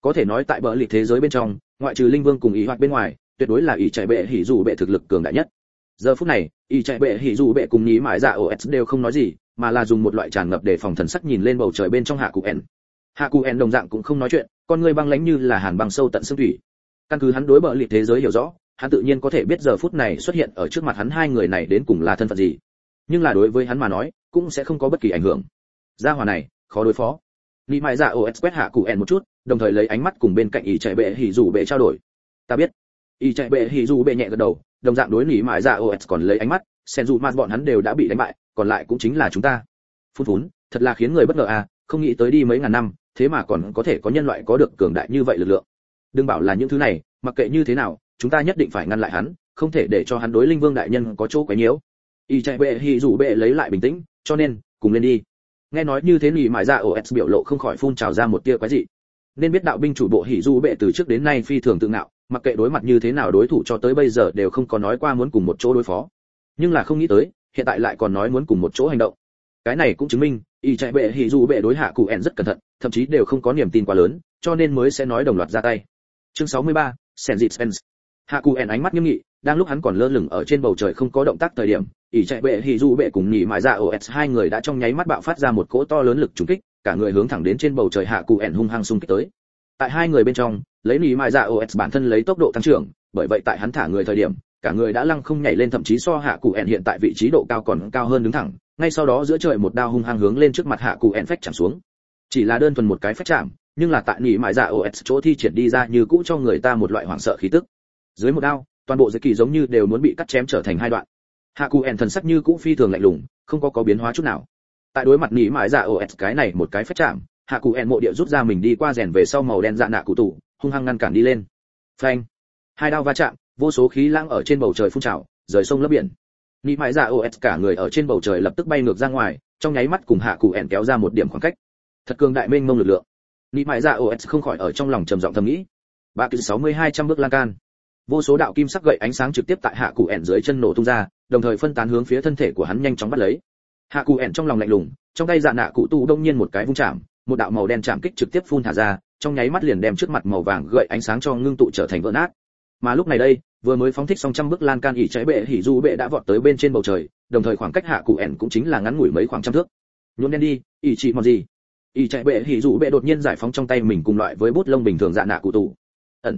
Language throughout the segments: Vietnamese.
Có thể nói tại bờ lì thế giới bên trong, ngoại trừ linh vương cùng ý hoạt bên ngoài, tuyệt đối là ý chạy bệ hỉ dù bệ thực lực cường đại nhất. Giờ phút này, ý chạy bệ hỉ dù bệ cùng nhí mãi dạ os đều không nói gì, mà là dùng một loại tràn ngập để phòng thần sắc nhìn lên bầu trời bên trong hạ cụ ẻn. Hạ cụ ẻn đồng dạng cũng không nói chuyện, con người băng lãnh như là hàn băng sâu tận xương thủy. Căn cứ hắn đối bờ lì thế giới hiểu rõ, hắn tự nhiên có thể biết giờ phút này xuất hiện ở trước mặt hắn hai người này đến cùng là thân phận gì. Nhưng là đối với hắn mà nói, cũng sẽ không có bất kỳ ảnh hưởng. Gia hỏa này, khó đối phó. Lý Mại Dạ OS quét hạ cụ ẻn một chút, đồng thời lấy ánh mắt cùng bên cạnh ý chạy bệ hỉ dù bệ trao đổi. Ta biết. Ý chạy bệ hỉ dù bệ nhẹ gật đầu, đồng dạng đối Lý Mại Dạ OS còn lấy ánh mắt, sen dù mặt bọn hắn đều đã bị đánh bại, còn lại cũng chính là chúng ta. Phun phún, thật là khiến người bất ngờ à, không nghĩ tới đi mấy ngàn năm, thế mà còn có thể có nhân loại có được cường đại như vậy lực lượng. Đừng bảo là những thứ này, mặc kệ như thế nào, chúng ta nhất định phải ngăn lại hắn, không thể để cho hắn đối linh vương đại nhân có chỗ quấy nhiễu. Y chạy bệ hỉ dù bệ lấy lại bình tĩnh, cho nên cùng lên đi. Nghe nói như thế Lý Mại Dạ OS biểu lộ không khỏi phun trào ra một tia quái dị. Nên biết đạo binh chủ bộ hỉ dù bệ từ trước đến nay phi thường tự ngạo, mặc kệ đối mặt như thế nào đối thủ cho tới bây giờ đều không có nói qua muốn cùng một chỗ đối phó. Nhưng là không nghĩ tới, hiện tại lại còn nói muốn cùng một chỗ hành động. Cái này cũng chứng minh, y chạy bệ hỉ dù bệ đối hạ cụ ẻn rất cẩn thận, thậm chí đều không có niềm tin quá lớn, cho nên mới sẽ nói đồng loạt ra tay. Chương 63, Senzit. Hạ cụ ẻn ánh mắt nghiêm nghị, đang lúc hắn còn lơ lửng ở trên bầu trời không có động tác thời điểm, ỷ chạy bệ hỉ dù bệ cùng nhị mại dạ os hai người đã trong nháy mắt bạo phát ra một cỗ to lớn lực trùng kích, cả người hướng thẳng đến trên bầu trời hạ cụ ẻn hung hăng xung kích tới. Tại hai người bên trong, lấy nhị mại dạ os bản thân lấy tốc độ tăng trưởng, bởi vậy tại hắn thả người thời điểm, cả người đã lăng không nhảy lên, thậm chí so hạ cụ ẻn hiện tại vị trí độ cao còn cao hơn đứng thẳng, ngay sau đó giữa trời một đao hung hăng hướng lên trước mặt hạ cụ ẻn phách chạm xuống. Chỉ là đơn thuần một cái phách chạm, nhưng là tại nhị mại dạ os chỗ thi triển đi ra như cũ cho người ta một loại hoảng sợ khí tức. Dưới một đao, toàn bộ giới kỳ giống như đều muốn bị cắt chém trở thành hai đoạn. Hạ cụ ẻn thần sắc như cũ phi thường lạnh lùng, không có biến hóa chút nào. Tại đối mặt nhị mại dạ os cái này một cái phách chạm, hạ cụ ẻn mộ địa rút ra mình đi qua rèn về sau màu đen dạ nạ cụ tủ, hung hăng ngăn cản đi lên. Phanh! Hai đao va chạm, vô số khí lãng ở trên bầu trời phun trào, rời sông lấp biển. Nhị mại dạ os cả người ở trên bầu trời lập tức bay ngược ra ngoài, trong nháy mắt cùng hạ cụ ẻn kéo ra một điểm khoảng cách. Thật cường đại mênh mông lực lượng. Nhị mại dạ os không khỏi ở trong lòng trầm giọng thầm nghĩ. Ba kỳ 6200 bước lan can. Vô số đạo kim sắc gậy ánh sáng trực tiếp tại hạ cụ ẻn dưới chân nổ tung ra, đồng thời phân tán hướng phía thân thể của hắn nhanh chóng bắt lấy. Hạ cụ ẻn trong lòng lạnh lùng, trong tay dạ nạ cụ tu đông nhiên một cái vung chạm, một đạo màu đen chạm kích trực tiếp phun thả ra, trong nháy mắt liền đem trước mặt màu vàng gậy ánh sáng cho ngưng tụ trở thành vỡ nát. Mà lúc này đây, vừa mới phóng thích xong trăm bước lan can ỉ cháy bệ hỉ du bệ đã vọt tới bên trên bầu trời, đồng thời khoảng cách hạ cụ ẻn cũng chính là ngắn ngủi mấy khoảng trăm thước. Nhuộm đen đi, ỉ chỉ mòn gì? Ỉ cháy bệ hỉ du bệ đột nhiên giải phóng trong tay mình cùng loại với bút lông bình thường dạ nạ cụ tù. Ẩn.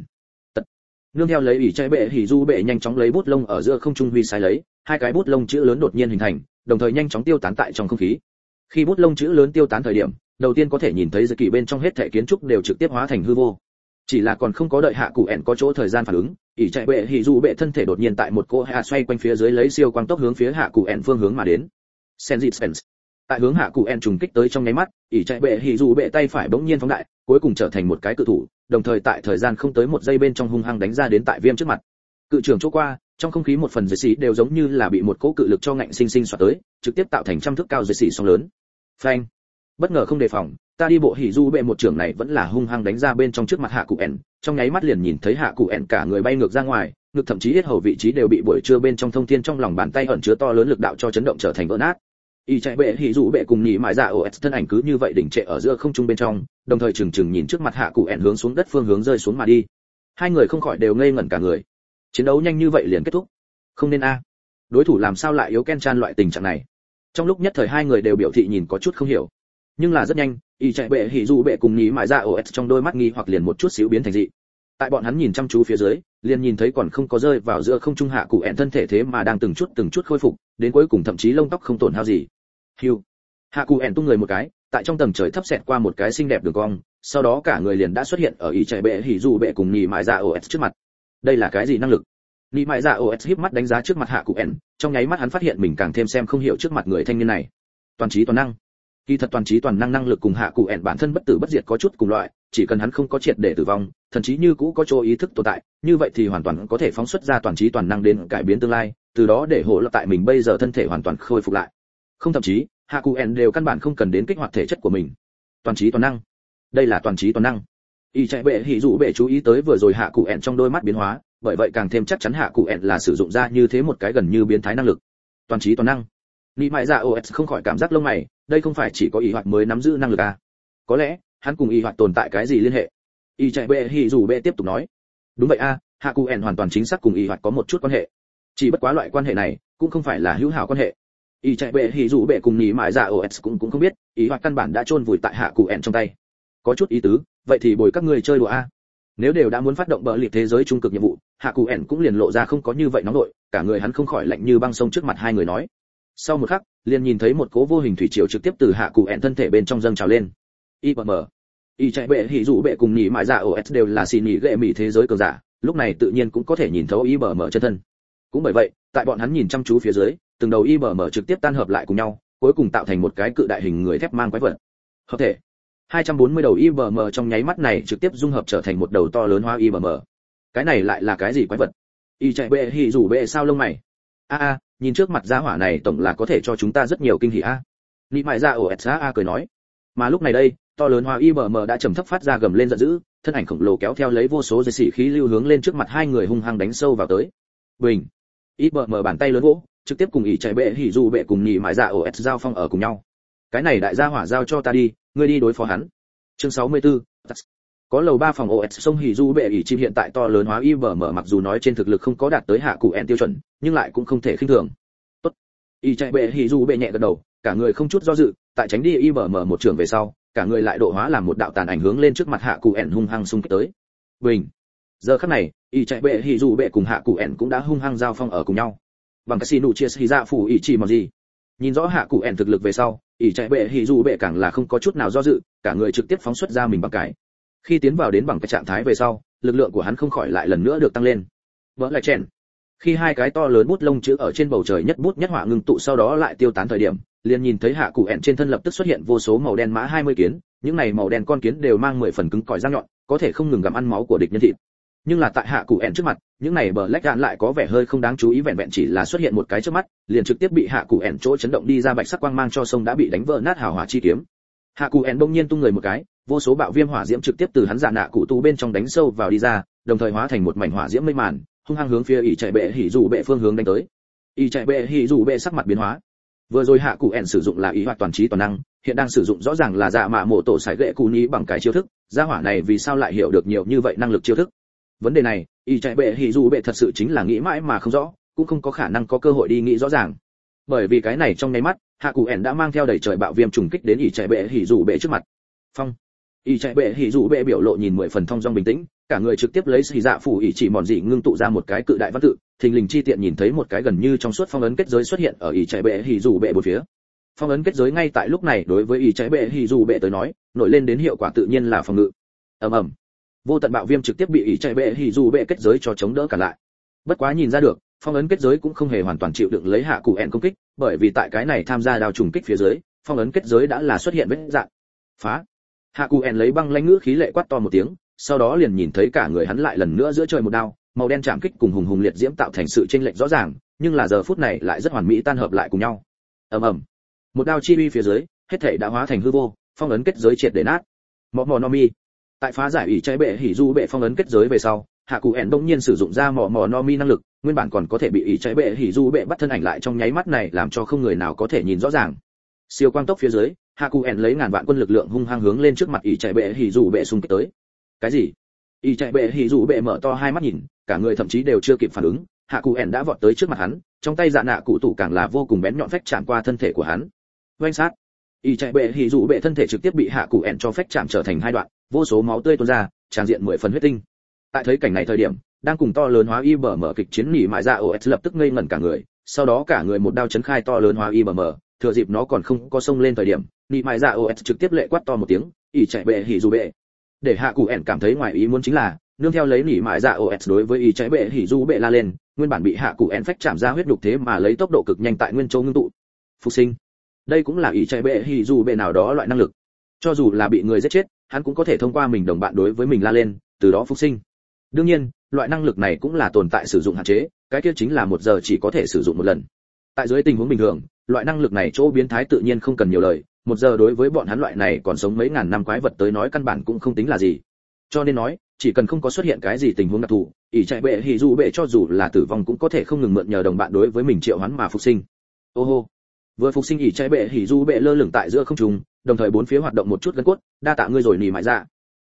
Nương theo lấy ỉ chạy bệ hỉ du bệ nhanh chóng lấy bút lông ở giữa không trung huy sai lấy, hai cái bút lông chữ lớn đột nhiên hình thành, đồng thời nhanh chóng tiêu tán tại trong không khí. Khi bút lông chữ lớn tiêu tán thời điểm, đầu tiên có thể nhìn thấy giới kỳ bên trong hết thảy kiến trúc đều trực tiếp hóa thành hư vô. Chỉ là còn không có đợi hạ cụ ẻn có chỗ thời gian phản ứng, ỉ chạy bệ hỉ du bệ thân thể đột nhiên tại một cỗ hạ xoay quanh phía dưới lấy siêu quang tốc hướng phía hạ cụ ẻn phương hướng mà đến. Senzit. Tại hướng hạ cụ ẻn trùng kích tới trong nháy mắt, ỉ chạy bệ hỉ du bệ tay phải bỗng nhiên phóng đại, cuối cùng trở thành một cái cự thủ, đồng thời tại thời gian không tới một giây bên trong hung hăng đánh ra đến tại viêm trước mặt. Cự trưởng chỗ qua, trong không khí một phần dây xì đều giống như là bị một cỗ cự lực cho ngạnh sinh sinh xoạt tới, trực tiếp tạo thành trăm thước cao dây xì sóng lớn. Phanh! Bất ngờ không đề phòng, ta đi bộ hỉ du bệ một trưởng này vẫn là hung hăng đánh ra bên trong trước mặt hạ cụ ẻn, trong nháy mắt liền nhìn thấy hạ cụ ẻn cả người bay ngược ra ngoài, ngực thậm chí hết hầu vị trí đều bị buổi trưa bên trong thông thiên trong lòng bàn tay ẩn chứa to lớn lực đạo cho chấn động trở thành vỡ nát. Y chạy bệ hỉ dụ bệ cùng nhị mại dạ os thân ảnh cứ như vậy đỉnh trệ ở giữa không trung bên trong, đồng thời chừng nhìn trước mặt hạ cụ ẻn hướng xuống đất phương hướng rơi xuống mà đi. Hai người không khỏi đều ngây ngẩn cả người. Chiến đấu nhanh như vậy liền kết thúc? Không nên a. Đối thủ làm sao lại yếu Ken Chan loại tình trạng này? Trong lúc nhất thời hai người đều biểu thị nhìn có chút không hiểu. Nhưng là rất nhanh, y chạy bệ hỉ dụ bệ cùng nhị mại dạ os trong đôi mắt nghi hoặc liền một chút xíu biến thành dị. Tại bọn hắn nhìn chăm chú phía dưới, liền nhìn thấy còn không có rơi vào giữa không trung hạ cụ ẻn thân thể thế mà đang từng chút khôi phục, đến cuối cùng thậm chí lông tóc không tổn hao gì. Hưu. Hạ cụ ẻn tung người một cái, tại trong tầng trời thấp xẹt qua một cái xinh đẹp đường cong, sau đó cả người liền đã xuất hiện ở ý chạy bệ hỉ dù bệ cùng nhị mại dạ os trước mặt. Đây là cái gì năng lực? Nhị mại dạ os híp mắt đánh giá trước mặt hạ cụ ẻn, trong nháy mắt hắn phát hiện mình càng thêm xem không hiểu trước mặt người thanh niên này. Toàn trí toàn năng. Kỳ thật toàn trí toàn năng năng lực cùng hạ cụ ẻn bản thân bất tử bất diệt có chút cùng loại, chỉ cần hắn không có triệt để tử vong, thần trí như cũ có chỗ ý thức tồn tại, như vậy thì hoàn toàn có thể phóng xuất ra toàn trí toàn năng đến cải biến tương lai, từ đó để hỗ trợ tại mình bây giờ thân thể hoàn toàn khôi phục lại. Không, thậm chí hạ cụ ẻn đều căn bản không cần đến kích hoạt thể chất của mình. Toàn trí toàn năng. Đây là toàn trí toàn năng. Y chạy bệ hỉ dụ bệ chú ý tới vừa rồi hạ cụ ẻn trong đôi mắt biến hóa, bởi vậy càng thêm chắc chắn hạ cụ ẻn là sử dụng ra như thế một cái gần như biến thái năng lực. Toàn trí toàn năng. Nị mại dạ os không khỏi cảm giác lông mày, đây không phải chỉ có y hoạt mới nắm giữ năng lực à? Có lẽ hắn cùng y hoạt tồn tại cái gì liên hệ? Y chạy bệ hỉ dù bệ tiếp tục nói. Đúng vậy a, hạ cụ ẻn hoàn toàn chính xác cùng y hoạt có một chút quan hệ. Chỉ bất quá loại quan hệ này cũng không phải là hữu hảo quan hệ. Y chạy bệ hỉ dù bệ cùng nhị mại dạ os cũng không biết, y hoạt căn bản đã chôn vùi tại hạ cụ ẻn trong tay. Có chút ý tứ, vậy thì bồi các ngươi chơi đùa a. Nếu đều đã muốn phát động bờ liệt thế giới trung cực nhiệm vụ, hạ cụ ẻn cũng liền lộ ra không có như vậy nóng nội, cả người hắn không khỏi lạnh như băng sông trước mặt hai người nói. Sau một khắc, liền nhìn thấy một cỗ vô hình thủy triều trực tiếp từ hạ cụ ẻn thân thể bên trong dâng trào lên. IBM, y chạy bệ hỉ dụ bệ cùng nhị mại dạ os đều là xì nhị ghệ mỹ thế giới cường giả, lúc này tự nhiên cũng có thể nhìn thấu IBM chân thân. Cũng bởi vậy, tại bọn hắn nhìn chăm chú phía dưới, từng đầu IBM trực tiếp tan hợp lại cùng nhau, cuối cùng tạo thành một cái cự đại hình người thép mang quái vật. Hợp thể. 240 đầu IBM trong nháy mắt này trực tiếp dung hợp trở thành một đầu to lớn hóa IBM. Cái này lại là cái gì quái vật? Y chạy bệ hỉ rủ bệ sao lông mày? A, nhìn trước mặt gia hỏa này tổng là có thể cho chúng ta rất nhiều kinh hỉ a. Nị mại ra OSA cười nói. Mà lúc này đây, to lớn hóa IBM đã trầm thấp phát ra gầm lên giận dữ, thân ảnh khổng lồ kéo theo lấy vô số dây xỉ khí lưu hướng lên trước mặt hai người hung hăng đánh sâu vào tới. Bình. IBM bàn tay lớn vỗ, trực tiếp cùng Y chạy bệ hỉ rủ bệ cùng nị mại ra OS giao phong ở cùng nhau. Cái này đại gia hỏa giao cho ta đi, ngươi đi đối phó hắn. Chương 64. Có lầu 3 phòng OS sông hỉ du bệ ỉ chim hiện tại to lớn hóa IBM mặc dù nói trên thực lực không có đạt tới hạ cụ en tiêu chuẩn, nhưng lại cũng không thể khinh thường. Tốt. Y chạy bệ hỉ du bệ nhẹ gật đầu, cả người không chút do dự, tại tránh đi IBM một trường về sau, cả người lại độ hóa làm một đạo tàn ảnh hướng lên trước mặt hạ cụ en hung hăng xung kích tới. Bình. Giờ khắc này, Y chạy bệ hỉ du bệ cùng hạ cụ en cũng đã hung hăng giao phong ở cùng nhau. Bằng cái xinu chia hỉ dạ phủ ỉ chỉ mòn gì. Nhìn rõ hạ cụ en thực lực về sau, Y chạy bệ hỉ du bệ càng là không có chút nào do dự, cả người trực tiếp phóng xuất ra mình bằng cái. Khi tiến vào đến bằng cái trạng thái về sau, lực lượng của hắn không khỏi lại lần nữa được tăng lên. Vỡ lại chèn. Khi hai cái to lớn bút lông chữ ở trên bầu trời nhất bút nhất họa ngưng tụ sau đó lại tiêu tán thời điểm, liền nhìn thấy hạ cụ ẻn trên thân lập tức xuất hiện vô số màu đen mã 20 kiến, những này màu đen con kiến đều mang 10 phần cứng cỏi răng nhọn, có thể không ngừng gặm ăn máu của địch nhân thịt. Nhưng là tại hạ cụ ẻn trước mặt, những này bờ lách đạn lại có vẻ hơi không đáng chú ý, vẹn vẹn chỉ là xuất hiện một cái trước mắt, liền trực tiếp bị hạ cụ ẻn chỗ chấn động đi ra bạch sắc quang mang cho sông đã bị đánh vỡ nát hào hỏa chi kiếm. Hạ cụ ẻn bỗng nhiên tung người một cái, vô số bạo viêm hỏa diễm trực tiếp từ hắn dạ nạ cụ tu bên trong đánh sâu vào đi ra, đồng thời hóa thành một mảnh hỏa diễm mây màn, hung hăng hướng phía ỷ chạy bệ hỉ dù bệ phương hướng đánh tới. ỷ chạy bệ hỉ dù bệ sắc mặt biến hóa. Vừa rồi hạ cụ ẻn sử dụng là ý hoạt toàn trí toàn năng, hiện đang sử dụng rõ ràng là dạ mạ mộ tổ sải gệ cù ní bằng cái chiêu thức, gia hỏa này vì sao lại hiểu được nhiều như vậy năng lực chiêu thức? Vấn đề này, ỷ chạy bệ hỉ dù bệ thật sự chính là nghĩ mãi mà không rõ, cũng không có khả năng có cơ hội đi nghĩ rõ ràng. Bởi vì cái này trong nháy mắt, hạ cụ ẻn đã mang theo đầy trời bạo viêm trùng kích đến ỷ chạy bệ hỉ dù bệ trước mặt. Phong. Y chạy bệ hỉ dụ bệ biểu lộ nhìn 10 phần thông dong bình tĩnh, cả người trực tiếp lấy xì dạ phủ ỉ chỉ mòn dị ngưng tụ ra một cái cự đại văn tự, thình lình chi tiện nhìn thấy một cái gần như trong suốt phong ấn kết giới xuất hiện ở y chạy bệ hỉ dụ bệ bốn phía. Phong ấn kết giới ngay tại lúc này đối với y chạy bệ hỉ dụ bệ tới nói, nổi lên đến hiệu quả tự nhiên là phòng ngự. Ầm ầm. Vô tận bạo viêm trực tiếp bị y chạy bệ hỉ dụ bệ kết giới cho chống đỡ cả lại. Bất quá nhìn ra được, phong ấn kết giới cũng không hề hoàn toàn chịu đựng lấy hạ cụ ẻn công kích, bởi vì tại cái này tham gia đào trùng kích phía dưới, phong ấn kết giới đã là xuất hiện vết rạn. Phá. Hạ cụ ẻn lấy băng lãnh ngữ khí lệ quát to một tiếng, sau đó liền nhìn thấy cả người hắn lại lần nữa giữa trời một đao, màu đen chạm kích cùng hùng hùng liệt diễm tạo thành sự chênh lệch rõ ràng, nhưng là giờ phút này lại rất hoàn mỹ tan hợp lại cùng nhau. Ầm ầm. Một đao chi uy phía dưới, hết thảy đã hóa thành hư vô, phong ấn kết giới triệt để nát. Mỏ no mi. Tại phá giải ủy cháy bệ hỉ du bệ phong ấn kết giới về sau, hạ cụ ẻn bỗng nhiên sử dụng ra mỏ no mi năng lực, nguyên bản còn có thể bị ủy cháy bệ hỉ du bệ bắt thân ảnh lại trong nháy mắt này làm cho không người nào có thể nhìn rõ ràng. Siêu quang tốc phía dưới, hạ cụ ẻn lấy ngàn vạn quân lực lượng hung hăng hướng lên trước mặt ỷ chạy bệ hỉ dù bệ xung kích tới. Cái gì? ỷ chạy bệ hỉ dù bệ mở to hai mắt nhìn, cả người thậm chí đều chưa kịp phản ứng, hạ cụ ẻn đã vọt tới trước mặt hắn, trong tay dạ nạ cụ tủ càng là vô cùng bén nhọn phách chạm qua thân thể của hắn. Oanh sát. ỷ chạy bệ hỉ dù bệ thân thể trực tiếp bị hạ cụ ẻn cho phách chạm trở thành hai đoạn, vô số máu tươi tuôn ra, tràn diện 10 phần huyết tinh. Tại thấy cảnh này thời điểm, đang cùng to lớn hóa IBM kịch chiến nỉ mại ra OS lập tức ngây ngẩn cả người, sau đó cả người một đao chấn khai to lớn hóa IBM, thừa dịp nó còn không có xông lên thời điểm, nỉ mại ra OS trực tiếp lệ quát to một tiếng, ỷ chạy bệ hỉ dù bệ. Để hạ cụ ẻn cảm thấy ngoài ý muốn chính là, nương theo lấy nỉ mại ra OS đối với ỷ chạy bệ hỉ dù bệ la lên, nguyên bản bị hạ cụ ẻn phách chạm ra huyết nhục thế mà lấy tốc độ cực nhanh tại nguyên châu ngưng tụ. Phục sinh. Đây cũng là ỷ chạy bệ hỉ dù bệ nào đó loại năng lực. Cho dù là bị người giết chết, hắn cũng có thể thông qua mình đồng bạn đối với mình la lên, từ đó phục sinh. Đương nhiên, loại năng lực này cũng là tồn tại sử dụng hạn chế, cái kia chính là 1 giờ chỉ có thể sử dụng 1 lần. Tại dưới tình huống bình thường, loại năng lực này chỗ biến thái tự nhiên không cần nhiều lời, 1 giờ đối với bọn hắn loại này còn sống mấy ngàn năm quái vật tới nói căn bản cũng không tính là gì. Cho nên nói, chỉ cần không có xuất hiện cái gì tình huống đặc thù, ỷ chạy bệ hỉ dù bệ cho dù là tử vong cũng có thể không ngừng mượn nhờ đồng bạn đối với mình triệu hoán mà phục sinh. Ô hô. Vừa phục sinh ỷ chạy bệ hỉ dù bệ lơ lửng tại giữa không trung, đồng thời bốn phía hoạt động một chút gân cốt, đa tạ ngươi rồi nỉ mại ra.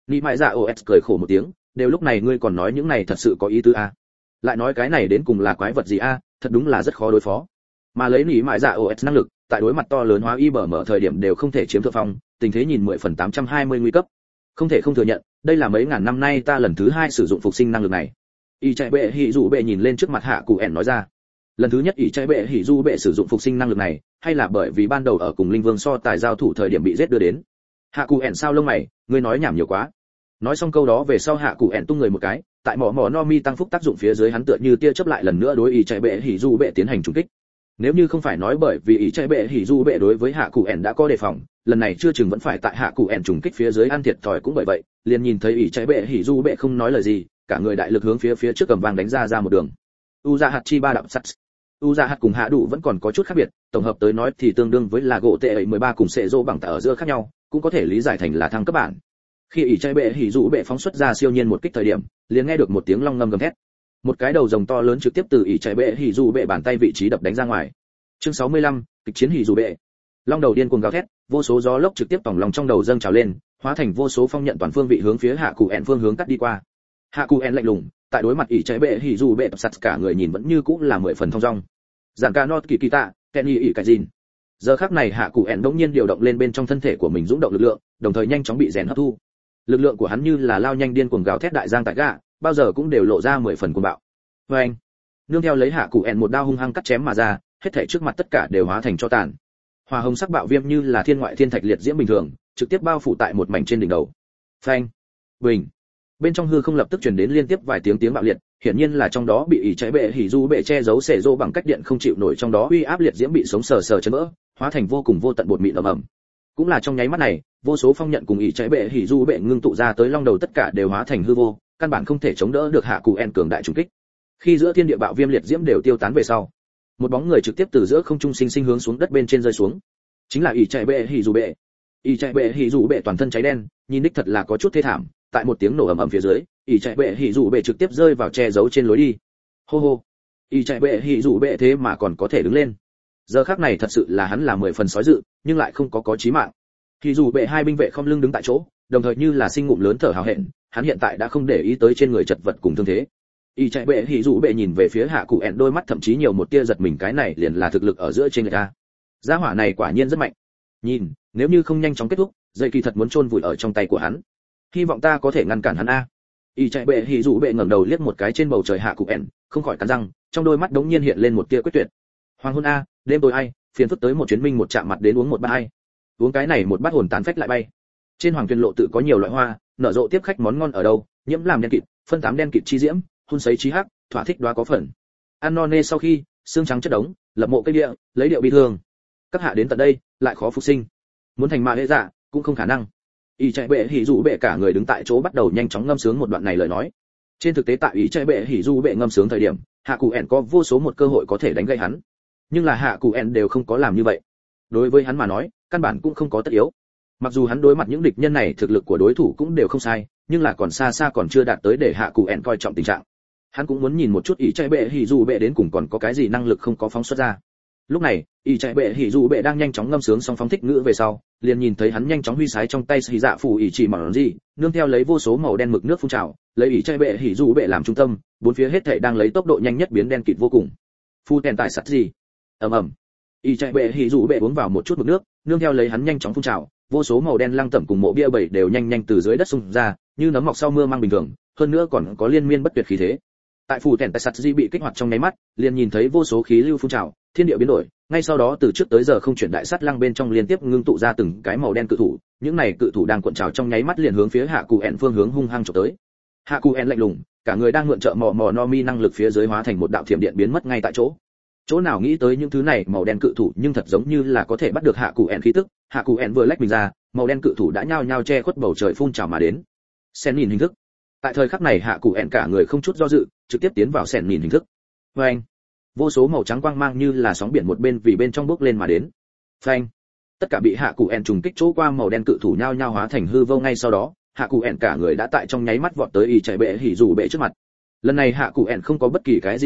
Nị mại dạ os cười khổ một tiếng, đều lúc này ngươi còn nói những này thật sự có ý tứ à? Lại nói cái này đến cùng là quái vật gì à? Thật đúng là rất khó đối phó. Mà lấy nị mại dạ os năng lực, tại đối mặt to lớn hóa y bờ mở thời điểm đều không thể chiếm thượng phong, tình thế nhìn 10 phần 820 nguy cấp. Không thể không thừa nhận, đây là mấy ngàn năm nay ta lần thứ 2 sử dụng phục sinh năng lực này. Y chạy bệ hỉ dù bệ nhìn lên trước mặt hạ cụ ẻn nói ra. Lần thứ nhất Y chạy bệ hỉ dù bệ sử dụng phục sinh năng lực này, hay là bởi vì ban đầu ở cùng linh vương so tài giao thủ thời điểm bị giết đưa đến. Hạ cụ ẻn sao lông mày, ngươi nói nhảm nhiều quá. Nói xong câu đó về sau hạ cụ ẻn tung người một cái, tại mỏ no mi tăng phúc tác dụng phía dưới hắn tựa như tia chớp lại lần nữa đối Y chạy bệ hỉ dù bệ tiến hành trùng kích. Nếu như không phải nói bởi vì Y chạy bệ hỉ dù bệ đối với hạ cụ ẻn đã có đề phòng, lần này chưa chừng vẫn phải tại hạ cụ ẻn trùng kích phía dưới ăn thiệt thòi cũng bởi vậy, liền nhìn thấy Y chạy bệ hỉ dù bệ không nói lời gì, cả người đại lực hướng phía trước cầm vàng đánh ra một đường. Uza hạt chi ba đạo sắt. Uza hạt cùng hạ đủ vẫn còn có chút khác biệt, tổng hợp tới nói thì tương đương với là gỗ tệ 13 cùng sệ rô bằng tạ ở giữa khác nhau, cũng có thể lý giải thành là thăng cấp bản. Khi ỷ chạy bệ hỉ dụ bệ phóng xuất ra siêu nhiên một kích thời điểm, liền nghe được một tiếng long ngâm gầm thét. Một cái đầu rồng to lớn trực tiếp từ ỷ chạy bệ hỉ dụ bệ bàn tay vị trí đập đánh ra ngoài. Chương 65, kịch chiến hỉ dụ bệ. Long đầu điên cuồng gào thét, vô số gió lốc trực tiếp tòng lòng trong đầu dâng trào lên, hóa thành vô số phong nhận toàn phương vị hướng phía hạ cụ ẻn phương hướng cắt đi qua. Hạ cụ ẻn lạnh lùng, tại đối mặt ỷ chạy bệ hỉ dụ bệ tập sắt cả người nhìn vẫn như cũng là 10 phần thông dong. Giản ca not kỳ kỳ tạ, Kenny ỷ cải gìn. Giờ khắc này hạ cụ ẻn đống nhiên điều động lên bên trong thân thể của mình dũng động lực lượng, đồng thời nhanh chóng bị rèn hấp thu. Lực lượng của hắn như là lao nhanh điên cuồng gào thét đại giang tại gạ, bao giờ cũng đều lộ ra 10 phần cuồng bạo. Oeng! Nương theo lấy hạ cụ ẻn một đao hung hăng cắt chém mà ra, hết thảy trước mặt tất cả đều hóa thành tro tàn. Hỏa hồng sắc bạo viêm như là thiên ngoại thiên thạch liệt diễm bình thường, trực tiếp bao phủ tại một mảnh trên đỉnh đầu. Phanh! Bình! Bên trong hư không lập tức truyền đến liên tiếp vài tiếng bạo liệt, hiển nhiên là trong đó bị ỷ cháy bệ hỉ du bệ che giấu xẻ rô bằng cách điện không chịu nổi trong đó uy áp liệt diễm bị sống sờ sờ chấn vỡ, hóa thành vô cùng vô tận bột mịn ầm ầm. Cũng là trong nháy mắt này, vô số phong nhận cùng ỷ cháy bệ hỉ du bệ ngưng tụ ra tới long đầu tất cả đều hóa thành hư vô, căn bản không thể chống đỡ được hạ cụ en cường đại trùng kích. Khi giữa thiên địa bạo viêm liệt diễm đều tiêu tán về sau, một bóng người trực tiếp từ giữa không trung sinh sinh hướng xuống đất bên trên rơi xuống, chính là ỷ cháy bệ hỉ du bệ. Ỷ cháy bệ hỉ du bệ toàn thân cháy đen, nhìn đích thật là có chút thê thảm, tại một tiếng nổ ầm ầm phía dưới, ỷ chạy bệ hỉ dụ bệ trực tiếp rơi vào che giấu trên lối đi. Hô hô, ỷ chạy bệ hỉ dụ bệ thế mà còn có thể đứng lên. Giờ khắc này thật sự là hắn là 10 phần sói dự, nhưng lại không có chí mạng. Hỉ dụ bệ hai binh vệ không lưng đứng tại chỗ, đồng thời như là sinh ngụm lớn thở hào hẹn, hắn hiện tại đã không để ý tới trên người chật vật cùng thương thế. ỷ chạy bệ hỉ dụ bệ nhìn về phía hạ cụ ẹn, đôi mắt thậm chí nhiều một tia giật mình, cái này liền là thực lực ở giữa trên người ta. Gia hỏa này quả nhiên rất mạnh. Nhìn, nếu như không nhanh chóng kết thúc, dây kỳ thật muốn chôn vùi ở trong tay của hắn. Hy vọng ta có thể ngăn cản hắn a. Y chạy bệ hỉ dụ bệ ngẩng đầu liếc một cái trên bầu trời hạ cụ ẻn, không khỏi cắn răng, trong đôi mắt đống nhiên hiện lên một tia quyết tuyệt. Hoàng hôn a, đêm tối ai, phiền phức tới một chuyến minh một chạm mặt đến uống một bát ai. Uống cái này một bát hồn tán phách lại bay. Trên hoàng tuyên lộ tự có nhiều loại hoa, nở rộ tiếp khách món ngon ở đâu, nhiễm làm đen kịt, phân tám đen kịt chi diễm, hun sấy chi hắc, thỏa thích đoá có phần. Ăn no nê sau khi, xương trắng chất đống, lập mộ cây địa, lấy điệu bi thương. Các hạ đến tận đây, lại khó phục sinh. Muốn thành ma hệ dạ, cũng không khả năng. Y chạy bệ hỉ dụ bệ cả người đứng tại chỗ bắt đầu nhanh chóng ngâm sướng một đoạn này lời nói. Trên thực tế tại Y chạy bệ hỉ dụ bệ ngâm sướng thời điểm, hạ cụ ẻn có vô số một cơ hội có thể đánh gãy hắn, nhưng là hạ cụ ẻn đều không có làm như vậy. Đối với hắn mà nói, căn bản cũng không có tất yếu. Mặc dù hắn đối mặt những địch nhân này thực lực của đối thủ cũng đều không sai, nhưng là còn xa xa còn chưa đạt tới để hạ cụ ẻn coi trọng tình trạng. Hắn cũng muốn nhìn một chút Y chạy bệ hỉ dụ bệ đến cùng còn có cái gì năng lực không có phóng xuất ra. Lúc này, Y chạy bệ hỉ dụ bệ đang nhanh chóng ngâm sướng xong phóng thích ngữ về sau, liền nhìn thấy hắn nhanh chóng huy sái trong tay xì dạ phủ ỷ chỉ mỏng gì, nương theo lấy vô số màu đen mực nước phun trào, lấy Y chạy bệ hỉ dụ bệ làm trung tâm, bốn phía hết thảy đang lấy tốc độ nhanh nhất biến đen kịt vô cùng. Phu tèn tại sắt gì? Ầm ầm. Y chạy bệ hỉ dụ bệ uống vào một chút mực nước, nương theo lấy hắn nhanh chóng phun trào, vô số màu đen lăng tẩm cùng mộ bia bảy đều nhanh từ dưới đất xung ra, như nấm mọc sau mưa mang bình thường, hơn nữa còn có liên miên bất tuyệt khí thế. Tại phù tèn tại sắt gì bị kích hoạt trong nháy mắt, liền nhìn thấy vô số khí lưu phun trào, thiên địa biến đổi, ngay sau đó từ trước tới giờ không chuyển đại sắt lăng bên trong liên tiếp ngưng tụ ra từng cái màu đen cự thủ, những này cự thủ đang cuộn trào trong nháy mắt liền hướng phía hạ cụ ẻn phương hướng hung hăng chụp tới. Hạ cụ ẻn lạnh lùng, cả người đang mượn trợ mò no mi năng lực phía dưới hóa thành một đạo thiểm điện biến mất ngay tại chỗ. Chỗ nào nghĩ tới những thứ này màu đen cự thủ nhưng thật giống như là có thể bắt được hạ cụ ẻn khí tức, hạ cụ ẻn vừa lách mình ra, màu đen cự thủ đã nhao nhao che khuất bầu trời phun trào mà đến. Sen nhìn hình thức. Tại thời khắc này hạ cụ ẻn cả người không chút do dự, trực tiếp tiến vào sen nhìn hình thức. Oeng! Vô số màu trắng quang mang như là sóng biển một bên vì bên trong bước lên mà đến. Phanh! Tất cả bị hạ cụ ẻn trùng kích chỗ qua màu đen cự thủ nhao nhao hóa thành hư vô ngay sau đó, hạ cụ ẻn cả người đã tại trong nháy mắt vọt tới Y chạy bệ hỉ dù bệ trước mặt. Lần này hạ cụ ẻn không có bất kỳ cái gì lưu lực,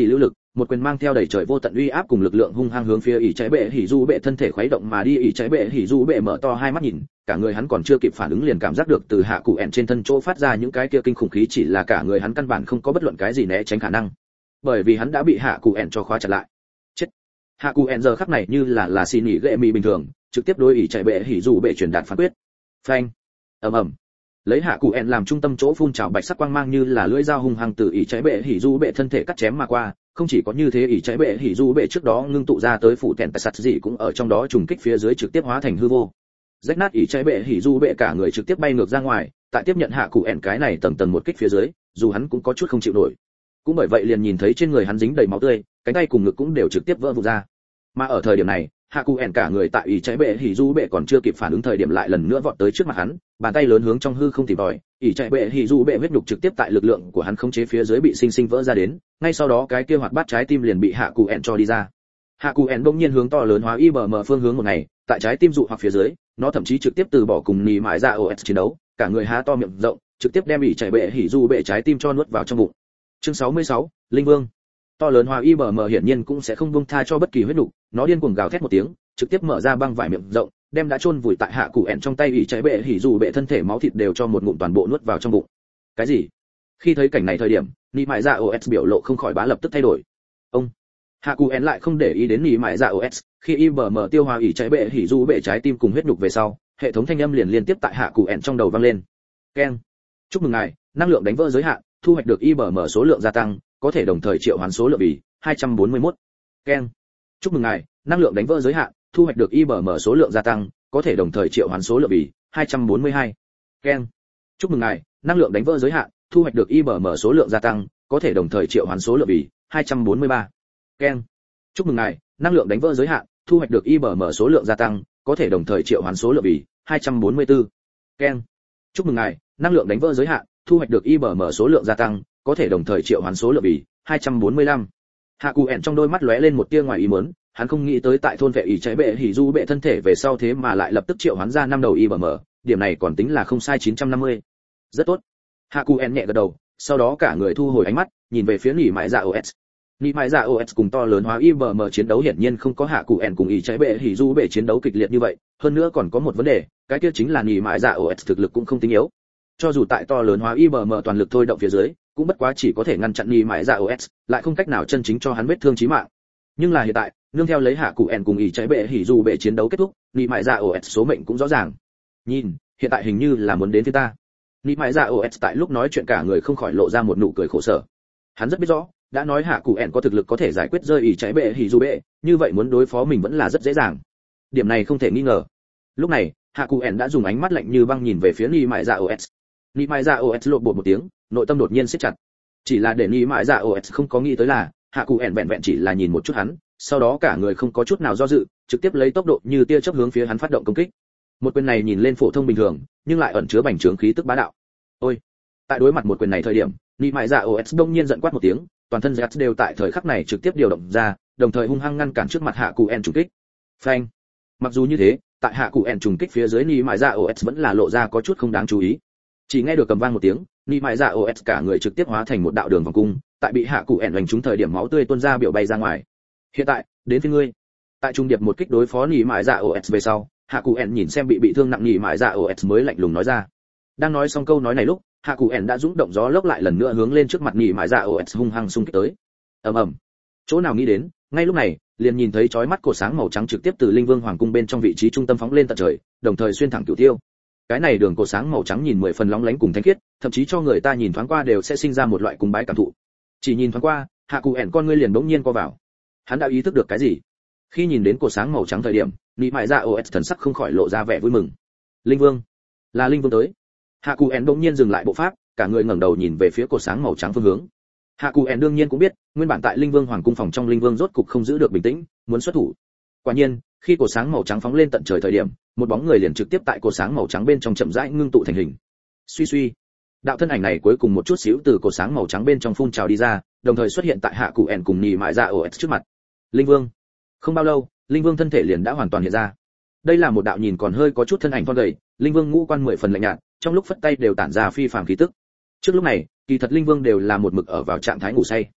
một quyền mang theo đầy trời vô tận uy áp cùng lực lượng hung hăng hướng phía ỷ trái bệ hỉ du bệ thân thể khuấy động mà đi. Ỷ trái bệ hỉ du bệ mở to hai mắt nhìn, cả người hắn còn chưa kịp phản ứng liền cảm giác được từ hạ cụ ẻn trên thân chỗ phát ra những cái kia kinh khủng khí, chỉ là cả người hắn căn bản không có bất luận cái gì né tránh khả năng, bởi vì hắn đã bị hạ cụ ẻn cho khóa chặt lại. Chết! Hạ cụ ẻn giờ khắc này như là xin nghỉ gệ mì bình thường, trực tiếp đối ỷ trái bệ hỉ du bệ truyền đạt phán quyết. Phanh! ầm ầm. Lấy hạ cụ ẻn làm trung tâm chỗ phun trào bạch sắc quang mang như là lưỡi dao hung hăng từ ỷ trái bệ hỉ du bệ thân thể cắt chém mà qua. Không chỉ có như thế, ỷ trái bệ hỉ du bệ trước đó ngưng tụ ra tới phụ tèn tài sạt gì cũng ở trong đó trùng kích phía dưới trực tiếp hóa thành hư vô. Rách nát ỷ trái bệ hỉ du bệ cả người trực tiếp bay ngược ra ngoài, tại tiếp nhận hạ cụ ẻn cái này tầng tầng một kích phía dưới, dù hắn cũng có chút không chịu nổi. Cũng bởi vậy liền nhìn thấy trên người hắn dính đầy máu tươi, cánh tay cùng ngực cũng đều trực tiếp vỡ vụn ra. Mà ở thời điểm này, hạ cụ ẻn cả người tại ỷ trái bệ hỉ du bệ còn chưa kịp phản ứng thời điểm lại lần nữa vọt tới trước mặt hắn, bàn tay lớn hướng trong hư không tìm tòi, ỷ trái bệ hỉ du bệ huyết nhục trực tiếp tại lực lượng của hắn khống chế phía dưới bị sinh sinh vỡ ra đến, ngay sau đó cái kia hoạt bát trái tim liền bị hạ cụ ẻn cho đi ra. Hạ cụ ẻn bỗng nhiên hướng to lớn hóa IBM phương hướng một ngày, tại trái tim dụ hoặc phía dưới, nó thậm chí trực tiếp từ bỏ cùng nì mại ra OS chiến đấu, cả người há to miệng rộng, trực tiếp đem ỷ trái bệ hỉ du bệ trái tim cho nuốt vào trong bụng. Chương 66, Linh Vương. To lớn hóa IBM hiển nhiên cũng sẽ không buông tha cho bất kỳ huyết nhục, nó điên cuồng gào thét một tiếng, trực tiếp mở ra băng vải miệng rộng, đem đã chôn vùi tại hạ cụ ẻn trong tay ỷ trái bệ hỉ dù bệ thân thể máu thịt đều cho một ngụm toàn bộ nuốt vào trong bụng. Cái gì? Khi thấy cảnh này thời điểm, nị mại dạ OS biểu lộ không khỏi bá lập tức thay đổi. Ông hạ cụ ẻn lại không để ý đến nị mại dạ OS, khi IBM tiêu hóa ỷ trái bệ hỉ dù bệ trái tim cùng huyết nhục về sau, hệ thống thanh âm liền liên tiếp tại hạ cụ ẻn trong đầu vang lên. Keng. Chúc mừng ngài, năng lượng đánh vỡ giới hạn, thu hoạch được IBM số lượng gia tăng, có thể đồng thời triệu hoán số lượng bì 241. Keng. Chúc mừng ngài, năng lượng đánh vỡ giới hạn, thu hoạch được IBM số lượng gia tăng, có thể đồng thời triệu hoán số lượng bì 242. Keng. Chúc mừng ngài, năng lượng đánh vỡ giới hạn, thu hoạch được IBM số lượng gia tăng, có thể đồng thời triệu hoán số lượng bì 243. Keng. Chúc mừng ngài, năng lượng đánh vỡ giới hạn, thu hoạch được IBM số lượng gia tăng, có thể đồng thời triệu hoán số lượng bì 244. Keng. Chúc mừng ngài, năng lượng đánh vỡ giới hạn, thu hoạch được IBM số lượng gia tăng, có thể đồng thời triệu hoán số lượng bì 245. Hạ cụ ẻn trong đôi mắt lóe lên một tia ngoài ý muốn, hắn không nghĩ tới tại thôn vệ ỷ trái bệ hỉ du bệ thân thể về sau thế mà lại lập tức triệu hoán ra 5 đầu IBM, điểm này còn tính là không sai 950. Rất tốt. Hạ cụ ẻn nhẹ gật đầu, sau đó cả người thu hồi ánh mắt, nhìn về phía nỉ mại dạ OS. Nỉ mại dạ OS cùng to lớn hóa IBM chiến đấu hiển nhiên không có hạ cụ ẻn cùng ỷ trái bệ hỉ du bệ chiến đấu kịch liệt như vậy, hơn nữa còn có một vấn đề, cái kia chính là nỉ mại dạ OS thực lực cũng không tính yếu. Cho dù tại to lớn hóa IBM toàn lực thôi động phía dưới, cũng bất quá chỉ có thể ngăn chặn nỉ mại dạ OS, lại không cách nào chân chính cho hắn vết thương chí mạng. Nhưng là hiện tại, nương theo lấy hạ cụ ẻn cùng ỷ trái bệ hỉ dù bệ chiến đấu kết thúc, nỉ mại dạ OS số mệnh cũng rõ ràng. Nhìn, hiện tại hình như là muốn đến phía ta. Nỉ mại dạ OS tại lúc nói chuyện cả người không khỏi lộ ra một nụ cười khổ sở. Hắn rất biết rõ, đã nói hạ cụ ẻn có thực lực có thể giải quyết rơi ỷ trái bệ hỉ dù bệ, như vậy muốn đối phó mình vẫn là rất dễ dàng. Điểm này không thể nghi ngờ. Lúc này, hạ cụ ẻn đã dùng ánh mắt lạnh như băng nhìn về phía nỉ mại dạ OS. Nỉ mại dạ OS lộn bột một tiếng, nội tâm đột nhiên siết chặt. Chỉ là để nỉ mại dạ OS không có nghĩ tới là, hạ cụ ẻn vẹn vẹn chỉ là nhìn một chút hắn, sau đó cả người không có chút nào do dự, trực tiếp lấy tốc độ như tia chớp hướng phía hắn phát động công kích. Một quyền này nhìn lên phổ thông bình thường, nhưng lại ẩn chứa bành trướng khí tức bá đạo. Ôi! Tại đối mặt một quyền này thời điểm, nị mại dạ OS đông nhiên giận quát một tiếng, toàn thân Zets đều tại thời khắc này trực tiếp điều động ra, đồng thời hung hăng ngăn cản trước mặt hạ cụ ẻn trùng kích. Phanh! Mặc dù như thế, tại hạ cụ ẻn trùng kích phía dưới nị mại dạ OS vẫn là lộ ra có chút không đáng chú ý. Chỉ nghe được cầm vang một tiếng, nị mại dạ OS cả người trực tiếp hóa thành một đạo đường vòng cung, tại bị hạ cụ ẻn đánh trúng thời điểm máu tươi tuôn ra biểu bay ra ngoài. Hiện tại, đến phía ngươi. Tại trung điệp một kích đối phó nỉ mại dạ OS về sau, hạ cụ ẻn nhìn xem bị thương nặng nỉ mại dạ OS mới lạnh lùng nói ra. Đang nói xong câu nói này lúc, hạ cụ ẻn đã dũng động gió lốc lại lần nữa hướng lên trước mặt nỉ mại dạ OS hung hăng xung kích tới. ầm ầm. Chỗ nào nghĩ đến, ngay lúc này, liền nhìn thấy chói mắt cổ sáng màu trắng trực tiếp từ linh vương hoàng cung bên trong vị trí trung tâm phóng lên tận trời, đồng thời xuyên thẳng cửu tiêu. Cái này đường cổ sáng màu trắng nhìn 10 phần lóng lánh cùng thanh khiết, thậm chí cho người ta nhìn thoáng qua đều sẽ sinh ra một loại cung bái cảm thụ. Chỉ nhìn thoáng qua, hạ cụ ẻn con ngươi liền bỗng nhiên co vào. Hắn đã ý thức được cái gì? Khi nhìn đến cổ sáng màu trắng thời điểm, nị mại dạ OS thần sắc không khỏi lộ ra vẻ vui mừng. Linh vương, là linh vương tới. Hạ cụ ẻn bỗng nhiên dừng lại bộ pháp, cả người ngẩng đầu nhìn về phía cổ sáng màu trắng phương hướng. Hạ cụ ẻn đương nhiên cũng biết, nguyên bản tại linh vương hoàng cung phòng trong linh vương rốt cục không giữ được bình tĩnh, muốn xuất thủ. Quả nhiên, khi cổ sáng màu trắng phóng lên tận trời thời điểm, một bóng người liền trực tiếp tại cổ sáng màu trắng bên trong chậm rãi ngưng tụ thành hình. Suy suy, đạo thân ảnh này cuối cùng một chút xíu từ cổ sáng màu trắng bên trong phun trào đi ra, đồng thời xuất hiện tại hạ cụ ẻn cùng nị mại dạ OS trước mặt. Linh vương. Không bao lâu, linh vương thân thể liền đã hoàn toàn hiện ra. Đây là một đạo nhìn còn hơi có chút thân ảnh thon gầy, linh vương ngũ quan 10 phần lạnh nhạt, trong lúc phất tay đều tản ra phi phàm khí tức. Trước lúc này, kỳ thật linh vương đều là một mực ở vào trạng thái ngủ say.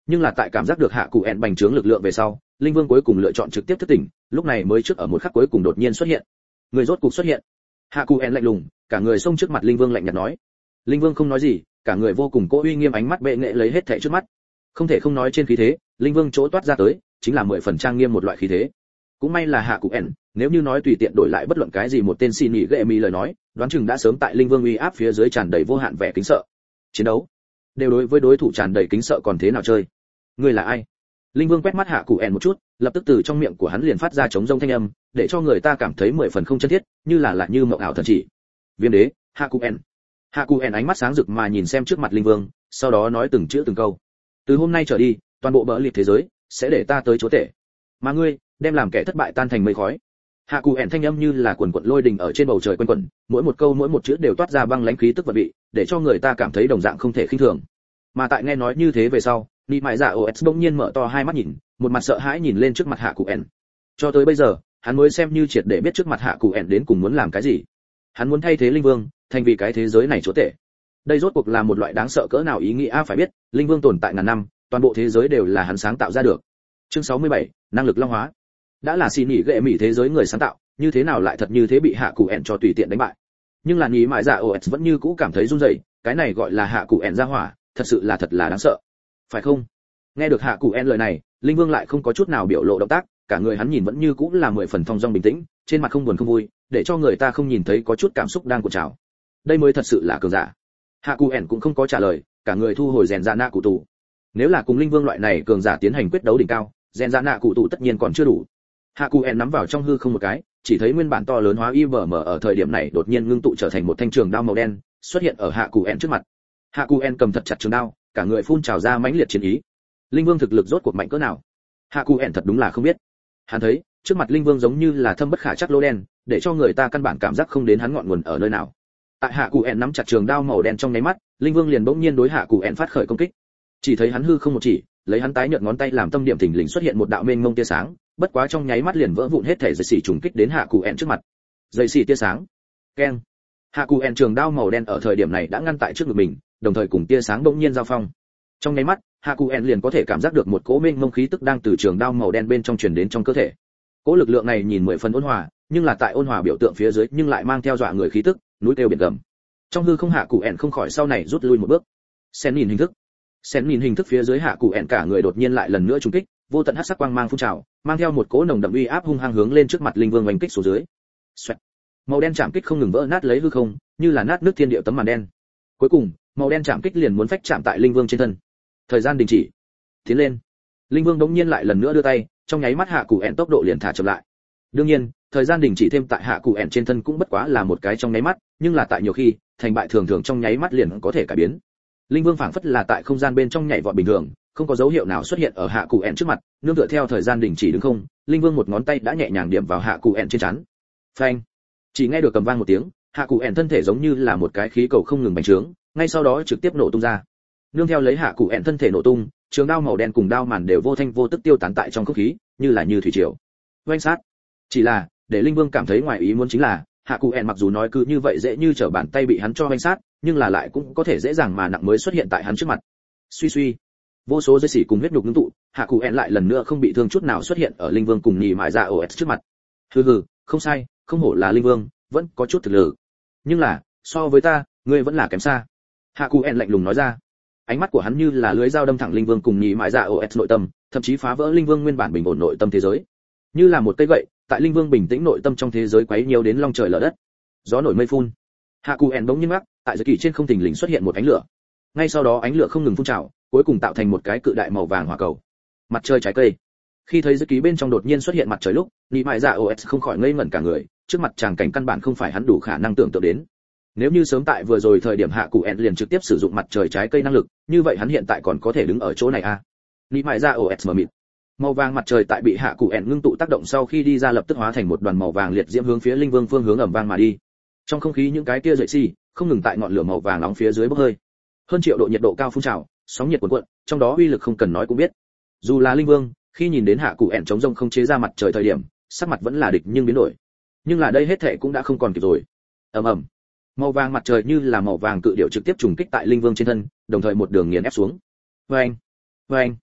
Nhưng là tại cảm giác được hạ cụ ẹn bành trướng lực lượng về sau, linh vương cuối cùng lựa chọn trực tiếp thức tỉnh, lúc này mới trước ở một khắc cuối cùng đột nhiên xuất hiện. Người rốt cục xuất hiện. Hạ cụ ẹn lạnh lùng, cả người xông trước mặt linh vương lạnh nhạt nói. Linh vương không nói gì, cả người vô cùng cố uy nghiêm, ánh mắt bệ nghệ lấy hết thảy trước mắt. Không thể không nói trên khí thế, linh vương chỗ toát ra tới chính là 10 phần trang nghiêm một loại khí thế. Cũng may là hạ cụ ẹn, nếu như nói tùy tiện đổi lại bất luận cái gì một tên xin nghỉ gệ mì lời nói, đoán chừng đã sớm tại linh vương uy áp phía dưới tràn đầy vô hạn vẻ kính sợ. Chiến đấu đều đối với đối thủ tràn đầy kính sợ còn thế nào chơi. Ngươi là ai? Linh vương quét mắt hạ cụ ẹn một chút, lập tức từ trong miệng của hắn liền phát ra trống rông thanh âm, để cho người ta cảm thấy 10 phần không chân thiết, như là như mộng ảo thần chỉ. Viêm đế, hạ cụ ẹn. Hạ cụ ẹn ánh mắt sáng rực mà nhìn xem trước mặt linh vương, sau đó nói từng chữ từng câu. Từ hôm nay trở đi, toàn bộ bỡ liệt thế giới sẽ để ta tới chúa tể, mà ngươi đem làm kẻ thất bại tan thành mây khói. Hạ cụ ẹn thanh âm như là quần quần lôi đình ở trên bầu trời quanh quẩn, mỗi một câu mỗi một chữ đều toát ra băng lãnh khí tức vật vị, để cho người ta cảm thấy đồng dạng không thể khinh thường. Mà tại nghe nói như thế về sau, nị mại dạ os bỗng nhiên mở to hai mắt nhìn, một mặt sợ hãi nhìn lên trước mặt hạ cụ ẹn. Cho tới bây giờ, hắn mới xem như triệt để biết trước mặt hạ cụ ẹn đến cùng muốn làm cái gì. Hắn muốn thay thế linh vương, thành vì cái thế giới này chúa tể. Đây rốt cuộc là một loại đáng sợ cỡ nào ý nghĩa phải biết, linh vương tồn tại ngàn năm, toàn bộ thế giới đều là hắn sáng tạo ra được. Chương 67, năng lực long hóa. Đã là xin nghỉ gệ mỹ thế giới người sáng tạo, như thế nào lại thật như thế bị hạ cụ ẹn cho tùy tiện đánh bại. Nhưng là nghĩ mãi dạ os vẫn như cũ cảm thấy run rẩy, cái này gọi là hạ cụ ẹn ra hỏa, thật là đáng sợ, phải không? Nghe được hạ cụ ẹn lời này, linh vương lại không có chút nào biểu lộ động tác, cả người hắn nhìn vẫn như cũ là 10 phần thong dong bình tĩnh, trên mặt không buồn không vui, để cho người ta không nhìn thấy có chút cảm xúc đang cuộn trào. Đây mới thật sự là cường giả. Hạ cụ ẹn cũng không có trả lời, cả người thu hồi rèn dạ nạ cụ tù. Nếu là cùng linh vương loại này cường giả tiến hành quyết đấu đỉnh cao, rèn dạ nạ cụ tù tất nhiên còn chưa đủ. Hạ cụ ẹn nắm vào trong hư không một cái, chỉ thấy nguyên bản to lớn hóa IVM ở thời điểm này đột nhiên ngưng tụ trở thành một thanh trường đao màu đen, xuất hiện ở hạ cụ ẹn trước mặt. Hạ cụ ẹn cầm thật chặt trường đao, cả người phun trào ra mãnh liệt chiến ý. Linh vương thực lực rốt cuộc mạnh cỡ nào? Hạ cụ ẹn thật đúng là không biết. Hắn thấy, trước mặt linh vương giống như là thâm bất khả trắc lỗ đen, để cho người ta căn bản cảm giác không đến hắn ngọn nguồn ở nơi nào. Tại hạ cụ ẹn nắm chặt trường đao màu đen trong nháy mắt, linh vương liền bỗng nhiên đối hạ cụ ẹn phát khởi công kích. Chỉ thấy hắn hư không một chỉ, lấy hắn tái nhợt ngón tay làm tâm điểm thình lình xuất hiện một đạo mênh mông tia sáng, bất quá trong nháy mắt liền vỡ vụn hết thể dây xỉ trùng kích đến hạ cụ ẹn trước mặt. Dây xỉ tia sáng, keng. Hạ cụ ẹn trường đao màu đen ở thời điểm này đã ngăn tại trước ngực mình, đồng thời cùng tia sáng bỗng nhiên giao phong. Trong nháy mắt, hạ cụ ẹn liền có thể cảm giác được một cỗ mênh mông khí tức đang từ trường đao màu đen bên trong truyền đến trong cơ thể. Cỗ lực lượng này nhìn 10 phần ôn hòa, nhưng là tại ôn hòa biểu tượng phía dưới nhưng lại mang theo dọa người khí tức, núi kêu biển gầm. Trong hư không hạ cụ ẹn không khỏi sau này rút lui một bước. Sen nhìn hình thức. Sen nhìn hình thức phía dưới hạ cụ ẹn cả người đột nhiên lại lần nữa trùng kích, vô tận hắc sắc quang mang phun trào, mang theo một cỗ nồng đậm uy áp hung hăng hướng lên trước mặt linh vương oanh kích xuống dưới. Xoẹt. Màu đen chạm kích không ngừng vỡ nát lấy hư không, như là nát nước thiên địa tấm màn đen. Cuối cùng, màu đen chạm kích liền muốn phách chạm tại linh vương trên thân. Thời gian đình chỉ. Tiến lên. Linh vương đống nhiên lại lần nữa đưa tay, trong nháy mắt hạ cụ ẹn tốc độ liền thả chậm lại. Đương nhiên, thời gian đình chỉ thêm tại hạ cụ ẹn trên thân cũng bất quá là một cái trong nháy mắt, nhưng là tại nhiều khi, thành bại thường thường trong nháy mắt liền có thể cải biến. Linh vương phảng phất là tại không gian bên trong nhảy vọt bình thường, không có dấu hiệu nào xuất hiện ở hạ cụ ẹn trước mặt, nương tựa theo thời gian đình chỉ đứng không, linh vương một ngón tay đã nhẹ nhàng điểm vào hạ cụ ẹn trên trán. Phanh! Chỉ nghe được cầm vang một tiếng, hạ cụ ẹn thân thể giống như là một cái khí cầu không ngừng bành trướng, ngay sau đó trực tiếp nổ tung ra. Nương theo lấy hạ cụ ẹn thân thể nổ tung, trường đao màu đen cùng đao màn đều vô thanh vô tức tiêu tán tại trong không khí, như thủy triều. Oanh sát! Chỉ là, để linh vương cảm thấy ngoài ý muốn chính là, hạ cụ ẹn mặc dù nói cứ như vậy dễ như trở bàn tay bị hắn cho oanh sát, nhưng là lại cũng có thể dễ dàng mà nặng mới xuất hiện tại hắn trước mặt. Suy suy, vô số dây xỉ cùng huyết nhục ngưng tụ, hạ cụ ẹn lại lần nữa không bị thương chút nào xuất hiện ở linh vương cùng nhì mại dạ os trước mặt. Hừ, không sai, không hổ là linh vương, vẫn có chút thực lực. Nhưng là, so với ta, ngươi vẫn là kém xa. Hạ cụ ẹn lạnh lùng nói ra. Ánh mắt của hắn như là lưỡi dao đâm thẳng linh vương cùng nhì mại dạ os nội tâm, thậm chí phá vỡ linh vương nguyên bản bình ổn nội tâm thế giới. Như là một cây gậy, tại linh vương bình tĩnh nội tâm trong thế giới quấy nhiều đến long trời lở đất. Gió nổi mây phun. Hạ cụ ẹn bỗng nhiên ngắc, tại giới kỳ trên không thình lình xuất hiện một ánh lửa. Ngay sau đó ánh lửa không ngừng phun trào, cuối cùng tạo thành một cái cự đại màu vàng hỏa cầu. Mặt trời trái cây. Khi thấy giới kỳ bên trong đột nhiên xuất hiện mặt trời lúc, nhị mại dạ os không khỏi ngây ngẩn cả người, trước mặt tràng cảnh căn bản không phải hắn đủ khả năng tưởng tượng đến. Nếu như sớm tại vừa rồi thời điểm hạ cụ ẹn liền trực tiếp sử dụng mặt trời trái cây năng lực, như vậy hắn hiện tại còn có thể đứng ở chỗ này à? Nhị mại dạ os mở mịt. Màu vàng mặt trời tại bị hạ cụ ẹn ngưng tụ tác động sau khi đi ra lập tức hóa thành một đoàn màu vàng liệt diễm hướng phía linh vương phương hướng ầm vang mà đi. Trong không khí những cái kia dậy xì không ngừng tại ngọn lửa màu vàng nóng phía dưới bốc hơi. Hơn triệu độ nhiệt độ cao phun trào, sóng nhiệt cuồn cuộn, trong đó uy lực không cần nói cũng biết. Dù là linh vương, khi nhìn đến hạ cụ ẹn chống rông không chế ra mặt trời thời điểm, sắc mặt vẫn là địch nhưng biến đổi. Nhưng là đây hết thảy cũng đã không còn kịp rồi. Ầm ầm. Màu vàng mặt trời như là màu vàng cự điểu trực tiếp trùng kích tại linh vương trên thân, đồng thời một đường nghiền ép xuống. Oeng, oeng.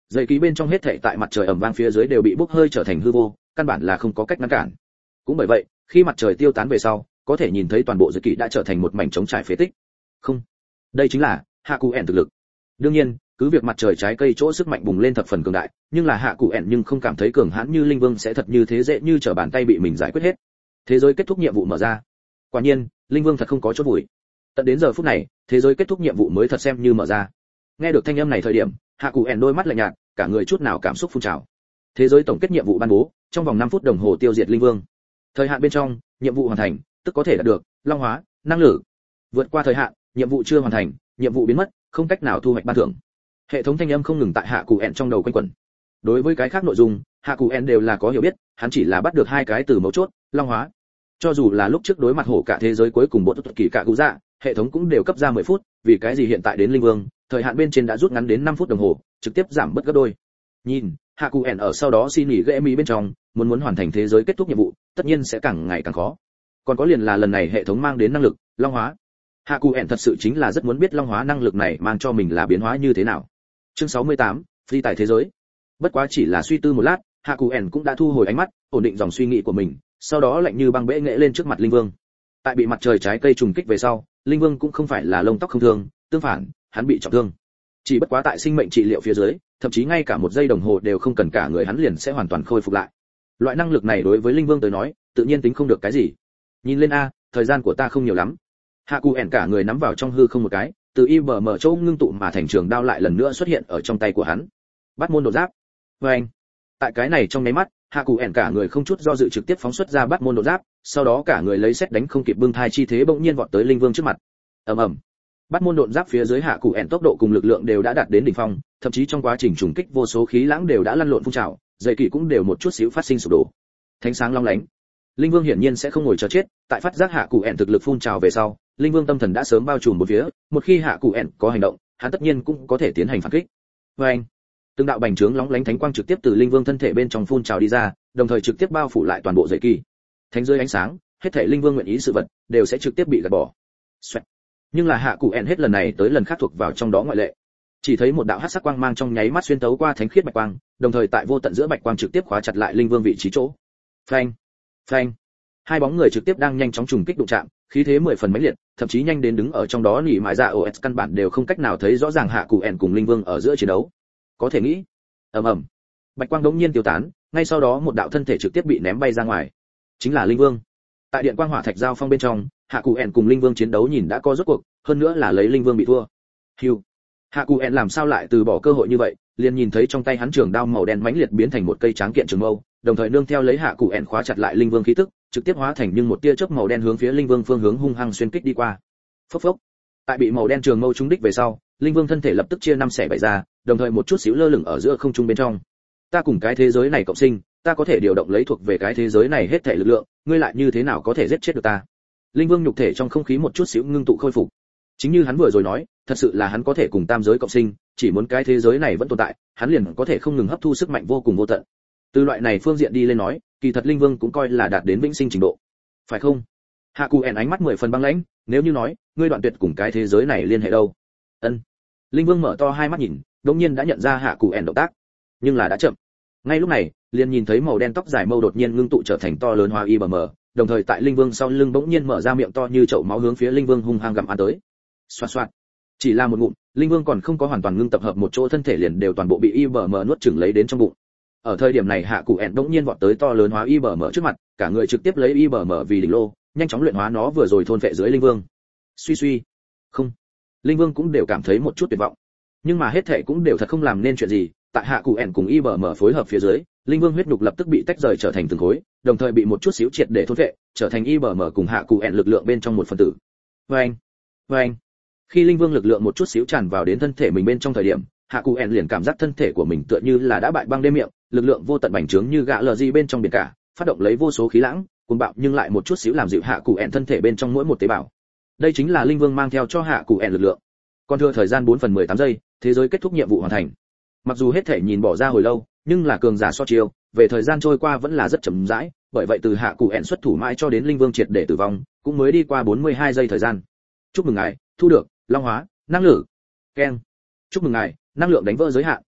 Dây ký bên trong hết thảy tại mặt trời ẩm vang phía dưới đều bị bốc hơi trở thành hư vô, căn bản là không có cách ngăn cản. Cũng bởi vậy, khi mặt trời tiêu tán về sau, có thể nhìn thấy toàn bộ dây ký đã trở thành một mảnh trống trải phế tích. Không, đây chính là hạ cụ ẻn thực lực. Đương nhiên, cứ việc mặt trời trái cây chỗ sức mạnh bùng lên thập phần cường đại, nhưng là hạ cụ ẻn nhưng không cảm thấy cường hãn như linh vương sẽ thật như thế dễ như trở bàn tay bị mình giải quyết hết. Thế giới kết thúc nhiệm vụ mở ra. Quả nhiên, linh vương thật không có chốt vùi. Tận đến giờ phút này, thế giới kết thúc nhiệm vụ mới thật xem như mở ra. Nghe được thanh âm này thời điểm, hạ cụ ẻn đôi mắt lạnh nhạt, cả người chút nào cảm xúc phun trào. Thế giới tổng kết nhiệm vụ ban bố, trong vòng 5 phút đồng hồ tiêu diệt linh vương. Thời hạn bên trong, nhiệm vụ hoàn thành, tức có thể đạt được long hóa, năng lực. Vượt qua thời hạn, nhiệm vụ chưa hoàn thành, nhiệm vụ biến mất, không cách nào thu hoạch ban thưởng. Hệ thống thanh âm không ngừng tại hạ cụ ẻn trong đầu quanh quẩn. Đối với cái khác nội dung, hạ cụ ẻn đều là có hiểu biết, hắn chỉ là bắt được 2 cái từ mấu chốt, long hóa. Cho dù là lúc trước đối mặt hổ cả thế giới cuối cùng bộ thuật kỳ cả cụ dạ, hệ thống cũng đều cấp ra 10 phút, vì cái gì hiện tại đến linh vương, thời hạn bên trên đã rút ngắn đến 5 phút đồng hồ, trực tiếp giảm bớt gấp đôi. Nhìn, hạ cụ ẻn ở sau đó xin nghỉ game bên trong, muốn hoàn thành thế giới kết thúc nhiệm vụ, tất nhiên sẽ càng ngày càng khó. Còn có liền là lần này hệ thống mang đến năng lực long hóa. Hạ cụ ẻn thật sự chính là rất muốn biết long hóa năng lực này mang cho mình là biến hóa như thế nào. Chương 68, phi tài thế giới. Bất quá chỉ là suy tư một lát, hạ cụ ẻn cũng đã thu hồi ánh mắt, ổn định dòng suy nghĩ của mình, sau đó lạnh như băng bẽ nghệ lên trước mặt linh vương. Tại bị mặt trời trái cây trùng kích về sau, linh vương cũng không phải là lông tóc không thương, tương phản, hắn bị trọng thương. Chỉ bất quá tại sinh mệnh trị liệu phía dưới, thậm chí ngay cả 1 giây đồng hồ đều không cần cả người hắn liền sẽ hoàn toàn khôi phục lại. Loại năng lực này đối với linh vương tới nói, tự nhiên tính không được cái gì. Nhìn lên a, thời gian của ta không nhiều lắm. Hạ cụ ẻn cả người nắm vào trong hư không một cái, từ IBM chỗ ngưng tụ mà thành trường đao lại lần nữa xuất hiện ở trong tay của hắn. Bắt môn đột giáp. Anh. Tại cái này trong nháy mắt, hạ cụ ẻn cả người không chút do dự trực tiếp phóng xuất ra bắt môn đột giáp, sau đó cả người lấy sét đánh không kịp bưng thai chi thế bỗng nhiên vọt tới linh vương trước mặt. Ầm ầm. Bắt môn đột giáp phía dưới hạ cụ ẻn tốc độ cùng lực lượng đều đã đạt đến đỉnh phong, thậm chí trong quá trình trùng kích vô số khí lãng đều đã lăn lộn phun trào, dây kỳ cũng đều một chút xíu phát sinh sụp đổ. Thánh sáng long lánh. Linh vương hiển nhiên sẽ không ngồi chờ chết, tại phát giác hạ cụ ẻn thực lực phun trào về sau, linh vương tâm thần đã sớm bao trùm một phía, một khi hạ cụ ẻn có hành động, hắn tất nhiên cũng có thể tiến hành phản kích. Anh. Từng đạo bành trướng lóng lánh thánh quang trực tiếp từ linh vương thân thể bên trong phun trào đi ra, đồng thời trực tiếp bao phủ lại toàn bộ dây kỳ. Thánh dưới ánh sáng, hết thảy linh vương nguyện ý sự vật đều sẽ trực tiếp bị gạt bỏ. Xoẹt. Nhưng là hạ cụ ẻn hết lần này tới lần khác thuộc vào trong đó ngoại lệ. Chỉ thấy một đạo hắc sắc quang mang trong nháy mắt xuyên tấu qua thánh khiết bạch quang, đồng thời tại vô tận giữa bạch quang trực tiếp khóa chặt lại linh vương vị trí chỗ. Phanh, phanh. Hai bóng người trực tiếp đang nhanh chóng trùng kích đụng chạm, khí thế 10 phần mãnh liệt, thậm chí nhanh đến đứng ở trong đó nỉ mại dạ OS căn bản đều không cách nào thấy rõ ràng hạ cụ ẻn cùng linh vương ở giữa chiến đấu. Có thể nghĩ. Ầm ầm. Bạch quang đống nhiên tiêu tán, ngay sau đó một đạo thân thể trực tiếp bị ném bay ra ngoài. Chính là linh vương. Tại điện quang hỏa thạch giao phong bên trong, hạ cụ ẻn cùng linh vương chiến đấu nhìn đã có rốt cuộc, hơn nữa là lấy linh vương bị thua. Hưu. Hạ cụ ẻn làm sao lại từ bỏ cơ hội như vậy, liền nhìn thấy trong tay hắn trường đao màu đen mãnh liệt biến thành một cây tráng kiện trường mâu, đồng thời nương theo lấy hạ cụ ẻn khóa chặt lại linh vương khí tức, trực tiếp hóa thành nhưng một tia chớp màu đen hướng phía linh vương phương hướng hung hăng xuyên kích đi qua. Phốc phốc. Tại bị màu đen trường mâu trúng đích về sau, linh vương thân thể lập tức chia 5 xẻ bảy ra, đồng thời một chút xíu lơ lửng ở giữa không trung bên trong. Ta cùng cái thế giới này cộng sinh, ta có thể điều động lấy thuộc về cái thế giới này hết thảy lực lượng, ngươi lại như thế nào có thể giết chết được ta? Linh vương nhục thể trong không khí một chút xíu ngưng tụ khôi phục. Chính như hắn vừa rồi nói, thật sự là hắn có thể cùng tam giới cộng sinh, chỉ muốn cái thế giới này vẫn tồn tại, hắn liền có thể không ngừng hấp thu sức mạnh vô cùng vô tận. Từ loại này phương diện đi lên nói, kỳ thật linh vương cũng coi là đạt đến vĩnh sinh trình độ, phải không? Hạ cụ ẻn ánh mắt 10 phần băng lãnh, nếu như nói ngươi đoạn tuyệt cùng cái thế giới này liên hệ đâu? Ân. Linh vương mở to hai mắt nhìn, đống nhiên đã nhận ra hạ cụ ẻn động tác, nhưng là đã chậm. Ngay lúc này, liền nhìn thấy màu đen tóc dài mâu đột nhiên ngưng tụ trở thành to lớn hóa IBM, đồng thời tại linh vương sau lưng bỗng nhiên mở ra miệng to như chậu máu hướng phía linh vương hung hăng gặm ăn tới. Xoạt xoạt. Chỉ là một ngụm, linh vương còn không có hoàn toàn ngưng tập hợp một chỗ thân thể liền đều toàn bộ bị IBM nuốt chửng lấy đến trong bụng. Ở thời điểm này hạ cụ ẻn bỗng nhiên vọt tới to lớn hóa IBM trước mặt, cả người trực tiếp lấy IBM vì đỉnh lô, nhanh chóng luyện hóa nó vừa rồi thôn phệ dưới linh vương. Suy suy. Không. Linh vương cũng đều cảm thấy một chút tuyệt vọng. Nhưng mà hết thảy cũng đều thật không làm nên chuyện gì, tại hạ cụ ẻn cùng IBM phối hợp phía dưới, linh vương huyết nhục lập tức bị tách rời trở thành từng khối, đồng thời bị một chút xíu triệt để thôn phệ, trở thành IBM cùng hạ cụ ẻn lực lượng bên trong một phần tử. Vâng, vâng. Khi linh vương lực lượng một chút xíu tràn vào đến thân thể mình bên trong thời điểm, hạ cụ ẻn liền cảm giác thân thể của mình tựa như là đã bại băng đêm miệng, lực lượng vô tận bành trướng như gạ lờ gì bên trong biển cả, phát động lấy vô số khí lãng, cuồng bạo nhưng lại một chút xíu làm dịu hạ cụ ẻn thân thể bên trong mỗi một tế bào. Đây chính là linh vương mang theo cho hạ cụ ẻn lực lượng. Còn thừa thời gian 4/18 giây, thế giới kết thúc nhiệm vụ hoàn thành. Mặc dù hết thể nhìn bỏ ra hồi lâu, nhưng là cường giả so chiêu, về thời gian trôi qua vẫn là rất chậm rãi, bởi vậy từ hạ cụ ẻn xuất thủ mãi cho đến linh vương triệt để tử vong, cũng mới đi qua 42 giây thời gian. Chúc mừng ngài, thu được long hóa năng lượng. Keng. Chúc mừng ngài, năng lượng đánh vỡ giới hạn,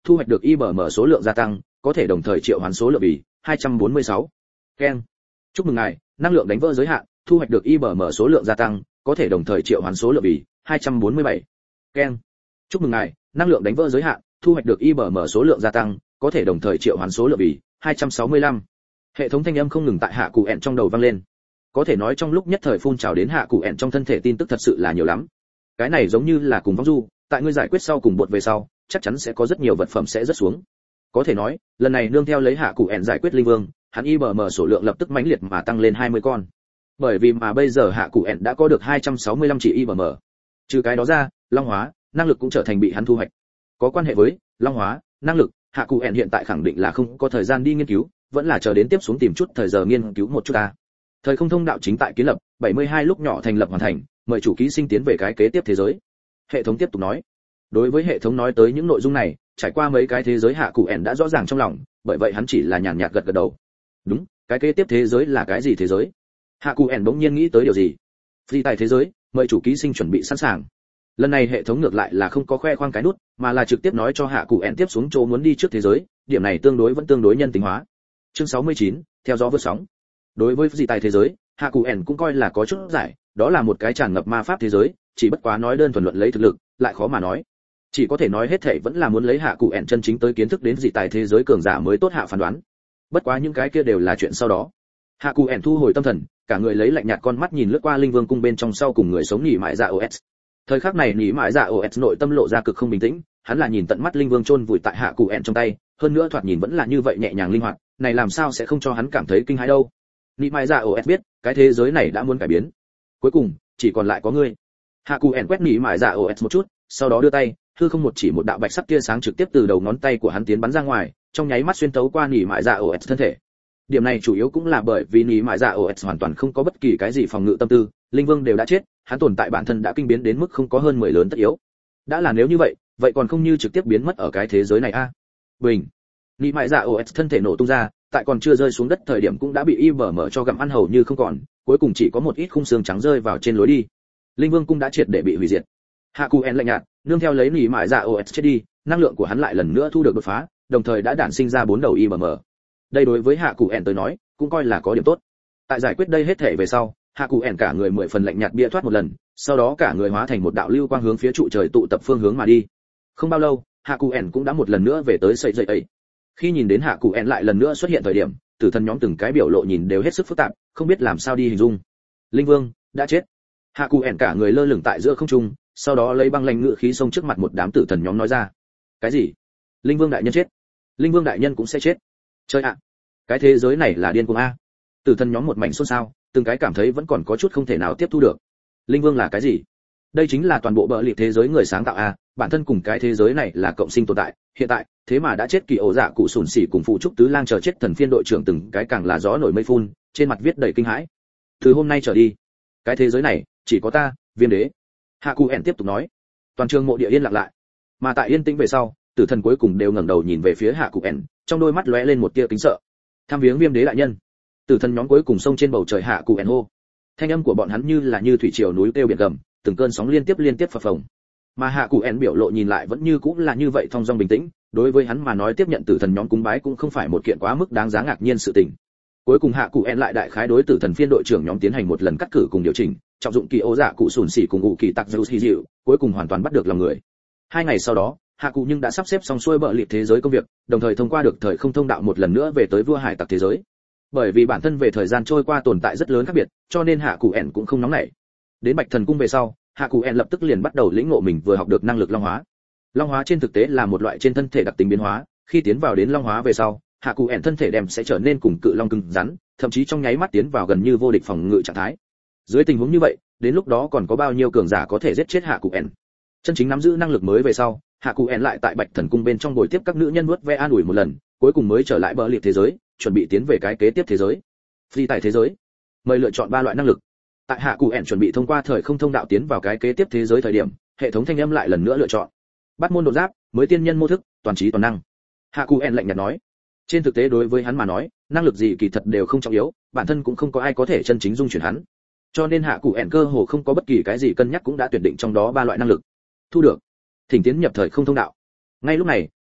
thu hoạch được IBM số lượng gia tăng, có thể đồng thời triệu hoán số lượng vì 246. Ken. Chúc mừng ngài, năng lượng đánh vỡ giới hạn, thu hoạch được IBM số lượng gia tăng, có thể đồng thời triệu hoán số lượng vì 247. Ken. Chúc mừng ngài, năng lượng đánh vỡ giới hạn, thu hoạch được IBM số lượng gia tăng, có thể đồng thời triệu hoán số lượng vì 265. Hệ thống thanh âm không ngừng tại Hạ Cụ ẹn trong đầu vang lên. Có thể nói trong lúc nhất thời phun trào đến Hạ Cụ ẹn trong thân thể tin tức thật sự là nhiều lắm. Cái này giống như là cùng vong du, tại ngươi giải quyết sau cùng bột về sau, chắc chắn sẽ có rất nhiều vật phẩm sẽ rớt xuống. Có thể nói, lần này nương theo lấy Hạ Cụ ẹn giải quyết linh vương, hắn IBM số lượng lập tức mãnh liệt mà tăng lên 20 con. Bởi vì mà bây giờ Hạ Cụ ẹn đã có được 265 chỉ IBM. Trừ cái đó ra, long hóa, năng lực cũng trở thành bị hắn thu hoạch. Có quan hệ với long hóa, năng lực, Hạ Cụ ẹn hiện tại khẳng định là không có thời gian đi nghiên cứu, vẫn là chờ đến tiếp xuống tìm chút thời giờ nghiên cứu một chút ta. Thời không thông đạo chính tại kiến lập, 72 lúc nhỏ thành lập hoàn thành, mời chủ ký sinh tiến về cái kế tiếp thế giới. Hệ thống tiếp tục nói. Đối với hệ thống nói tới những nội dung này, trải qua mấy cái thế giới Hạ Cụ ẹn đã rõ ràng trong lòng, bởi vậy hắn chỉ là nhàn nhạt gật gật đầu. Đúng, cái kế tiếp thế giới là cái gì thế giới? Hạ Cụ ẹn bỗng nhiên nghĩ tới điều gì. Phi tài thế giới, mời chủ ký sinh chuẩn bị sẵn sàng. Lần này hệ thống ngược lại là không có khoe khoang cái nút, mà là trực tiếp nói cho Hạ Cụ ẹn tiếp xuống chỗ muốn đi trước thế giới, điểm này vẫn tương đối nhân tính hóa. Chương 69, theo gió vượt sóng. Đối với phi tài thế giới, Hạ Cụ ẹn cũng coi là có chút giải, đó là một cái tràn ngập ma pháp thế giới, chỉ bất quá nói đơn thuần luận lấy thực lực, lại khó mà nói. Chỉ có thể nói hết thảy vẫn là muốn lấy Hạ Cụ ẹn chân chính tới kiến thức đến dị tài thế giới cường giả mới tốt hạ phán đoán. Bất quá những cái kia đều là chuyện sau đó. Hạ Cụ ẹn thu hồi tâm thần, cả người lấy lạnh nhạt con mắt nhìn lướt qua linh vương cung bên trong sau cùng người sống nhỉ mại dạ OS. Thời khắc này nhỉ mại dạ OS nội tâm lộ ra cực không bình tĩnh, hắn là nhìn tận mắt linh vương chôn vùi tại Hạ Cụ ẹn trong tay, hơn nữa thoạt nhìn vẫn là như vậy nhẹ nhàng linh hoạt, này làm sao sẽ không cho hắn cảm thấy kinh hãi đâu. Nhỉ mại dạ OS biết, cái thế giới này đã muốn cải biến. Cuối cùng, chỉ còn lại có ngươi. Hạ Cụ ẹn quét nhỉ mại dạ OS một chút, sau đó đưa tay, hư không một chỉ một đạo bạch sắc tia sáng trực tiếp từ đầu ngón tay của hắn tiến bắn ra ngoài, trong nháy mắt xuyên tấu qua nhỉ mại dạ OS thân thể. Điểm này chủ yếu cũng là bởi vì nhỉ mại dạ OS hoàn toàn không có bất kỳ cái gì phòng ngự tâm tư, linh vương đều đã chết, hắn tồn tại bản thân đã kinh biến đến mức không có hơn 10 lớn tất yếu. Đã là nếu như vậy còn không như trực tiếp biến mất ở cái thế giới này a. Bình. Nhỉ mại dạ OS thân thể nổ tung ra, tại còn chưa rơi xuống đất thời điểm cũng đã bị IBM cho gặm ăn hầu như không còn, cuối cùng chỉ có một ít khung xương trắng rơi vào trên lối đi. Linh vương cung đã triệt để bị hủy diệt. Hạ Cụ ẹn lạnh nhạt, nương theo lấy nhỉ mại dạ OS chết đi, năng lượng của hắn lại lần nữa thu được đột phá, đồng thời đã đản sinh ra 4 đầu IBM. Đây đối với Hạ Cụ ẹn tới nói, cũng coi là có điểm tốt. Tại giải quyết đây hết thể về sau, Hạ Cụ ẹn cả người 10 phần lạnh nhạt bia thoát một lần, sau đó cả người hóa thành một đạo lưu quang hướng phía trụ trời tụ tập phương hướng mà đi. Không bao lâu, Hạ Cụ ẹn cũng đã một lần nữa về tới sợi dây ấy. Khi nhìn đến Hạ Cụ ẹn lại lần nữa xuất hiện thời điểm, tử thần nhóm từng cái biểu lộ nhìn đều hết sức phức tạp, không biết làm sao đi hình dung. Linh vương đã chết. Hạ Cụ ẹn cả người lơ lửng tại giữa không trung, sau đó lấy băng lãnh ngự khí xông trước mặt một đám tử thần nhóm nói ra. Cái gì? Linh vương đại nhân chết? Linh vương đại nhân cũng sẽ chết? Chơi ạ, cái thế giới này là điên cuồng a. Tử thần nhóm một mảnh xôn xao, từng cái cảm thấy vẫn còn có chút không thể nào tiếp thu được. Linh vương là cái gì? Đây chính là toàn bộ bờ liệt thế giới người sáng tạo a, bản thân cùng cái thế giới này là cộng sinh tồn tại, hiện tại thế mà đã chết kỳ ổ dạ cụ sùn xỉ cùng phụ trúc tứ lang chờ chết thần phiên đội trưởng từng cái càng là gió nổi mây phun, trên mặt viết đầy kinh hãi. Từ hôm nay trở đi, cái thế giới này chỉ có ta, Viêm đế. Hạ Cụ ẹn tiếp tục nói. Toàn trường mộ địa yên lặng lại, mà tại yên tĩnh về sau, tử thần cuối cùng đều ngẩng đầu nhìn về phía Hạ Cụ ẹn, trong đôi mắt lóe lên một tia kính sợ. Tham viếng Viêm đế đại nhân. Tử thần nhóm cuối cùng xông trên bầu trời Hạ Cụ ẹn hô. Thanh âm của bọn hắn như là như thủy triều núi kêu biển gầm, từng cơn sóng liên tiếp phập phồng. Mà Hạ Cụ ẹn biểu lộ nhìn lại vẫn như cũng là như vậy thong dong bình tĩnh, đối với hắn mà nói tiếp nhận tử thần nhóm cúng bái cũng không phải một kiện quá mức đáng giá ngạc nhiên sự tình. Cuối cùng Hạ Cụ ẹn lại đại khái đối tử thần phiên đội trưởng nhóm tiến hành một lần cắt cử cùng điều chỉnh, trọng dụng kỳ ố dạ cụ sùn xỉ cùng ngụ kỳ tặc dâu xì dịu, cuối cùng hoàn toàn bắt được lòng người. 2 ngày sau đó, Hạ Cụ nhưng đã sắp xếp xong xuôi bờ liệt thế giới công việc, đồng thời thông qua được thời không thông đạo một lần nữa về tới vua hải tặc thế giới. Bởi vì bản thân về thời gian trôi qua tồn tại rất lớn khác biệt, cho nên Hạ Cụ ẹn cũng không nóng nảy. Đến Bạch Thần cung về sau, Hạ Cụ ẹn lập tức liền bắt đầu lĩnh ngộ mình vừa học được năng lực long hóa. Long hóa trên thực tế là một loại trên thân thể đặc tính biến hóa, khi tiến vào đến long hóa về sau, Hạ Cụ ẹn thân thể đem sẽ trở nên cùng cự long cứng rắn, thậm chí trong nháy mắt tiến vào gần như vô địch phòng ngự trạng thái. Dưới tình huống như vậy, đến lúc đó còn có bao nhiêu cường giả có thể giết chết Hạ Cụ ẹn? Chân chính nắm giữ năng lực mới về sau, Hạ Cụ ẹn lại tại Bạch Thần cung bên trong buổi tiếp các nữ nhân nuốt ve an ủi một lần, cuối cùng mới trở lại bờ liệt thế giới, chuẩn bị tiến về cái kế tiếp thế giới. Phi tại thế giới. Mời lựa chọn 3 loại năng lực. Tại Hạ Cụ ẹn chuẩn bị thông qua thời không thông đạo tiến vào cái kế tiếp thế giới thời điểm, hệ thống thanh âm lại lần nữa lựa chọn. Bắt môn đột giáp, mới tiên nhân mô thức, toàn trí toàn năng. Hạ Cụ ẹn lạnh nhạt nói. Trên thực tế đối với hắn mà nói, năng lực gì kỳ thật đều không trọng yếu, bản thân cũng không có ai có thể chân chính dung chuyển hắn. Cho nên Hạ Cụ ẹn cơ hồ không có bất kỳ cái gì cân nhắc cũng đã tuyển định trong đó 3 loại năng lực. Thu được. Thỉnh tiến nhập thời không thông đạo. Ngay lúc này,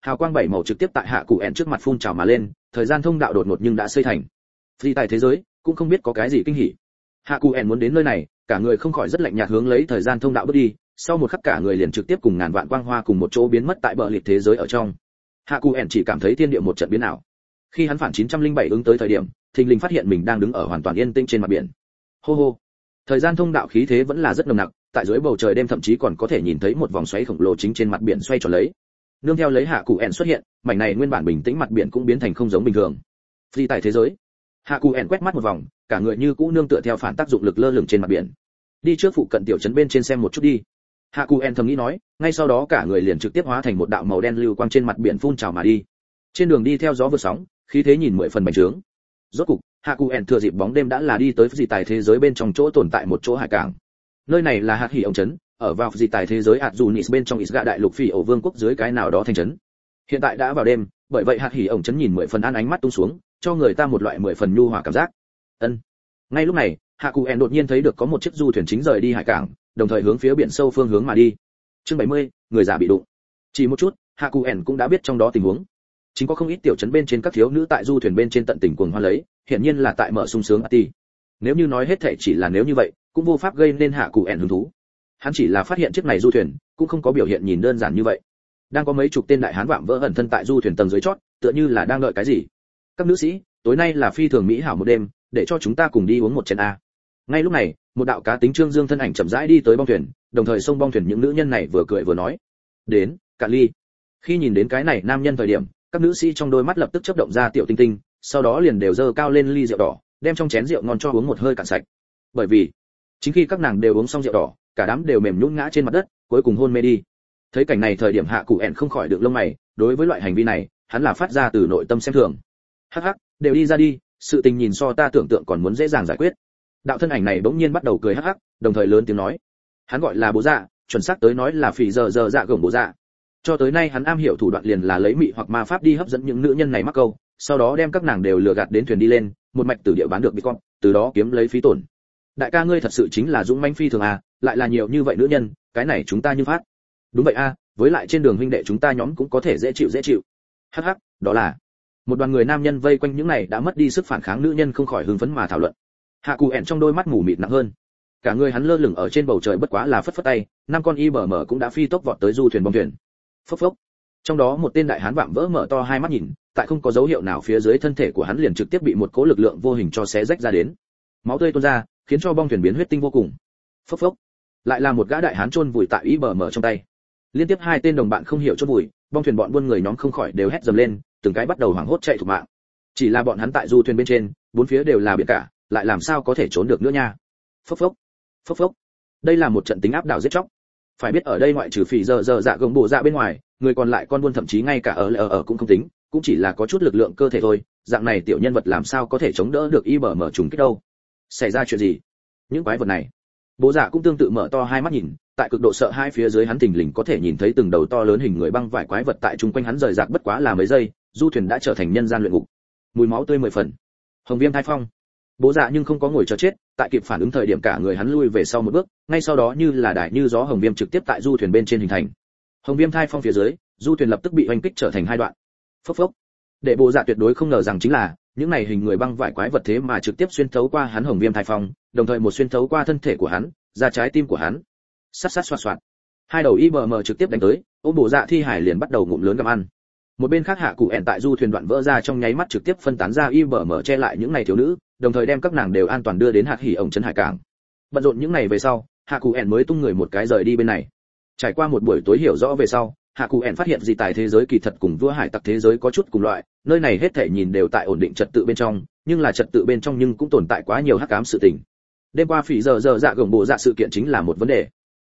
hào quang bảy màu trực tiếp tại hạ cụ ẹn trước mặt phun trào mà lên, thời gian thông đạo đột ngột nhưng đã xây thành. Phi tại thế giới cũng không biết có cái gì kinh hỉ. Hạ cụ ẹn muốn đến nơi này, cả người không khỏi rất lạnh nhạt hướng lấy thời gian thông đạo bước đi, sau một khắc cả người liền trực tiếp cùng ngàn vạn quang hoa cùng một chỗ biến mất tại bờ liệt thế giới ở trong. Hạ cụ ẹn chỉ cảm thấy thiên địa một trận biến ảo. Khi hắn phản 907 ứng tới thời điểm, thình lình phát hiện mình đang đứng ở hoàn toàn yên tĩnh trên mặt biển. Hô hô. Thời gian thông đạo khí thế vẫn là rất nồng nặc, tại dưới bầu trời đêm thậm chí còn có thể nhìn thấy một vòng xoáy khổng lồ chính trên mặt biển xoay tròn lấy. Nương theo lấy hạ cụ ẹn xuất hiện, mảnh này nguyên bản bình tĩnh mặt biển cũng biến thành không giống bình thường. Phi tại thế giới. Hạ cụ ẹn quét mắt một vòng, cả người như cũ nương tựa theo phản tác dụng lực lơ lửng trên mặt biển. Đi trước phụ cận tiểu trấn bên trên xem một chút đi. Hạ cụ ẹn thầm nghĩ nói, ngay sau đó cả người liền trực tiếp hóa thành một đạo màu đen lưu quang trên mặt biển phun trào mà đi. Trên đường đi theo gió vượt sóng, khí thế nhìn 10 phần bành trướng. Rốt cục, hạ cụ ẹn thừa dịp bóng đêm đã là đi tới dị tài thế giới bên trong chỗ tồn tại một chỗ hải cảng. Nơi này là hạt hỉ ông trấn, ở vào dị tài thế giới hạt Junis bên trong Isga đại lục phi ổ vương quốc dưới cái nào đó thành trấn. Hiện tại đã vào đêm, bởi vậy hạt hỉ ông trấn nhìn 10 phần an ánh mắt tung xuống, cho người ta một loại 10 phần nhu hòa cảm giác. Ân. Ngay lúc này, hạ cụ ẹn đột nhiên thấy được có một chiếc du thuyền chính rời đi hải cảng, đồng thời hướng phía biển sâu phương hướng mà đi. Chương 70, người già bị đụng. Chỉ một chút, hạ cụ ẹn cũng đã biết trong đó tình huống. Chính có không ít tiểu trấn bên trên các thiếu nữ tại du thuyền bên trên tận tình cuồng hoan lấy, hiển nhiên là tại mở sung sướng party. Nếu như nói hết thảy chỉ là nếu như vậy, cũng vô pháp gây nên hạ cụ ẹn hứng thú. Hắn chỉ là phát hiện chiếc này du thuyền, cũng không có biểu hiện nhìn đơn giản như vậy. Đang có mấy chục tên đại hán vạm vỡ ẩn thân tại du thuyền tầng dưới chót, tựa như là đang đợi cái gì. Các nữ sĩ, tối nay là phi thường mỹ hảo một đêm, để cho chúng ta cùng đi uống một chén a. Ngay lúc này, một đạo cá tính trương dương thân ảnh chậm rãi đi tới bong thuyền, đồng thời xông bong thuyền những nữ nhân này vừa cười vừa nói: "Đến, cạn ly." Khi nhìn đến cái này nam nhân thời điểm, các nữ sĩ trong đôi mắt lập tức chớp động ra tiểu tinh tinh, sau đó liền đều giơ cao lên ly rượu đỏ, đem trong chén rượu ngon cho uống một hơi cạn sạch. Bởi vì, chính khi các nàng đều uống xong rượu đỏ, cả đám đều mềm nhũn ngã trên mặt đất, cuối cùng hôn mê đi. Thấy cảnh này thời điểm hạ cụ ẹn không khỏi được lông mày, đối với loại hành vi này, hắn là phát ra từ nội tâm xem thường. Hắc hắc, đều đi ra đi, sự tình nhìn so ta tưởng tượng còn muốn dễ dàng giải quyết. Đạo thân ảnh này bỗng nhiên bắt đầu cười hắc hắc, đồng thời lớn tiếng nói. Hắn gọi là bố dạ, chuẩn xác tới nói là phỉ giờ dạ gồng bố dạ. Cho tới nay hắn am hiểu thủ đoạn liền là lấy mị hoặc ma pháp đi hấp dẫn những nữ nhân này mắc câu, sau đó đem các nàng đều lừa gạt đến thuyền đi lên, một mạch từ địa bán được bitcoin, từ đó kiếm lấy phí tổn. Đại ca ngươi thật sự chính là dũng mãnh phi thường à, lại là nhiều như vậy nữ nhân, cái này chúng ta như phát. Đúng vậy a, với lại trên đường huynh đệ chúng ta nhóm cũng có thể dễ chịu. Hắc hắc, đó là. Một đoàn người nam nhân vây quanh những này đã mất đi sức phản kháng nữ nhân không khỏi hưng phấn mà thảo luận. Hạ cụ ẹn trong đôi mắt mù mịt nặng hơn. Cả người hắn lơ lửng ở trên bầu trời bất quá là phất phất tay, năm con IBM cũng đã phi tốc vọt tới du thuyền bong thuyền. Phốc phốc. Trong đó một tên đại hán vạm vỡ mở to hai mắt nhìn, tại không có dấu hiệu nào phía dưới thân thể của hắn liền trực tiếp bị một cỗ lực lượng vô hình cho xé rách ra đến. Máu tươi tuôn ra, khiến cho bong thuyền biến huyết tinh vô cùng. Phốc phốc. Lại là một gã đại hán chôn vùi tại IBM trong tay. Liên tiếp hai tên đồng bạn không hiểu chôn vùi, bong thuyền bọn buôn người nhóm không khỏi đều hét dầm lên, từng cái bắt đầu hoảng hốt chạy thục mạng. Chỉ là bọn hắn tại du thuyền bên trên, bốn phía đều là biển cả, lại làm sao có thể trốn được nữa nha. Phốc phốc. Phốc phốc. Đây là một trận tính áp đảo giết chóc. Phải biết ở đây ngoại trừ phỉ giờ dạ gồng bộ dạ bên ngoài, người còn lại con buôn thậm chí ngay cả ở cũng không tính, cũng chỉ là có chút lực lượng cơ thể thôi, dạng này tiểu nhân vật làm sao có thể chống đỡ được IBM trùng kích đâu. Xảy ra chuyện gì? Những quái vật này. Bố dạ cũng tương tự mở to hai mắt nhìn, tại cực độ sợ hai phía dưới hắn thình lình có thể nhìn thấy từng đầu to lớn hình người băng vải quái vật tại chung quanh hắn rời rạc bất quá là mấy giây, du thuyền đã trở thành nhân gian luyện ngục. Mùi máu tươi 10 phần. Hồng viêm thai phong. Bố dạ nhưng không có ngồi chờ chết, tại kịp phản ứng thời điểm cả người hắn lui về sau một bước, ngay sau đó như là đại như gió hồng viêm trực tiếp tại du thuyền bên trên hình thành. Hồng viêm thai phong phía dưới, du thuyền lập tức bị hoành kích trở thành hai đoạn. Phốc phốc. Để bố dạ tuyệt đối không ngờ rằng chính là những này hình người băng vải quái vật thế mà trực tiếp xuyên thấu qua hắn hồng viêm thai phong, đồng thời một xuyên thấu qua thân thể của hắn, ra trái tim của hắn. Sát sát xoạt xoạt. Hai đầu IBM trực tiếp đánh tới, ôm bố dạ thi hải liền bắt đầu ngụm lớn gặm ăn. Một bên khác hạ cụ ẹn tại du thuyền đoạn vỡ ra trong nháy mắt trực tiếp phân tán ra IBM che lại những này thiếu nữ, đồng thời đem các nàng đều an toàn đưa đến hạt hỉ ổng trấn hải cảng. Bận rộn những ngày về sau, hạ cụ ẹn mới tung người một cái rời đi bên này. Trải qua một buổi tối hiểu rõ về sau, hạ cụ ẹn phát hiện gì tại thế giới kỳ thật cùng vua hải tặc thế giới có chút cùng loại, nơi này hết thảy nhìn đều tại ổn định trật tự bên trong, nhưng là trật tự bên trong nhưng cũng tồn tại quá nhiều hắc ám sự tình. Đêm qua phỉ giờ dạ gồng bộ dạ sự kiện chính là một vấn đề.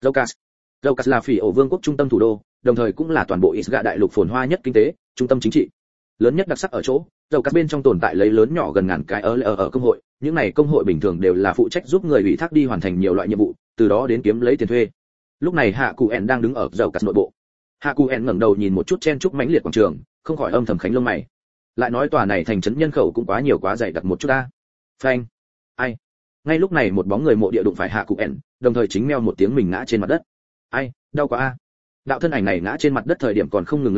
Jokas là phỉ ổ vương quốc trung tâm thủ đô, đồng thời cũng là toàn bộ Isga đại lục phồn hoa nhất kinh tế, trung tâm chính trị. Lớn nhất đặc sắc ở chỗ, Jokas bên trong tồn tại lấy lớn nhỏ gần ngàn cái ở công hội, những này công hội bình thường đều là phụ trách giúp người ủy thác đi hoàn thành nhiều loại nhiệm vụ, từ đó đến kiếm lấy tiền thuê. Lúc này hạ cụ ẹn đang đứng ở Jokas nội bộ. Hạ cụ ẹn ngẩng đầu nhìn một chút chen chúc mãnh liệt quảng trường, không khỏi âm thầm khánh lông mày. Lại nói tòa này thành trấn nhân khẩu cũng quá nhiều quá dày đặc một chút ta. Phanh. Ai. Ngay lúc này một bóng người mộ địa đụng phải hạ cụ ẹn, đồng thời chính meo một tiếng mình ngã trên mặt đất. Ai, đau quá a. Đạo thân ảnh này ngã trên mặt đất thời điểm còn không ngừng lăn lộn,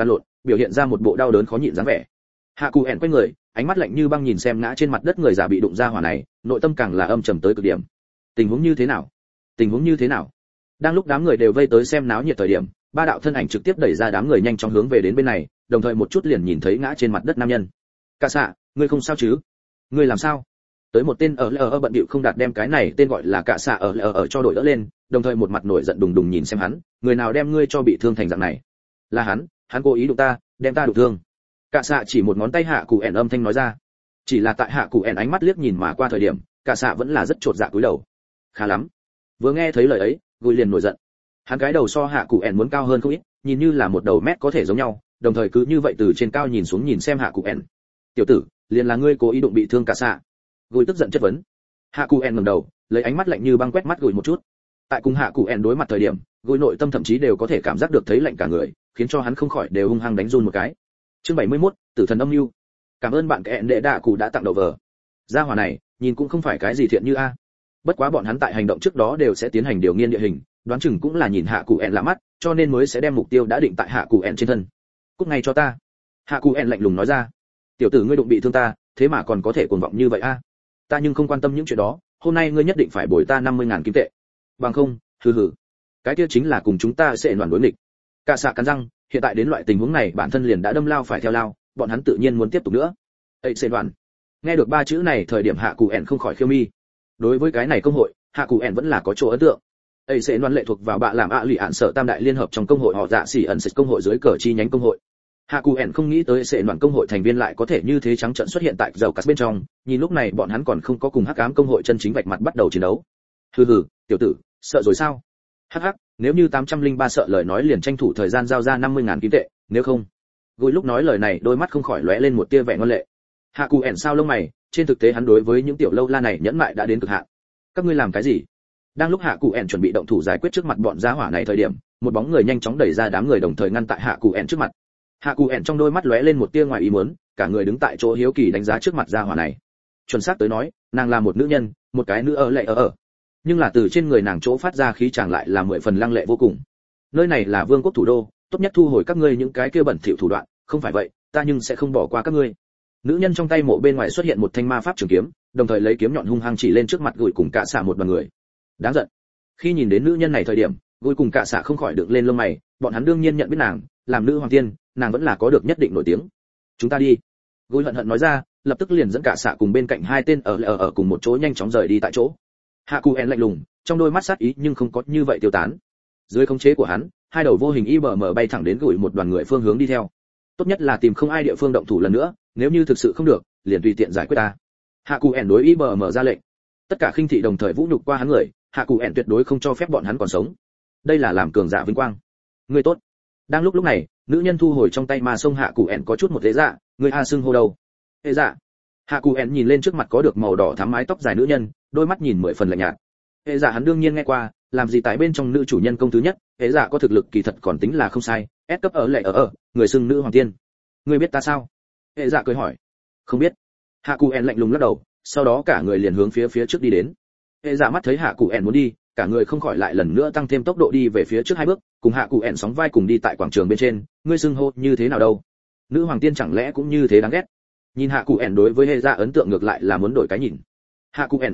biểu hiện ra một bộ đau đớn khó nhịn dáng vẻ. Hạ Cù ẻn quay người, ánh mắt lạnh như băng nhìn xem ngã trên mặt đất người già bị đụng ra hỏa này, nội tâm càng là âm trầm tới cực điểm. Tình huống như thế nào? Tình huống như thế nào? Đang lúc đám người đều vây tới xem náo nhiệt thời điểm, ba đạo thân ảnh trực tiếp đẩy ra đám người nhanh chóng hướng về đến bên này, đồng thời một chút liền nhìn thấy ngã trên mặt đất nam nhân. Cả xạ, ngươi không sao chứ? Ngươi làm sao? Tới một tên ở bận bịu không đạt đem cái này tên gọi là cả xạ ở cho đội đỡ lên, đồng thời một mặt nổi giận đùng đùng nhìn xem hắn, người nào đem ngươi cho bị thương thành dạng này? Là hắn cố ý đụng ta, đem ta đụng thương. Cả xạ chỉ một ngón tay Hạ Cù ẻn âm thanh nói ra. Chỉ là tại Hạ Cù ẻn ánh mắt liếc nhìn mà qua thời điểm, cả xạ vẫn là rất chột dạ cúi đầu. Khá lắm. Vừa nghe thấy lời ấy, Gùi liền nổi giận. Hắn cái đầu so Hạ Cù ẻn muốn cao hơn không ít, nhìn như là một đầu mét có thể giống nhau, đồng thời cứ như vậy từ trên cao nhìn xuống nhìn xem Hạ Cù ẻn. Tiểu tử, liền là ngươi cố ý đụng bị thương cả xạ. Gùi tức giận chất vấn. Hạ Cù ẻn ngẩng đầu, lấy ánh mắt lạnh như băng quét mắt Gùi một chút. Tại cùng Hạ Cù ẻn đối mặt thời điểm, Gùi nội tâm thậm chí đều có thể cảm giác được thấy lạnh cả người, khiến cho hắn không khỏi đều hung hăng đánh run một cái. Chương 71, Tử thần âm lưu. Cảm ơn bạn kẹn đệ đạ cụ đã tặng đầu vở. Gia hỏa này, nhìn cũng không phải cái gì thiện như a. Bất quá bọn hắn tại hành động trước đó đều sẽ tiến hành điều nghiên địa hình, đoán chừng cũng là nhìn Hạ Cù ẻn lạ mắt, cho nên mới sẽ đem mục tiêu đã định tại Hạ Cù ẻn trên thân. Cút ngay cho ta. Hạ Cù ẻn lạnh lùng nói ra. Tiểu tử ngươi đụng bị thương ta, thế mà còn có thể cuồng vọng như vậy a? Ta nhưng không quan tâm những chuyện đó, hôm nay ngươi nhất định phải bồi ta 50.000 kim tệ. Bằng không, hừ. Cái kia chính là cùng chúng ta sẽ đoàn đối nghịch. Cả xạ cắn răng, hiện tại đến loại tình huống này bản thân liền đã đâm lao phải theo lao, bọn hắn tự nhiên muốn tiếp tục nữa. Ấy sẽ đoàn. Nghe được ba chữ này thời điểm Hạ Cù ẻn không khỏi khiêu mi. Đối với cái này công hội, Hạ Cù ẻn vẫn là có chỗ ấn tượng. Ấy sẽ đoàn lệ thuộc vào bạ làm lì ạn sở tam đại liên hợp trong công hội họ dạ xỉ ẩn sệt công hội dưới cờ chi nhánh công hội. Hạ Cù ẻn không nghĩ tới sẽ đoàn công hội thành viên lại có thể như thế trắng trợn xuất hiện tại dầu cắt bên trong, nhìn lúc này bọn hắn còn không có cùng Hắc Ám công hội chân chính vạch mặt bắt đầu chiến đấu. Hừ, tiểu tử, sợ rồi sao? Hắc, nếu như 803 sợ lời nói liền tranh thủ thời gian giao ra 50.000 kim tệ, nếu không. Gùi lúc nói lời này đôi mắt không khỏi lóe lên một tia vẻ ngoan lệ. Hạ Cù ẻn sao lông mày, trên thực tế hắn đối với những tiểu lâu la này nhẫn mại đã đến cực hạn. Các ngươi làm cái gì? Đang lúc Hạ Cù ẻn chuẩn bị động thủ giải quyết trước mặt bọn gia hỏa này thời điểm, một bóng người nhanh chóng đẩy ra đám người đồng thời ngăn tại Hạ Cù ẻn trước mặt. Hạ Cù ẻn trong đôi mắt lóe lên một tia ngoài ý muốn, cả người đứng tại chỗ hiếu kỳ đánh giá trước mặt gia hỏa này. Chuẩn xác tới nói, nàng là một nữ nhân, một cái nữ ở. Nhưng là từ trên người nàng chỗ phát ra khí chàng lại là 10 phần lăng lệ vô cùng. Nơi này là vương quốc thủ đô, tốt nhất thu hồi các ngươi những cái kia bẩn thỉu thủ đoạn, không phải vậy, ta nhưng sẽ không bỏ qua các ngươi. Nữ nhân trong tay mộ bên ngoài xuất hiện một thanh ma pháp trường kiếm, đồng thời lấy kiếm nhọn hung hăng chỉ lên trước mặt Gùi cùng Cả xạ một đoàn người. Đáng giận. Khi nhìn đến nữ nhân này thời điểm, Gùi cùng Cả xạ không khỏi được lên lông mày, bọn hắn đương nhiên nhận biết nàng, làm nữ hoàng tiên, nàng vẫn là có được nhất định nổi tiếng. Chúng ta đi. Gùi hận nói ra, lập tức liền dẫn Cả xạ cùng bên cạnh hai tên ở cùng một chỗ nhanh chóng rời đi tại chỗ. Hạ Cù ẻn lạnh lùng, trong đôi mắt sát ý nhưng không có như vậy tiêu tán. Dưới khống chế của hắn, hai đầu vô hình IBM bay thẳng đến Gùi một đoàn người phương hướng đi theo. Tốt nhất là tìm không ai địa phương động thủ lần nữa, nếu như thực sự không được, liền tùy tiện giải quyết ta. Hạ Cù ẻn đối IBM ra lệnh. Tất cả khinh thị đồng thời vũ nhục qua hắn người, Hạ Cù ẻn tuyệt đối không cho phép bọn hắn còn sống. Đây là làm cường giả vinh quang. Người tốt. Đang lúc này, nữ nhân thu hồi trong tay ma sông Hạ Cù ẻn có chút một thế dạ, người a xưng hô đầu. Thế dạ. Hạ Cù ẻn nhìn lên trước mặt có được màu đỏ thắm mái tóc dài nữ nhân, đôi mắt nhìn 10 phần lạnh nhạt. Hệ dạ hắn đương nhiên nghe qua, làm gì tại bên trong nữ chủ nhân công thứ nhất, hệ dạ có thực lực kỳ thật còn tính là không sai, S cấp ở, người xưng nữ hoàng tiên. Ngươi biết ta sao? Hệ dạ cười hỏi. Không biết. Hạ Cù ẻn lạnh lùng lắc đầu, sau đó cả người liền hướng phía trước đi đến. Hệ dạ mắt thấy Hạ Cù ẻn muốn đi, cả người không khỏi lại lần nữa tăng thêm tốc độ đi về phía trước 2 bước, cùng Hạ Cù ẻn sóng vai cùng đi tại quảng trường bên trên, ngươi xưng hô như thế nào đâu? Nữ hoàng tiên chẳng lẽ cũng như thế đáng ghét? Nhìn Hạ Cù ẻn đối với hệ dạ ấn tượng ngược lại là muốn đổi cái nhìn. Hạ Cù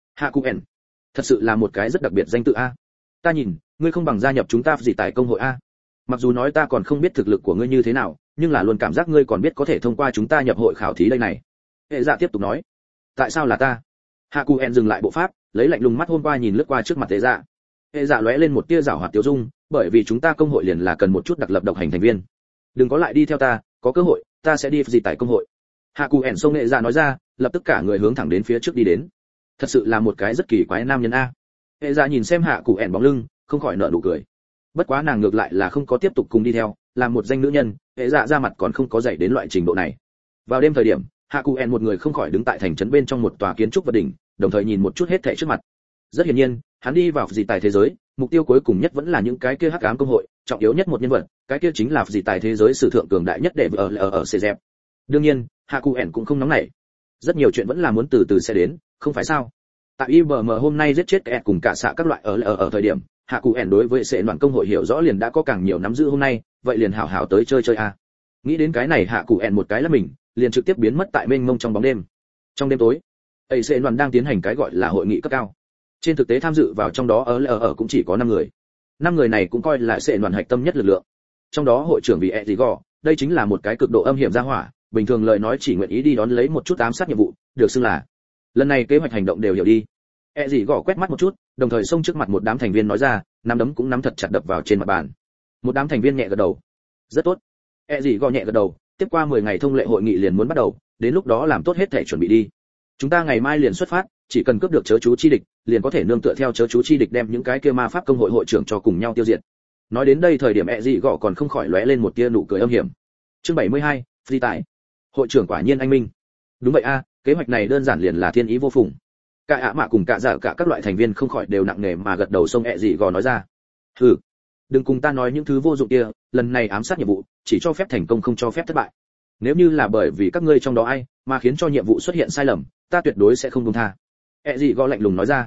ẻn, thật sự là một cái rất đặc biệt danh tự a. Ta nhìn, ngươi không bằng gia nhập chúng ta gì tại công hội a. Mặc dù nói ta còn không biết thực lực của ngươi như thế nào, nhưng là luôn cảm giác ngươi còn biết có thể thông qua chúng ta nhập hội khảo thí đây này. Hệ dạ tiếp tục nói. Tại sao là ta? Hạ Cù ẻn dừng lại bộ pháp, lấy lạnh lùng mắt hôm qua nhìn lướt qua trước mặt hệ dạ. Hệ dạ lóe lên một tia giảo hoạt tiêu dung, bởi vì chúng ta công hội liền là cần một chút đặc lập độc hành thành viên. Đừng có lại đi theo ta, có cơ hội, ta sẽ đi gì tại công hội. Hạ Cù ẻn xông hệ dạ nói ra, lập tức cả người hướng thẳng đến phía trước đi đến. Thật sự là một cái rất kỳ quái nam nhân a. Hệ dạ nhìn xem Hạ Cù ẻn bóng lưng, không khỏi nở nụ cười. Bất quá nàng ngược lại là không có tiếp tục cùng đi theo, làm một danh nữ nhân, hệ dạ ra mặt còn không có dạy đến loại trình độ này. Vào đêm thời điểm, Hạ Cù ẻn một người không khỏi đứng tại thành trấn bên trong một tòa kiến trúc vật đỉnh, đồng thời nhìn một chút hết thảy trước mặt. Rất hiển nhiên, hắn đi vào gì tài thế giới, mục tiêu cuối cùng nhất vẫn là những cái kia Hắc Ám công hội, trọng yếu nhất một nhân vật, cái kia chính là gì tài thế giới sử thượng cường đại nhất để ở dẹp. Đương nhiên, Hạ Cù ẻn cũng không nóng nảy. Rất nhiều chuyện vẫn là muốn từ từ sẽ đến, không phải sao? Tại IBM hôm nay giết chết kẻ cùng cả xạ các loại ở thời điểm, Hạ Cù ẻn đối với sẽ đoàn công hội hiểu rõ liền đã có càng nhiều nắm giữ hôm nay, vậy liền hảo hảo tới chơi a. Nghĩ đến cái này hạ cụ ẹn một cái là mình liền trực tiếp biến mất tại mênh mông trong bóng đêm. Trong đêm tối, ấy sẽ đoàn đang tiến hành cái gọi là hội nghị cấp cao. Trên thực tế tham dự vào trong đó ở cũng chỉ có 5 người. 5 người này cũng coi là sẽ đoàn hạch tâm nhất lực lượng. Trong đó hội trưởng vì Ezigo, đây chính là một cái cực độ âm hiểm gia hỏa, bình thường lời nói chỉ nguyện ý đi đón lấy một chút ám sát nhiệm vụ, được xưng là. Lần này kế hoạch hành động đều hiểu đi. Ezigo quét mắt một chút, đồng thời xông trước mặt một đám thành viên nói ra, nắm đấm cũng nắm thật chặt đập vào trên mặt bàn. Một đám thành viên nhẹ gật đầu. Rất tốt. Ezigo nhẹ gật đầu, tiếp qua 10 ngày thông lệ hội nghị liền muốn bắt đầu, đến lúc đó làm tốt hết thể chuẩn bị đi. Chúng ta ngày mai liền xuất phát, chỉ cần cướp được chớ chú chi địch, liền có thể nương tựa theo chớ chú chi địch đem những cái kia ma pháp công hội hội trưởng cho cùng nhau tiêu diệt. Nói đến đây thời điểm Ezigo còn không khỏi lóe lên một tia nụ cười âm hiểm. Chương 72, phi tại. Hội trưởng quả nhiên anh minh. Đúng vậy a, kế hoạch này đơn giản liền là thiên ý vô phùng. Cả ạ mạ cùng cả giả cả các loại thành viên không khỏi đều nặng nề mà gật đầu xông Ezigo nói ra. Hừ, đừng cùng ta nói những thứ vô dụng kia, lần này ám sát nhiệm vụ chỉ cho phép thành công không cho phép thất bại. Nếu như là bởi vì các ngươi trong đó ai mà khiến cho nhiệm vụ xuất hiện sai lầm, ta tuyệt đối sẽ không buông tha. Ezigo lạnh lùng nói ra.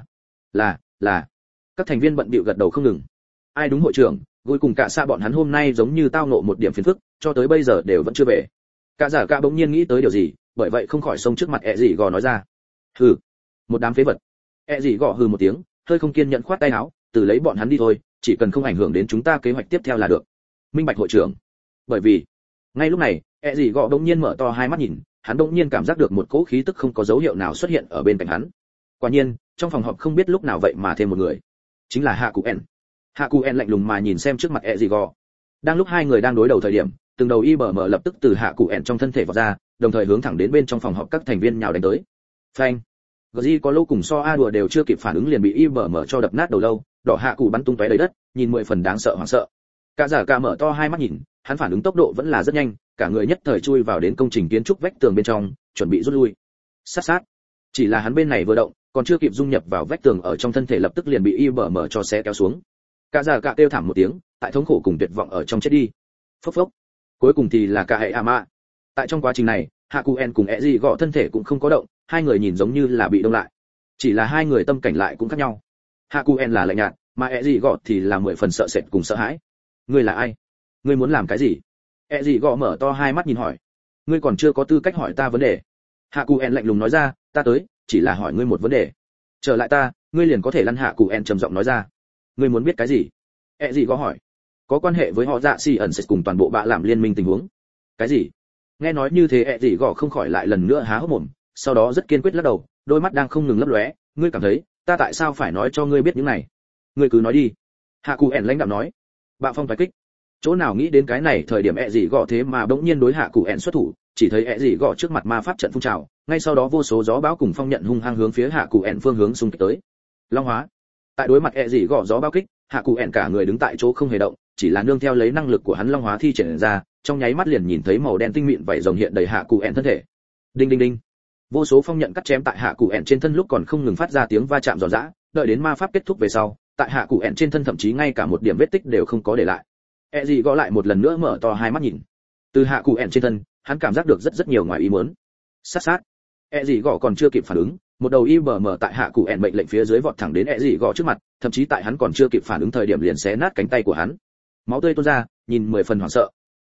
Là. Các thành viên bận bịu gật đầu không ngừng. Ai đúng hội trưởng, cuối cùng cả xa bọn hắn hôm nay giống như tao ngộ một điểm phiền phức, cho tới bây giờ đều vẫn chưa về. Cả giả cả bỗng nhiên nghĩ tới điều gì, bởi vậy không khỏi xông trước mặt Ezigo nói ra. Hừ, một đám phế vật. Ezigo hừ một tiếng, hơi không kiên nhẫn khoát tay áo, từ lấy bọn hắn đi thôi, chỉ cần không ảnh hưởng đến chúng ta kế hoạch tiếp theo là được. Minh bạch hội trưởng. Bởi vì, ngay lúc này, Ezigo bỗng nhiên mở to hai mắt nhìn, hắn bỗng nhiên cảm giác được một cỗ khí tức không có dấu hiệu nào xuất hiện ở bên cạnh hắn. Quả nhiên, trong phòng họp không biết lúc nào vậy mà thêm một người, chính là Hạ Cụ En. Hạ Cụ En lạnh lùng mà nhìn xem trước mặt Ezigo. Đang lúc hai người đang đối đầu thời điểm, từng đầu IBM lập tức từ Hạ Cụ En trong thân thể vọt ra, đồng thời hướng thẳng đến bên trong phòng họp các thành viên nhào đánh tới. Phanh! Gji có lâu cùng So A đùa đều chưa kịp phản ứng liền bị IBM cho đập nát đầu lâu, đỏ Hạ Cụ bắn tung tóe đầy đất, nhìn 10 phần đáng sợ hoảng sợ. Cả giả cả mở to hai mắt nhìn, hắn phản ứng tốc độ vẫn là rất nhanh, cả người nhất thời chui vào đến công trình kiến trúc vách tường bên trong, chuẩn bị rút lui. Sát. Chỉ là hắn bên này vừa động, còn chưa kịp dung nhập vào vách tường ở trong thân thể lập tức liền bị IBM cho xé kéo xuống. Cả giả cả kêu thảm một tiếng, tại thống khổ cùng tuyệt vọng ở trong chết đi. Phốc. Cuối cùng thì là cả hệ Ama. Tại trong quá trình này, Hạ Cụ En cùng Ezigo thân thể cũng không có động, hai người nhìn giống như là bị đông lại. Chỉ là hai người tâm cảnh lại cũng khác nhau. Hạ Cụ En là lạnh nhạt, mà Ezigo thì là 10 phần sợ sệt cùng sợ hãi. Ngươi là ai? Ngươi muốn làm cái gì? Ezigo mở to hai mắt nhìn hỏi. Ngươi còn chưa có tư cách hỏi ta vấn đề. Hạ Cụ En lạnh lùng nói ra, ta tới, chỉ là hỏi ngươi một vấn đề. Trở lại ta, ngươi liền có thể lăn. Hạ Cụ En trầm giọng nói ra. Ngươi muốn biết cái gì? Ezigo hỏi. Có quan hệ với họ dạ si ẩn sẽ cùng toàn bộ bạ làm liên minh tình huống. Cái gì? Nghe nói như thế Ezigo không khỏi lại lần nữa há hốc mồm, sau đó rất kiên quyết lắc đầu, đôi mắt đang không ngừng lấp lóe. Ngươi cảm thấy ta tại sao phải nói cho ngươi biết những này? Ngươi cứ nói đi. Hạ Cụ En lãnh đạm nói. Bạo phong phái kích. Chỗ nào nghĩ đến cái này thời điểm Ezigo thế mà bỗng nhiên đối Hạ Cụ En xuất thủ, chỉ thấy Ezigo trước mặt ma pháp trận phun trào, ngay sau đó vô số gió bão cùng phong nhận hung hăng hướng phía Hạ Cụ En phương hướng xung kích tới. Long hóa. Tại đối mặt Ezigo gió bão kích, Hạ Cụ En cả người đứng tại chỗ không hề động, chỉ là nương theo lấy năng lực của hắn long hóa thi triển ra, trong nháy mắt liền nhìn thấy màu đen tinh mịn vảy rồng hiện đầy Hạ Cụ En thân thể. Đinh đinh đinh. Vô số phong nhận cắt chém tại Hạ Cụ En trên thân lúc còn không ngừng phát ra tiếng va chạm giòn giã, đợi đến ma pháp kết thúc về sau, tại Hạ Cụ En trên thân thậm chí ngay cả một điểm vết tích đều không có để lại. Ezigo lại một lần nữa mở to hai mắt nhìn. Từ Hạ Cụ En trên thân, hắn cảm giác được rất nhiều ngoài ý muốn. Sát. Ezigo còn chưa kịp phản ứng, một đầu IBM tại Hạ Cụ En mệnh lệnh phía dưới vọt thẳng đến Ezigo trước mặt, thậm chí tại hắn còn chưa kịp phản ứng thời điểm liền xé nát cánh tay của hắn. Máu tươi tuôn ra, nhìn 10 phần hoảng sợ.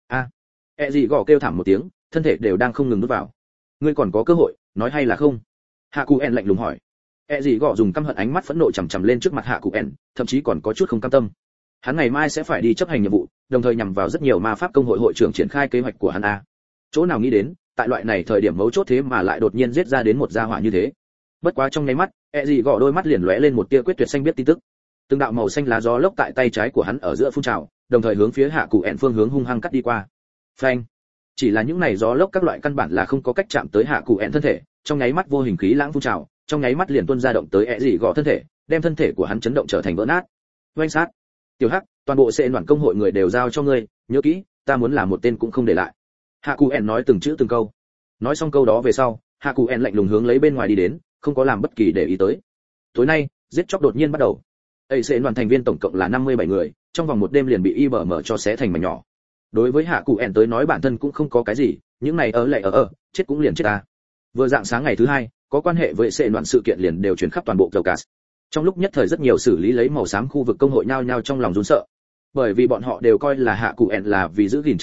Ezigo kêu thảm một tiếng, thân thể đều đang không ngừng nuốt vào. Ngươi còn có cơ hội, nói hay là không? Hạ Cụ En lạnh lùng hỏi. Ezigo dùng căm hận ánh mắt phẫn nộ chằm chằm lên trước mặt Hạ Cụ En, thậm chí còn có chút không cam tâm. Hắn ngày mai sẽ phải đi chấp hành nhiệm vụ, đồng thời nhằm vào rất nhiều ma pháp công hội hội trưởng triển khai kế hoạch của hắn a. Chỗ nào nghĩ đến, tại loại này thời điểm mấu chốt thế mà lại đột nhiên giết ra đến một gia hỏa như thế. Bất quá trong nháy mắt, Ezigo đôi mắt liền lóe lên một tia quyết tuyệt xanh biết tin tức. Từng đạo màu xanh lá gió lốc tại tay trái của hắn ở giữa phun trào, đồng thời hướng phía Hạ Cụ En phương hướng hung hăng cắt đi qua. Phanh. Chỉ là những này gió lốc các loại căn bản là không có cách chạm tới Hạ Cụ En thân thể, trong nháy mắt vô hình khí lãng phun trào, trong nháy mắt liền tuôn ra động tới Ezigo thân thể, đem thân thể của hắn chấn động trở thành vỡ nát. Oanh sát. Tiểu Hắc, toàn bộ sẽ đoàn công hội người đều giao cho ngươi, nhớ kỹ, ta muốn làm một tên cũng không để lại. Hạ Cụ En nói từng chữ từng câu. Nói xong câu đó về sau, Hạ Cụ En lạnh lùng hướng lấy bên ngoài đi đến, không có làm bất kỳ để ý tới. Tối nay, giết chóc đột nhiên bắt đầu. Ấy sẽ đoàn thành viên tổng cộng là 57 người, trong vòng một đêm liền bị IBM cho xé thành mảnh nhỏ. Đối với Hạ Cụ En tới nói bản thân cũng không có cái gì, những này chết cũng liền chết ta. Vừa dạng sáng ngày thứ hai, có quan hệ với sẽ đoàn sự kiện liền đều truyền khắp toàn bộ Caucas. Trong lúc nhất thời rất nhiều xử lý lấy màu xám khu vực công hội nhao nhao trong lòng run sợ, bởi vì bọn họ đều coi là Hạ Cụ En là vì giữ gìn trật tự,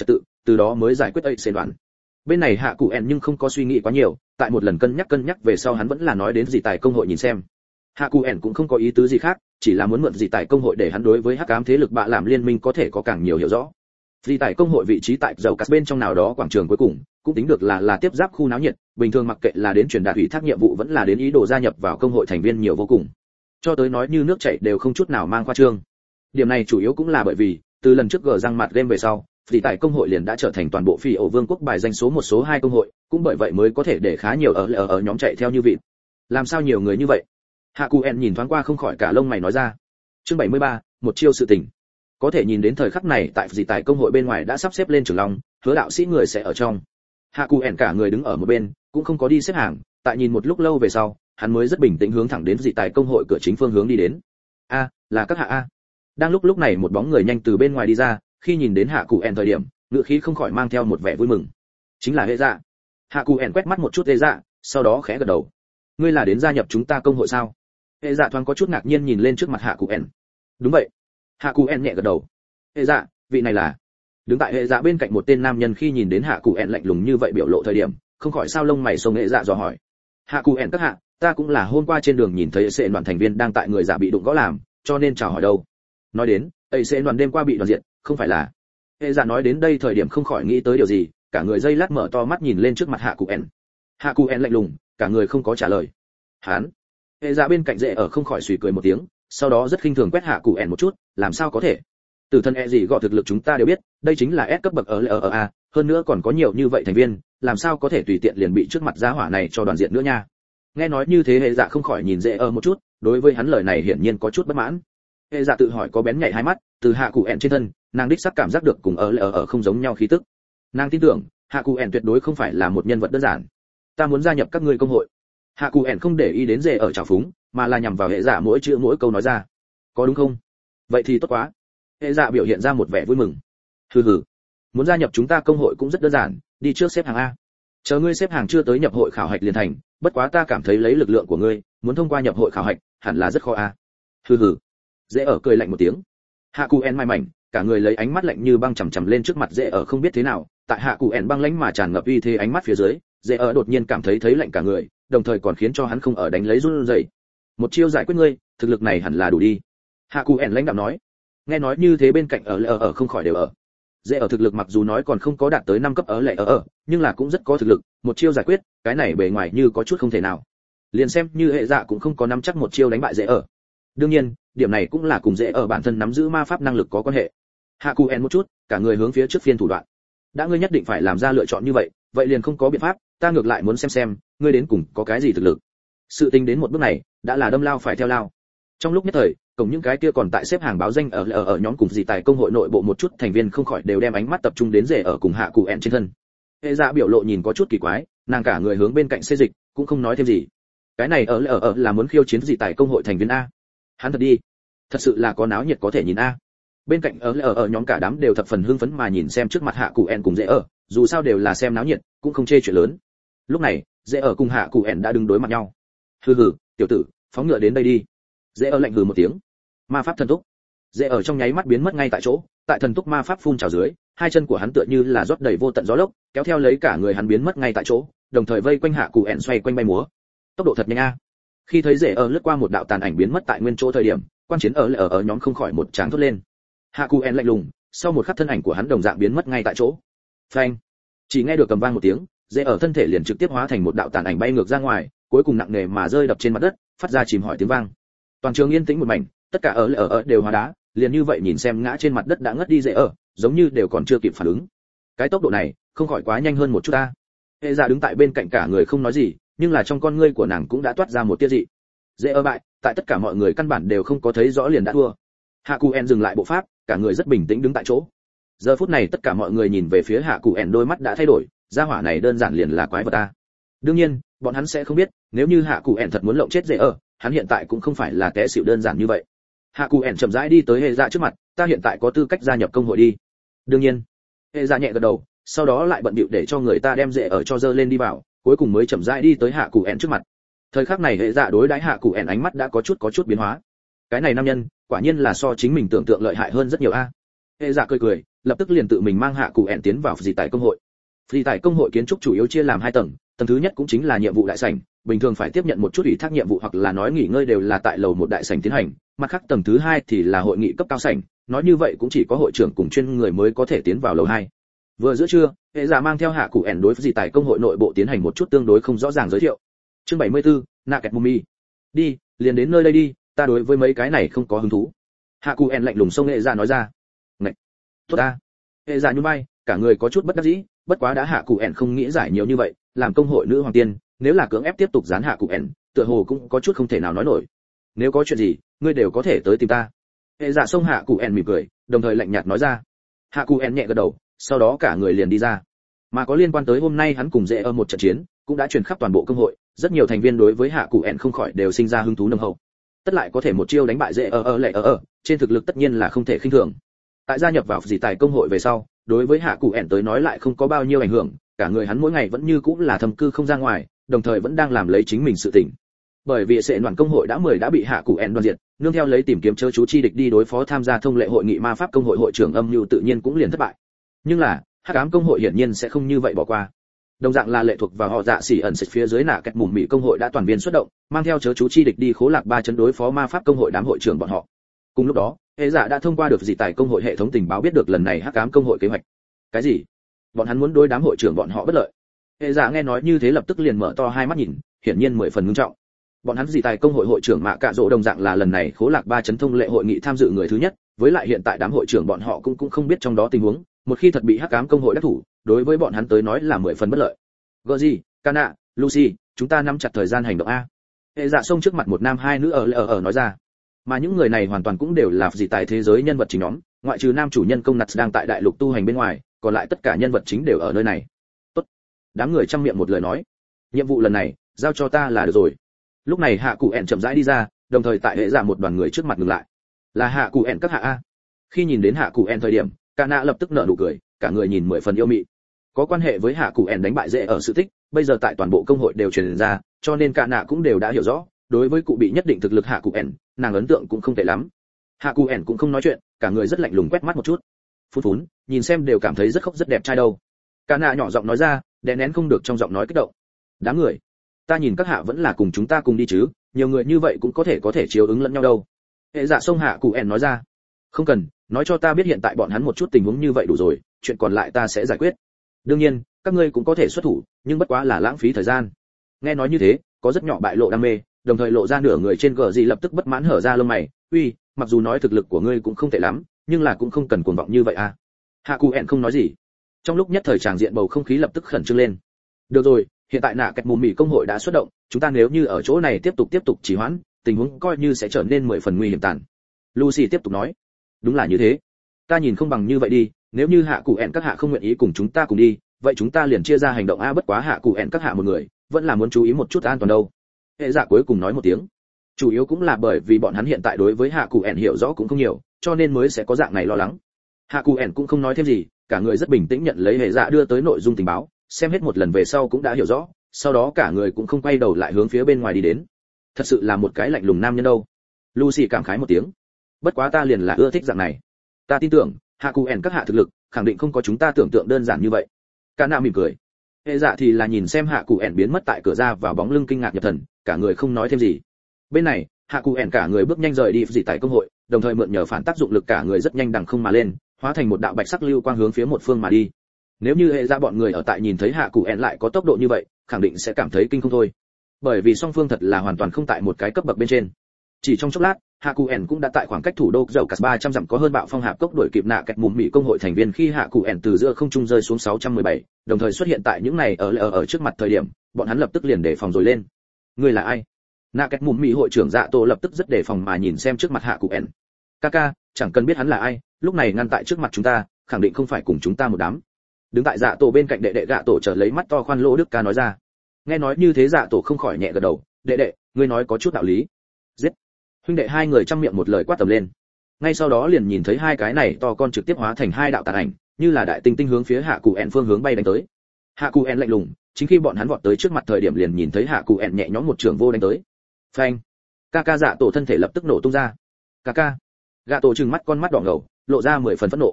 từ đó mới giải quyết ấy xê đoạn. Bên này hạ cụ ẻn nhưng không có suy nghĩ quá nhiều, tại một lần cân nhắc về sau hắn vẫn là nói đến dị tài công hội nhìn xem. Hạ cụ ẻn cũng không có ý tứ gì khác, chỉ là muốn mượn dị tài công hội để hắn đối với hắc ám thế lực bạ làm liên minh có thể có càng nhiều hiểu rõ. Dị tài công hội vị trí tại dầu cắt bên trong nào đó quảng trường cuối cùng, cũng tính được là tiếp giáp khu náo nhiệt, bình thường mặc kệ là đến truyền đạt ủy thác nhiệm vụ vẫn là đến ý đồ gia nhập vào công hội thành viên nhiều vô cùng. Cho tới nói như nước chảy đều không chút nào mang khoa trương. Điểm này chủ yếu cũng là bởi vì, từ lần trước gờ răng mặt game về sau, dị tài công hội liền đã trở thành toàn bộ phi ổ vương quốc bài danh số 1 số 2 công hội, cũng bởi vậy mới có thể để khá nhiều ở nhóm chạy theo như vịt. Làm sao nhiều người như vậy? Hạ Cụ En nhìn thoáng qua không khỏi cả lông mày nói ra. Chương 73, một chiêu sự tình. Có thể nhìn đến thời khắc này tại dị tài công hội bên ngoài đã sắp xếp lên trường long, hứa đạo sĩ người sẽ ở trong. Hạ Cụ En cả người đứng ở một bên, cũng không có đi xếp hàng, tại nhìn một lúc lâu về sau, hắn mới rất bình tĩnh hướng thẳng đến dị tài công hội cửa chính phương hướng đi đến. A, là các hạ a. Đang lúc này một bóng người nhanh từ bên ngoài đi ra, khi nhìn đến Hạ Cụ En thời điểm, ngữ khí không khỏi mang theo một vẻ vui mừng. Chính là Hệ Dạ. Hạ Cụ En quét mắt một chút Hệ Dạ, sau đó khẽ gật đầu. Ngươi là đến gia nhập chúng ta công hội sao? Hệ Dạ thoáng có chút ngạc nhiên nhìn lên trước mặt Hạ Cụ En. Đúng vậy. Hạ Cụ En nhẹ gật đầu. Hệ Dạ, vị này là? Đứng tại Hệ Dạ bên cạnh một tên nam nhân khi nhìn đến Hạ Cụ En lạnh lùng như vậy biểu lộ thời điểm, không khỏi sao lông mày xông Hệ Dạ dò hỏi. Hạ Cụ En các hạ, ta cũng là hôm qua trên đường nhìn thấy sẽ đoàn thành viên đang tại người giả bị đụng gõ làm, cho nên chào hỏi đâu. Nói đến, ấy sẽ đoàn đêm qua bị đoàn diện, không phải là? Hệ Dạ nói đến đây thời điểm không khỏi nghĩ tới điều gì, cả người dây lát mở to mắt nhìn lên trước mặt Hạ Cụ En. Hạ Cụ En lạnh lùng, cả người không có trả lời. Hán. Hệ Dạ bên cạnh dễ ở không khỏi suy cười một tiếng, sau đó rất khinh thường quét Hạ Cụ En một chút, làm sao có thể? Tử thân e gì gọi thực lực chúng ta đều biết, đây chính là S cấp bậc ở a, hơn nữa còn có nhiều như vậy thành viên, làm sao có thể tùy tiện liền bị trước mặt giá hỏa này cho đoàn diện nữa nha. Nghe nói như thế Hệ Dạ không khỏi nhìn dễ ở một chút, đối với hắn lời này hiển nhiên có chút bất mãn. Hệ Dạ tự hỏi có bén nhạy hai mắt, từ Hạ Cụ En trên thân, nàng đích xác cảm giác được cùng ở không giống nhau khí tức. Nàng tin tưởng, Hạ Cụ En tuyệt đối không phải là một nhân vật đơn giản. Ta muốn gia nhập các ngươi công hội. Hạ Cụ En không để ý đến dễ ở trào phúng, mà là nhằm vào Hệ Dạ mỗi chữ mỗi câu nói ra. Có đúng không? Vậy thì tốt quá. Hệ Dạ biểu hiện ra một vẻ vui mừng. Hừ, muốn gia nhập chúng ta công hội cũng rất đơn giản, đi trước xếp hàng a. Chờ ngươi xếp hàng chưa tới nhập hội khảo hạch liền thành, bất quá ta cảm thấy lấy lực lượng của ngươi, muốn thông qua nhập hội khảo hạch, hẳn là rất khó a. Hừ. Dễ ở cười lạnh một tiếng. Hạ Cụ En mai mảnh, cả người lấy ánh mắt lạnh như băng chằm chằm lên trước mặt dễ ở không biết thế nào, tại Hạ Cụ En băng lãnh mà tràn ngập uy thế ánh mắt phía dưới, dễ ở đột nhiên cảm thấy lạnh cả người, đồng thời còn khiến cho hắn không ở đánh lấy run rẩy. Một chiêu giải quyết ngươi, thực lực này hẳn là đủ đi. Hạ Cụ En lãnh đạm nói. Nghe nói như thế bên cạnh ở không khỏi đều ở. Dễ ở thực lực mặc dù nói còn không có đạt tới 5 cấp ở, nhưng là cũng rất có thực lực, một chiêu giải quyết, cái này bề ngoài như có chút không thể nào. Liền xem như Hệ Dạ cũng không có nắm chắc một chiêu đánh bại dễ ở. Đương nhiên, điểm này cũng là cùng dễ ở bản thân nắm giữ ma pháp năng lực có quan hệ. Hạ Cụ En một chút, cả người hướng phía trước phiên thủ đoạn. Đã ngươi nhất định phải làm ra lựa chọn như vậy liền không có biện pháp, ta ngược lại muốn xem ngươi đến cùng có cái gì thực lực. Sự tình đến một bước này, đã là đâm lao phải theo lao. Trong lúc nhất thời, cùng những cái kia còn tại xếp hàng báo danh ở nhóm cùng dị tài công hội nội bộ một chút thành viên không khỏi đều đem ánh mắt tập trung đến rể ở cùng Hạ Cụ En trên thân. Hệ Dạ biểu lộ nhìn có chút kỳ quái, nàng cả người hướng bên cạnh xê dịch, cũng không nói thêm gì. Cái này ở là muốn khiêu chiến dị tài công hội thành viên a. Hắn thật đi, thật sự là có náo nhiệt có thể nhìn a. Bên cạnh ở nhóm cả đám đều thập phần hưng phấn mà nhìn xem trước mặt Hạ Cụ En cùng dễ ở, dù sao đều là xem náo nhiệt, cũng không chê chuyện lớn. Lúc này, dễ ở cùng Hạ Cụ En đã đứng đối mặt nhau. Hừ, tiểu tử, phóng ngựa đến đây đi. Dễ ở lạnh hừ một tiếng. Ma pháp thần túc. Dễ ở trong nháy mắt biến mất ngay tại chỗ, tại thần túc ma pháp phun trào dưới, hai chân của hắn tựa như là rót đầy vô tận gió lốc, kéo theo lấy cả người hắn biến mất ngay tại chỗ, đồng thời vây quanh Hạ Cụ En xoay quanh bay múa. Tốc độ thật nhanh a. Khi thấy Dễ ở lướt qua một đạo tàn ảnh biến mất tại nguyên chỗ thời điểm, quan chiến ở nhóm không khỏi một tràng thốt lên. Hạ Cụ En lạnh lùng, sau một khắc thân ảnh của hắn đồng dạng biến mất ngay tại chỗ. Phanh! Chỉ nghe được cầm vang một tiếng, Dễ ở thân thể liền trực tiếp hóa thành một đạo tàn ảnh bay ngược ra ngoài, cuối cùng nặng nề mà rơi đập trên mặt đất, phát ra chìm hỏi tiếng vang. Toàn trường yên tĩnh một mảnh, tất cả ở đều hóa đá, liền như vậy nhìn xem ngã trên mặt đất đã ngất đi Dễ ở, giống như đều còn chưa kịp phản ứng. Cái tốc độ này, không khỏi quá nhanh hơn một chút ta. Hệ Dạ đứng tại bên cạnh cả người không nói gì, nhưng là trong con ngươi của nàng cũng đã toát ra một tia dị. Dễ ở bại, tại tất cả mọi người căn bản đều không có thấy rõ liền đã thua. Hạ Cụ En dừng lại bộ pháp, cả người rất bình tĩnh đứng tại chỗ. Giờ phút này tất cả mọi người nhìn về phía Hạ Cụ En, đôi mắt đã thay đổi, gia hỏa này đơn giản liền là quái vật ta. Đương nhiên, bọn hắn sẽ không biết, nếu như Hạ Cụ En thật muốn lộng chết Dễ ở, hắn hiện tại cũng không phải là té xỉu đơn giản như vậy. Hạ Cụ En chậm rãi đi tới Hệ Dạ trước mặt, ta hiện tại có tư cách gia nhập công hội đi. Đương nhiên. Hệ Dạ nhẹ gật đầu, sau đó lại bận bịu để cho người ta đem Dễ ở cho dơ lên đi vào, cuối cùng mới chậm rãi đi tới Hạ Cụ En trước mặt. Thời khắc này Hệ Dạ đối đãi Hạ Cụ En ánh mắt đã có chút biến hóa. Cái này nam nhân, quả nhiên là so chính mình tưởng tượng lợi hại hơn rất nhiều a. Hệ dạ cười cười, lập tức liền tự mình mang hạ cụ ẹn tiến vào dị tại công hội. Dị tại công hội kiến trúc chủ yếu chia làm 2 tầng, tầng thứ nhất cũng chính là nhiệm vụ đại sảnh, bình thường phải tiếp nhận một chút ủy thác nhiệm vụ hoặc là nói nghỉ ngơi đều là tại lầu 1 đại sảnh tiến hành, mặt khác tầng thứ 2 thì là hội nghị cấp cao sảnh, nói như vậy cũng chỉ có hội trưởng cùng chuyên người mới có thể tiến vào lầu 2. Vừa giữa trưa, hệ giả mang theo hạ cụ ẻn đối với dị tài công hội nội bộ tiến hành một chút tương đối không rõ ràng giới thiệu. Chương 74, nạ kẹt mumi. Đi, liền đến nơi đây đi, ta đối với mấy cái này không có hứng thú. Hạ cụ ẻn lạnh lùng xông hệ giả nói ra. Ngậy, tốt ta. Hệ giả nhún vai, cả người có chút bất đắc dĩ, bất quá đã hạ cụ ẻn không nghĩ giải nhiều như vậy, làm công hội nữ hoàng tiên, nếu là cưỡng ép tiếp tục dán hạ cụ ẻn, tựa hồ cũng có chút không thể nào nói nổi. Nếu có chuyện gì, ngươi đều có thể tới tìm ta. Hệ giả xông hạ cụ ẻn mỉm cười, đồng thời lạnh nhạt nói ra. Hạ cụ ẻn nhẹ gật đầu, sau đó cả người liền đi ra. Mà có liên quan tới hôm nay hắn cùng dễ ở một trận chiến, cũng đã truyền khắp toàn bộ công hội, rất nhiều thành viên đối với hạ cụ ẻn không khỏi đều sinh ra hứng thú nồng hậu. Tất lại có thể một chiêu đánh bại dễ ở trên thực lực tất nhiên là không thể khinh thường. Tại gia nhập vào dị tài công hội về sau, đối với hạ cụ ẻn tới nói lại không có bao nhiêu ảnh hưởng, cả người hắn mỗi ngày vẫn như cũng là thầm cư không ra ngoài, đồng thời vẫn đang làm lấy chính mình sự tình. Bởi vì sẽ đoàn công hội đã bị hạ cụ ẻn đoạt diệt, nương theo lấy tìm kiếm chớ chú chi địch đi đối phó tham gia thông lệ hội nghị ma pháp công hội hội trưởng âm mưu tự nhiên cũng liền thất bại. Nhưng là hắc ám công hội hiển nhiên sẽ không như vậy bỏ qua. Đồng dạng là lệ thuộc vào họ dạ xỉ ẩn xịt phía dưới nạ kẹt mùm mị công hội đã toàn viên xuất động, mang theo chớ chú chi địch đi khố lạc 3 chấn đối phó ma pháp công hội đám hội trưởng bọn họ. Cùng lúc đó, hệ giả đã thông qua được dị tài công hội hệ thống tình báo biết được lần này hắc ám công hội kế hoạch. Cái gì? Bọn hắn muốn đối đám hội trưởng bọn họ bất lợi. Hệ giả nghe nói như thế lập tức liền mở to hai mắt nhìn, hiển nhiên 10 phần nghiêm trọng. Bọn hắn dị tài công hội hội trưởng mạ cạ rỗ đồng dạng là lần này khố lạc 3 chấn thông lệ hội nghị tham dự người thứ nhất, với lại hiện tại đám hội trưởng bọn họ cũng không biết trong đó tình huống, một khi thật bị hắc ám công hội đắc thủ, đối với bọn hắn tới nói là 10 phần bất lợi. Goji, Kana, Lucy, chúng ta nắm chặt thời gian hành động a. Hệ dạ xông trước mặt một nam hai nữ ở nói ra. Mà những người này hoàn toàn cũng đều là dị tài thế giới nhân vật chính nhóm, ngoại trừ nam chủ nhân công Nats đang tại đại lục tu hành bên ngoài, còn lại tất cả nhân vật chính đều ở nơi này. Tốt. Đám người trăm miệng một lời nói. Nhiệm vụ lần này, giao cho ta là được rồi. Lúc này hạ cụ ẻn chậm rãi đi ra, đồng thời tại hệ dạ một đoàn người trước mặt ngừng lại. Là hạ cụ ẻn các hạ a. Khi nhìn đến hạ cụ ẻn thời điểm, Kana lập tức nở nụ cười, cả người nhìn 10 phần yêu mị. Có quan hệ với hạ cụ ẻn đánh bại dễ ở sự tích, bây giờ tại toàn bộ công hội đều truyền ra, cho nên Kana cũng đều đã hiểu rõ, đối với cụ bị nhất định thực lực hạ cụ ẻn, nàng ấn tượng cũng không tệ lắm. Hạ cụ ẻn cũng không nói chuyện, cả người rất lạnh lùng quét mắt một chút. Phún, nhìn xem đều cảm thấy rất khóc rất đẹp trai đâu. Kana nhỏ giọng nói ra, đè nén không được trong giọng nói kích động. Đám người, ta nhìn các hạ vẫn là cùng chúng ta cùng đi chứ, nhiều người như vậy cũng có thể chiếu ứng lẫn nhau đâu. Hệ dạ xông hạ cụ ẻn nói ra. Không cần, nói cho ta biết hiện tại bọn hắn một chút tình huống như vậy đủ rồi, chuyện còn lại ta sẽ giải quyết. Đương nhiên, các ngươi cũng có thể xuất thủ, nhưng bất quá là lãng phí thời gian. Nghe nói như thế, có rất nhỏ bại lộ đam mê, đồng thời lộ ra nửa người trên gờ gì lập tức bất mãn hở ra lông mày. Uy, mặc dù nói thực lực của ngươi cũng không tệ lắm, nhưng là cũng không cần cuồng vọng như vậy à. Hạ cụ ẻn không nói gì. Trong lúc nhất thời tràng diện bầu không khí lập tức khẩn trương lên. Được rồi, hiện tại nạ kẹt mùm mị công hội đã xuất động, chúng ta nếu như ở chỗ này tiếp tục trì hoãn, tình huống coi như sẽ trở nên 10 phần nguy hiểm tàn. Lucy tiếp tục nói. Đúng là như thế. Ta nhìn không bằng như vậy đi, nếu như hạ cụ ẻn các hạ không nguyện ý cùng chúng ta cùng đi, vậy chúng ta liền chia ra hành động a, bất quá hạ cụ ẻn các hạ một người, vẫn là muốn chú ý một chút an toàn đâu. Hệ dạ cuối cùng nói một tiếng. Chủ yếu cũng là bởi vì bọn hắn hiện tại đối với hạ cụ ẻn hiểu rõ cũng không nhiều, cho nên mới sẽ có dạng này lo lắng. Hạ cụ ẻn cũng không nói thêm gì, cả người rất bình tĩnh nhận lấy hệ dạ đưa tới nội dung tình báo, xem hết một lần về sau cũng đã hiểu rõ, sau đó cả người cũng không quay đầu lại hướng phía bên ngoài đi đến. Thật sự là một cái lạnh lùng nam nhân đâu. Lucy cảm khái một tiếng. Bất quá ta liền là ưa thích dạng này. Ta tin tưởng, hạ cụ ẻn các hạ thực lực, khẳng định không có chúng ta tưởng tượng đơn giản như vậy. Kana mỉm cười. Hệ dạ thì là nhìn xem hạ cụ ẻn biến mất tại cửa ra vào bóng lưng kinh ngạc nhập thần, cả người không nói thêm gì. Bên này, hạ cụ ẻn cả người bước nhanh rời đi dị tại công hội, đồng thời mượn nhờ phản tác dụng lực cả người rất nhanh đằng không mà lên, hóa thành một đạo bạch sắc lưu quang hướng phía một phương mà đi. Nếu như hệ dạ bọn người ở tại nhìn thấy hạ cụ ẻn lại có tốc độ như vậy, khẳng định sẽ cảm thấy kinh không thôi. Bởi vì song phương thật là hoàn toàn không tại một cái cấp bậc bên trên. Chỉ trong chốc lát, hạ cụ ẻn cũng đã tại khoảng cách thủ đô dầu cắt 300 dặm có hơn bạo phong hạp cốc đuổi kịp nạ kẹt mùm mị công hội thành viên khi hạ cụ ẻn từ giữa không trung rơi xuống 617, đồng thời xuất hiện tại những này ở trước mặt thời điểm, bọn hắn lập tức liền đề phòng rồi lên. Người là ai? Nạ kẹt mùm mị hội trưởng Dạ Tô lập tức rất đề phòng mà nhìn xem trước mặt hạ cụ ẻn. Kaka, chẳng cần biết hắn là ai, lúc này ngăn tại trước mặt chúng ta, khẳng định không phải cùng chúng ta một đám. Đứng tại Dạ Tô bên cạnh đệ đệ Gạ Tổ trở lấy mắt to khoan lỗ Đức Ca nói ra. Nghe nói như thế Dạ Tổ không khỏi nhẹ gật đầu, đệ đệ, ngươi nói có chút đạo lý. Giết. Huynh đệ hai người trăm miệng một lời quát tầm lên. Ngay sau đó liền nhìn thấy hai cái này to con trực tiếp hóa thành hai đạo tàn ảnh, như là đại tinh tinh hướng phía hạ cụ ẻn phương hướng bay đánh tới. Hạ cụ ẻn lạnh lùng, chính khi bọn hắn vọt tới trước mặt thời điểm liền nhìn thấy hạ cụ ẻn nhẹ nhõm một trường vô đánh tới. Phanh. Kaka Dạ Tổ thân thể lập tức nổ tung ra. Kaka. Gạ Tổ trừng mắt con mắt đỏ ngầu, lộ ra 10 phần phẫn nộ.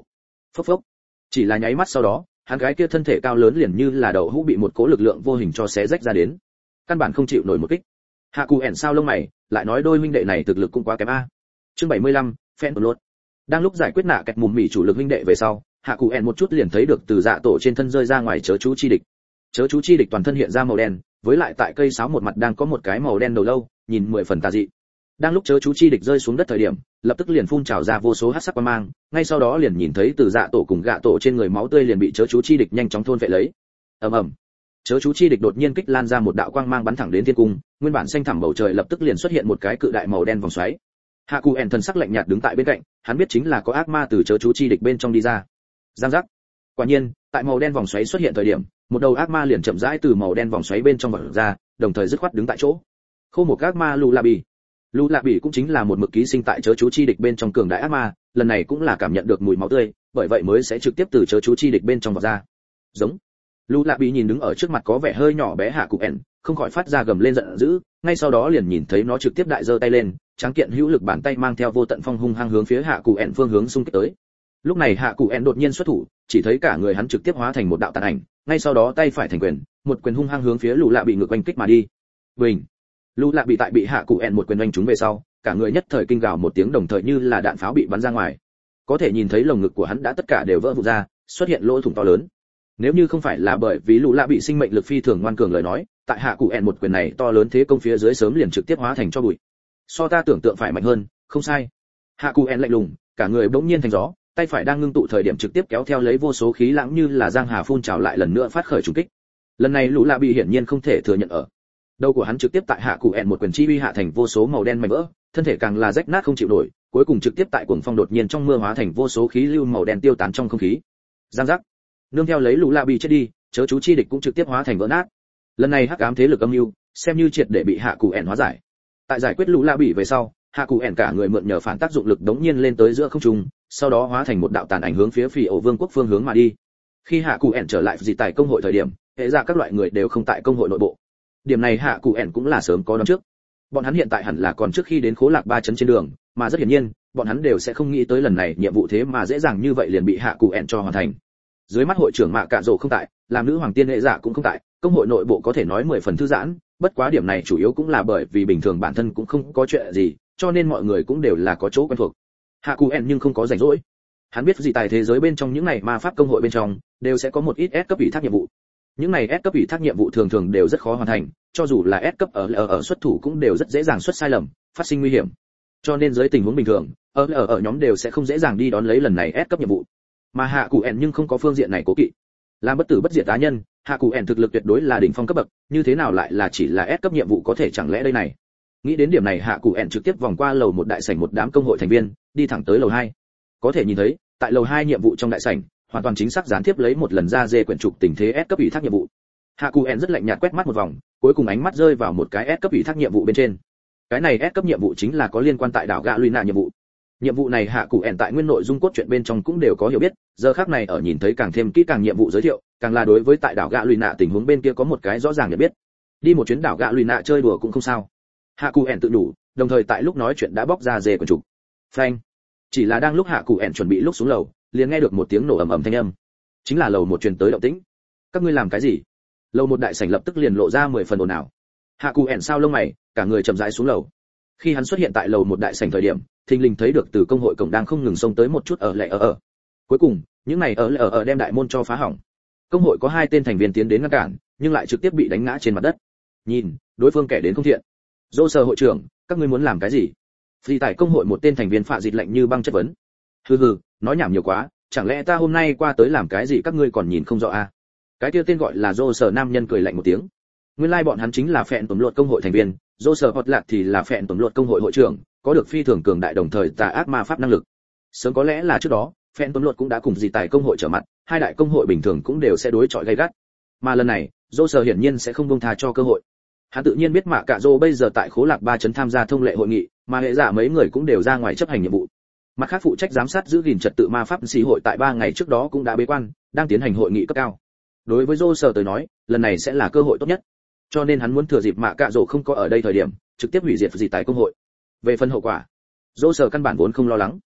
Phốc phốc. Chỉ là nháy mắt sau đó, hắn gái kia thân thể cao lớn liền như là đậu hũ bị một cỗ lực lượng vô hình cho xé rách ra đến, căn bản không chịu nổi một kích. Hạ Cù ẻn sao lông mày, lại nói đôi huynh đệ này thực lực cũng quá kém a. Chương 75, phen tuần lột. Đang lúc giải quyết nạ kẹt mùm mỉ chủ lực huynh đệ về sau, Hạ Cù ẻn một chút liền thấy được từ dạ tổ trên thân rơi ra ngoài chớ chú chi địch. Chớ chú chi địch toàn thân hiện ra màu đen, với lại tại cây sáo một mặt đang có một cái màu đen đầu lâu, nhìn 10 phần tà dị. Đang lúc chớ chú chi địch rơi xuống đất thời điểm, lập tức liền phun trào ra vô số hắc sắc quang mang, ngay sau đó liền nhìn thấy từ dạ tổ cùng gạ tổ trên người máu tươi liền bị chớ chú chi địch nhanh chóng thôn vệ lấy. Ầm ầm. Chớ chú chi địch đột nhiên kích lan ra một đạo quang mang bắn thẳng đến thiên cung, nguyên bản xanh thẳm bầu trời lập tức liền xuất hiện một cái cự đại màu đen vòng xoáy. Hạ Cù ẻn thần sắc lạnh nhạt đứng tại bên cạnh, hắn biết chính là có ác ma từ chớ chú chi địch bên trong đi ra. Giang giác. Quả nhiên, tại màu đen vòng xoáy xuất hiện thời điểm, một đầu ác ma liền chậm rãi từ màu đen vòng xoáy bên trong vọt ra, đồng thời dứt khoát đứng tại chỗ. Khô một ác ma Lù Lạ Bỉ. Lù Lạ Bỉ cũng chính là một mực ký sinh tại chớ chú chi địch bên trong cường đại ác ma, lần này cũng là cảm nhận được mùi máu tươi, bởi vậy mới sẽ trực tiếp từ chớ chú chi địch bên trong vọt ra. Giống. Lù Lạ Bỉ nhìn đứng ở trước mặt có vẻ hơi nhỏ bé Hạ Cù ẻn, không khỏi phát ra gầm lên giận dữ, ngay sau đó liền nhìn thấy nó trực tiếp đại giơ tay lên, tráng kiện hữu lực bàn tay mang theo vô tận phong hung hăng hướng phía Hạ Cù ẻn phương hướng xung kích tới. Lúc này Hạ Cù ẻn đột nhiên xuất thủ, chỉ thấy cả người hắn trực tiếp hóa thành một đạo tàn ảnh, ngay sau đó tay phải thành quyền, một quyền hung hăng hướng phía Lù Lạ Bỉ ngược oanh kích mà đi. Bình. Lù Lạ Bỉ tại bị Hạ Cù ẻn một quyền oanh trúng về sau, cả người nhất thời kinh gào một tiếng, đồng thời như là đạn pháo bị bắn ra ngoài. Có thể nhìn thấy lồng ngực của hắn đã tất cả đều vỡ vụn ra, xuất hiện lỗ thủng to lớn. Nếu như không phải là bởi vì Lù Lạ Bỉ sinh mệnh lực phi thường ngoan cường lời nói, tại Hạ Cù ẻn một quyền này to lớn thế công phía dưới sớm liền trực tiếp hóa thành cho bụi. So ta tưởng tượng phải mạnh hơn, không sai. Hạ Cù ẻn lạnh lùng, cả người bỗng nhiên thành gió, tay phải đang ngưng tụ thời điểm trực tiếp kéo theo lấy vô số khí lãng như là giang hà phun trào lại lần nữa phát khởi trùng kích. Lần này Lù Lạ Bỉ hiển nhiên không thể thừa nhận ở. Đầu của hắn trực tiếp tại Hạ Cù ẻn một quyền chi uy hạ thành vô số màu đen mảnh vỡ, thân thể càng là rách nát không chịu nổi, cuối cùng trực tiếp tại cuồng phong đột nhiên trong mưa hóa thành vô số khí lưu màu đen tiêu tán trong không khí. Giang giác. Nương theo lấy Lù Lạ Bỉ chết đi, chớ chú chi địch cũng trực tiếp hóa thành vỡ nát. Lần này hắc ám thế lực âm mưu xem như triệt để bị Hạ Cù ẻn hóa giải. Tại giải quyết Lù Lạ Bỉ về sau, Hạ Cù ẻn cả người mượn nhờ phản tác dụng lực đống nhiên lên tới giữa không trung, sau đó hóa thành một đạo tàn ảnh hướng phía Phỉ Ổ Vương quốc phương hướng mà đi. Khi Hạ Cù ẻn trở lại dị tại công hội thời điểm, hệ ra các loại người đều không tại công hội nội bộ. Điểm này Hạ Cù ẻn cũng là sớm có đoán trước. Bọn hắn hiện tại hẳn là còn trước khi đến Khố Lạc Ba trấn trên đường, mà rất hiển nhiên, bọn hắn đều sẽ không nghĩ tới lần này nhiệm vụ thế mà dễ dàng như vậy liền bị Hạ Cù ẻn cho hoàn thành. Dưới mắt hội trưởng Mạ Cạ Dỗ không tại, làm nữ hoàng tiên hệ giả cũng không tại, công hội nội bộ có thể nói 10 phần thư giãn, bất quá điểm này chủ yếu cũng là bởi vì bình thường bản thân cũng không có chuyện gì, cho nên mọi người cũng đều là có chỗ quen thuộc. Hạ Cù ẻn nhưng không có rảnh rỗi. Hắn biết gì tại thế giới bên trong những này ma pháp công hội bên trong đều sẽ có một ít S cấp ủy thác nhiệm vụ. Những này S cấp ủy thác nhiệm vụ thường thường đều rất khó hoàn thành, cho dù là S cấp ở xuất thủ cũng đều rất dễ dàng xuất sai lầm, phát sinh nguy hiểm. Cho nên dưới tình huống bình thường, ở nhóm đều sẽ không dễ dàng đi đón lấy lần này S cấp nhiệm vụ. Mà Hạ Cù ẻn nhưng không có phương diện này cố kỵ. Làm bất tử bất diệt tá nhân, Hạ Cù ẻn thực lực tuyệt đối là đỉnh phong cấp bậc, như thế nào lại là chỉ là S cấp nhiệm vụ có thể chẳng lẽ đây này. Nghĩ đến điểm này Hạ Cù ẻn trực tiếp vòng qua lầu một đại sảnh một đám công hội thành viên, đi thẳng tới lầu 2. Có thể nhìn thấy, tại lầu 2 nhiệm vụ trong đại sảnh, hoàn toàn chính xác gián tiếp lấy một lần ra dê quyển trục tình thế S cấp ủy thác nhiệm vụ. Hạ Cù ẻn rất lạnh nhạt quét mắt một vòng, cuối cùng ánh mắt rơi vào một cái S cấp ủy thác nhiệm vụ bên trên. Cái này S cấp nhiệm vụ chính là có liên quan tại đảo Gạ Luy Nạ nhiệm vụ. Nhiệm vụ này Hạ Cù ẻn tại nguyên nội dung cốt truyện bên trong cũng đều có hiểu biết, giờ khắc này ở nhìn thấy càng thêm kỹ càng nhiệm vụ giới thiệu, càng là đối với tại đảo Gạ Luy Nạ tình huống bên kia có một cái rõ ràng nhận biết. Đi một chuyến đảo Gạ Luy Nạ chơi đùa cũng không sao. Hạ Cù ẻn tự đủ, đồng thời tại lúc nói chuyện đã bóc ra dê quyển trục. Phanh. Chỉ là đang lúc Hạ Cù ẻn chuẩn bị lúc xuống lầu, liền nghe được một tiếng nổ ầm ầm thanh âm. Chính là lầu một truyền tới động tĩnh. Các ngươi làm cái gì? Lầu một đại sảnh lập tức liền lộ ra 10 phần ồn ào. Hạ Cù ẻn sao lông mày, cả người chậm rãi xuống lầu. Khi hắn xuất hiện tại lầu một đại sảnh thời điểm, thình lình thấy được từ công hội cổng đang không ngừng xông tới một chút ở lệ ở. Cuối cùng, những này ở đem đại môn cho phá hỏng. Công hội có 2 tên thành viên tiến đến ngăn cản, nhưng lại trực tiếp bị đánh ngã trên mặt đất. Nhìn, đối phương kẻ đến không thiện. Dô Sở hội trưởng, các ngươi muốn làm cái gì? Phi tại công hội một tên thành viên phạ dịch lạnh như băng chất vấn. Hừ, nói nhảm nhiều quá, chẳng lẽ ta hôm nay qua tới làm cái gì các ngươi còn nhìn không rõ à? Cái kia tên gọi là Dô Sở nam nhân cười lạnh một tiếng. Nguyên lai bọn hắn chính là phẹn tuần luật công hội thành viên, Dô Sở Hột Lạc thì là phẹn tuần luật công hội hội trưởng, có được phi thường cường đại đồng thời tà ác ma pháp năng lực. Sớm có lẽ là trước đó, phẹn tuần luật cũng đã cùng gì tại công hội trở mặt, hai đại công hội bình thường cũng đều sẽ đối chọi gay gắt. Mà lần này, Dô Sở hiển nhiên sẽ không buông tha cho cơ hội. Hắn tự nhiên biết Mạ Cạ Dô bây giờ tại Khố Lạc Ba trấn tham gia thông lệ hội nghị, mà hệ giả mấy người cũng đều ra ngoài chấp hành nhiệm vụ. Mặt khác phụ trách giám sát giữ gìn trật tự ma pháp sĩ hội tại 3 ngày trước đó cũng đã bế quan, đang tiến hành hội nghị cấp cao. Đối với Dô Sở tới nói, lần này sẽ là cơ hội tốt nhất. Cho nên hắn muốn thừa dịp Mạ Cạ Dô không có ở đây thời điểm, trực tiếp hủy diệt gì tại công hội. Về phần hậu quả, Dô Sở căn bản vốn không lo lắng.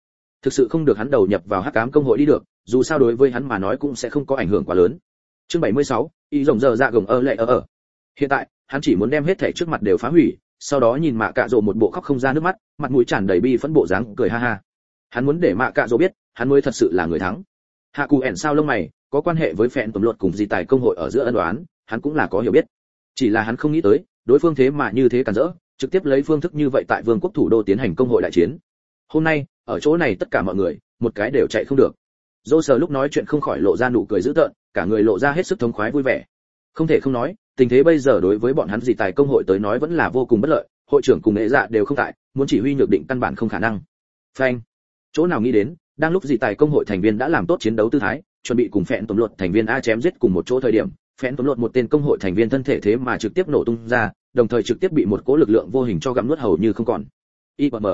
thực sự không được hắn đầu nhập vào hắc ám công hội đi được, dù sao đối với hắn mà nói cũng sẽ không có ảnh hưởng quá lớn. Chương 76, ý rồng giờ dạ gồng lệ ở. Hiện tại, hắn chỉ muốn đem hết thảy trước mặt đều phá hủy, sau đó nhìn Mạ Cạ Dỗ một bộ khóc không ra nước mắt, mặt mũi tràn đầy bi phẫn bộ dáng cười ha ha. Hắn muốn để Mạ Cạ Dỗ biết, hắn mới thật sự là người thắng. Hạ Cụ ẻn sao lông mày, có quan hệ với phèn tuần luật cùng gì tài công hội ở giữa ân oán, hắn cũng là có hiểu biết. Chỉ là hắn không nghĩ tới, đối phương thế mà như thế cản rỡ, trực tiếp lấy phương thức như vậy tại vương quốc thủ đô tiến hành công hội đại chiến. Hôm nay, ở chỗ này tất cả mọi người, một cái đều chạy không được. Dô Sở lúc nói chuyện không khỏi lộ ra nụ cười dữ tợn, cả người lộ ra hết sức thống khoái vui vẻ. Không thể không nói, tình thế bây giờ đối với bọn hắn gì tài công hội tới nói vẫn là vô cùng bất lợi, hội trưởng cùng nghệ dạ đều không tại, muốn chỉ huy nhược định căn bản không khả năng. Phanh. Chỗ nào nghĩ đến, đang lúc gì tài công hội thành viên đã làm tốt chiến đấu tư thái, chuẩn bị cùng phèn tổn luật thành viên a chém giết cùng một chỗ thời điểm, phèn tổn luật một tên công hội thành viên thân thể thế mà trực tiếp nổ tung ra, đồng thời trực tiếp bị một cỗ lực lượng vô hình cho gặm nuốt hầu như không còn. IBM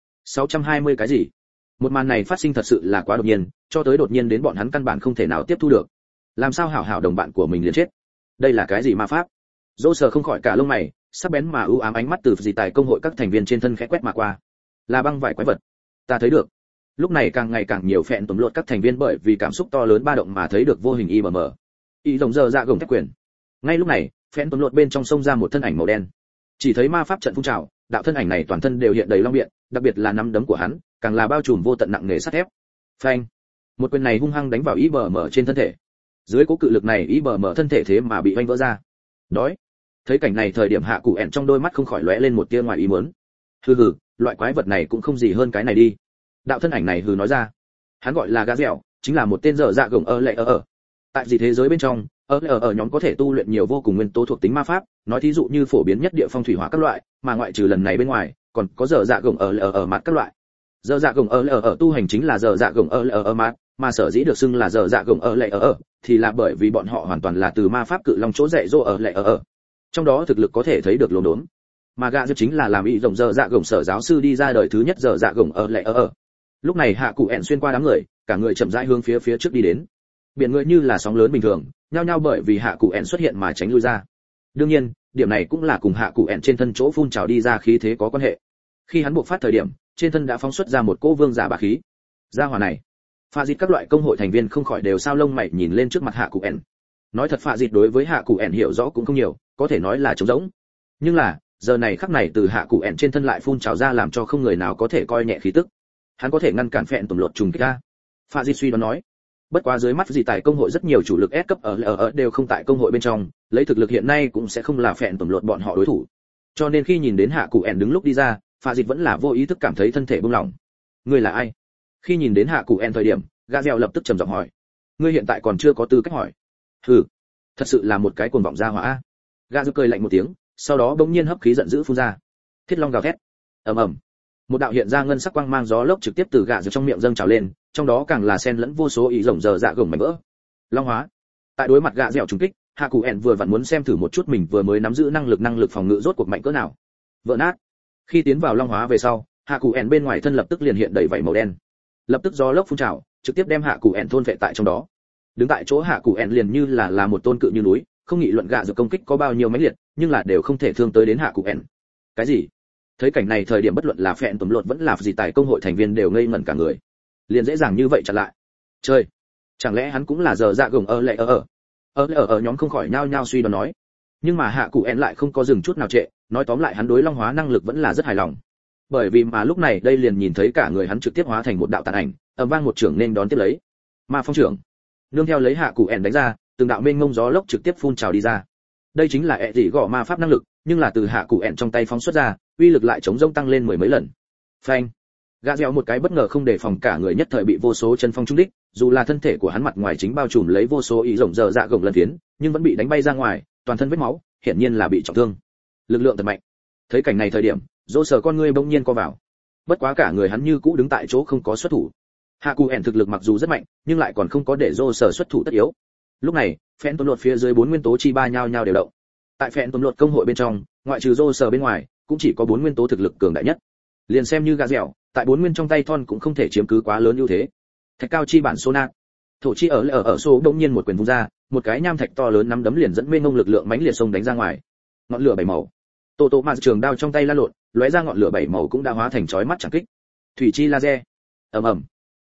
620 cái gì? Một màn này phát sinh thật sự là quá đột nhiên, cho tới đột nhiên đến bọn hắn căn bản không thể nào tiếp thu được. Làm sao hảo hảo đồng bạn của mình liền chết? Đây là cái gì ma pháp? Dỗ Sở không khỏi cả lông mày, sắc bén mà ưu ám ánh mắt từ dị tài công hội các thành viên trên thân khẽ quét mà qua. Là băng vải quái vật. Ta thấy được. Lúc này càng ngày càng nhiều phèn tổn luật các thành viên bởi vì cảm xúc to lớn ba động mà thấy được vô hình IBM. Ý rồng giờ dạ gồng thép quyền. Ngay lúc này, phèn tổn luật bên trong sông ra một thân ảnh màu đen. Chỉ thấy ma pháp trận phun trào, đạo thân ảnh này toàn thân đều hiện đầy long biện, đặc biệt là nắm đấm của hắn, càng là bao trùm vô tận nặng nề sắt thép. Phanh! Một quyền này hung hăng đánh vào IBM trên thân thể. Dưới cỗ cự lực này IBM thân thể thế mà bị vênh vỡ ra. Đói! Thấy cảnh này thời điểm Hạ Cụ ẻn trong đôi mắt không khỏi lóe lên một tia ngoài ý muốn. Hừ hừ, loại quái vật này cũng không gì hơn cái này đi. Đạo thân ảnh này hừ nói ra. Hắn gọi là gã dẻo, chính là một tên dở dạ gồng lệ ở. Tại gì thế giới bên trong, ở nhóm có thể tu luyện nhiều vô cùng nguyên tố thuộc tính ma pháp, nói thí dụ như phổ biến nhất địa phong thủy hỏa các loại, mà ngoại trừ lần này bên ngoài, còn có dở dạ gồng ở mặt các loại. Dở dạ gồng ở tu hành chính là dở dạ gồng ở mặt, mà sở dĩ được xưng là dở dạ gồng lệ ở, thì là bởi vì bọn họ hoàn toàn là từ ma pháp cự long chỗ dạy dỗ ở lệ ở. Trong đó thực lực có thể thấy được lồn đốn. Mà gã diệp chính là làm ý rồng dở dạ gồng sở giáo sư đi ra đời thứ nhất dở dạ gồng ở lệ ở. Lúc này Hạ Cụ ẻn xuyên qua đám người, cả người chậm rãi hướng phía trước đi đến. Biển người như là sóng lớn bình thường, nhao nhao bởi vì Hạ Cụ ẻn xuất hiện mà tránh lui ra. Đương nhiên, điểm này cũng là cùng Hạ Cụ ẻn trên thân chỗ phun trào đi ra khí thế có quan hệ. Khi hắn bộc phát thời điểm, trên thân đã phóng xuất ra một cỗ vương giả bá khí. Gia hỏa này, pha dịt các loại công hội thành viên không khỏi đều sao lông mày nhìn lên trước mặt Hạ Cụ ẻn. Nói thật pha dịt đối với Hạ Cụ ẻn hiểu rõ cũng không nhiều, có thể nói là trống rỗng. Nhưng là, giờ này khắc này từ Hạ Cụ ẻn trên thân lại phun trào ra làm cho không người nào có thể coi nhẹ khí tức. Hắn có thể ngăn cản phèn tổn luật trùng kích ra. Pha dịt suy đoán nói. Bất quá dưới mắt gì tại công hội rất nhiều chủ lực S cấp ở đều không tại công hội bên trong, lấy thực lực hiện nay cũng sẽ không là phèn tổn luật bọn họ đối thủ. Cho nên khi nhìn đến Hạ Cụ ẻn đứng lúc đi ra, Pha Dịch vẫn là vô ý thức cảm thấy thân thể buông lỏng. Ngươi là ai? Khi nhìn đến Hạ Cụ ẻn thời điểm, Gazel lập tức trầm giọng hỏi. Ngươi hiện tại còn chưa có tư cách hỏi. Hừ, thật sự là một cái cuồng vọng gia hỏa. Gazel cười lạnh một tiếng, sau đó bỗng nhiên hấp khí giận dữ phun ra. Thiết long gào thét. Ầm ầm. Một đạo hiện ra ngân sắc quang mang gió lốc trực tiếp từ Gazel trong miệng dâng trào lên, trong đó càng là xen lẫn vô số ý rồng giờ dạ gồng mảnh vỡ. Long hóa. Tại đối mặt Gazel trùng kích, Hạ Cụ ẻn vừa vặn muốn xem thử một chút mình vừa mới nắm giữ năng lực phòng ngự rốt cuộc mạnh cỡ nào. Vỡ nát. Khi tiến vào long hóa về sau, Hạ Cụ ẻn bên ngoài thân lập tức liền hiện đầy vảy màu đen. Lập tức gió lốc phun trào, trực tiếp đem Hạ Cụ ẻn thôn vệ tại trong đó. Đứng tại chỗ Hạ Cụ ẻn liền như là một tôn cự như núi, không nghị luận gạ dược công kích có bao nhiêu mãnh liệt, nhưng là đều không thể thương tới đến Hạ Cụ ẻn. Cái gì? Thấy cảnh này thời điểm bất luận là phèn tùm lột vẫn là gì tài công hội thành viên đều ngây ngẩn cả người. Liền dễ dàng như vậy chặn lại. Chơi, chẳng lẽ hắn cũng là giờ dạ gồng lệ ở nhóm không khỏi nhao nhao suy đoán nói. Nhưng mà Hạ Cụ ẻn lại không có dừng chút nào trệ, nói tóm lại hắn đối long hóa năng lực vẫn là rất hài lòng. Bởi vì mà lúc này đây liền nhìn thấy cả người hắn trực tiếp hóa thành một đạo tàn ảnh, ầm vang một trưởng nên đón tiếp lấy. Ma phong trưởng. Nương theo lấy Hạ Cụ ẻn đánh ra, từng đạo mênh mông gió lốc trực tiếp phun trào đi ra. Đây chính là dị gõ ma pháp năng lực, nhưng là từ Hạ Cụ ẻn trong tay phóng xuất ra, uy lực lại chống rông tăng lên mười mấy lần. Phanh. Gã dẻo một cái bất ngờ không đề phòng cả người nhất thời bị vô số chân phong trúng đích, dù là thân thể của hắn mặt ngoài chính bao trùm lấy vô số ý rồng dở dạ gồng lần tiến, nhưng vẫn bị đánh bay ra ngoài, toàn thân vết máu, hiển nhiên là bị trọng thương. Lực lượng thật mạnh. Thấy cảnh này thời điểm, Dỗ Sở con ngươi bỗng nhiên co vào. Bất quá cả người hắn như cũ đứng tại chỗ không có xuất thủ. Hạ Cụ ẻn thực lực mặc dù rất mạnh, nhưng lại còn không có để Dỗ Sở xuất thủ tất yếu. Lúc này, phèn tổn luật phía dưới 4 nguyên tố chi ba nhau nhau đều động. Tại phèn tổn luật công hội bên trong, ngoại trừ Dỗ Sở bên ngoài, cũng chỉ có 4 nguyên tố thực lực cường đại nhất. Liền xem như gà dẻo, tại 4 nguyên trong tay thon cũng không thể chiếm cứ quá lớn ưu thế. Thạch cao chi bản số nát. Thổ chi ở số đột nhiên một quyền vung ra, một cái nham thạch to lớn nắm đấm liền dẫn mênh mông lực lượng mãnh liệt xông đánh ra ngoài. Ngọn lửa bảy màu. Tô mạn trường đao trong tay lan lộn, lóe ra ngọn lửa bảy màu cũng đã hóa thành chói mắt chẳng kích. Thủy chi laser. Ầm ầm.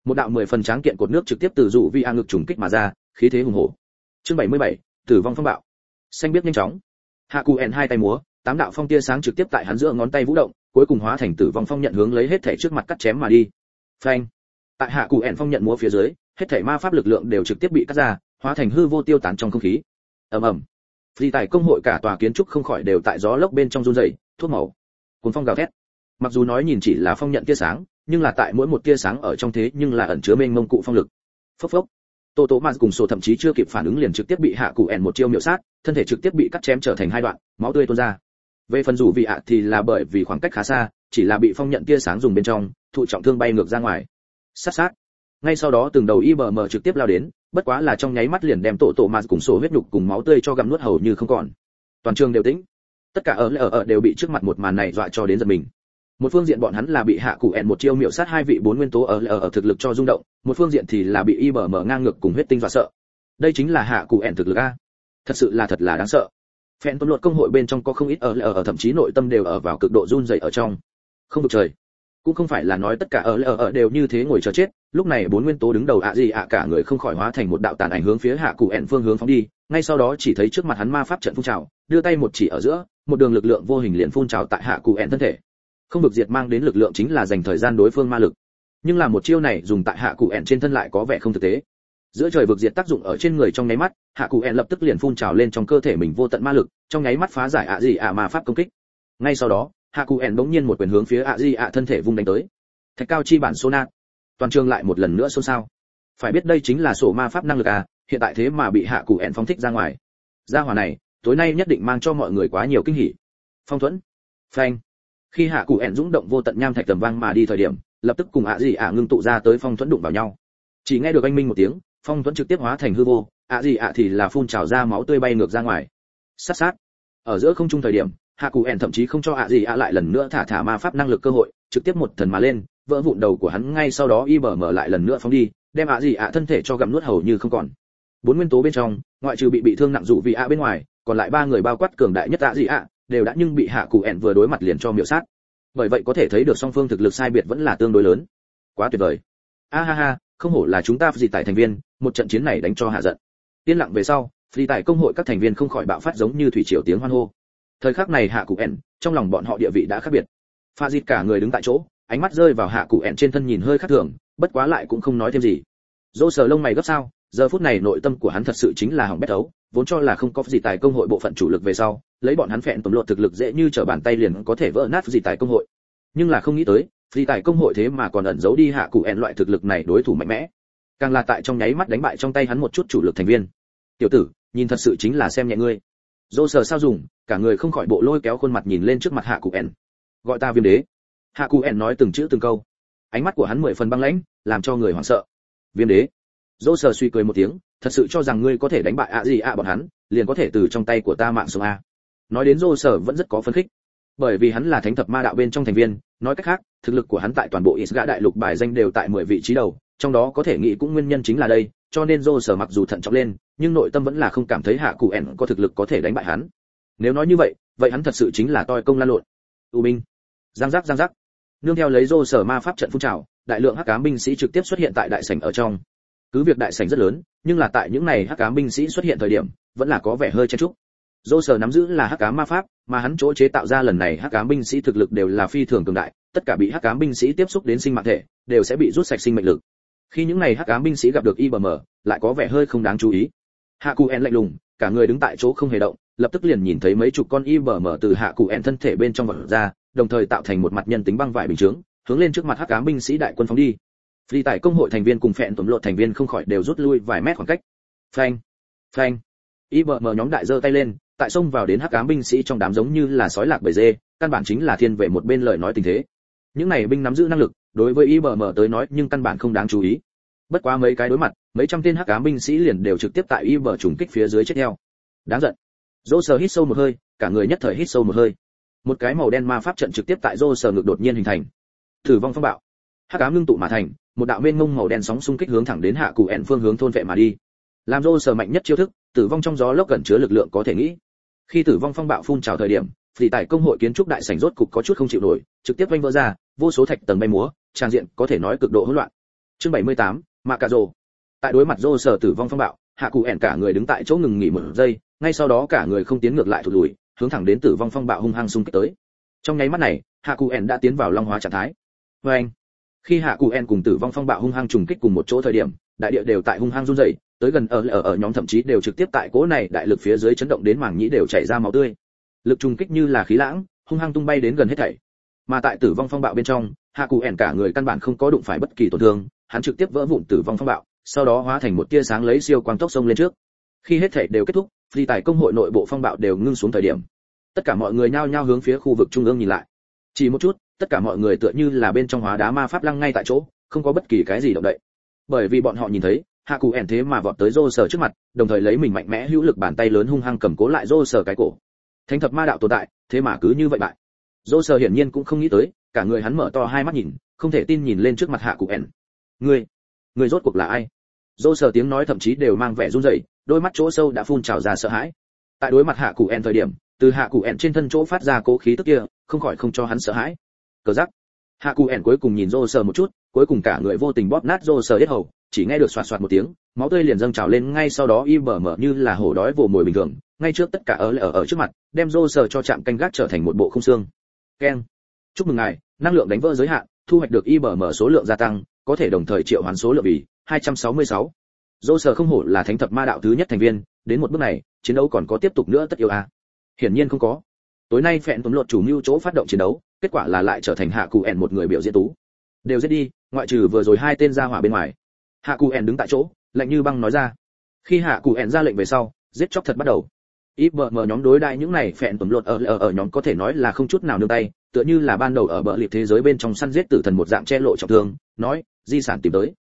Một đạo 10 phần tráng kiện cột nước trực tiếp từ dụ vi a ngực trùng kích mà ra, khí thế hùng hổ. Chương 77, tử vong phong bạo. Xanh biết nhanh chóng. Hạ Cụ ẻn hai tay múa, 8 đạo phong tia sáng trực tiếp tại hắn giữa ngón tay vũ động, cuối cùng hóa thành tử vong phong nhận hướng lấy hết thảy trước mặt cắt chém mà đi. Phanh. Tại Hạ Cụ ẻn phong nhận múa phía dưới, hết thảy ma pháp lực lượng đều trực tiếp bị cắt ra, hóa thành hư vô tiêu tán trong không khí. Ầm ầm. Phi tài công hội cả tòa kiến trúc không khỏi đều tại gió lốc bên trong run rẩy, thuốc màu. Cuốn phong gào thét. Mặc dù nói nhìn chỉ là phong nhận tia sáng, nhưng là tại mỗi một tia sáng ở trong thế nhưng là ẩn chứa mênh mông cụ phong lực. Phốc phốc. Tô Tố Mạn cùng Sổ thậm chí chưa kịp phản ứng liền trực tiếp bị Hạ Cụ ẻn một chiêu miểu sát, thân thể trực tiếp bị cắt chém trở thành hai đoạn, máu tươi tuôn ra. Về phần dù vị ạ thì là bởi vì khoảng cách khá xa, chỉ là bị phong nhận tia sáng dùng bên trong, thụ trọng thương bay ngược ra ngoài. Sát sát. Ngay sau đó từng đầu IBM trực tiếp lao đến, bất quá là trong nháy mắt liền đem Tô Tố Mạn cùng Sổ huyết nhục cùng máu tươi cho gặm nuốt hầu như không còn. Toàn trường đều tĩnh. Tất cả ở đều bị trước mặt một màn này dọa cho đến giật mình. Một phương diện bọn hắn là bị Hạ Cụ ẻn một chiêu miểu sát hai vị bốn nguyên tố ở thực lực cho rung động, một phương diện thì là bị IBM ngang ngược cùng huyết tinh dọa sợ. Đây chính là Hạ Cụ ẻn thực lực a. Thật sự là đáng sợ. Phen tuần luật công hội bên trong có không ít ở thậm chí nội tâm đều ở vào cực độ run rẩy ở trong. Không được trời. Cũng không phải là nói tất cả ở đều như thế ngồi chờ chết, lúc này bốn nguyên tố đứng đầu gì cả người không khỏi hóa thành một đạo tàn ảnh hướng phía Hạ Cụ ẻn phương hướng phóng đi, ngay sau đó chỉ thấy trước mặt hắn ma pháp trận phun trào, đưa tay một chỉ ở giữa, một đường lực lượng vô hình liền phun trào tại Hạ Cụ ẻn thân thể. Không vực diệt mang đến lực lượng chính là dành thời gian đối phương ma lực, nhưng là một chiêu này dùng tại Hạ Cụ ẻn trên thân lại có vẻ không thực tế. Giữa trời vực diệt tác dụng ở trên người trong nháy mắt, Hạ Cụ ẻn lập tức liền phun trào lên trong cơ thể mình vô tận ma lực, trong nháy mắt phá giải ma pháp công kích. Ngay sau đó, Hạ Cụ ẻn bỗng nhiên một quyền hướng phía thân thể vung đánh tới. Thạch cao chi bản Sona. Toàn trường lại một lần nữa xôn xao. Phải biết đây chính là sổ ma pháp năng lực hiện tại thế mà bị Hạ Cụ ẻn phóng thích ra ngoài. Gia hỏa này, tối nay nhất định mang cho mọi người quá nhiều kinh hỉ. Phong thuẫn. Phanh. Khi Hạ Cụ ẻn dũng động vô tận nham thạch tầm vang mà đi thời điểm, lập tức cùng ngưng tụ ra tới phong thuẫn đụng vào nhau. Chỉ nghe được oanh minh một tiếng, phong thuẫn trực tiếp hóa thành hư vô, thì là phun trào ra máu tươi bay ngược ra ngoài. Sát sát. Ở giữa không trung thời điểm, Hạ Cụ ẻn thậm chí không cho lại lần nữa thả ma pháp năng lực cơ hội, trực tiếp một thần mà lên, vỡ vụn đầu của hắn ngay sau đó IBM lại lần nữa phóng đi, đem thân thể cho gặm nuốt hầu như không còn. Bốn nguyên tố bên trong, ngoại trừ bị thương nặng dụ vì bên ngoài, còn lại ba người bao quát cường đại nhất đều đã nhưng bị Hạ Cụ ẻn vừa đối mặt liền cho miểu sát. Bởi vậy có thể thấy được song phương thực lực sai biệt vẫn là tương đối lớn. Quá tuyệt vời. Ha, không hổ là chúng ta dị tại thành viên, một trận chiến này đánh cho hạ giận. Yên lặng về sau, dị tại công hội các thành viên không khỏi bạo phát giống như thủy triều tiếng hoan hô. Thời khắc này Hạ Cụ ẻn, trong lòng bọn họ địa vị đã khác biệt. Pha Dịt cả người đứng tại chỗ, ánh mắt rơi vào Hạ Cụ ẻn trên thân nhìn hơi khác thường, bất quá lại cũng không nói thêm gì. Dỗ sờ lông mày gấp sao, giờ phút này nội tâm của hắn thật sự chính là hỏng bét ấu, vốn cho là không có gì tài công hội bộ phận chủ lực về sau, lấy bọn hắn phẹn tầm lộ thực lực dễ như trở bàn tay liền có thể vỡ nát gì tài công hội. Nhưng là không nghĩ tới, gì tài công hội thế mà còn ẩn giấu đi Hạ Cụ ẻn loại thực lực này đối thủ mạnh mẽ. Càng là tại trong nháy mắt đánh bại trong tay hắn một chút chủ lực thành viên. Tiểu tử, nhìn thật sự chính là xem nhẹ ngươi. Dỗ sờ sao dùng, cả người không khỏi bộ lôi kéo khuôn mặt nhìn lên trước mặt Hạ Cụ ẻn. Gọi ta Viêm Đế. Hạ Cụ ẻn nói từng chữ từng câu. Ánh mắt của hắn 10 phần băng lãnh, làm cho người hoảng sợ. Viêm Đế. Dỗ sờ suy cười một tiếng, thật sự cho rằng ngươi có thể đánh bại bọn hắn, liền có thể từ trong tay của ta mạng sống a. Nói đến Dỗ sờ vẫn rất có phấn khích, bởi vì hắn là thánh thập ma đạo bên trong thành viên, nói cách khác, thực lực của hắn tại toàn bộ Isga đại lục bài danh đều tại 10 vị trí đầu, trong đó có thể nghĩ cũng nguyên nhân chính là đây, cho nên Dỗ sờ mặc dù thận trọng lên, nhưng nội tâm vẫn là không cảm thấy Hạ Cụ ẻn có thực lực có thể đánh bại hắn. Nếu nói như vậy, vậy hắn thật sự chính là toi công lan lộn. U binh. Giang giác. Nương theo lấy Dỗ sờ ma pháp trận phun trào, đại lượng hắc ám binh sĩ trực tiếp xuất hiện tại đại sảnh ở trong. Cứ việc đại sảnh rất lớn, nhưng là tại những này hắc ám binh sĩ xuất hiện thời điểm, vẫn là có vẻ hơi chen chúc. Dỗ sở nắm giữ là hắc ám ma pháp, mà hắn chỗ chế tạo ra lần này hắc ám binh sĩ thực lực đều là phi thường cường đại, tất cả bị hắc ám binh sĩ tiếp xúc đến sinh mạng thể, đều sẽ bị rút sạch sinh mệnh lực. Khi những này hắc ám binh sĩ gặp được IBM, lại có vẻ hơi không đáng chú ý. Hạ Cụ ẻn lạnh lùng, cả người đứng tại chỗ không hề động, lập tức liền nhìn thấy mấy chục con IBM từ Hạ Cụ ẻn thân thể bên trong vọt ra, đồng thời tạo thành một mặt nhân tính băng vải bình chướng, hướng lên trước mặt hắc ám binh sĩ đại quân phóng đi. Phi tại công hội thành viên cùng phẹn tuần lộ thành viên không khỏi đều rút lui vài mét khoảng cách. Phanh. IBM nhóm đại giơ tay lên, tại xông vào đến hắc ám binh sĩ trong đám giống như là sói lạc bầy dê, căn bản chính là thiên về một bên lời nói tình thế. Những này binh nắm giữ năng lực, đối với IBM tới nói nhưng căn bản không đáng chú ý. Bất quá mấy cái đối mặt, mấy trăm tên hắc ám binh sĩ liền đều trực tiếp tại IBM trùng kích phía dưới chết theo. Đáng giận. Dỗ sờ hít sâu một hơi, cả người nhất thời hít sâu một hơi. Một cái màu đen ma pháp trận trực tiếp tại Dỗ sờ ngực đột nhiên hình thành. Tử vong phong bạo. Hắc ám ngưng tụ mà thành, một đạo mênh mông màu đen sóng xung kích hướng thẳng đến Hạ Cụ ẻn phương hướng thôn vệ mà đi. Làm Dỗ sờ mạnh nhất chiêu thức, tử vong trong gió lốc gần chứa lực lượng có thể nghĩ. Khi tử vong phong bạo phun trào thời điểm, phỉ tại công hội kiến trúc đại sảnh rốt cục có chút không chịu nổi, trực tiếp vênh vỡ ra, vô số thạch tầng bay múa, tràn diện có thể nói cực độ hỗn loạn. Chương 78, Mạ Cạ Rồ. Tại đối mặt Rô Sở tử vong phong bạo, hạ cụ ẻn cả người đứng tại chỗ ngừng nghỉ một giây, ngay sau đó cả người không tiến ngược lại thụt lùi, hướng thẳng đến tử vong phong bạo hung hăng xung kích tới. Trong nháy mắt này, hạ cụ ẻn đã tiến vào long hóa trạng thái. Vâng. Khi hạ cụ ẻn cùng tử vong phong bạo hung hăng trùng kích cùng một chỗ thời điểm, đại địa đều tại hung hăng run rẩy, tới gần ở nhóm thậm chí đều trực tiếp tại cỗ này đại lực phía dưới chấn động đến màng nhĩ đều chảy ra máu tươi. Lực trùng kích như là khí lãng, hung hăng tung bay đến gần hết thảy. Mà tại tử vong phong bạo bên trong, hạ cụ ẻn cả người căn bản không có đụng phải bất kỳ tổn thương, hắn trực tiếp vỡ vụn tử vong phong bạo, sau đó hóa thành một tia sáng lấy siêu quang tốc xông lên trước. Khi hết thảy đều kết thúc, phi tài công hội nội bộ phong bạo đều ngưng xuống thời điểm, tất cả mọi người nhao nhao hướng phía khu vực trung ương nhìn lại. Chỉ một chút, tất cả mọi người tựa như là bên trong hóa đá ma pháp lăng ngay tại chỗ, không có bất kỳ cái gì động đậy. Bởi vì bọn họ nhìn thấy, hạ cụ ẻn thế mà vọt tới Rô Sở trước mặt, đồng thời lấy mình mạnh mẽ hữu lực bàn tay lớn hung hăng cầm cố lại Rô Sở cái cổ. Thánh thập ma đạo tồn tại, thế mà cứ như vậy bại. Rô Sở hiển nhiên cũng không nghĩ tới, cả người hắn mở to hai mắt nhìn, không thể tin nhìn lên trước mặt hạ cụ ẻn. Ngươi rốt cuộc là ai? Rô Sở tiếng nói thậm chí đều mang vẻ run rẩy, đôi mắt chỗ sâu đã phun trào ra sợ hãi. Tại đối mặt hạ cụ ẻn thời điểm, từ hạ cụ ẻn trên thân chỗ phát ra cố khí tức kia, không khỏi không cho hắn sợ hãi. Cờ giắc. Hạ cụ ẻn cuối cùng nhìn Rô Sở một chút, cuối cùng cả người vô tình bóp nát Rô Sở yết hầu, chỉ nghe được xoạt xoạt một tiếng, máu tươi liền dâng trào lên, ngay sau đó im bờ mở như là hổ đói vồ mồi bình thường, ngay trước tất cả ở trước mặt, đem Rô Sở cho chạm canh gác trở thành một bộ khung xương. Keng. Chúc mừng ngài, năng lượng đánh vỡ giới hạn, thu hoạch được IBM số lượng gia tăng, có thể đồng thời triệu hoán số lượng vì 266. Rô Sở không hổ là thánh thập ma đạo thứ nhất thành viên, đến một bước này, chiến đấu còn có tiếp tục nữa tất yếu à? Hiển nhiên không có. Tối nay phẹn tuấn luật chủ mưu chỗ phát động chiến đấu, kết quả là lại trở thành hạ cụ ẻn một người biểu diễn tú. Đều giết đi, ngoại trừ vừa rồi hai tên ra hỏa bên ngoài. Hạ cụ ẻn đứng tại chỗ, lạnh như băng nói ra. Khi hạ cụ ẻn ra lệnh về sau, giết chóc thật bắt đầu. IBM nhóm đối đại những này phẹn tuấn luật ở nhóm có thể nói là không chút nào nương tay, tựa như là ban đầu ở bờ liệt thế giới bên trong săn giết tử thần một dạng che lộ trọng thương, nói, di sản tìm tới.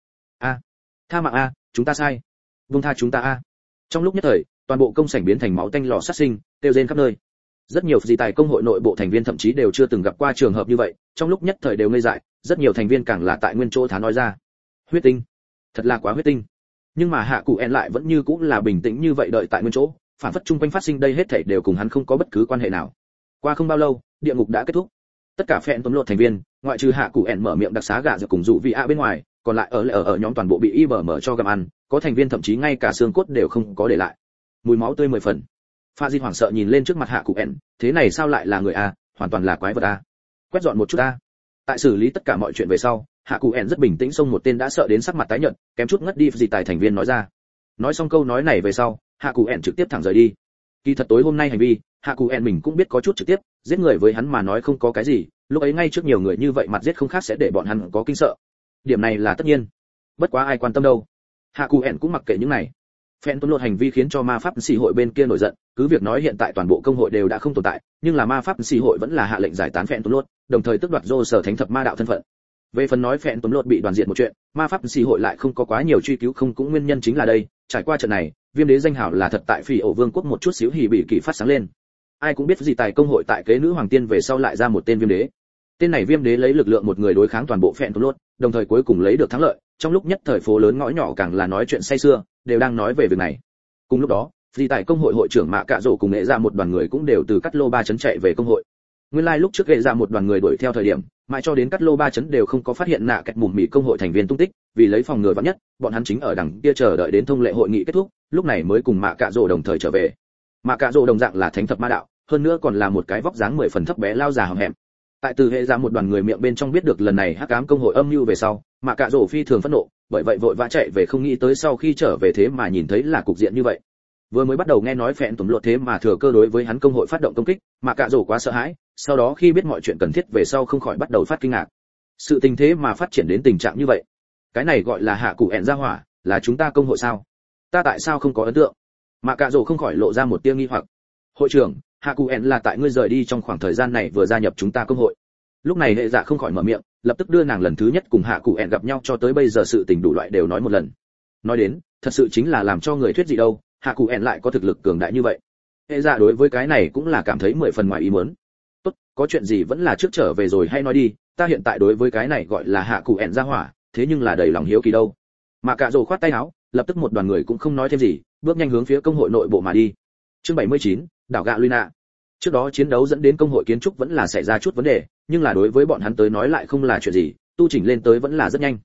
Tha mạng a, chúng ta sai. Buông tha chúng ta a. Trong lúc nhất thời, toàn bộ công sảnh biến thành máu tanh lò sát sinh, tiêu rên khắp nơi. Rất nhiều dị tài công hội nội bộ thành viên thậm chí đều chưa từng gặp qua trường hợp như vậy, trong lúc nhất thời đều ngây dại, rất nhiều thành viên càng là tại nguyên chỗ thán nói ra. Huyết tinh, thật là quá huyết tinh. Nhưng mà hạ cụ en lại vẫn như cũng là bình tĩnh như vậy đợi tại nguyên chỗ, phản phất chung quanh phát sinh đây hết thảy đều cùng hắn không có bất cứ quan hệ nào. Qua không bao lâu, địa ngục đã kết thúc. Tất cả phẹn tuấn lột thành viên, ngoại trừ hạ cụ en mở miệng đặc xá gạ giờ cùng dụ vị a bên ngoài, còn lại ở nhóm toàn bộ bị IBM cho gặm ăn, có thành viên thậm chí ngay cả xương cốt đều không có để lại. Mùi máu tươi 10 phần. Pha Di hoảng sợ nhìn lên trước mặt hạ cụ ẻn, thế này sao lại là người a, hoàn toàn là quái vật a. Quét dọn một chút a. Tại xử lý tất cả mọi chuyện về sau, hạ cụ ẻn rất bình tĩnh xông một tên đã sợ đến sắc mặt tái nhợt, kém chút ngất đi dị tài thành viên nói ra. Nói xong câu nói này về sau, hạ cụ ẻn trực tiếp thẳng rời đi. Kỳ thật tối hôm nay hành vi, hạ cụ ẻn mình cũng biết có chút trực tiếp, giết người với hắn mà nói không có cái gì, lúc ấy ngay trước nhiều người như vậy mặt giết không khác sẽ để bọn hắn có kinh sợ. Điểm này là tất nhiên. Bất quá ai quan tâm đâu. Hạ cụ ẻn cũng mặc kệ những này. Phen tuấn lột hành vi khiến cho ma pháp sĩ hội bên kia nổi giận, cứ việc nói hiện tại toàn bộ công hội đều đã không tồn tại, nhưng là ma pháp sĩ hội vẫn là hạ lệnh giải tán Phen tuấn lột, đồng thời tước đoạt Rô Sở thánh thập ma đạo thân phận. Về phần nói Phen tuấn lột bị đoàn diện một chuyện, ma pháp sĩ hội lại không có quá nhiều truy cứu, không cũng nguyên nhân chính là đây, trải qua trận này, viêm đế danh hảo là thật tại Phỉ ổ vương quốc một chút xíu hỉ bị kỳ phát sáng lên. Ai cũng biết gì tài công hội tại kế nữ hoàng tiên về sau lại ra một tên viêm đế. Tên này viêm đế lấy lực lượng một người đối kháng toàn bộ Phen tuấn lột, đồng thời cuối cùng lấy được thắng lợi, trong lúc nhất thời phố lớn ngõ nhỏ càng là nói chuyện say sưa, đều đang nói về việc này. Cùng lúc đó, dị tại công hội hội trưởng Mạ Cạ Rồ cùng nghệ ra một đoàn người cũng đều từ Cắt Lô Ba trấn chạy về công hội. Nguyên lai lúc trước nghệ ra một đoàn người đuổi theo thời điểm, mãi cho đến Cắt Lô Ba trấn đều không có phát hiện nạ kẹt mùm mị công hội thành viên tung tích, vì lấy phòng ngừa vạn nhất, bọn hắn chính ở đằng kia chờ đợi đến thông lệ hội nghị kết thúc, lúc này mới cùng Mạ Cạ Rồ đồng thời trở về. Mạ Cạ Rồ đồng dạng là thánh thập ma đạo, hơn nữa còn là một cái vóc dáng 10 phần thấp bé lao già hầm hẹm. Tại từ hệ ra một đoàn người miệng bên trong biết được lần này hắc ám công hội âm mưu về sau, Mạ Cạ Rồ phi thường phẫn nộ, bởi vậy vội vã chạy về, không nghĩ tới sau khi trở về thế mà nhìn thấy là cục diện như vậy. Vừa mới bắt đầu nghe nói phẹn tuấn lột thế mà thừa cơ đối với hắn công hội phát động công kích, Mạ Cạ Rồ quá sợ hãi, sau đó khi biết mọi chuyện cần thiết về sau không khỏi bắt đầu phát kinh ngạc. Sự tình thế mà phát triển đến tình trạng như vậy, cái này gọi là hạ cụ ẻn ra hỏa, là chúng ta công hội sao? Ta tại sao không có ấn tượng? Mạ Cạ Rồ không khỏi lộ ra một tia nghi hoặc. Hội trưởng, hạ cụ ẻn là tại ngươi rời đi trong khoảng thời gian này vừa gia nhập chúng ta công hội. Lúc này hệ dạ không khỏi mở miệng, lập tức đưa nàng lần thứ nhất cùng hạ cụ ẻn gặp nhau cho tới bây giờ sự tình đủ loại đều nói một lần. Nói đến, thật sự chính là làm cho người thuyết gì đâu, hạ cụ ẻn lại có thực lực cường đại như vậy. Hệ dạ đối với cái này cũng là cảm thấy 10 phần ngoài ý muốn. Tốt, có chuyện gì vẫn là trước trở về rồi hay nói đi, ta hiện tại đối với cái này gọi là hạ cụ ẻn ra hỏa, thế nhưng là đầy lòng hiếu kỳ đâu. Mạ Cạ Rồ khoát tay áo, lập tức một đoàn người cũng không nói thêm gì, bước nhanh hướng phía công hội nội bộ mà đi. Chương 79, đảo gạ Luna. Trước đó chiến đấu dẫn đến công hội kiến trúc vẫn là xảy ra chút vấn đề, nhưng là đối với bọn hắn tới nói lại không là chuyện gì, tu chỉnh lên tới vẫn là rất nhanh.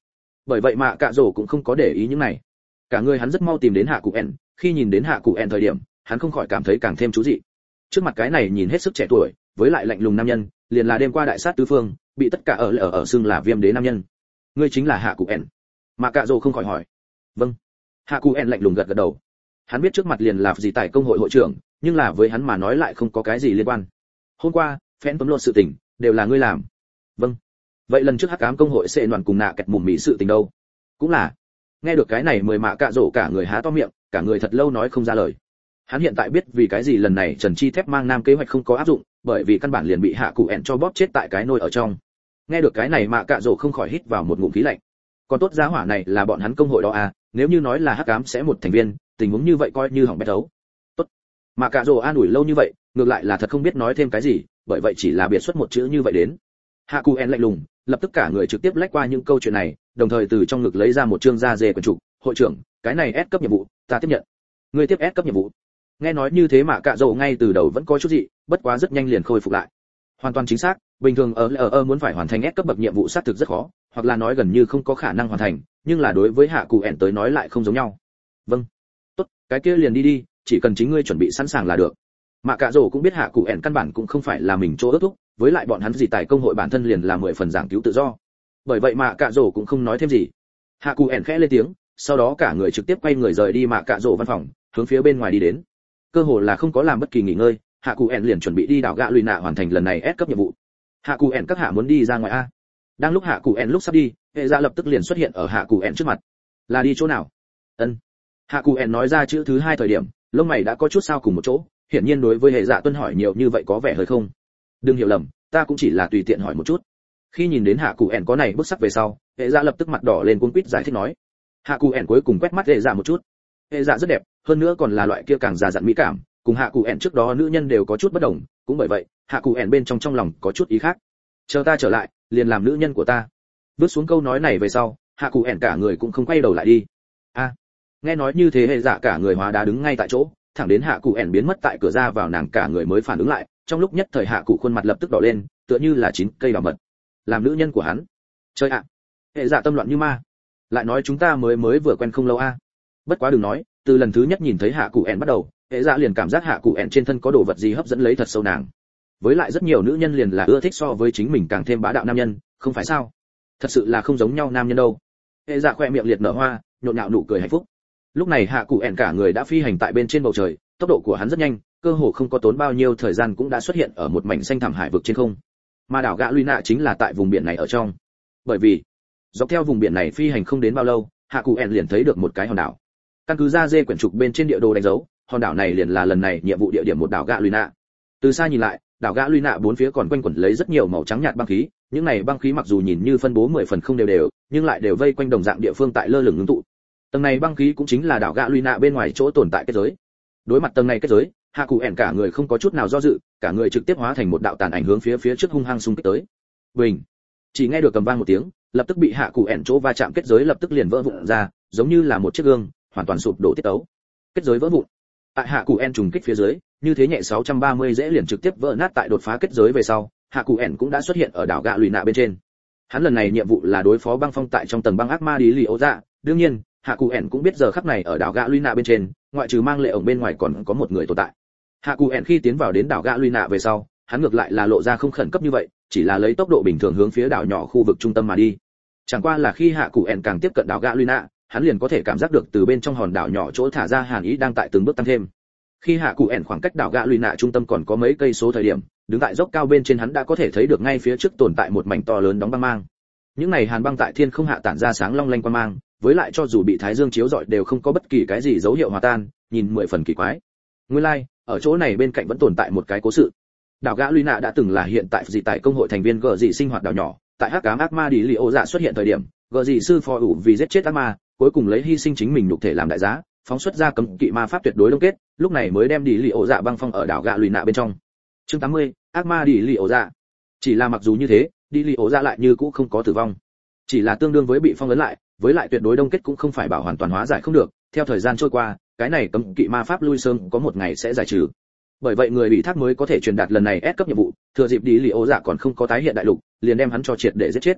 Bởi vậy mà cạ rổ cũng không có để ý những này. Cả người hắn rất mau tìm đến hạ cụ ẻn, khi nhìn đến hạ cụ ẻn thời điểm, hắn không khỏi cảm thấy càng thêm chú dị. Trước mặt cái này nhìn hết sức trẻ tuổi, với lại lạnh lùng nam nhân, liền là đêm qua đại sát tứ phương, bị tất cả ở xưng là viêm đế nam nhân. Ngươi chính là hạ cụ ẻn? Mà cạ rổ không khỏi hỏi. Vâng. Hạ cụ ẻn lạnh lùng gật gật đầu. Hắn biết trước mặt liền là gì tại công hội hội trưởng, nhưng là với hắn mà nói lại không có cái gì liên quan. Hôm qua phen tấm lột sự tình đều là ngươi làm. Vâng. Vậy lần trước hắc ám công hội sẽ đoàn cùng nạ kẹt mồm mỹ sự tình đâu? Cũng là. Nghe được cái này mười mạ cạ rổ cả người há to miệng, cả người thật lâu nói không ra lời. Hắn hiện tại biết vì cái gì lần này Trần Chi Thép mang nam kế hoạch không có áp dụng, bởi vì căn bản liền bị hạ cụ ẻn cho bóp chết tại cái nồi ở trong. Nghe được cái này mạ cạ rổ không khỏi hít vào một ngụm khí lạnh. Còn tốt giá hỏa này là bọn hắn công hội đó à, nếu như nói là hắc ám sẽ một thành viên, tình huống như vậy coi như hỏng bét đấu. Tốt. Mạ cạ rổ an ủi lâu như vậy, ngược lại là thật không biết nói thêm cái gì, bởi vậy chỉ là biệt xuất một chữ như vậy đến. Hạ cụ ẻn lạnh lùng, lập tức cả người trực tiếp lách qua những câu chuyện này, đồng thời từ trong ngực lấy ra một chương da dê quyển trục. Hội trưởng, cái này S cấp nhiệm vụ, ta tiếp nhận. Ngươi tiếp S cấp nhiệm vụ. Nghe nói như thế mà cạ dầu ngay từ đầu vẫn có chút dị, bất quá rất nhanh liền khôi phục lại. Hoàn toàn chính xác, bình thường muốn phải hoàn thành S cấp bậc nhiệm vụ xác thực rất khó, hoặc là nói gần như không có khả năng hoàn thành, nhưng là đối với hạ cụ ẻn tới nói lại không giống nhau. Vâng. Tốt, cái kia liền đi đi, chỉ cần chính ngươi chuẩn bị sẵn sàng là được. Mà cạ dầu cũng biết hạ cụ ẻn căn bản cũng không phải là mình chỗ ước thúc, với lại bọn hắn gì tại công hội bản thân liền là 10 phần giảng cứu tự do. Bởi vậy mà cạ dầu cũng không nói thêm gì. Hạ cụ ẻn khẽ lên tiếng, sau đó cả người trực tiếp quay người rời đi mạ cạ rổ văn phòng, hướng phía bên ngoài đi đến. Cơ hồ là không có làm bất kỳ nghỉ ngơi, hạ cụ ẻn liền chuẩn bị đi đảo gạ lùi nạ hoàn thành lần này S cấp nhiệm vụ. Hạ cụ ẻn các hạ muốn đi ra ngoài a? Đang lúc hạ cụ ẻn lúc sắp đi, hệ dạ lập tức liền xuất hiện ở hạ cụ ẻn trước mặt. Là đi chỗ nào? Ân. Hạ cụ ẻn nói ra chữ thứ hai thời điểm, lông mày đã có chút sao cùng một chỗ, hiển nhiên đối với hệ dạ tuân hỏi nhiều như vậy có vẻ hơi không. Đừng hiểu lầm, ta cũng chỉ là tùy tiện hỏi một chút. Khi nhìn đến hạ cụ ẻn có này bức sắc về sau, hệ dạ lập tức mặt đỏ lên cuống quýt giải thích nói. Hạ cụ ẻn cuối cùng quét mắt hệ dạ một chút. Hệ dạ rất đẹp, hơn nữa còn là loại kia càng già dặn mỹ cảm, cùng hạ cụ ẻn trước đó nữ nhân đều có chút bất đồng, cũng bởi vậy hạ cụ ẻn bên trong lòng có chút ý khác. Chờ ta trở lại, liền làm nữ nhân của ta. Bước xuống câu nói này về sau, hạ cụ ẻn cả người cũng không quay đầu lại đi. A. Nghe nói như thế hệ dạ cả người hóa đá đứng ngay tại chỗ, thẳng đến hạ cụ ẻn biến mất tại cửa ra vào nàng cả người mới phản ứng lại, trong lúc nhất thời hạ cụ khuôn mặt lập tức đỏ lên, tựa như là 9 cây đỏ mật. Làm nữ nhân của hắn. Chơi ạ. Hệ dạ tâm loạn như ma. Lại nói chúng ta mới vừa quen không lâu a. Bất quá đừng nói, từ lần thứ nhất nhìn thấy hạ cụ ẻn bắt đầu, hệ dạ liền cảm giác hạ cụ ẻn trên thân có đồ vật gì hấp dẫn lấy thật sâu nàng. Với lại rất nhiều nữ nhân liền là ưa thích so với chính mình càng thêm bá đạo nam nhân, không phải sao? Thật sự là không giống nhau nam nhân đâu. Hệ dạ khoe miệng liệt nở hoa, nhộn nhạo nụ cười hạnh phúc. Lúc này hạ cụ ẻn cả người đã phi hành tại bên trên bầu trời, tốc độ của hắn rất nhanh, cơ hồ không có tốn bao nhiêu thời gian cũng đã xuất hiện ở một mảnh xanh thẳm hải vực trên không. Mà đảo gạ luy nạ chính là tại vùng biển này ở trong. Bởi vì dọc theo vùng biển này phi hành không đến bao lâu, hạ cụ ẻn liền thấy được một cái hòn đảo. Căn cứ ra dê quyển trục bên trên địa đồ đánh dấu, hòn đảo này liền là lần này nhiệm vụ địa điểm một đảo gạ luy nạ. Từ xa nhìn lại, đảo gạ luy nạ bốn phía còn quanh quẩn lấy rất nhiều màu trắng nhạt băng khí, những này băng khí mặc dù nhìn như phân bố 10 phần không đều đều, nhưng lại đều vây quanh đồng dạng địa phương tại lơ lửng ngưng tụ. Tầng này băng khí cũng chính là đảo gạ luy nạ bên ngoài chỗ tồn tại kết giới. Đối mặt tầng này kết giới, hạ cụ ẻn cả người không có chút nào do dự, cả người trực tiếp hóa thành một đạo tàn ảnh hướng phía trước hung hăng xung kích tới. Bình. Chỉ nghe được cầm vang một tiếng, lập tức bị hạ cụ ẻn chỗ va chạm kết giới lập tức liền vỡ vụn ra, giống như là một chiếc gương, hoàn toàn sụp đổ tiết tấu. Kết giới vỡ vụn. Tại hạ cụ ẻn trùng kích phía dưới, như thế nhẹ 630 dễ liền trực tiếp vỡ nát tại đột phá kết giới về sau, hạ cụ ẻn cũng đã xuất hiện ở đảo gạ lùi nạ bên trên. Hắn lần này nhiệm vụ là đối phó băng phong tại trong tầng băng ác ma đi lì ấu dạ, đương nhiên hạ cụ ẻn cũng biết giờ khắc này ở đảo gạ lùi nạ bên trên, ngoại trừ mang lệ ổng bên ngoài còn có một người tồn tại. Hạ cụ ẻn khi tiến vào đến đảo gạ lùi nạ về sau, hắn ngược lại là lộ ra không khẩn cấp như vậy, chỉ là lấy tốc độ bình thường hướng phía đảo nhỏ khu vực trung tâm mà đi. Chẳng qua là khi hạ cụ ẻn càng tiếp cận đảo gạ lùi nạ, hắn liền có thể cảm giác được từ bên trong hòn đảo nhỏ chỗ thả ra hàn ý đang tại từng bước tăng thêm. Khi hạ cụ ẻn khoảng cách đảo gạ lùi nạ trung tâm còn có mấy cây số thời điểm, đứng tại dốc cao bên trên hắn đã có thể thấy được ngay phía trước tồn tại một mảnh to lớn đóng băng mang. Những này hàn băng tại thiên không hạ tản ra sáng long lanh quang mang, với lại cho dù bị thái dương chiếu rọi đều không có bất kỳ cái gì dấu hiệu hòa tan, nhìn 10 phần kỳ quái. Nguyên lai, like, ở chỗ này bên cạnh vẫn tồn tại một cái cố sự. Đảo gạ lùi nạ đã từng là hiện tại dị tại công hội thành viên gờ dị sinh hoạt đảo nhỏ, tại hắc ám ác ma đi lì ô dạ xuất hiện thời điểm, gờ dị sư phò ủ vì giết chết ác ma, cuối cùng lấy hy sinh chính mình nhục thể làm đại giá, phóng xuất ra cấm kỵ ma pháp tuyệt đối đông kết, lúc này mới đem đi lì ô dạ băng phong ở đảo gạ lùi nạ bên trong. Chương 80, ác ma đi lì ô dạ. Chỉ là mặc dù như thế, đi lì ô dạ lại như cũ không có tử vong, chỉ là tương đương với bị phong ấn lại, với lại tuyệt đối đông kết cũng không phải bảo hoàn toàn hóa giải không được, theo thời gian trôi qua, cái này cấm kỵ ma pháp lui sơn có một ngày sẽ giải trừ. Bởi vậy người bị thác mới có thể truyền đạt lần này S cấp nhiệm vụ, thừa dịp đi lì ô dạ còn không có tái hiện đại lục, liền đem hắn cho triệt để giết chết.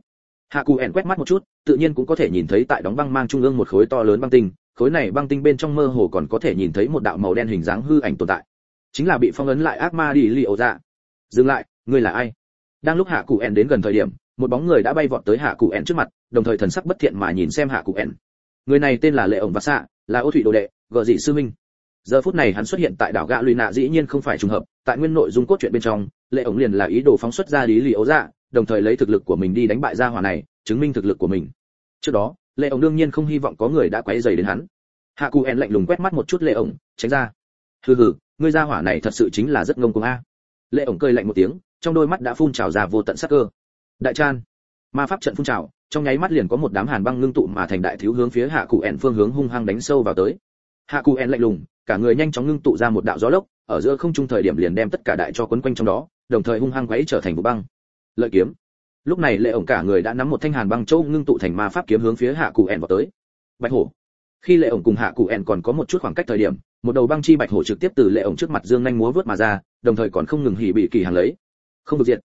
Hạ Cù ẻn quét mắt một chút, tự nhiên cũng có thể nhìn thấy tại đóng băng mang trung ương một khối to lớn băng tinh, khối này băng tinh bên trong mơ hồ còn có thể nhìn thấy một đạo màu đen hình dáng hư ảnh tồn tại, chính là bị phong ấn lại ác ma đi li ổ dạ. Dừng lại, ngươi là ai? Đang lúc Hạ Cù ẻn đến gần thời điểm, một bóng người đã bay vọt tới Hạ Cù ẻn trước mặt, đồng thời thần sắc bất thiện mà nhìn xem Hạ Cù ẻn. Người này tên là Lệ ổng Vạ Xạ, là Ô Thủy đồ đệ, gở dị sư minh. Giờ phút này hắn xuất hiện tại đảo Gạ Lùi Nạ dĩ nhiên không phải trùng hợp, tại nguyên nội dung cốt truyện bên trong, Lệ ổng liền là ý đồ phóng xuất ra đi li ổ dạ, đồng thời lấy thực lực của mình đi đánh bại gia hỏa này, chứng minh thực lực của mình. Trước đó, Lệ ổng đương nhiên không hy vọng có người đã quấy rầy đến hắn. Hạ Cù ẻn lạnh lùng quét mắt một chút Lệ ổng, tránh ra. Hừ hừ, ngươi gia hỏa này thật sự chính là rất ngông cuồng a. Lệ ổng cười lạnh một tiếng, trong đôi mắt đã phun trào ra vô tận sát cơ. Đại Chan, ma pháp trận phun trào, trong nháy mắt liền có một đám hàn băng ngưng tụ mà thành đại thiếu hướng phía Hạ Cù ẻn phương hướng hung hăng đánh sâu vào tới. Hạ Cù ẻn lạnh lùng, cả người nhanh chóng ngưng tụ ra một đạo gió lốc, ở giữa không trung thời điểm liền đem tất cả đại cho quấn quanh trong đó, đồng thời hung hăng quấy trở thành vụ băng. Lợi kiếm. Lúc này Lệ ổng cả người đã nắm một thanh hàn băng châu ngưng tụ thành ma pháp kiếm hướng phía Hạ Cù ẻn vào tới. Bạch hổ. Khi Lệ ổng cùng Hạ Cù ẻn còn có một chút khoảng cách thời điểm, một đầu băng chi bạch hổ trực tiếp từ Lệ ổng trước mặt dương nhanh múa vớt mà ra, đồng thời còn không ngừng hỉ bị kỳ hàng lấy. Không được diệt.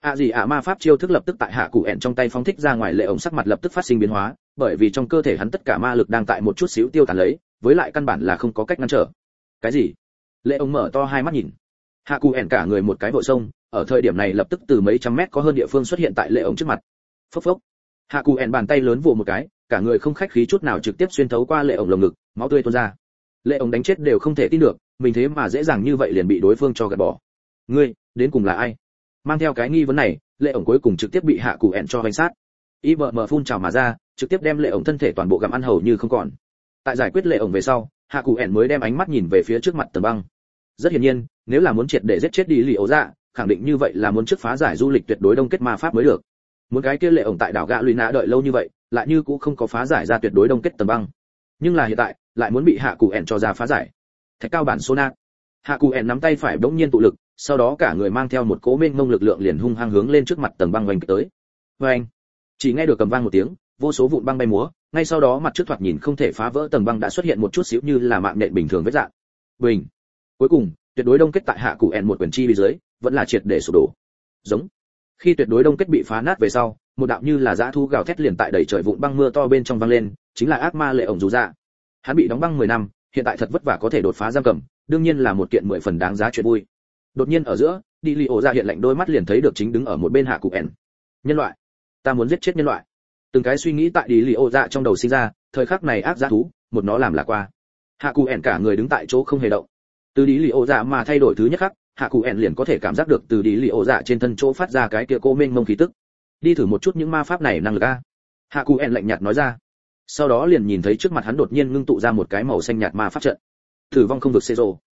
Ma pháp chiêu thức lập tức tại Hạ Cù ẻn trong tay phóng thích ra ngoài, Lệ ổng sắc mặt lập tức phát sinh biến hóa, bởi vì trong cơ thể hắn tất cả ma lực đang tại một chút xíu tiêu tán lấy, với lại căn bản là không có cách ngăn trở. Cái gì? Lệ ổng mở to hai mắt nhìn. Hạ Cù ẻn cả người một cái vội xông, ở thời điểm này lập tức từ mấy trăm mét có hơn địa phương xuất hiện tại Lệ ổng trước mặt. Phốc phốc. Hạ Cù ẻn bàn tay lớn vồ một cái, cả người không khách khí chút nào trực tiếp xuyên thấu qua Lệ ổng lồng ngực, máu tươi tuôn ra. Lệ ổng đánh chết đều không thể tin được, mình thế mà dễ dàng như vậy liền bị đối phương cho gạt bỏ. Ngươi, đến cùng là ai? Mang theo cái nghi vấn này, Lệ ổng cuối cùng trực tiếp bị Hạ Cù ẻn cho vành sát. IBM phun trào mà ra, trực tiếp đem Lệ ổng thân thể toàn bộ gặm ăn hầu như không còn. Tại giải quyết Lệ ổng về sau, Hạ Cù ẻn mới đem ánh mắt nhìn về phía trước mặt tầng băng. Rất hiển nhiên, nếu là muốn triệt để giết chết đi Lý Ổ Dạ, khẳng định như vậy là muốn trước phá giải du lịch tuyệt đối đông kết ma pháp mới được. Muốn cái kia Lệ ổng tại đảo Gạ Lùi Nạ đợi lâu như vậy, lại như cũng không có phá giải ra tuyệt đối đông kết tầng băng. Nhưng là hiện tại, lại muốn bị Hạ Cù ẻn cho ra phá giải. Thạch cao bản số nát. Hạ Cù ẻn nắm tay phải bỗng nhiên tụ lực, sau đó cả người mang theo một cỗ mênh mông lực lượng liền hung hăng hướng lên trước mặt tầng băng vành tới. Oeng! Chỉ nghe được cầm vang một tiếng, vô số vụn băng bay múa, ngay sau đó mặt trước thoạt nhìn không thể phá vỡ tầng băng đã xuất hiện một chút xíu như là mạng nhện bình thường vết dạng. Bình. Cuối cùng, tuyệt đối đông kết tại Hạ Cù ẻn một quyền chi bên dưới, vẫn là triệt để sụp đổ. Giống. Khi tuyệt đối đông kết bị phá nát về sau, một đạo như là dã thú gào thét liền tại đầy trời vụn băng mưa to bên trong vang lên, chính là ác ma Lệ ổng dù dạ. Hắn bị đóng băng 10 năm, hiện tại thật vất vả có thể đột phá giam cầm, đương nhiên là một kiện 10 phần đáng giá chuyện vui. Đột nhiên ở giữa, đi Li ổ dạ hiện lạnh đôi mắt liền thấy được chính đứng ở một bên Hạ Cù ẻn. Nhân loại, ta muốn giết chết nhân loại. Từng cái suy nghĩ tại đi Li ổ dạ trong đầu sinh ra, thời khắc này ác dã thú, một nó làm là qua. Hạ Cù ẻn cả người đứng tại chỗ không hề động. Từ đi Li ổ dạ mà thay đổi thứ nhất khắc, Hạ Cù ẻn liền có thể cảm giác được từ đi Li ổ dạ trên thân chỗ phát ra cái kia cô mênh mông khí tức. Đi thử một chút những ma pháp này năng lực a. Hạ Cù ẻn lạnh nhạt nói ra. Sau đó liền nhìn thấy trước mặt hắn đột nhiên ngưng tụ ra một cái màu xanh nhạt ma pháp trận. Tử vong không vực xê rồ.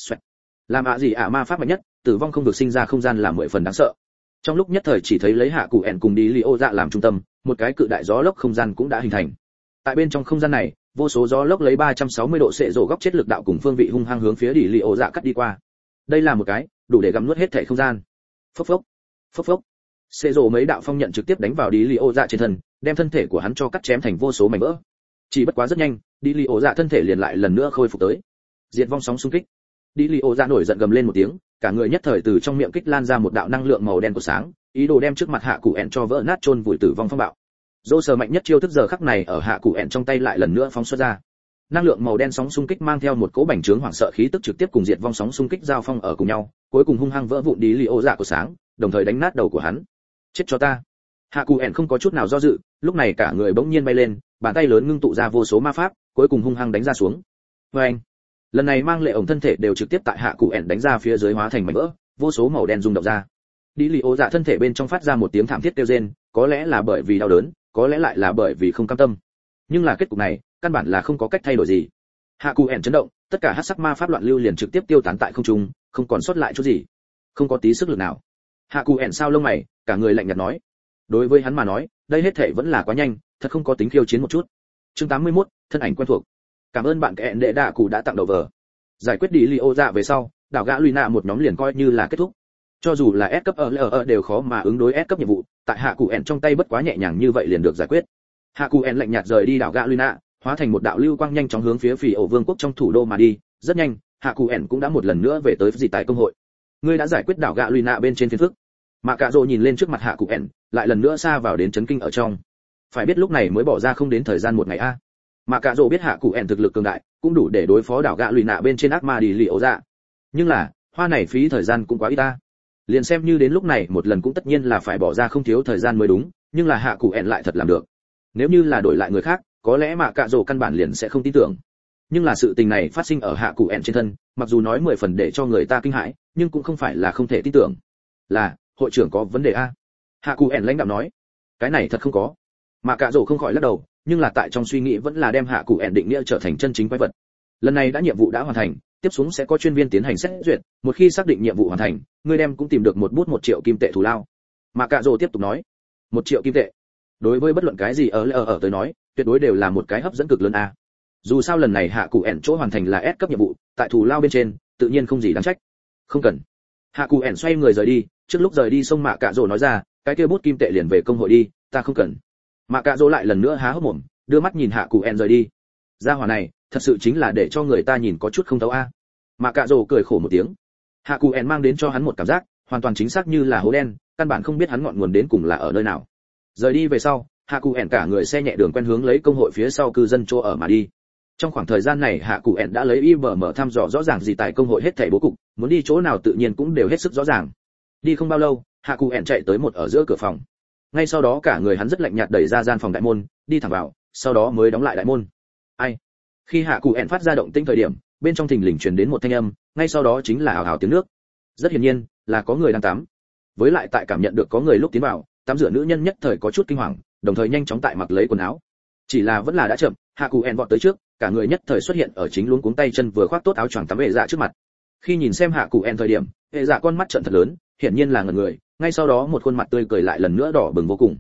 Làm ma pháp mạnh nhất, tử vong không vực sinh ra không gian là 10 phần đáng sợ. Trong lúc nhất thời chỉ thấy lấy Hạ Cù ẻn cùng đi Li ổ dạ làm trung tâm, một cái cự đại gió lốc không gian cũng đã hình thành. Tại bên trong không gian này, vô số gió lốc lấy 360 độ xệ rồ góc chết lực đạo cùng phương vị hung hăng hướng phía đi Li ổ dạ cắt đi qua. Đây là một cái đủ để gặm nuốt hết thảy không gian. Phốc phốc, phốc phốc. Xệ rồ mấy đạo phong nhận trực tiếp đánh vào đi Li ổ dạ trên thân, đem thân thể của hắn cho cắt chém thành vô số mảnh vỡ. Chỉ bất quá rất nhanh, đi Li ổ dạ thân thể liền lại lần nữa khôi phục tới. Diệt vong sóng xung kích. Đi Li ổ dạ nổi giận gầm lên một tiếng, cả người nhất thời từ trong miệng kích lan ra một đạo năng lượng màu đen của sáng, ý đồ đem trước mặt Hạ Cù ẻn cho vỡ nát chôn vùi tử vong phong bạo. Dô sờ mạnh nhất chiêu thức giờ khắc này ở Hạ Cù ẻn trong tay lại lần nữa phóng xuất ra. Năng lượng màu đen sóng xung kích mang theo một cỗ bành trướng hoảng sợ khí tức trực tiếp cùng diệt vong sóng xung kích giao phong ở cùng nhau, cuối cùng hung hăng vỡ vụn đi Li ổ dạ của sáng, đồng thời đánh nát đầu của hắn. Chết cho ta! Hạ Cù ẻn không có chút nào do dự, lúc này cả người bỗng nhiên bay lên, bàn tay lớn ngưng tụ ra vô số ma pháp, cuối cùng hung hăng đánh ra xuống. Oeng! Lần này mang Lệ ổng thân thể đều trực tiếp tại Hạ Cù ẻn đánh ra phía dưới hóa thành mảnh vỡ, vô số màu đen rung động ra. Đi Li ổ dạ thân thể bên trong phát ra một tiếng thảm thiết kêu rên, có lẽ là bởi vì đau đớn, có lẽ lại là bởi vì không cam tâm. Nhưng là kết cục này, căn bản là không có cách thay đổi gì. Hạ Cù ẻn chấn động, tất cả hắc sắc ma pháp loạn lưu liền trực tiếp tiêu tán tại không trung, không còn sót lại chút gì, không có tí sức lực nào. Hạ Cù ẻn sao lông mày, cả người lạnh nhạt nói. Đối với hắn mà nói, đây hết thảy vẫn là quá nhanh, thật không có tính khiêu chiến một chút. Chương 81, thân ảnh quen thuộc. Cảm ơn bạn kẹn đệ đạ cụ đã tặng đầu vở. Giải quyết đi Li ổ dạ về sau, đảo Gạ Lùi Nạ một nhóm liền coi như là kết thúc. Cho dù là S cấp ở đều khó mà ứng đối S cấp nhiệm vụ, tại Hạ Cù ẻn trong tay bất quá nhẹ nhàng như vậy liền được giải quyết. Hạ Cù ẻn lạnh nhạt rời đi đảo Gạ Lùi Nạ, hóa thành một đạo lưu quang nhanh chóng hướng phía Phỉ ổ vương quốc trong thủ đô mà đi. Rất nhanh, Hạ Cù ẻn cũng đã một lần nữa về tới dị tài công hội. Ngươi đã giải quyết đảo Gạ Lùi Nạ bên trên phiến phức. Mạ Cạ Dỗ nhìn lên trước mặt hạ cụ ẻn, lại lần nữa xa vào đến chấn kinh ở trong. Phải biết lúc này mới bỏ ra không đến thời gian một ngày a. Mạ Cạ Dỗ biết hạ cụ ẻn thực lực cường đại, cũng đủ để đối phó đảo gạ lùi nạ bên trên ác ma đi lì ấu dạ. Nhưng là, hoa này phí thời gian cũng quá ít ta. Liền xem như đến lúc này một lần cũng tất nhiên là phải bỏ ra không thiếu thời gian mới đúng, nhưng là hạ cụ ẻn lại thật làm được. Nếu như là đổi lại người khác, có lẽ Mạ Cạ Dỗ căn bản liền sẽ không tin tưởng. Nhưng là sự tình này phát sinh ở hạ cụ ẻn trên thân, mặc dù nói 10 phần để cho người ta kinh hãi, nhưng cũng không phải là không thể tin tưởng. Là, hội trưởng có vấn đề a? Hạ cụ ẻn lãnh đạo nói. Cái này thật không có. Mạ Cạ Dỗ không khỏi lắc đầu, nhưng là tại trong suy nghĩ vẫn là đem hạ cụ ẻn định nghĩa trở thành chân chính quái vật. Lần này nhiệm vụ đã hoàn thành, tiếp xuống sẽ có chuyên viên tiến hành xét duyệt, một khi xác định nhiệm vụ hoàn thành, ngươi đem cũng tìm được một bút 1 triệu kim tệ thù lao. Mạ Cạ Dỗ tiếp tục nói. 1 triệu kim tệ. Đối với bất luận cái gì ở tới nói, tuyệt đối đều là một cái hấp dẫn cực lớn a. Dù sao lần này hạ cụ ẻn chỗ hoàn thành là S cấp nhiệm vụ, tại thù lao bên trên, tự nhiên không gì đáng trách. Không cần. Hạ cụ ẻn xoay người rời đi, trước lúc rời đi xông Mạ Cạ Dỗ nói ra, cái kia bút kim tệ liền về công hội đi, ta không cần. Mạ Cạ Dỗ lại lần nữa há hốc mồm, đưa mắt nhìn hạ cụ ẻn rời đi. Gia hỏa này, thật sự chính là để cho người ta nhìn có chút không thấu a. Mạ Cạ Dỗ cười khổ một tiếng. Hạ cụ ẻn mang đến cho hắn một cảm giác, hoàn toàn chính xác như là hố đen, căn bản không biết hắn ngọn nguồn đến cùng là ở nơi nào. Rời đi về sau, hạ cụ ẻn cả người xe nhẹ đường quen hướng lấy công hội phía sau cư dân chỗ ở mà đi. Trong khoảng thời gian này hạ cụ ẻn đã lấy IBM thăm dò rõ ràng gì tại công hội hết thảy bố cục, muốn đi chỗ nào tự nhiên cũng đều hết sức rõ ràng. Đi không bao lâu, hạ cụ ẻn chạy tới một ở giữa cửa phòng. Ngay sau đó cả người hắn rất lạnh nhạt đẩy ra gian phòng đại môn, đi thẳng vào, sau đó mới đóng lại đại môn. Ai? Khi hạ cụ ẻn phát ra động tĩnh thời điểm, bên trong thình lình truyền đến một thanh âm, ngay sau đó chính là ào ào tiếng nước. Rất hiển nhiên, là có người đang tắm. Với lại tại cảm nhận được có người lúc tiến vào, tắm rửa nữ nhân nhất thời có chút kinh hoàng, đồng thời nhanh chóng tại mặc lấy quần áo. Chỉ là vẫn là đã chậm, hạ cụ ẻn vọt tới trước, cả người nhất thời xuất hiện ở chính luống cuống tay chân vừa khoác tốt áo choàng tắm vệ dạ trước mặt. Khi nhìn xem hạ cụ ẻn thời điểm, vệ dạ con mắt trợn thật lớn, hiển nhiên là ngẩn người, ngay sau đó một khuôn mặt tươi cười lại lần nữa đỏ bừng vô cùng.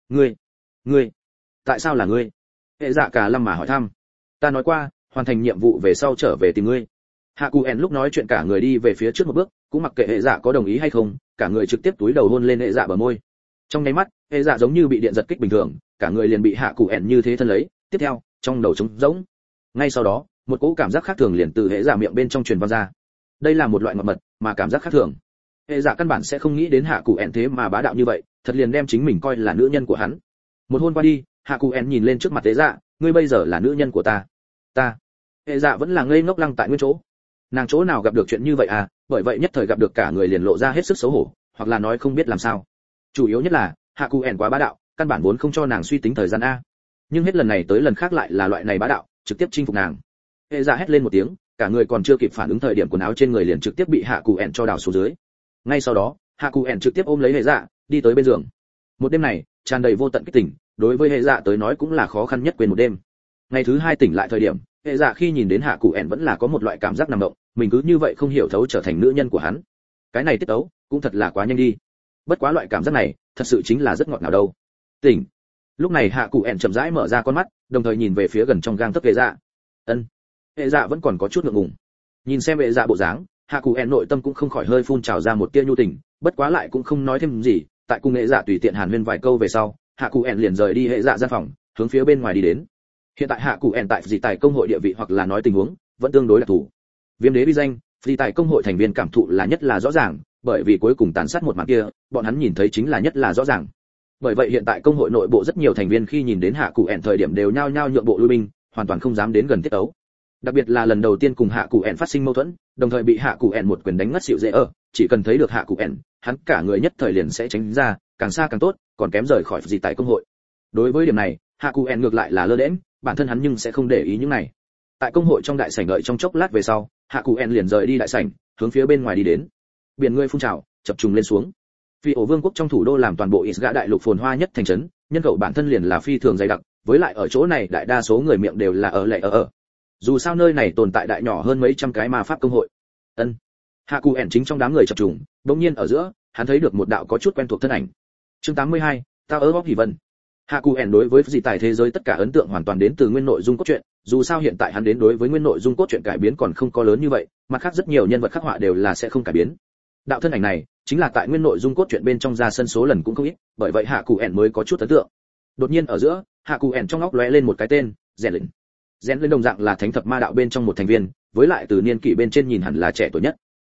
Ngươi, tại sao là ngươi? Vệ dạ cả lâm mà hỏi thăm. Ta nói qua, hoàn thành nhiệm vụ về sau trở về tìm ngươi. Hạ cụ ẻn lúc nói chuyện cả người đi về phía trước một bước, cũng mặc kệ hệ dạ có đồng ý hay không, cả người trực tiếp túi đầu hôn lên hệ dạ bờ môi. Trong nháy mắt, hệ dạ giống như bị điện giật kích bình thường, cả người liền bị hạ cụ ẻn như thế thân lấy. Tiếp theo, trong đầu trống rỗng. Ngay sau đó, một cỗ cảm giác khác thường liền từ hệ dạ miệng bên trong truyền vào ra. Đây là một loại ngọt mật, mà cảm giác khác thường. Hệ dạ căn bản sẽ không nghĩ đến hạ cụ ẻn thế mà bá đạo như vậy, thật liền đem chính mình coi là nữ nhân của hắn. Một hôn qua đi, hạ cụ ẻn nhìn lên trước mặt hệ dạ, ngươi bây giờ là nữ nhân của ta. Hệ dạ vẫn là ngây ngốc lăng tại nguyên chỗ. Nàng chỗ nào gặp được chuyện như vậy à, bởi vậy nhất thời gặp được cả người liền lộ ra hết sức xấu hổ, hoặc là nói không biết làm sao. Chủ yếu nhất là hạ cụ ẻn quá bá đạo, căn bản vốn không cho nàng suy tính thời gian a. Nhưng hết lần này tới lần khác lại là loại này bá đạo, trực tiếp chinh phục nàng. Hệ dạ hét lên một tiếng, cả người còn chưa kịp phản ứng thời điểm quần áo trên người liền trực tiếp bị hạ cụ ẻn cho đào xuống dưới. Ngay sau đó, hạ cụ ẻn trực tiếp ôm lấy hệ dạ, đi tới bên giường. Một đêm này tràn đầy vô tận kích tỉnh, đối với hệ dạ tới nói cũng là khó khăn nhất quên một đêm. Ngày thứ 2 tỉnh lại thời điểm, hệ dạ khi nhìn đến hạ cụ ẻn vẫn là có một loại cảm giác nằm động, mình cứ như vậy không hiểu thấu trở thành nữ nhân của hắn. Cái này tiết tấu cũng thật là quá nhanh đi. Bất quá loại cảm giác này thật sự chính là rất ngọt ngào đâu. Tỉnh. Lúc này hạ cụ ẻn chậm rãi mở ra con mắt, đồng thời nhìn về phía gần trong gang tấc hệ dạ. Ân. Hệ dạ vẫn còn có chút ngượng ngùng. Nhìn xem hệ dạ bộ dáng, hạ cụ ẻn nội tâm cũng không khỏi hơi phun trào ra một tia nhu tình, bất quá lại cũng không nói thêm gì. Tại cung hệ dạ tùy tiện hàn huyên vài câu về sau, hạ cụ ẻn liền rời đi hệ dạ gian phòng, hướng phía bên ngoài đi đến. Hiện tại hạ cụ ẻn tại dị tài công hội địa vị hoặc là nói tình huống vẫn tương đối đặc thù. Viêm đế uy danh, dị tài công hội thành viên cảm thụ là nhất là rõ ràng, bởi vì cuối cùng tàn sát một màn kia, bọn hắn nhìn thấy chính là nhất là rõ ràng. Bởi vậy hiện tại công hội nội bộ rất nhiều thành viên khi nhìn đến hạ cụ ẻn thời điểm đều nhao nhao nhượng bộ lui binh, hoàn toàn không dám đến gần tiết ấu. Đặc biệt là lần đầu tiên cùng hạ cụ ẻn phát sinh mâu thuẫn, đồng thời bị hạ cụ ẻn một quyền đánh ngất xỉu dễ ở, chỉ cần thấy được hạ cụ ẻn, hắn cả người nhất thời liền sẽ tránh ra, càng xa càng tốt, còn kém rời khỏi dị tài công hội. Đối với điểm này, hạ cụ ẻn ngược lại là lơ đễnh, bản thân hắn nhưng sẽ không để ý những này. Tại công hội trong đại sảnh đợi trong chốc lát về sau, hạ cụ ẻn liền rời đi đại sảnh, hướng phía bên ngoài đi đến. Biển người phun trào, chập trùng lên xuống. Phi ổ vương quốc trong thủ đô làm toàn bộ Isga đại lục phồn hoa nhất thành trấn, nhân khẩu bản thân liền là phi thường dày đặc, với lại ở chỗ này đại đa số người miệng đều là ở. Dù sao nơi này tồn tại đại nhỏ hơn mấy trăm cái ma pháp công hội. Ân. Hạ cụ ẻn chính trong đám người chập trùng, bỗng nhiên ở giữa, hắn thấy được một đạo có chút quen thuộc thân ảnh. Chương 82, Tao ớ bóc hỉ vân. Hạ cụ ẻn đối với dị tài thế giới tất cả ấn tượng hoàn toàn đến từ nguyên nội dung cốt truyện, dù sao hiện tại hắn đến đối với nguyên nội dung cốt truyện cải biến còn không có lớn như vậy, mặt khác rất nhiều nhân vật khắc họa đều là sẽ không cải biến. Đạo thân ảnh này chính là tại nguyên nội dung cốt truyện bên trong ra sân số lần cũng không ít, bởi vậy hạ cụ ẻn mới có chút ấn tượng. Đột nhiên ở giữa, hạ cụ ẻn trong óc lóe lên một cái tên, Rèn lên đồng dạng là thánh thập ma đạo bên trong một thành viên, với lại từ niên kỷ bên trên nhìn hẳn là trẻ tuổi nhất.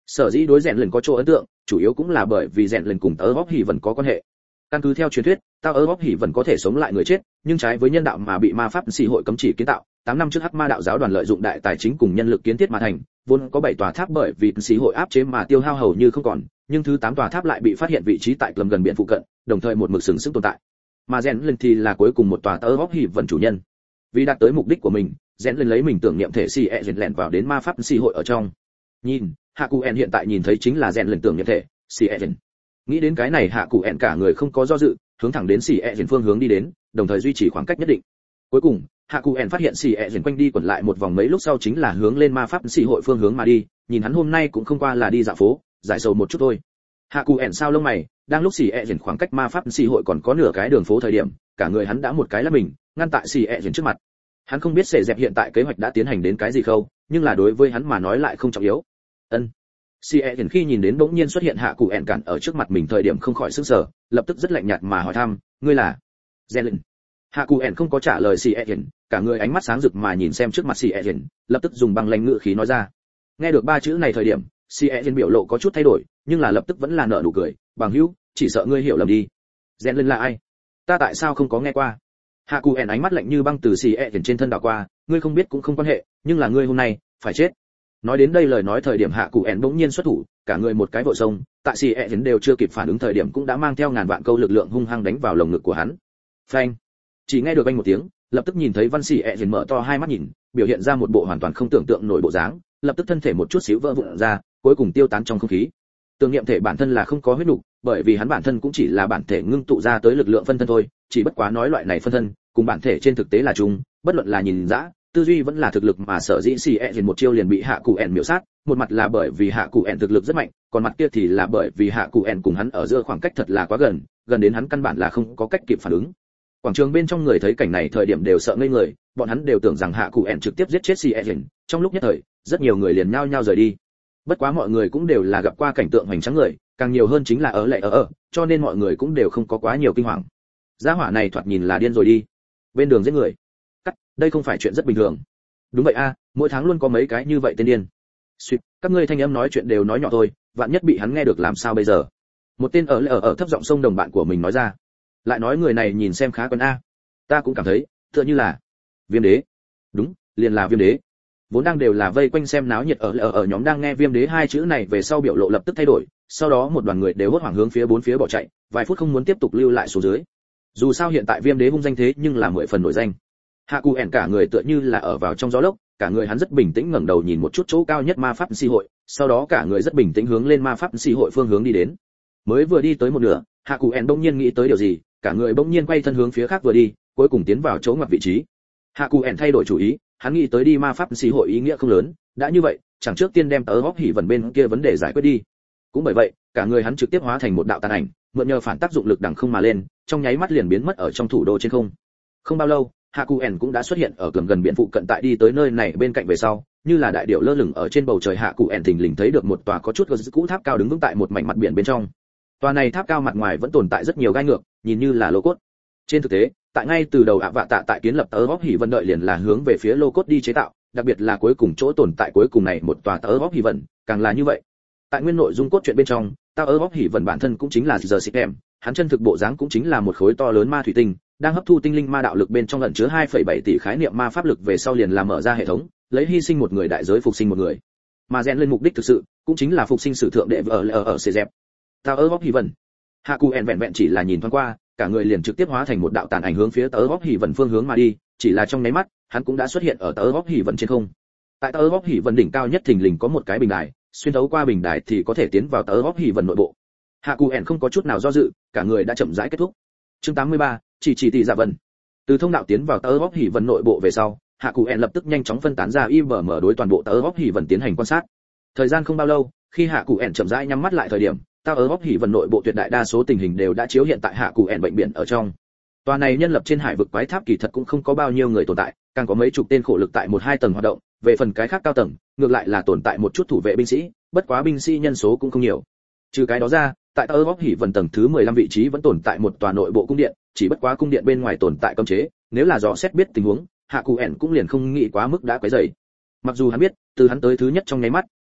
Sở dĩ đối rèn lần có chỗ ấn tượng, chủ yếu cũng là bởi vì rèn lần cùng tớ góp hỉ vẫn có quan hệ. Căn cứ theo truyền thuyết, tao ớ góp hỉ vẫn có thể sống lại người chết, nhưng trái với nhân đạo mà bị ma pháp sĩ hội cấm chỉ kiến tạo. 8 năm trước Hắc Ma đạo giáo đoàn lợi dụng đại tài chính cùng nhân lực kiến thiết mà thành, vốn có 7 tòa tháp bởi vì sĩ hội áp chế mà tiêu hao hầu như không còn, nhưng thứ 8 tòa tháp lại bị phát hiện vị trí tại gần biển phụ cận, đồng thời một mực sừng sững tồn tại. Mà rèn lần thì là cuối cùng một tòa tớ góp hỉ vẫn chủ nhân. Vì đạt tới mục đích của mình, rèn lần lấy mình tưởng niệm thể si e lẻn vào đến ma pháp sĩ hội ở trong. Nhìn, Hạ Cụ En hiện tại nhìn thấy chính là rèn lần tưởng niệm thể si e. Nghĩ đến cái này Hạ Cụ En cả người không có do dự, hướng thẳng đến si e phương hướng đi đến, đồng thời duy trì khoảng cách nhất định. Cuối cùng, Hạ Cụ En phát hiện si e quanh đi quẩn lại một vòng mấy lúc sau chính là hướng lên ma pháp sĩ hội phương hướng mà đi, nhìn hắn hôm nay cũng không qua là đi dạo phố, giải sầu một chút thôi. Hạ Cụ En sao lông mày, đang lúc si e khoảng cách ma pháp sĩ hội còn có nửa cái đường phố thời điểm, cả người hắn đã một cái lắc mình, ngăn tại si e trước mặt. Hắn không biết Sệ Dẹp hiện tại kế hoạch đã tiến hành đến cái gì khâu, nhưng là đối với hắn mà nói lại không trọng yếu. Ân. Si e khi nhìn đến bỗng nhiên xuất hiện Hạ Cụ En cản ở trước mặt mình thời điểm không khỏi sửng sở, lập tức rất lạnh nhạt mà hỏi thăm, ngươi là? Zenlin. Hạ Cụ En không có trả lời Si e, cả người ánh mắt sáng rực mà nhìn xem trước mặt Si e, lập tức dùng băng lãnh ngữ khí nói ra. Nghe được ba chữ này thời điểm, Si e biểu lộ có chút thay đổi, nhưng là lập tức vẫn là nở nụ cười, bằng hữu, chỉ sợ ngươi hiểu lầm đi. Zenlin là ai? Ta tại sao không có nghe qua? Hạ Cụ En ánh mắt lạnh như băng từ Si e trên thân đảo qua, ngươi không biết cũng không quan hệ, nhưng là ngươi hôm nay phải chết. Nói đến đây lời nói thời điểm Hạ Cụ En bỗng nhiên xuất thủ, cả người một cái vội sông, tại Si e đều chưa kịp phản ứng thời điểm cũng đã mang theo ngàn vạn câu lực lượng hung hăng đánh vào lồng ngực của hắn. Phanh! Chỉ nghe được vang một tiếng, lập tức nhìn thấy Văn Si e mở to hai mắt nhìn, biểu hiện ra một bộ hoàn toàn không tưởng tượng nổi bộ dáng, lập tức thân thể một chút xíu vỡ vụn ra, cuối cùng tiêu tán trong không khí. Tưởng niệm thể bản thân là không có huyết nục, bởi vì hắn bản thân cũng chỉ là bản thể ngưng tụ ra tới lực lượng phân thân thôi, chỉ bất quá nói loại này phân thân, cùng bản thể trên thực tế là chung, bất luận là nhìn dã, tư duy vẫn là thực lực mà sở dĩ Si e một chiêu liền bị Hạ Cụ En miểu sát, một mặt là bởi vì Hạ Cụ En thực lực rất mạnh, còn mặt kia thì là bởi vì Hạ Cụ En cùng hắn ở giữa khoảng cách thật là quá gần, gần đến hắn căn bản là không có cách kịp phản ứng. Quảng trường bên trong người thấy cảnh này thời điểm đều sợ ngây người, bọn hắn đều tưởng rằng Hạ Cụ En trực tiếp giết chết Si e, trong lúc nhất thời, rất nhiều người liền nhao nhao rời đi. Bất quá mọi người cũng đều là gặp qua cảnh tượng hoành tráng người, càng nhiều hơn chính là cho nên mọi người cũng đều không có quá nhiều kinh hoàng. Gia hỏa này thoạt nhìn là điên rồi đi, bên đường giết người. Đây không phải chuyện rất bình thường. Đúng vậy a, mỗi tháng luôn có mấy cái như vậy tên điên. Suýt, các ngươi thanh âm nói chuyện đều nói nhỏ thôi, vạn nhất bị hắn nghe được làm sao bây giờ? Một tên ở thấp giọng sông đồng bạn của mình nói ra. Lại nói người này nhìn xem khá quen a. Ta cũng cảm thấy, tựa như là Viêm Đế. Đúng, liền là Viêm Đế. Vốn đang đều là vây quanh xem náo nhiệt ở nhóm đang nghe Viêm Đế hai chữ này về sau biểu lộ lập tức thay đổi, sau đó một đoàn người đều hốt hoảng hướng phía bốn phía bỏ chạy, vài phút không muốn tiếp tục lưu lại xuống dưới. Dù sao hiện tại Viêm Đế hung danh thế nhưng là 10 phần nổi danh. Hạ Cụ En cả người tựa như là ở vào trong gió lốc, cả người hắn rất bình tĩnh ngẩng đầu nhìn một chút chỗ cao nhất ma pháp sĩ hội, sau đó cả người rất bình tĩnh hướng lên ma pháp sĩ hội phương hướng đi đến. Mới vừa đi tới một nửa, Hạ Cụ En bỗng nhiên nghĩ tới điều gì, cả người bỗng nhiên quay thân hướng phía khác vừa đi, cuối cùng tiến vào chỗ ngoặt vị trí. Hạ Cụ En thay đổi chủ ý, hắn nghĩ tới đi ma pháp sĩ hội ý nghĩa không lớn, đã như vậy, chẳng trước tiên đem tớ góp hỉ vần bên kia vấn đề giải quyết đi. Cũng bởi vậy, cả người hắn trực tiếp hóa thành một đạo tàn ảnh, mượn nhờ phản tác dụng lực đằng không mà lên, trong nháy mắt liền biến mất ở trong thủ đô trên không. Không bao lâu, Hạ Cụ En cũng đã xuất hiện ở gần biển phụ cận tại đi tới nơi này bên cạnh về sau, như là đại điểu lơ lửng ở trên bầu trời. Hạ Cụ En thình lình thấy được một tòa có chút cũ tháp cao đứng vững tại một mảnh mặt biển bên trong. Tòa này tháp cao mặt ngoài vẫn tồn tại rất nhiều gai ngược, nhìn như là lô cốt. Trên thực tế, tại ngay từ đầu ạ vạ tạ tại kiến lập tớ góp hỉ vân đợi liền là hướng về phía lô cốt đi chế tạo, đặc biệt là cuối cùng chỗ tồn tại cuối cùng này một tòa tớ góp hỉ vân, càng là như vậy. Tại nguyên nội dung cốt truyện bên trong, tớ góp hỉ vân bản thân cũng chính là giờ xịt em, hắn chân thực bộ dáng cũng chính là một khối to lớn ma thủy tinh, đang hấp thu tinh linh ma đạo lực bên trong ẩn chứa 2,7 tỷ khái niệm ma pháp lực về sau liền làm mở ra hệ thống, lấy hy sinh một người đại giới phục sinh một người. Mà rèn lên mục đích thực sự, cũng chính là phục sinh sử thượng đệ ở Sệ Dẹp. Tớ góp hỉ vân. Hạ Cụ En vẹn vẹn chỉ là nhìn thoáng qua, cả người liền trực tiếp hóa thành một đạo tàn ảnh hướng phía tớ góp hỉ vân phương hướng mà đi, chỉ là trong nháy mắt, hắn cũng đã xuất hiện ở tớ góp hỉ vân trên không. Tại tớ góp hỉ vân đỉnh cao nhất thình lình có một cái bình đài, xuyên thấu qua bình đài thì có thể tiến vào tớ góp hỉ vân nội bộ. Hạ Cụ En không có chút nào do dự, cả người đã chậm rãi kết thúc. Chương 83, chỉ tỷ dạ vân. Từ thông đạo tiến vào tớ góp hỉ vân nội bộ về sau, Hạ Cụ En lập tức nhanh chóng phân tán ra IBM đối toàn bộ tớ góp hỉ vân tiến hành quan sát. Thời gian không bao lâu, khi Hạ Cụ En chậm rãi nhắm mắt lại thời điểm, tớ góp hỉ vân nội bộ tuyệt đại đa số tình hình đều đã chiếu hiện tại Hạ Cụ En bệnh viện ở trong. Tòa này nhân lập trên hải vực quái tháp kỳ thật cũng không có bao nhiêu người tồn tại, càng có mấy chục tên khổ lực tại 1-2 tầng hoạt động, về phần cái khác cao tầng, ngược lại là tồn tại một chút thủ vệ binh sĩ, bất quá binh sĩ nhân số cũng không nhiều. Trừ cái đó ra, tại tớ góp hỉ vân tầng thứ 15 vị trí vẫn tồn tại một tòa nội bộ cung điện, chỉ bất quá cung điện bên ngoài tồn tại cấm chế, nếu là dò xét biết tình huống, Hạ Cụ En cũng liền không nghĩ quá mức đã quấy rầy. Mặc dù hắn biết, từ hắn tới thứ nhất trong nháy mắt,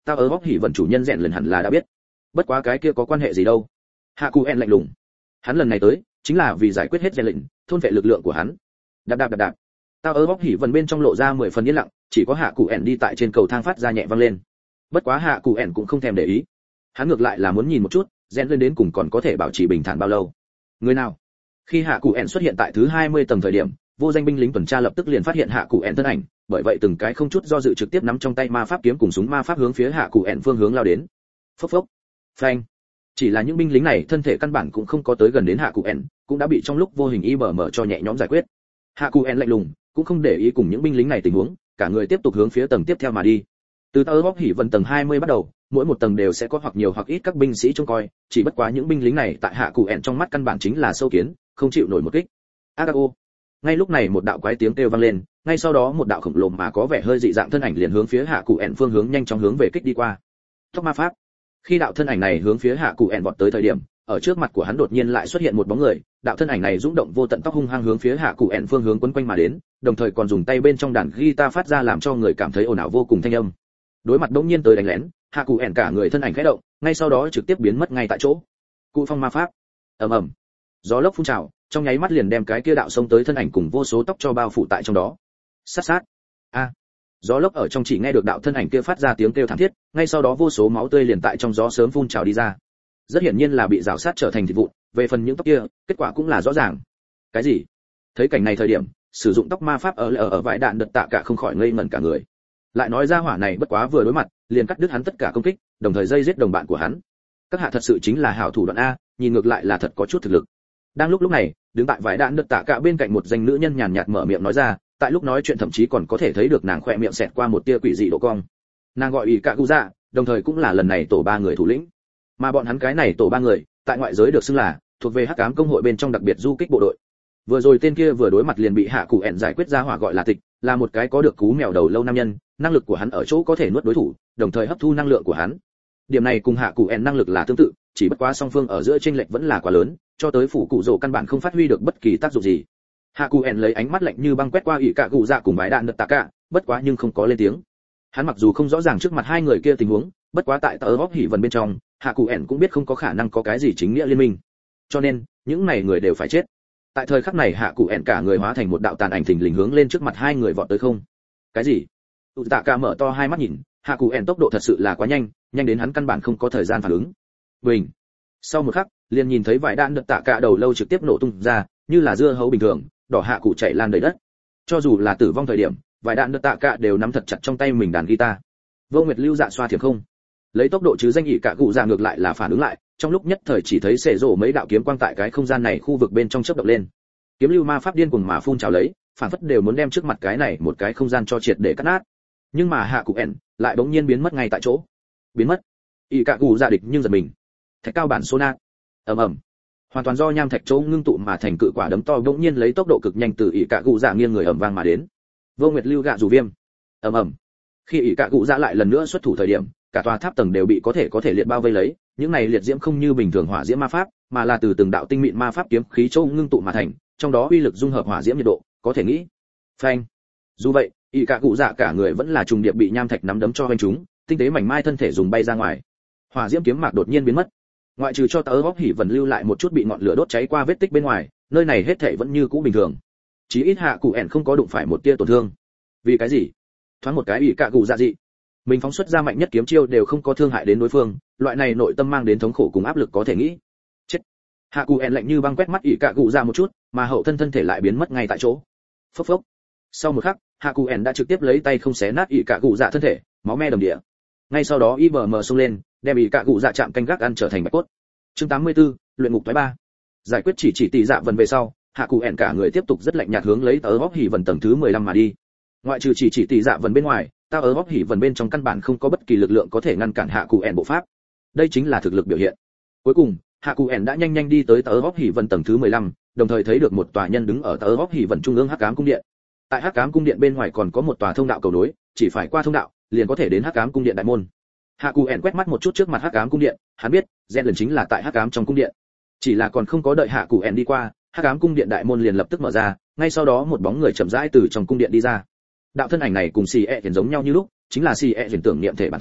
tao ở góc hỉ vận chủ nhân rèn lần hẳn là đã biết. Bất quá cái kia có quan hệ gì đâu? Hạ Cù En lạnh lùng. Hắn lần này tới chính là vì giải quyết hết rèn lệnh, thôn vệ lực lượng của hắn. Đạp. Tao ở góc hỉ vận bên trong lộ ra 10 phần yên lặng, chỉ có Hạ Cù En đi tại trên cầu thang phát ra nhẹ vang lên. Bất quá Hạ Cù En cũng không thèm để ý. Hắn ngược lại là muốn nhìn một chút, rèn lên đến cùng còn có thể bảo trì bình thản bao lâu. Người nào? Khi Hạ Cù En xuất hiện tại thứ 20 tầng thời điểm, vô danh binh lính tuần tra lập tức liền phát hiện Hạ Cù En thân ảnh, bởi vậy từng cái không chút do dự trực tiếp nắm trong tay ma pháp kiếm cùng súng ma pháp hướng phía Hạ Cù En phương hướng lao đến. Phốc phốc, phanh. Chỉ là những binh lính này thân thể căn bản cũng không có tới gần đến Hạ Cù En, cũng đã bị trong lúc vô hình IBM cho nhẹ nhõm giải quyết. Hạ Cù En lạnh lùng, cũng không để ý cùng những binh lính này tình huống, cả người tiếp tục hướng phía tầng tiếp theo mà đi. Từ tàu bóc hỉ vân tầng 20 bắt đầu, mỗi một tầng đều sẽ có hoặc nhiều hoặc ít các binh sĩ trông coi, chỉ bất quá những binh lính này tại Hạ Cù En trong mắt căn bản chính là sâu kiến, không chịu nổi một kích. Agao. Ngay lúc này một đạo quái tiếng kêu vang lên, ngay sau đó một đạo khổng lồ mà có vẻ hơi dị dạng thân ảnh liền hướng phía Hạ Cù En phương hướng nhanh chóng hướng về kích đi qua. Tốc ma pháp. Khi đạo thân ảnh này hướng phía Hạ Cù En vọt tới thời điểm, ở trước mặt của hắn đột nhiên lại xuất hiện một bóng người, đạo thân ảnh này dũng động vô tận tóc hung hăng hướng phía Hạ Cù En phương hướng quấn quanh mà đến, đồng thời còn dùng tay bên trong đàn guitar phát ra làm cho người cảm thấy ồn ào vô cùng thanh âm. Đối mặt đống nhiên tới đánh lén, Hạ Cù En cả người thân ảnh khẽ động, ngay sau đó trực tiếp biến mất ngay tại chỗ. Cụ phong ma pháp. Ầm ầm. Gió lốc phun trào, trong nháy mắt liền đem cái kia đạo xông tới thân ảnh cùng vô số tóc cho bao phủ tại trong đó. Sát. A. Gió lốc ở trong chỉ nghe được đạo thân ảnh kia phát ra tiếng kêu thảm thiết, ngay sau đó vô số máu tươi liền tại trong gió sớm phun trào đi ra. Rất hiển nhiên là bị rào sát trở thành thịt vụn, về phần những tóc kia, kết quả cũng là rõ ràng. Cái gì? Thấy cảnh này thời điểm, sử dụng tóc ma pháp ở vải đạn đợt tạ cả không khỏi ngây ngẩn cả người. Lại nói ra hỏa này bất quá vừa đối mặt, liền cắt đứt hắn tất cả công kích, đồng thời dây giết đồng bạn của hắn. Các hạ thật sự chính là hảo thủ đoạn a, nhìn ngược lại là thật có chút thực lực. Đang lúc này, đứng tại vải đạn đợt tạ cả bên cạnh một danh nữ nhân nhàn nhạt mở miệng nói ra, tại lúc nói chuyện thậm chí còn có thể thấy được nàng khỏe miệng xẹt qua một tia quỷ dị độ cong. Nàng gọi ỷ cạ cụ dạ, đồng thời cũng là lần này tổ 3 người thủ lĩnh. Mà bọn hắn cái này tổ 3 người, tại ngoại giới được xưng là thuộc về Hắc Ám công hội bên trong đặc biệt du kích bộ đội. Vừa rồi tên kia vừa đối mặt liền bị Hạ Cù En giải quyết ra hỏa gọi là Tịch, là một cái có được cú mèo đầu lâu nam nhân, năng lực của hắn ở chỗ có thể nuốt đối thủ, đồng thời hấp thu năng lượng của hắn. Điểm này cùng Hạ Cù En năng lực là tương tự, chỉ bất quá song phương ở giữa chênh lệch vẫn là quá lớn, cho tới phủ cụ rồ căn bản không phát huy được bất kỳ tác dụng gì. Hạ Cù En lấy ánh mắt lạnh như băng quét qua ỷ cạ cụ dạ cùng bái đạn đợt tạ cả, bất quá nhưng không có lên tiếng. Hắn mặc dù không rõ ràng trước mặt hai người kia tình huống, bất quá tại tờ góp hỉ vần bên trong, Hạ Cù En cũng biết không có khả năng có cái gì chính nghĩa liên minh. Cho nên, những này người đều phải chết. Tại thời khắc này Hạ Cù En cả người hóa thành một đạo tàn ảnh thình lình hướng lên trước mặt hai người vọt tới không. Cái gì? Tạ cả mở to hai mắt nhìn, Hạ Cù En tốc độ thật sự là quá nhanh, nhanh đến hắn căn bản không có thời gian phản ứng. Bình. Sau một khắc, liền nhìn thấy vài đạn đợt tạ cả đầu lâu trực tiếp nổ tung ra, như là dưa hấu bình thường, đỏ hạ cụ chạy lan đầy đất. Cho dù là tử vong thời điểm, vài đạn đợt tạ cả đều nắm thật chặt trong tay mình đàn guitar. Vô Nguyệt lưu dạ xoa thiểm không. Lấy tốc độ chứ danh ỷ cả cụ dạ ngược lại là phản ứng lại, trong lúc nhất thời chỉ thấy xệ rổ mấy đạo kiếm quang tại cái không gian này khu vực bên trong chớp động lên. Kiếm lưu ma pháp điên cuồng mà phun trào lấy, phản phất đều muốn đem trước mặt cái này một cái không gian cho triệt để cắt nát. Nhưng mà hạ cụ ẻn lại bỗng nhiên biến mất ngay tại chỗ. Biến mất. ỷ cả cụ dạ địch nhưng giật mình. Thạch cao bản số nát. Ầm ầm. Hoàn toàn do nham thạch chỗ ngưng tụ mà thành cự quả đấm to bỗng nhiên lấy tốc độ cực nhanh từ ỷ cạ cụ dạ nghiêng người ầm vang mà đến. Vô Nguyệt lưu gạ rủ viêm. Ầm ầm. Khi ỷ cạ cụ dạ lại lần nữa xuất thủ thời điểm, cả tòa tháp tầng đều bị có thể liệt bao vây lấy, những này liệt diễm không như bình thường hỏa diễm ma pháp, mà là từ từng đạo tinh mịn ma pháp kiếm khí chỗ ngưng tụ mà thành, trong đó uy lực dung hợp hỏa diễm nhiệt độ, có thể nghĩ. Phanh. Dù vậy, ỷ cạ cụ dạ cả người vẫn là trùng điệp bị nham thạch nắm đấm cho vênh chúng, tinh tế mảnh mai thân thể dùng bay ra ngoài. Hỏa diễm kiếm mạc đột nhiên biến mất. Ngoại trừ cho tớ góp hỉ vần lưu lại một chút bị ngọn lửa đốt cháy qua vết tích bên ngoài, nơi này hết thảy vẫn như cũ bình thường. Chí ít hạ cụ ẻn không có đụng phải một tia tổn thương. Vì cái gì? Thoáng một cái ỷ cạ cụ dạ dị, mình phóng xuất ra mạnh nhất kiếm chiêu đều không có thương hại đến đối phương, loại này nội tâm mang đến thống khổ cùng áp lực có thể nghĩ. Chết. Hạ cụ ẻn lạnh như băng quét mắt ỷ cạ cụ dạ một chút, mà hậu thân thể lại biến mất ngay tại chỗ. Phốc phốc. Sau một khắc, hạ cụ ẻn đã trực tiếp lấy tay không xé nát ỷ cạ cụ dạ thân thể, máu me đầm địa. Ngay sau đó IBM xông lên, đem ỷ cạ cụ dạ chạm canh gác ăn trở thành bạch cốt. Chương 84, luyện ngục thoái 3. Giải quyết chỉ tỷ dạ vần về sau, hạ cụ ẻn cả người tiếp tục rất lạnh nhạt hướng lấy tớ góp hỉ vần tầng thứ 15 mà đi. Ngoại trừ chỉ tỷ dạ vần bên ngoài, tao ở góp hỉ vần bên trong căn bản không có bất kỳ lực lượng có thể ngăn cản hạ cụ ẻn bộ pháp. Đây chính là thực lực biểu hiện. Cuối cùng, hạ cụ ẻn đã nhanh đi tới tớ góp hỉ vần tầng thứ 15, đồng thời thấy được một tòa nhân đứng ở tớ góp hỉ vần trung ương Hắc Ám cung điện. Tại Hắc Ám cung điện bên ngoài còn có một tòa thông đạo cầu nối, chỉ phải qua thông đạo, liền có thể đến Hắc Ám cung điện đại môn. Hạ cụ ẻn quét mắt một chút trước mặt Hắc Ám cung điện, hắn biết gen lần chính là tại Hắc Ám trong cung điện. Chỉ là còn không có đợi hạ cụ ẻn đi qua, Hắc Ám cung điện đại môn liền lập tức mở ra, ngay sau đó một bóng người chậm rãi từ trong cung điện đi ra. Đạo thân ảnh này cùng xì e giống nhau như lúc, chính là xì e tưởng niệm thể bản thể,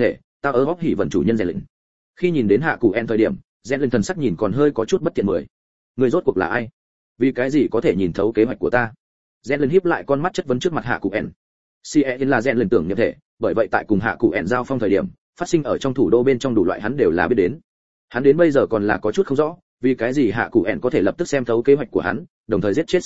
ta ớ bóp hỉ vận chủ nhân rèn lệnh. Khi nhìn đến hạ cụ en thời điểm, rèn lệnh thần sắc nhìn còn hơi có chút bất tiện mười. Người rốt cuộc là ai? Vì cái gì có thể nhìn thấu kế hoạch của ta? Rèn lệnh híp lại con mắt chất vấn trước mặt hạ cụ en. Cien là rèn lệnh tưởng nhập thể, bởi vậy tại cùng hạ cụ en giao phong thời điểm, phát sinh ở trong thủ đô bên trong đủ loại hắn đều là biết đến. Hắn đến bây giờ còn là có chút không rõ, vì cái gì hạ cụ en có thể lập tức xem thấu kế hoạch của hắn, đồng thời giết chết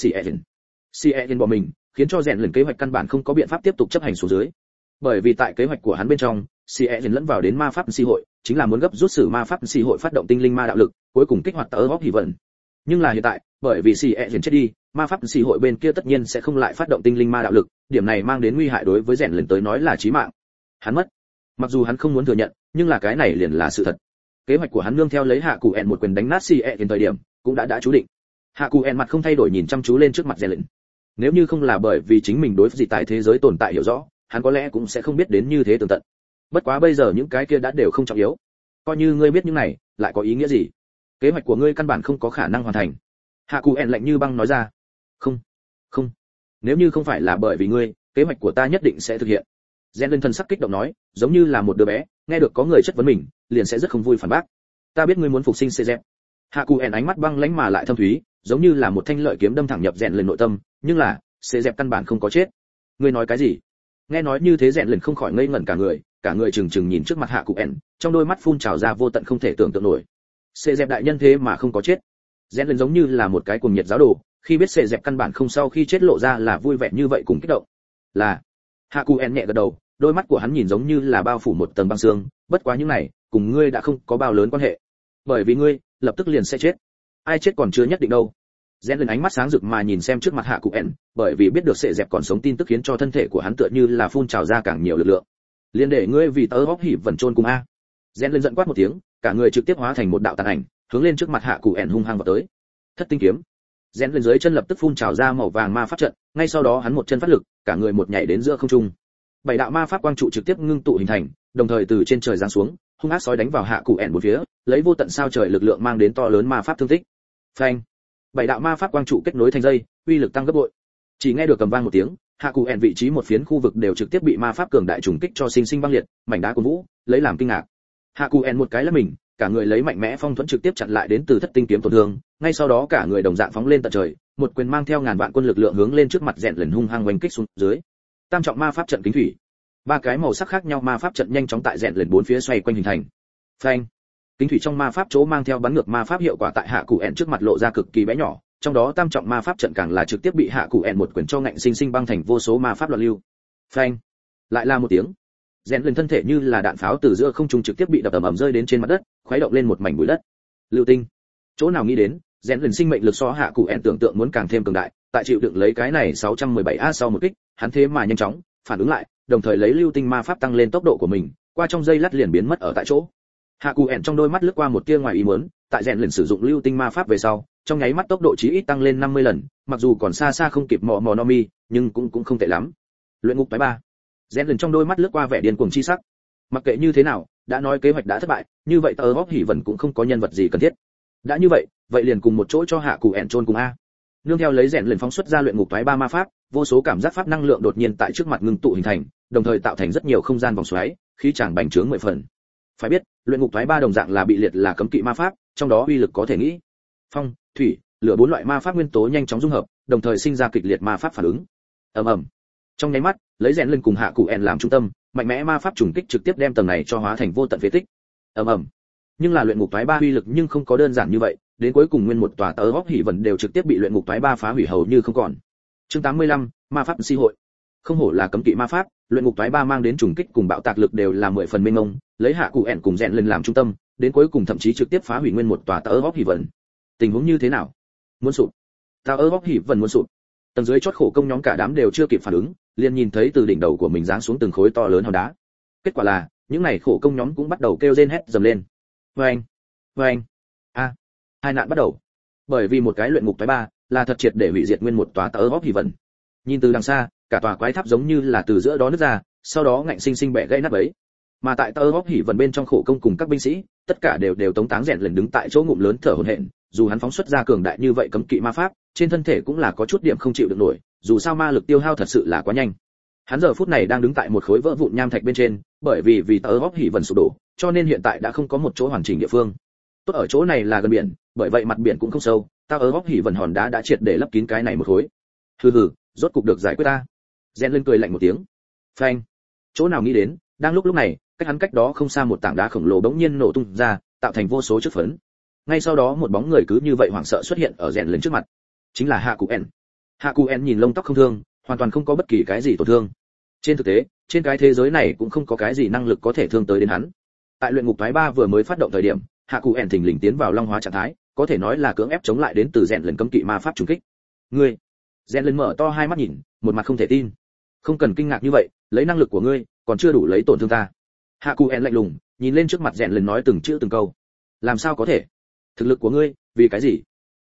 Cien bỏ mình, khiến cho rèn lệnh kế hoạch căn bản không có biện pháp tiếp tục chấp hành xuống dưới. Bởi vì tại kế hoạch của hắn bên trong, Cien lẫn vào đến ma pháp si hội, chính là muốn gấp rút sử ma pháp si hội phát động tinh linh ma đạo lực, cuối cùng kích hoạt tờ bóp hỉ vận. Nhưng là hiện tại, bởi vì Cien chết đi, ma pháp si hội bên kia tất nhiên sẽ không lại phát động tinh linh ma đạo lực, điểm này mang đến nguy hại đối với rèn lệnh tới nói là chí mạng. Hắn mất. Mặc dù hắn không muốn thừa nhận, nhưng là cái này liền là sự thật. Kế hoạch của hắn nương theo lấy hạ cụ en một quyền đánh nát Cien thời điểm, cũng đã chú định. Hạ cụ en mặt không thay đổi nhìn chăm chú lên trước mặt rèn lệnh. Nếu như không là bởi vì chính mình đối với gì tại thế giới tồn tại hiểu rõ, hắn có lẽ cũng sẽ không biết đến như thế tường tận. Bất quá bây giờ những cái kia đã đều không trọng yếu. Coi như ngươi biết những này, lại có ý nghĩa gì? Kế hoạch của ngươi căn bản không có khả năng hoàn thành. Hạ cụ en lạnh như băng nói ra. Không. Nếu như không phải là bởi vì ngươi, kế hoạch của ta nhất định sẽ thực hiện. Rèn lên thần sắc kích động nói, giống như là một đứa bé, nghe được có người chất vấn mình, liền sẽ rất không vui phản bác. Ta biết ngươi muốn phục sinh Cezep. Hạ cụ en ánh mắt băng lãnh mà lại thâm thúy, giống như là một thanh lợi kiếm đâm thẳng nhập rèn lên nội tâm, nhưng là, Cezep căn bản không có chết. Ngươi nói cái gì? Nghe nói như thế rèn lên không khỏi ngây ngẩn cả người trừng trừng nhìn trước mặt hạ cụ en, trong đôi mắt phun trào ra vô tận không thể tưởng tượng nổi. Cezep đại nhân thế mà không có chết. Rèn lên giống như là một cái cuồng nhiệt giáo đồ, khi biết Cezep căn bản không sau khi chết lộ ra là vui vẻ như vậy cùng kích động. Là. Hạ cụ en nhẹ gật đầu, đôi mắt của hắn nhìn giống như là bao phủ một tầng băng xương, bất quá những này, cùng ngươi đã không có bao lớn quan hệ. Bởi vì ngươi, lập tức liền sẽ chết. Ai chết còn chưa nhất định đâu. Rèn lên ánh mắt sáng rực mà nhìn xem trước mặt hạ cụ en, bởi vì biết được Cezep còn sống tin tức khiến cho thân thể của hắn tựa như là phun trào ra càng nhiều lực lượng. Liên để ngươi vì tớ bóp hỉ vận chôn cùng a. Rèn lên giận quát một tiếng, cả người trực tiếp hóa thành một đạo tàn ảnh, hướng lên trước mặt hạ cụ en hung hăng vào tới. Thất tinh kiếm. Rèn lên dưới chân lập tức phun trào ra màu vàng ma pháp trận, ngay sau đó hắn một chân phát lực, cả người một nhảy đến giữa không trung. Bảy đạo ma pháp quang trụ trực tiếp ngưng tụ hình thành, đồng thời từ trên trời giáng xuống, hung ác sói đánh vào hạ cụ ẻn bốn phía, lấy vô tận sao trời lực lượng mang đến to lớn ma pháp thương tích. Phanh! Bảy đạo ma pháp quang trụ kết nối thành dây, uy lực tăng gấp bội. Chỉ nghe được cầm vang một tiếng, hạ cụ ẻn vị trí một phiến khu vực đều trực tiếp bị ma pháp cường đại trùng kích cho sinh sinh băng liệt, mảnh đá cuốn vũ, lấy làm kinh ngạc. Hạ cụ ẻn một cái là mình, cả người lấy mạnh mẽ phong thuẫn trực tiếp chặn lại đến từ thất tinh kiếm tổn thương, ngay sau đó cả người đồng dạng phóng lên tận trời, một quyền mang theo ngàn vạn quân lực lượng hướng lên trước mặt rèn lần hung hăng oanh kích xuống dưới. Tam trọng ma pháp trận kính thủy. Ba cái màu sắc khác nhau ma pháp trận nhanh chóng tại rèn lần bốn phía xoay quanh hình thành. Phanh! Kính thủy trong ma pháp chỗ mang theo bắn ngược ma pháp hiệu quả tại hạ cụ ẻn trước mặt lộ ra cực kỳ bé nhỏ, trong đó tam trọng ma pháp trận càng là trực tiếp bị hạ cụ ẻn một quyền cho ngạnh sinh sinh băng thành vô số ma pháp loạn lưu. Phanh! Lại là một tiếng. Rèn lần thân thể như là đạn pháo từ giữa không trung trực tiếp bị đập ầm rơi đến trên mặt đất, khuấy động lên một mảnh bụi đất. Lưu tinh. Chỗ nào nghĩ đến, rèn lần sinh mệnh lực so hạ cụ ẻn tưởng tượng muốn càng thêm cường đại, tại chịu đựng lấy cái này 617A sau một kích, hắn thế mà nhanh chóng phản ứng lại, đồng thời lấy lưu tinh ma pháp tăng lên tốc độ của mình, qua trong giây lát liền biến mất ở tại chỗ. Hạ cụ ẻn trong đôi mắt lướt qua một tia ngoài ý muốn, tại rèn lần sử dụng lưu tinh ma pháp về sau, trong nháy mắt tốc độ chí ít tăng lên 50 lần, mặc dù còn xa xa không kịp mò no mi, nhưng cũng không tệ lắm. Luyện ngục tái 3. Rèn lần trong đôi mắt lướt qua vẻ điên cuồng chi sắc. Mặc kệ như thế nào, đã nói kế hoạch đã thất bại, như vậy tờ hốc hỉ vẫn cũng không có nhân vật gì cần thiết. Đã như vậy, vậy liền cùng một chỗ cho hạ cụ ẻn chôn cùng a. Nương theo lấy rèn lần phóng xuất ra luyện ngục toái 3 ma pháp, vô số cảm giác pháp năng lượng đột nhiên tại trước mặt ngưng tụ hình thành, đồng thời tạo thành rất nhiều không gian vòng xoáy, khí tràng bành trướng 10 phần. Phải biết, luyện ngục toái 3 đồng dạng là bị liệt là cấm kỵ ma pháp, trong đó uy lực có thể nghĩ. Phong, thủy, lửa bốn loại ma pháp nguyên tố nhanh chóng dung hợp, đồng thời sinh ra kịch liệt ma pháp phản ứng. Ầm ầm. Trong nháy mắt, lấy rèn lên cùng hạ cụ ẻn làm trung tâm, mạnh mẽ ma pháp trùng kích trực tiếp đem tầng này cho hóa thành vô tận phế tích. Ầm ầm. Nhưng là luyện ngục toái 3 uy lực nhưng không có đơn giản như vậy, đến cuối cùng nguyên một tòa tờ hốc hỉ vẫn đều trực tiếp bị luyện ngục toái 3 phá hủy hầu như không còn. Chương 85, ma pháp si hội. Không hổ là cấm kỵ ma pháp, luyện ngục toái 3 mang đến trùng kích cùng bạo tạc lực đều là 10 phần mênh mông, lấy hạ cụ ẻn cùng rèn lên làm trung tâm, đến cuối cùng thậm chí trực tiếp phá hủy nguyên một tòa tờ hốc hỉ vẫn. Tình huống như thế nào? Muốn sụp. Tờ hốc hỉ vẫn muốn sụp. Tầng dưới chót khổ công nhóm cả đám đều chưa kịp phản ứng, liền nhìn thấy từ đỉnh đầu của mình giáng xuống từng khối to lớn hòn đá. Kết quả là, những này khổ công nhóm cũng bắt đầu kêu rên hét dầm lên. Vâng, a, hai nạn bắt đầu. Bởi vì một cái luyện ngục toái 3 là thật triệt để hủy diệt nguyên một tòa tờ hốc hỉ vận. Nhìn từ đằng xa, cả tòa quái tháp giống như là từ giữa đó nứt ra, sau đó ngạnh sinh sinh bẻ gãy nát bấy. Mà tại tờ hốc hỉ vận bên trong khổ công cùng các binh sĩ, tất cả đều tống táng rèn lần đứng tại chỗ ngụm lớn thở hổn hển, dù hắn phóng xuất ra cường đại như vậy cấm kỵ ma pháp, trên thân thể cũng là có chút điểm không chịu được nổi, dù sao ma lực tiêu hao thật sự là quá nhanh. Hắn giờ phút này đang đứng tại một khối vỡ vụn nham thạch bên trên, bởi vì tờ óc hỉ vần sụp đổ, cho nên hiện tại đã không có một chỗ hoàn chỉnh địa phương. Tốt ở chỗ này là gần biển, bởi vậy mặt biển cũng không sâu, tờ óc hỉ vần hòn đá đã triệt để lấp kín cái này một khối. Hừ hừ, rốt cục được giải quyết ta. Rèn lên cười lạnh một tiếng. Phanh. Chỗ nào nghĩ đến, đang lúc này, cách đó không xa một tảng đá khổng lồ bỗng nhiên nổ tung ra, tạo thành vô số chiếc phấn. Ngay sau đó một bóng người cứ như vậy hoảng sợ xuất hiện ở rèn lên trước mặt. Chính là Hạ Cụ En. Hạ Cụ En nhìn lông tóc không thương, hoàn toàn không có bất kỳ cái gì tổn thương. Trên thực tế, trên cái thế giới này cũng không có cái gì năng lực có thể thương tới đến hắn. Tại luyện ngục thoái 3 vừa mới phát động thời điểm, Hạ Cụ En thình lình tiến vào long hóa trạng thái, có thể nói là cưỡng ép chống lại đến từ rèn lần cấm kỵ ma pháp trùng kích. Ngươi, rèn lần mở to hai mắt nhìn, một mặt không thể tin. Không cần kinh ngạc như vậy, lấy năng lực của ngươi, còn chưa đủ lấy tổn thương ta. Hạ Cụ En lạnh lùng, nhìn lên trước mặt rèn lần nói từng chữ từng câu. Làm sao có thể? Thực lực của ngươi, vì cái gì?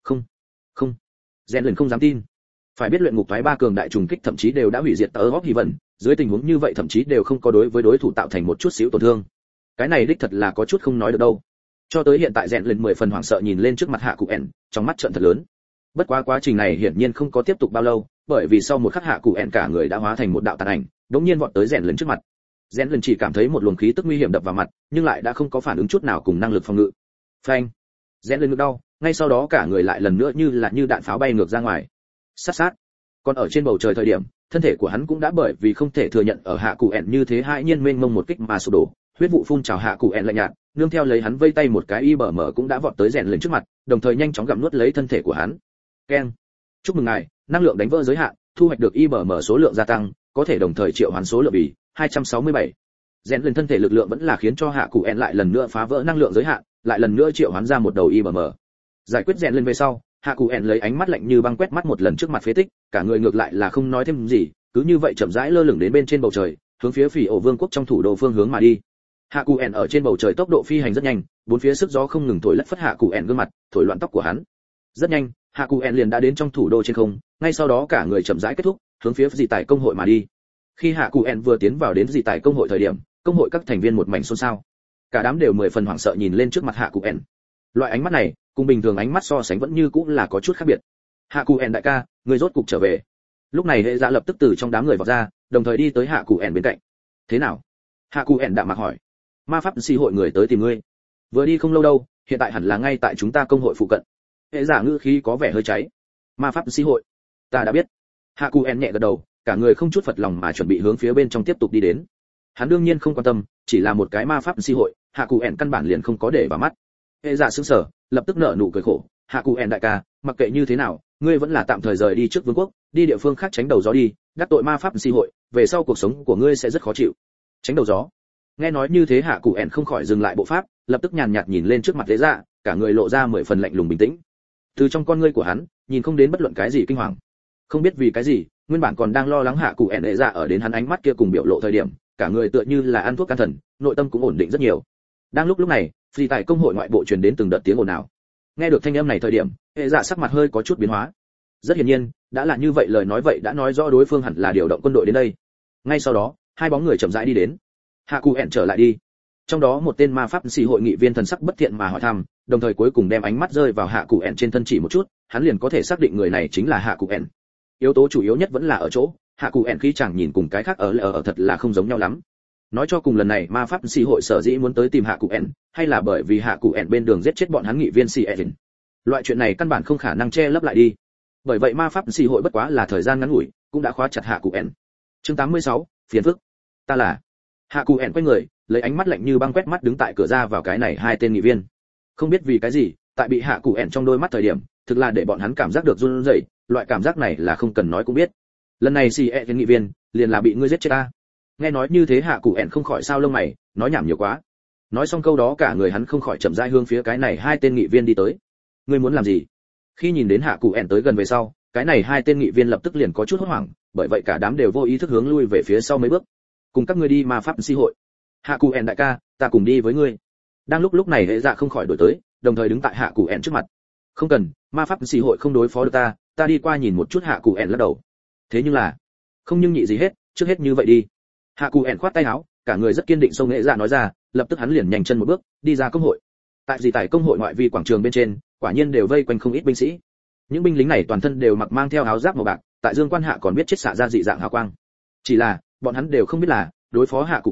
Không. Rèn lần không dám tin. Phải biết luyện ngục thoái 3 cường đại trùng kích thậm chí đều đã hủy diệt tờ óc hy vần, dưới tình huống như vậy thậm chí đều không có đối với đối thủ tạo thành một chút xíu tổn thương. Cái này đích thật là có chút không nói được đâu. Cho tới hiện tại rèn lần 10 phần hoảng sợ nhìn lên trước mặt Hạ Cụ En, trong mắt trợn thật lớn. Bất quá quá trình này hiển nhiên không có tiếp tục bao lâu, bởi vì sau một khắc Hạ Cụ En cả người đã hóa thành một đạo tàn ảnh, đống nhiên vọt tới rèn lần trước mặt. Rèn lần chỉ cảm thấy một luồng khí tức nguy hiểm đập vào mặt, nhưng lại đã không có phản ứng chút nào cùng năng lực phòng ngự. Phanh! Rèn lần ngực đau, ngay sau đó cả người lại lần nữa như đạn pháo bay ngược ra ngoài. Sát. Còn ở trên bầu trời thời điểm, thân thể của hắn cũng đã bởi vì không thể thừa nhận ở Hạ Cụ En như thế hãi nhiên mênh mông một kích mà sụp đổ, huyết vụ phun trào. Hạ Cụ En lạnh nhạt, nương theo lấy hắn vây tay một cái IBM cũng đã vọt tới rèn lần trước mặt, đồng thời nhanh chóng gặm nuốt lấy thân thể của hắn. Keng! Chúc mừng ngài, năng lượng đánh vỡ giới hạn, thu hoạch được IBM số lượng gia tăng, có thể đồng thời triệu hoán số lượng vì 267. Rèn lần thân thể lực lượng vẫn là khiến cho Hạ Cụ En lại lần nữa phá vỡ năng lượng giới hạn, lại lần nữa triệu hoán ra một đầu IBM. Giải quyết rèn lần về sau, Hạ Cụ En lấy ánh mắt lạnh như băng quét mắt một lần trước mặt phế tích, cả người ngược lại là không nói thêm gì, cứ như vậy chậm rãi lơ lửng đến bên trên bầu trời, hướng phía Phỉ Ổ Vương quốc trong thủ đô phương hướng mà đi. Hạ Cụ En ở trên bầu trời tốc độ phi hành rất nhanh, bốn phía sức gió không ngừng thổi lất phất Hạ Cụ En gương mặt, thổi loạn tóc của hắn. Rất nhanh, Hạ Cụ En liền đã đến trong thủ đô trên không, ngay sau đó cả người chậm rãi kết thúc, hướng phía dị tài công hội mà đi. Khi Hạ Cụ En vừa tiến vào đến dị tài công hội thời điểm, công hội các thành viên một mảnh xôn xao. Cả đám đều 10 phần hoảng sợ nhìn lên trước mặt Hạ Cụ En. Loại ánh mắt này, cùng bình thường ánh mắt so sánh vẫn như cũng là có chút khác biệt. Hạ Cụ En đại ca, người rốt cục trở về. Lúc này hệ dạ lập tức từ trong đám người vọt ra, đồng thời đi tới Hạ Cụ En bên cạnh. Thế nào? Hạ Cụ En đạm mạc hỏi. Ma pháp sư hội người tới tìm ngươi. Vừa đi không lâu đâu, hiện tại hẳn là ngay tại chúng ta công hội phụ cận. Hệ dạ ngữ khí có vẻ hơi cháy. Ma pháp sư hội? Ta đã biết. Hạ Cụ En nhẹ gật đầu, cả người không chút phật lòng mà chuẩn bị hướng phía bên trong tiếp tục đi đến. Hắn đương nhiên không quan tâm, chỉ là một cái ma pháp sư hội, Hạ Cụ En căn bản liền không có để vào mắt. Hệ dạ sững sờ, lập tức nở nụ cười khổ. Hạ Cụ En đại ca, mặc kệ như thế nào, ngươi vẫn là tạm thời rời đi trước vương quốc, đi địa phương khác tránh đầu gió đi, đắc tội ma pháp sư hội, về sau cuộc sống của ngươi sẽ rất khó chịu. Tránh đầu gió. Nghe nói như thế Hạ Cụ En không khỏi dừng lại bộ pháp, lập tức nhàn nhạt nhìn lên trước mặt Lễ Dạ, cả người lộ ra 10 phần lạnh lùng bình tĩnh. Từ trong con ngươi của hắn, nhìn không đến bất luận cái gì kinh hoàng. Không biết vì cái gì, nguyên bản còn đang lo lắng Hạ Cụ En Lễ Dạ ở đến hắn ánh mắt kia cùng biểu lộ thời điểm, cả người tựa như là ăn thuốc can thần, nội tâm cũng ổn định rất nhiều. Đang lúc này, phi tại công hội ngoại bộ truyền đến từng đợt tiếng ồn ào. Nghe được thanh âm này thời điểm, Hệ Dạ sắc mặt hơi có chút biến hóa. Rất hiển nhiên, đã là như vậy lời nói vậy đã nói rõ đối phương hẳn là điều động quân đội đến đây. Ngay sau đó, hai bóng người chậm rãi đi đến. Hạ Cụ En trở lại đi. Trong đó một tên ma pháp sĩ hội nghị viên thần sắc bất thiện mà hỏi thăm, đồng thời cuối cùng đem ánh mắt rơi vào Hạ Cụ En trên thân chỉ một chút, hắn liền có thể xác định người này chính là Hạ Cụ En. Yếu tố chủ yếu nhất vẫn là ở chỗ, Hạ Cụ En khi chẳng nhìn cùng cái khác ở thật là không giống nhau lắm. Nói cho cùng lần này ma pháp sĩ hội sở dĩ muốn tới tìm Hạ Cụ En, hay là bởi vì Hạ Cụ En bên đường giết chết bọn hắn nghị viên Sien. Loại chuyện này căn bản không khả năng che lấp lại đi. Bởi vậy ma pháp sĩ hội bất quá là thời gian ngắn ngủi, cũng đã khóa chặt Hạ Cụ En. Chương 86, phiền phức. Ta là. Hạ Cụ En quay người, lấy ánh mắt lạnh như băng quét mắt đứng tại cửa ra vào cái này hai tên nghị viên. Không biết vì cái gì, tại bị Hạ Cụ En trong đôi mắt thời điểm, thực là để bọn hắn cảm giác được run rẩy, loại cảm giác này là không cần nói cũng biết. Lần này Sien nghị viên, liền là bị ngươi giết chết ta. Nghe nói như thế Hạ Cụ En không khỏi sao lông mày, nói nhảm nhiều quá. Nói xong câu đó cả người hắn không khỏi chậm rãi hướng phía cái này hai tên nghị viên đi tới. Ngươi muốn làm gì? Khi nhìn đến Hạ Cụ En tới gần về sau, cái này hai tên nghị viên lập tức liền có chút hốt hoảng, bởi vậy cả đám đều vô ý thức hướng lui về phía sau mấy bước. Cùng các ngươi đi ma pháp sư hội. Hạ Cụ En đại ca, ta cùng đi với ngươi. Đang lúc này Hệ Dạ không khỏi đổi tới, đồng thời đứng tại Hạ Cụ En trước mặt. Không cần, ma pháp sư hội không đối phó được ta đi qua nhìn một chút. Hạ Cụ En lắc đầu. Thế nhưng là, không nhưng nhị gì hết, trước hết như vậy đi. Hạ Cụ En khoát tay áo, cả người rất kiên định xông Hệ Dạ nói ra, lập tức hắn liền nhanh chân một bước, đi ra công hội. Tại dị tài công hội ngoại vi quảng trường bên trên, quả nhiên đều vây quanh không ít binh sĩ. Những binh lính này toàn thân đều mặc mang theo áo giáp màu bạc, tại dương quan hạ còn biết chết xạ ra dị dạng hào quang. Chỉ là, bọn hắn đều không biết là, đối phó Hạ Cụ En,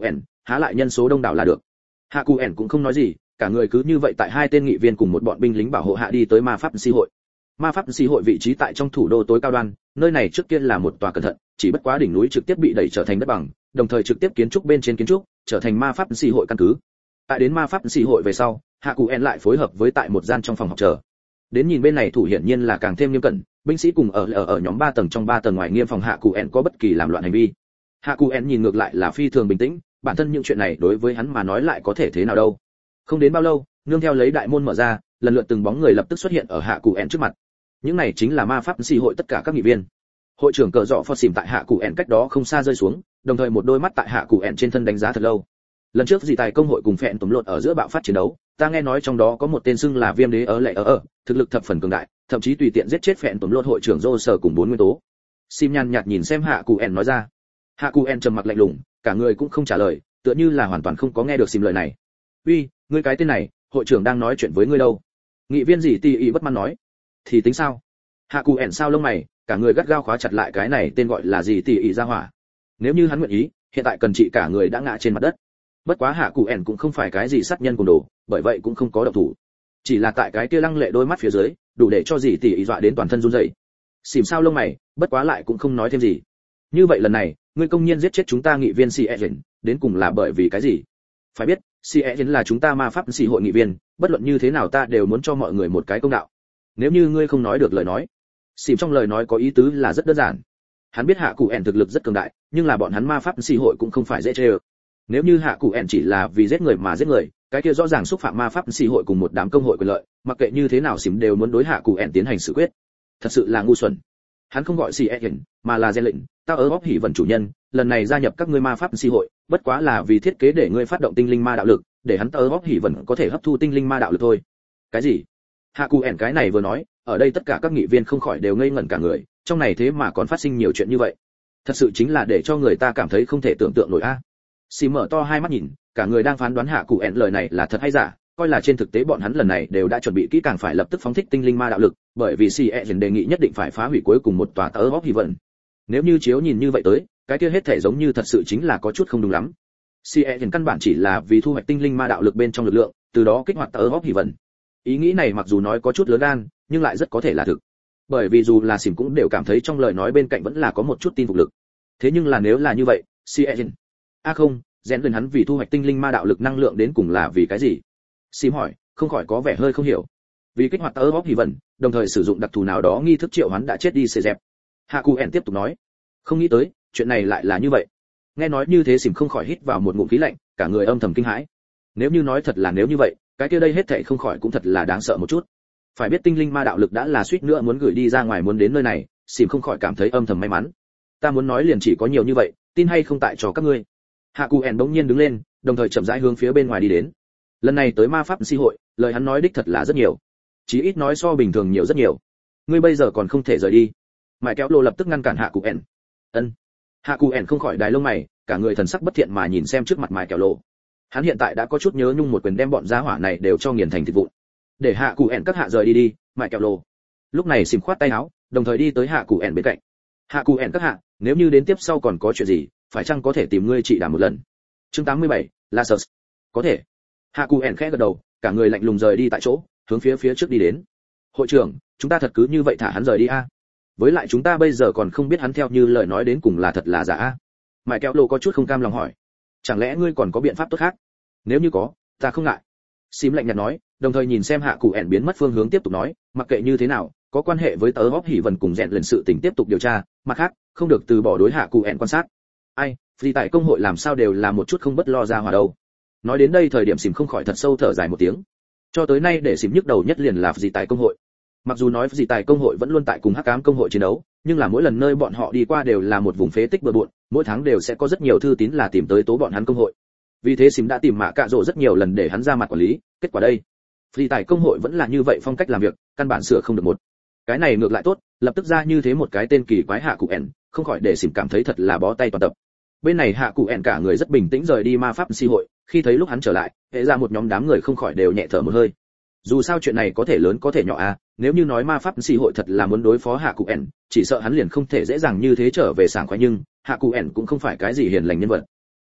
há lại nhân số đông đảo là được. Hạ Cù ẻn cũng không nói gì, cả người cứ như vậy tại hai tên nghị viên cùng một bọn binh lính bảo hộ hạ đi tới ma pháp sĩ hội. Ma pháp sĩ hội vị trí tại trong thủ đô tối cao đoan, nơi này trước kia là một tòa cẩn thận, chỉ bất quá đỉnh núi trực tiếp bị đẩy trở thành đất bằng, đồng thời trực tiếp kiến trúc bên trên kiến trúc, trở thành ma pháp sĩ hội căn cứ. Tại đến ma pháp sĩ hội về sau, Hạ Cù ẻn lại phối hợp với tại một gian trong phòng học chờ. Đến nhìn bên này thủ hiển nhiên là càng thêm nghiêm cẩn, binh sĩ cùng ở nhóm 3 tầng trong 3 tầng ngoài nghiêm phòng Hạ Cù ẻn có bất kỳ làm loạn hành vi. Hạ Cù ẻn nhìn ngược lại là phi thường bình tĩnh, bản thân những chuyện này đối với hắn mà nói lại có thể thế nào đâu. Không đến bao lâu, nương theo lấy đại môn mở ra, lần lượt từng bóng người lập tức xuất hiện ở Hạ Cù ẻn trước mặt. Những này chính là ma pháp sĩ hội tất cả các nghị viên. Hội trưởng cờ dọ phò xỉm tại Hạ Cù ẻn cách đó không xa rơi xuống, đồng thời một đôi mắt tại Hạ Cù ẻn trên thân đánh giá thật lâu. Lần trước gì tài công hội cùng phẹn tùm lột ở giữa bạo phát chiến đấu, ta nghe nói trong đó có một tên xưng là Viêm Đế ở, thực lực thập phần cường đại, thậm chí tùy tiện giết chết phẹn tùm lột hội trưởng Rô Sở cùng 4 nguyên tố. Sim nhàn nhạt nhìn xem Hạ Cù ẻn nói ra. Hạ Cù ẻn trầm mặc lạnh lùng, cả người cũng không trả lời, tựa như là hoàn toàn không có nghe được Sim lời này. "Uy, ngươi cái tên này, hội trưởng đang nói chuyện với ngươi đâu?" Nghị viên gì tỉ ỉ bất mãn nói. "Thì tính sao?" Hạ Cù ẻn sao lông mày, cả người gắt gao khóa chặt lại cái này tên gọi là gì tỉ ỉ ra hỏa. Nếu như hắn nguyện ý, hiện tại cần trị cả người đã ngã trên mặt đất. Bất quá Hạ Cù ẻn cũng không phải cái gì sát nhân cùng đồ, bởi vậy cũng không có động thủ. Chỉ là tại cái kia lăng lệ đôi mắt phía dưới, đủ để cho gì tỉ ỉ dọa đến toàn thân run rẩy. Xỉm sao lông mày, bất quá lại cũng không nói thêm gì. "Như vậy lần này, ngươi công nhiên giết chết chúng ta nghị viên Sien, đến cùng là bởi vì cái gì?" "Phải biết, Sien là chúng ta ma pháp sĩ hội nghị viên, bất luận như thế nào ta đều muốn cho mọi người một cái công đạo. Nếu như ngươi không nói được lời nói." Xỉm trong lời nói có ý tứ là rất đơn giản. Hắn biết Hạ Cù ẻn thực lực rất cường đại, nhưng là bọn hắn ma pháp sĩ hội cũng không phải dễ chơi. Nếu như Hạ Cù ẻn chỉ là vì giết người mà giết người, cái kia rõ ràng xúc phạm ma pháp sĩ hội cùng một đám công hội quyền lợi, mặc kệ như thế nào Xỉm đều muốn đối Hạ Cù ẻn tiến hành xử quyết. Thật sự là ngu xuẩn. Hắn không gọi Sien, mà là Gen lệnh, "Ta ở góp hỉ vận chủ nhân, lần này gia nhập các ngươi ma pháp sĩ hội, bất quá là vì thiết kế để ngươi phát động tinh linh ma đạo lực, để hắn ta ở góp hỉ vận có thể hấp thu tinh linh ma đạo lực thôi." Cái gì? Hạ Cù ẻn cái này vừa nói, ở đây tất cả các nghị viên không khỏi đều ngây ngẩn cả người, trong này thế mà còn phát sinh nhiều chuyện như vậy. Thật sự chính là để cho người ta cảm thấy không thể tưởng tượng nổi a. Xì mở to hai mắt nhìn, cả người đang phán đoán Hạ Cù ẻn lời này là thật hay giả, coi là trên thực tế bọn hắn lần này đều đã chuẩn bị kỹ càng phải lập tức phóng thích tinh linh ma đạo lực, bởi vì Sien đề nghị nhất định phải phá hủy cuối cùng một tòa tơ góp hỉ vận. Nếu như chiếu nhìn như vậy tới, cái kia hết thể giống như thật sự chính là có chút không đúng lắm. Sien căn bản chỉ là vì thu hoạch tinh linh ma đạo lực bên trong lực lượng, từ đó kích hoạt tơ góp hỉ vận. Ý nghĩ này mặc dù nói có chút lớn gan, nhưng lại rất có thể là thực. Bởi vì dù là Xỉm cũng đều cảm thấy trong lời nói bên cạnh vẫn là có một chút tin phục lực. Thế nhưng là nếu là như vậy, Sien, không, Gen lên hắn vì thu hoạch tinh linh ma đạo lực năng lượng đến cùng là vì cái gì? Xỉm hỏi, không khỏi có vẻ hơi không hiểu. Vì kích hoạt tơ góp hỉ vận, đồng thời sử dụng đặc thù nào đó nghi thức triệu hoán đã chết đi xê dẹp. Hạ Cù ẻn tiếp tục nói, không nghĩ tới, chuyện này lại là như vậy. Nghe nói như thế Xỉm không khỏi hít vào một ngụm khí lạnh, cả người âm thầm kinh hãi. Nếu như nói thật là nếu như vậy, cái kia đây hết thảy không khỏi cũng thật là đáng sợ một chút. Phải biết tinh linh ma đạo lực đã là suýt nữa muốn gửi đi ra ngoài muốn đến nơi này, Xỉm không khỏi cảm thấy âm thầm may mắn. Ta muốn nói liền chỉ có nhiều như vậy, tin hay không tại cho các ngươi. Hạ Cù ẻn bỗng nhiên đứng lên, đồng thời chậm rãi hướng phía bên ngoài đi đến. Lần này tới ma pháp sĩ hội, lời hắn nói đích thật là rất nhiều, chí ít nói so bình thường nhiều rất nhiều. Ngươi bây giờ còn không thể rời đi. Mại kéo lô lập tức ngăn cản Hạ Cù ẻn. Ân. Hạ Cù ẻn không khỏi đài lông mày, cả người thần sắc bất thiện mà nhìn xem trước mặt Mại kéo lô. Hắn hiện tại đã có chút nhớ nhung một quyền đem bọn gia hỏa này đều cho nghiền thành thịt vụn. Để Hạ Cù ẻn các hạ rời đi đi, Mại kéo lô. Lúc này Xỉm khoát tay áo, đồng thời đi tới Hạ Cù ẻn bên cạnh. Hạ Cù ẻn các hạ, nếu như đến tiếp sau còn có chuyện gì, phải chăng có thể tìm ngươi trị đàm một lần. Chương 87, Lazarus. Có thể. Hạ Cù ẻn khẽ gật đầu, cả người lạnh lùng rời đi tại chỗ, hướng phía trước đi đến. Hội trưởng, chúng ta thật cứ như vậy thả hắn rời đi a? Với lại chúng ta bây giờ còn không biết hắn theo như lời nói đến cùng là thật là giả a. Mại kéo lô có chút không cam lòng hỏi. Chẳng lẽ ngươi còn có biện pháp tốt khác? Nếu như có, ta không ngại. Xím lạnh nhạt nói, đồng thời nhìn xem Hạ Cù ẻn biến mất phương hướng tiếp tục nói, mặc kệ như thế nào, có quan hệ với tớ góp hỉ vần cùng Rèn lần sự tình tiếp tục điều tra, mặt khác, không được từ bỏ đối Hạ Cù ẻn quan sát. Ai, vì tại công hội làm sao đều là một chút không bất lo ra hòa đâu. Nói đến đây thời điểm Xím không khỏi thật sâu thở dài một tiếng. Cho tới nay để Xím nhức đầu nhất liền là gì tại công hội. Mặc dù nói gì tại công hội vẫn luôn tại cùng Hắc Ám công hội chiến đấu, nhưng là mỗi lần nơi bọn họ đi qua đều là một vùng phế tích bừa bộn, mỗi tháng đều sẽ có rất nhiều thư tín là tìm tới tố bọn hắn công hội. Vì thế Xím đã tìm Mạ Cạ Rồ rất nhiều lần để hắn ra mặt quản lý, kết quả đây, vì tại công hội vẫn là như vậy phong cách làm việc, căn bản sửa không được một. Cái này ngược lại tốt, lập tức ra như thế một cái tên kỳ quái Hạ Cù ẻn, không khỏi để Xím cảm thấy thật là bó tay toàn tập. Bên này Hạ Cù ẻn cả người rất bình tĩnh rời đi ma pháp sĩ hội, khi thấy lúc hắn trở lại, hệ ra một nhóm đám người không khỏi đều nhẹ thở một hơi. Dù sao chuyện này có thể lớn có thể nhỏ à, nếu như nói ma pháp sĩ hội thật là muốn đối phó Hạ Cù ẻn, chỉ sợ hắn liền không thể dễ dàng như thế trở về sảng khoái, nhưng Hạ Cù ẻn cũng không phải cái gì hiền lành nhân vật.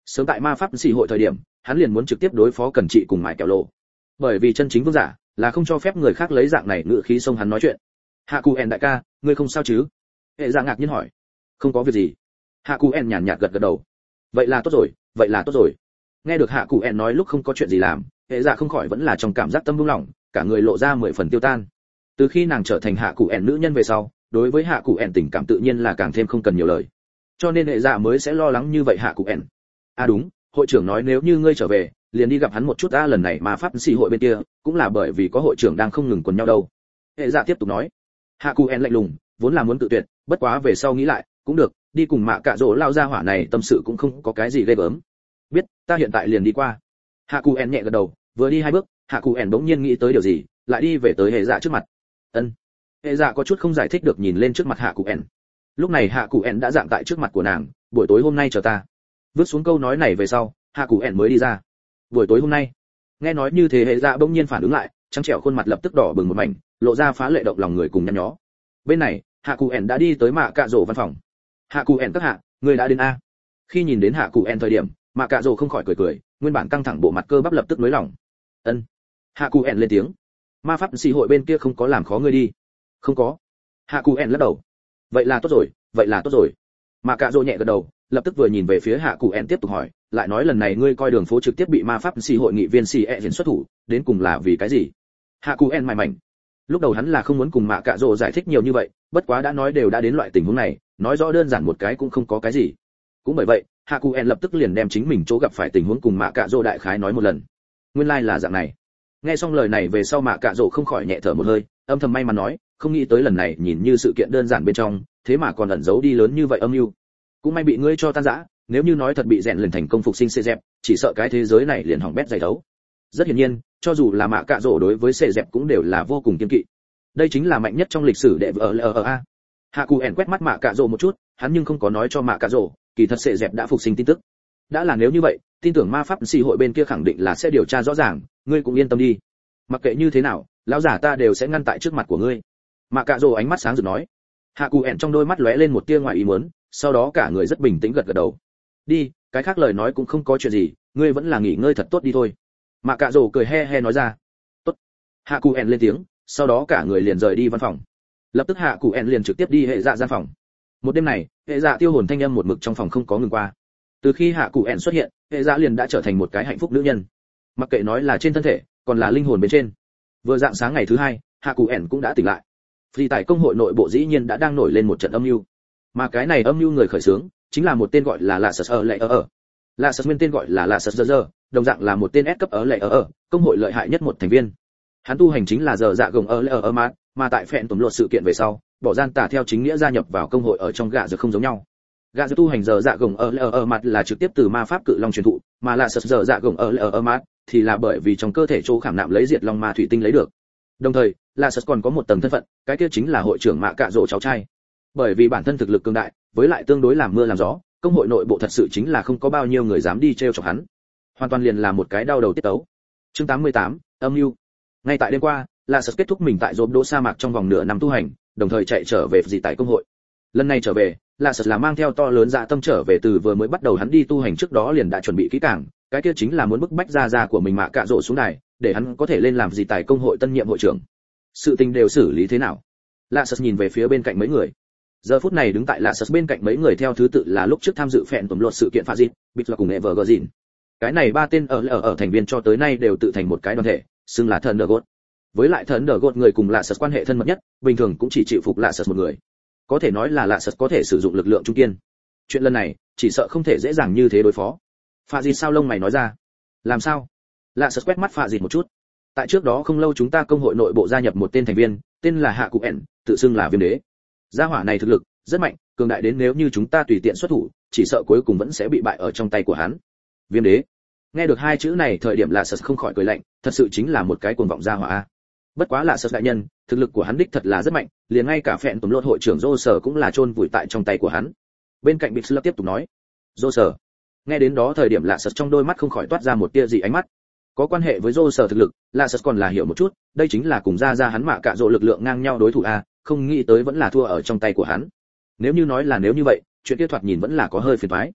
Sớm tại ma pháp sĩ hội thời điểm, hắn liền muốn trực tiếp đối phó Cần Trị cùng Mại Kẹo Lộ. Bởi vì chân chính vương giả là không cho phép người khác lấy dạng này ngữ khí xông hắn nói chuyện. Hạ Cụ En đại ca, ngươi không sao chứ? Hệ Dạ ngạc nhiên hỏi. Không có việc gì. Hạ Cụ En nhàn nhạt gật gật đầu. Vậy là tốt rồi, vậy là tốt rồi. Nghe được Hạ Cụ En nói lúc không có chuyện gì làm, Hệ Dạ không khỏi vẫn là trong cảm giác tâm buông lỏng, cả người lộ ra 10 phần tiêu tan. Từ khi nàng trở thành Hạ Cụ En nữ nhân về sau, đối với Hạ Cụ En tình cảm tự nhiên là càng thêm không cần nhiều lời. Cho nên Hệ Dạ mới sẽ lo lắng như vậy Hạ Cụ En. À đúng, hội trưởng nói nếu như ngươi trở về, liền đi gặp hắn một chút a, lần này mà pháp sĩ hội bên kia cũng là bởi vì có hội trưởng đang không ngừng quần nhau đâu. Hệ Dạ tiếp tục nói. Hạ Cụ En lạnh lùng, vốn là muốn tự tuyệt, bất quá về sau nghĩ lại, cũng được, đi cùng Mạ Cạ Dỗ lao ra hỏa này tâm sự cũng không có cái gì ghê gớm. Biết, ta hiện tại liền đi qua. Hạ Cụ En nhẹ gật đầu, vừa đi 2 bước, Hạ Cụ En bỗng nhiên nghĩ tới điều gì, lại đi về tới Hệ Dạ trước mặt. Ân. Hệ Dạ có chút không giải thích được nhìn lên trước mặt Hạ Cụ En. Lúc này Hạ Cụ En đã dạng tại trước mặt của nàng, buổi tối hôm nay chờ ta. Vứt xuống câu nói này về sau, Hạ Cụ En mới đi ra. Buổi tối hôm nay. Nghe nói như thế Hệ Dạ bỗng nhiên phản ứng lại, trắng trẻo khuôn mặt lập tức đỏ bừng một mảnh, lộ ra phá lệ động lòng người cùng nhăn nhó. Bên này, Hạ Cụ En đã đi tới Mạ Cạ Dỗ văn phòng. Hạ Cụ En các hạ, người đã đến a? Khi nhìn đến Hạ Cụ En thời điểm, Mạ Cạ Dỗ không khỏi cười cười, nguyên bản căng thẳng bộ mặt cơ bắp lập tức nới lỏng. Ân. Hạ Cụ En lên tiếng. Ma pháp sĩ hội bên kia không có làm khó ngươi đi? Không có. Hạ Cụ En lắc đầu. Vậy là tốt rồi, vậy là tốt rồi. Mạ Cạ Dỗ nhẹ gật đầu, lập tức vừa nhìn về phía Hạ Cụ En tiếp tục hỏi, lại nói lần này ngươi coi đường phố trực tiếp bị ma pháp sĩ hội nghị viên diễn xuất thủ, đến cùng là vì cái gì? Hạ Cụ En mày mảnh. Lúc đầu hắn là không muốn cùng Mạ Cạ Dỗ giải thích nhiều như vậy, bất quá đã nói đều đã đến loại tình huống này, nói rõ đơn giản một cái cũng không có cái gì. Cũng bởi vậy, Hạ Cụ En lập tức liền đem chính mình chỗ gặp phải tình huống cùng Mạ Cạ Dỗ đại khái nói một lần. Nguyên lai là dạng này. Nghe xong lời này về sau Mạ Cạ Dỗ không khỏi nhẹ thở một hơi, âm thầm may mắn nói, không nghĩ tới lần này nhìn như sự kiện đơn giản bên trong, thế mà còn ẩn giấu đi lớn như vậy âm mưu. Cũng may bị ngươi cho tan rã, nếu như nói thật bị rèn lần thành công phục sinh xê dẹp, chỉ sợ cái thế giới này liền hỏng bét dày đấu. Rất hiển nhiên, cho dù là Mạ Cạ Dỗ đối với xê dẹp cũng đều là vô cùng kiêng kỵ. Đây chính là mạnh nhất trong lịch sử đệ vợ a. Hạ Cụ En quét mắt Mạ Cạ Dỗ một chút, hắn nhưng không có nói cho Mạ Cạ Dỗ, kỳ thật xê dẹp đã phục sinh tin tức. Đã là nếu như vậy, tin tưởng ma pháp sĩ hội bên kia khẳng định là sẽ điều tra rõ ràng, ngươi cũng yên tâm đi. Mặc kệ như thế nào, lão giả ta đều sẽ ngăn tại trước mặt của ngươi. Mạ Cạ Dỗ ánh mắt sáng rực nói. Hạ Cụ En trong đôi mắt lóe lên một tia ngoài ý muốn, sau đó cả người rất bình tĩnh gật gật đầu. Đi, cái khác lời nói cũng không có chuyện gì, ngươi vẫn là nghỉ ngơi thật tốt đi thôi. Mạ Cạ Dỗ cười he he nói ra. Tốt. Hạ Cụ En lên tiếng, sau đó cả người liền rời đi văn phòng. Lập tức Hạ Cụ En liền trực tiếp đi Hệ Dạ gian phòng. Một đêm này, Hệ Dạ tiêu hồn thanh âm một mực trong phòng không có ngừng qua. Từ khi Hạ Cụ En xuất hiện, Hệ Dạ liền đã trở thành một cái hạnh phúc nữ nhân. Mặc kệ nói là trên thân thể, còn là linh hồn bên trên. Vừa dạng sáng ngày thứ 2, Hạ Cụ En cũng đã tỉnh lại. Vì tại công hội nội bộ dĩ nhiên đã đang nổi lên một trận âm mưu. Mà cái này âm mưu người khởi xướng chính là một tên gọi là Lạ Sật Lệ ở. Lạ Sật nguyên tên gọi là Lạ Sật Giờ, đồng dạng là một tên S cấp ở Lệ ở, công hội lợi hại nhất một thành viên. Hắn tu hành chính là giờ dạ gồng ở Lệ ở mà tại phèn tổn luật sự kiện về sau, bỏ gian tà theo chính nghĩa gia nhập vào công hội ở trong gạ giờ không giống nhau. Gạ giờ tu hành giờ dạ gồng ở Lệ ở là trực tiếp từ ma pháp cự long truyền thụ, mà Lạ Sật giờ dạ gồng ở Lệ ở thì là bởi vì trong cơ thể chỗ khảm nạm lấy diệt long ma thủy tinh lấy được. Đồng thời, Lạ Sật còn có một tầng thân phận, cái kia chính là hội trưởng Mạ Cạ Dỗ cháu trai. Bởi vì bản thân thực lực cường đại, với lại tương đối làm mưa làm gió, công hội nội bộ thật sự chính là không có bao nhiêu người dám đi trêu chọc hắn. Hoàn toàn liền là một cái đau đầu tiết tấu. Chương 88, âm mưu. Ngay tại đêm qua, Lạ Sật kết thúc mình tại Rốp Đỗ sa mạc trong vòng nửa năm tu hành, đồng thời chạy trở về dị tại công hội. Lần này trở về, Lạ Sật là mang theo to lớn dạ tâm trở về từ vừa mới bắt đầu hắn đi tu hành trước đó liền đã chuẩn bị kỹ càng, cái kia chính là muốn bức bách gia của mình Mạ Cạ Dỗ xuống đài, để hắn có thể lên làm dị tại công hội tân nhiệm hội trưởng. Sự tình đều xử lý thế nào? Lạ Sật nhìn về phía bên cạnh mấy người. Giờ phút này đứng tại Lạ Sật bên cạnh mấy người theo thứ tự là lúc trước tham dự phèn tổn luật sự kiện phá dịp, bịt là cùng Evergreen. Cái này 3 tên ở thành viên cho tới nay đều tự thành một cái đoàn thể, xưng là Thundergold. Với lại Thundergold người cùng Lạ Sật quan hệ thân mật nhất, bình thường cũng chỉ chịu phục Lạ Sật một người. Có thể nói là Lạ Sật có thể sử dụng lực lượng trung kiên. Chuyện lần này, chỉ sợ không thể dễ dàng như thế đối phó. Phá dịp sao lông mày nói ra? Làm sao? Lạ Sật quét mắt Phá dịp một chút. Tại trước đó không lâu chúng ta công hội nội bộ gia nhập một tên thành viên, tên là Hạ Cụ En, tự xưng là Viêm Đế. Gia hỏa này thực lực rất mạnh, cường đại đến nếu như chúng ta tùy tiện xuất thủ, chỉ sợ cuối cùng vẫn sẽ bị bại ở trong tay của hắn. Viêm Đế. Nghe được 2 chữ này thời điểm Lạ Sật không khỏi cười lạnh, thật sự chính là một cái cuồng vọng gia hỏa a. Bất quá Lạ Sật đại nhân, thực lực của hắn đích thật là rất mạnh, liền ngay cả phèn tổn luật hội trưởng Dô Sở cũng là chôn vùi tại trong tay của hắn. Bên cạnh Big Slug tiếp tục nói, Dô Sở. Nghe đến đó thời điểm Lạ Sật trong đôi mắt không khỏi toát ra một tia dị ánh mắt. Có quan hệ với Dô Sở thực lực, Lạ Sật còn là hiểu một chút, đây chính là cùng ra hắn Mạ Cạ Dỗ lực lượng ngang nhau đối thủ a, không nghĩ tới vẫn là thua ở trong tay của hắn. Nếu như nói là nếu như vậy, chuyện kia thoạt nhìn vẫn là có hơi phiền toái.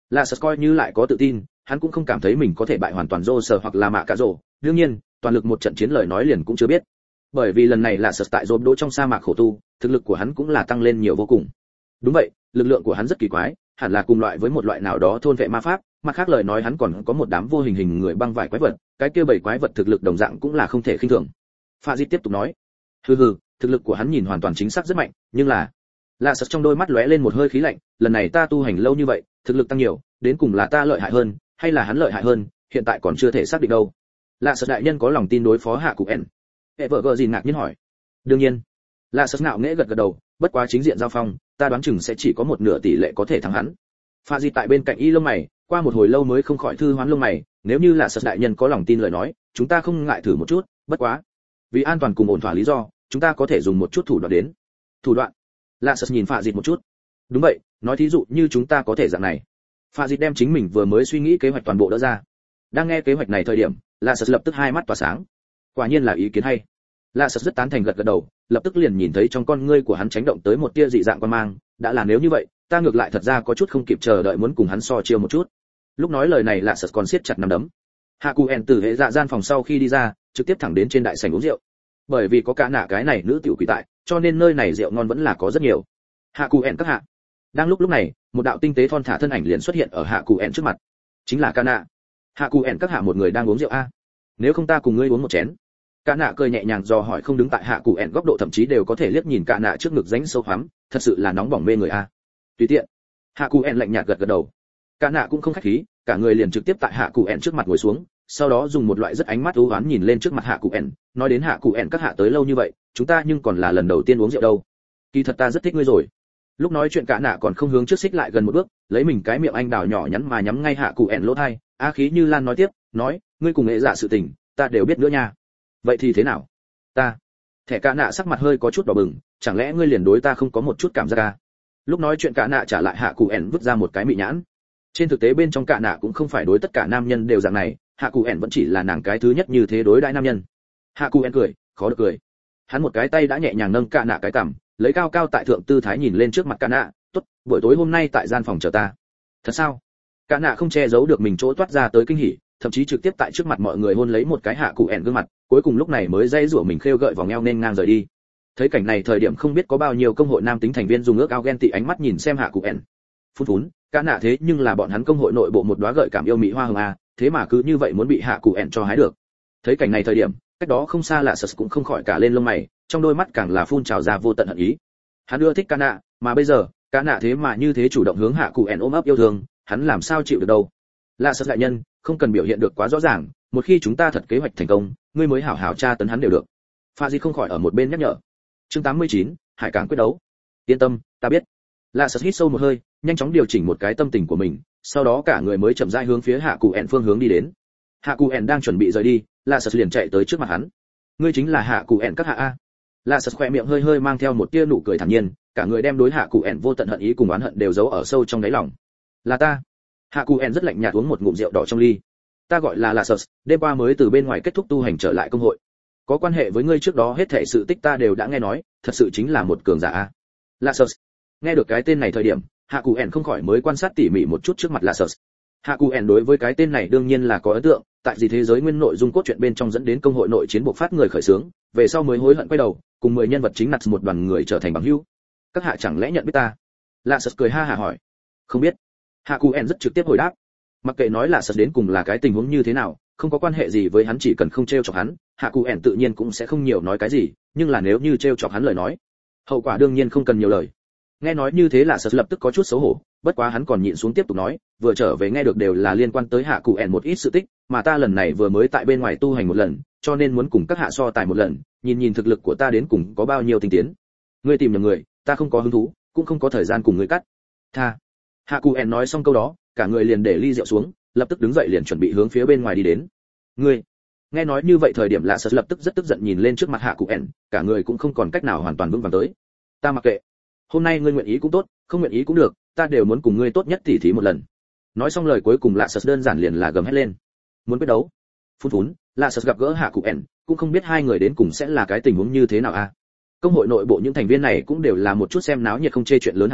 Lạ Sật coi như lại có tự tin, hắn cũng không cảm thấy mình có thể bại hoàn toàn Roser hoặc là Mạ Cả Rồ, đương nhiên, toàn lực một trận chiến lời nói liền cũng chưa biết. Bởi vì lần này Lạ Sật tại Rộp đỗ trong sa mạc khổ tu, thực lực của hắn cũng là tăng lên nhiều vô cùng. Đúng vậy, lực lượng của hắn rất kỳ quái, hẳn là cùng loại với một loại nào đó thôn vệ ma pháp, mặt khác lời nói hắn còn có một đám vô hình hình người băng vải quái vật, cái kia bảy quái vật thực lực đồng dạng cũng là không thể khinh thường. Pha Di tiếp tục nói, hừ, thực lực của hắn nhìn hoàn toàn chính xác rất mạnh, nhưng là Lạ Sật trong đôi mắt lóe lên một hơi khí lạnh, lần này ta tu hành lâu như vậy, thực lực tăng nhiều, đến cùng là ta lợi hại hơn, hay là hắn lợi hại hơn, hiện tại còn chưa thể xác định đâu. Lạ Sật đại nhân có lòng tin đối phó Hạ Cụ En? Evergin ngạc nhiên hỏi. Đương nhiên. Lạ Sật ngạo nghễ gật gật đầu, bất quá chính diện giao phong, ta đoán chừng sẽ chỉ có một nửa tỷ lệ có thể thắng hắn. Pha Di tại bên cạnh y lông mày, qua một hồi lâu mới không khỏi thư hoán lông mày, nếu như Lạ Sật đại nhân có lòng tin lời nói, chúng ta không ngại thử một chút, bất quá, vì an toàn cùng ổn thỏa lý do, chúng ta có thể dùng một chút thủ đoạn đến. Thủ đoạn? Lạ Sật nhìn Pha Di một chút. Đúng vậy, nói thí dụ như chúng ta có thể dạng này. Pha Di đem chính mình vừa mới suy nghĩ kế hoạch toàn bộ đỡ ra. Đang nghe kế hoạch này thời điểm, Lạ Sật lập tức hai mắt tỏa sáng. Quả nhiên là ý kiến hay. Lạ Sật rất tán thành gật gật đầu, lập tức liền nhìn thấy trong con ngươi của hắn chánh động tới một tia dị dạng quan mang, đã là nếu như vậy, ta ngược lại thật ra có chút không kịp chờ đợi muốn cùng hắn so chiêu một chút. Lúc nói lời này Lạ Sật còn siết chặt nắm đấm. Hạ Cụ En từ hệ dạ gian phòng sau khi đi ra, trực tiếp thẳng đến trên đại sảnh uống rượu. Bởi vì có cả nạ cái này nữ tiểu quỷ tại, cho nên nơi này rượu ngon vẫn là có rất nhiều. Hạ Cụ En các hạ. Đang lúc này, một đạo tinh tế thon thả thân ảnh liền xuất hiện ở Hạ Cụ En trước mặt. Chính là cả nạ. Hạ Cụ En các hạ một người đang uống rượu a. Nếu không ta cùng ngươi uống một chén. Cả nạ cười nhẹ nhàng dò hỏi, không đứng tại Hạ Cụ En góc độ thậm chí đều có thể liếc nhìn cả nạ trước ngực rãnh sâu hoắm, thật sự là nóng bỏng mê người a. Tùy tiện. Hạ Cụ En lạnh nhạt gật gật đầu. Cả nạ cũng không khách khí, cả người liền trực tiếp tại Hạ Cụ En trước mặt ngồi xuống, sau đó dùng một loại rất ánh mắt u ám nhìn lên trước mặt Hạ Cụ En, nói đến Hạ Cụ En các hạ tới lâu như vậy, chúng ta nhưng còn là lần đầu tiên uống rượu đâu. Kỳ thật ta rất thích ngươi rồi. Lúc nói chuyện cả nạ còn không hướng trước xích lại gần một bước, lấy mình cái miệng anh đào nhỏ nhắn mà nhắm ngay Hạ Cụ En lỗ tai, á khí như lan nói tiếp, nói, ngươi cùng nghệ dạ sự tình, ta đều biết nữa nha. Vậy thì thế nào? Ta. Thẻ cả nạ sắc mặt hơi có chút đỏ bừng, chẳng lẽ ngươi liền đối ta không có một chút cảm giác à? Lúc nói chuyện cả nạ trả lại Hạ Cụ En vứt ra một cái mị nhãn. Trên thực tế bên trong cả nạ cũng không phải đối tất cả nam nhân đều dạng này, Hạ Cụ En vẫn chỉ là nàng cái thứ nhất như thế đối đãi nam nhân. Hạ Cụ En cười, khó được cười. Hắn một cái tay đã nhẹ nhàng nâng cả nạ cái cằm, lấy cao cao tại thượng tư thái nhìn lên trước mặt cả nạ, tốt, buổi tối hôm nay tại gian phòng chờ ta. Thật sao? Cả nạ không che giấu được mình chỗ toát ra tới kinh hỉ, thậm chí trực tiếp tại trước mặt mọi người hôn lấy một cái Hạ Cụ En gương mặt, cuối cùng lúc này mới dây rủa mình khêu gợi vòng eo nên ngang rời đi. Thấy cảnh này thời điểm không biết có bao nhiêu công hội nam tính thành viên dùng ước ao ghen tị ánh mắt nhìn xem Hạ Cụ En. Phun, cả nạ thế nhưng là bọn hắn công hội nội bộ một đóa gợi cảm yêu mỹ hoa hồng a, thế mà cứ như vậy muốn bị Hạ Cụ En cho hái được. Thấy cảnh này thời điểm, cách đó không xa Lạ Sật cũng không khỏi cả lên lông mày, trong đôi mắt càng là phun trào ra vô tận hận ý. Hắn ưa thích cả nạ, mà bây giờ, cả nạ thế mà như thế chủ động hướng Hạ Cụ En ôm ấp yêu thương, hắn làm sao chịu được đâu. Lạ Sật đại nhân, không cần biểu hiện được quá rõ ràng, một khi chúng ta thật kế hoạch thành công, ngươi mới hảo hảo tra tấn hắn đều được. Pha Di không khỏi ở một bên nhắc nhở. Chương 89, Hải Cảng quyết đấu. Yên tâm, ta biết. Lạ Sật hít sâu một hơi, nhanh chóng điều chỉnh một cái tâm tình của mình, sau đó cả người mới chậm rãi hướng phía Hạ Cụ En phương hướng đi đến. Hạ Cụ En đang chuẩn bị rời đi, Lạ Sật liền chạy tới trước mặt hắn. Ngươi chính là Hạ Cụ En các hạ a? Lạ Sật khẽ miệng hơi hơi mang theo một tia nụ cười thản nhiên, cả người đem đối Hạ Cụ En vô tận hận ý cùng oán hận đều giấu ở sâu trong đáy lòng. Là ta. Hạ Cụ En rất lạnh nhạt uống một ngụm rượu đỏ trong ly. Ta gọi là Lạ Sật, đêm qua mới từ bên ngoài kết thúc tu hành trở lại công hội. Có quan hệ với ngươi trước đó hết thảy sự tích ta đều đã nghe nói, thật sự chính là một cường giả a. Lạ Sật. Nghe được cái tên này thời điểm, Hạ Cụ En không khỏi mới quan sát tỉ mỉ một chút trước mặt Lạ Sật. Hạ Cụ En đối với cái tên này đương nhiên là có ấn tượng, tại gì thế giới nguyên nội dung cốt truyện bên trong dẫn đến công hội nội chiến bộc phát người khởi xướng, về sau mới hối hận quay đầu, cùng 10 nhân vật chính nặt một đoàn người trở thành bằng hữu. Các hạ chẳng lẽ nhận biết ta? Lạ Sật cười ha hả hỏi. Không biết. Hạ Cụ En rất trực tiếp hồi đáp. Mặc kệ nói Lạ Sật đến cùng là cái tình huống như thế nào, không có quan hệ gì với hắn, chỉ cần không trêu chọc hắn, Hạ Cụ En tự nhiên cũng sẽ không nhiều nói cái gì, nhưng là nếu như trêu chọc hắn lời nói, hậu quả đương nhiên không cần nhiều lời. Nghe nói như thế Lạ Sật lập tức có chút xấu hổ, bất quá hắn còn nhịn xuống tiếp tục nói, vừa trở về nghe được đều là liên quan tới Hạ Cụ En một ít sự tích, mà ta lần này vừa mới tại bên ngoài tu hành một lần, cho nên muốn cùng các hạ so tài một lần, nhìn nhìn thực lực của ta đến cùng có bao nhiêu tinh tiến. Ngươi tìm nhầm người, ta không có hứng thú, cũng không có thời gian cùng ngươi cắt. Tha. Hạ Cụ En nói xong câu đó, cả người liền để ly rượu xuống, lập tức đứng dậy liền chuẩn bị hướng phía bên ngoài đi đến. Ngươi. Nghe nói như vậy thời điểm Lạ Sật lập tức rất tức giận nhìn lên trước mặt Hạ Cụ En, cả người cũng không còn cách nào hoàn toàn vững vàng tới. Ta mặc kệ. Hôm nay ngươi nguyện ý cũng tốt, không nguyện ý cũng được, ta đều muốn cùng ngươi tốt nhất tỉ thí một lần. Nói xong lời cuối cùng Lạ Sật đơn giản liền là gầm hét lên. Muốn quyết đấu. Phun, Lạ Sật gặp gỡ Hạ Cụ En, cũng không biết hai người đến cùng sẽ là cái tình huống như thế nào a. Công hội nội bộ những thành viên này cũng đều là một chút xem náo nhiệt không chê chuyện lớn hạng người,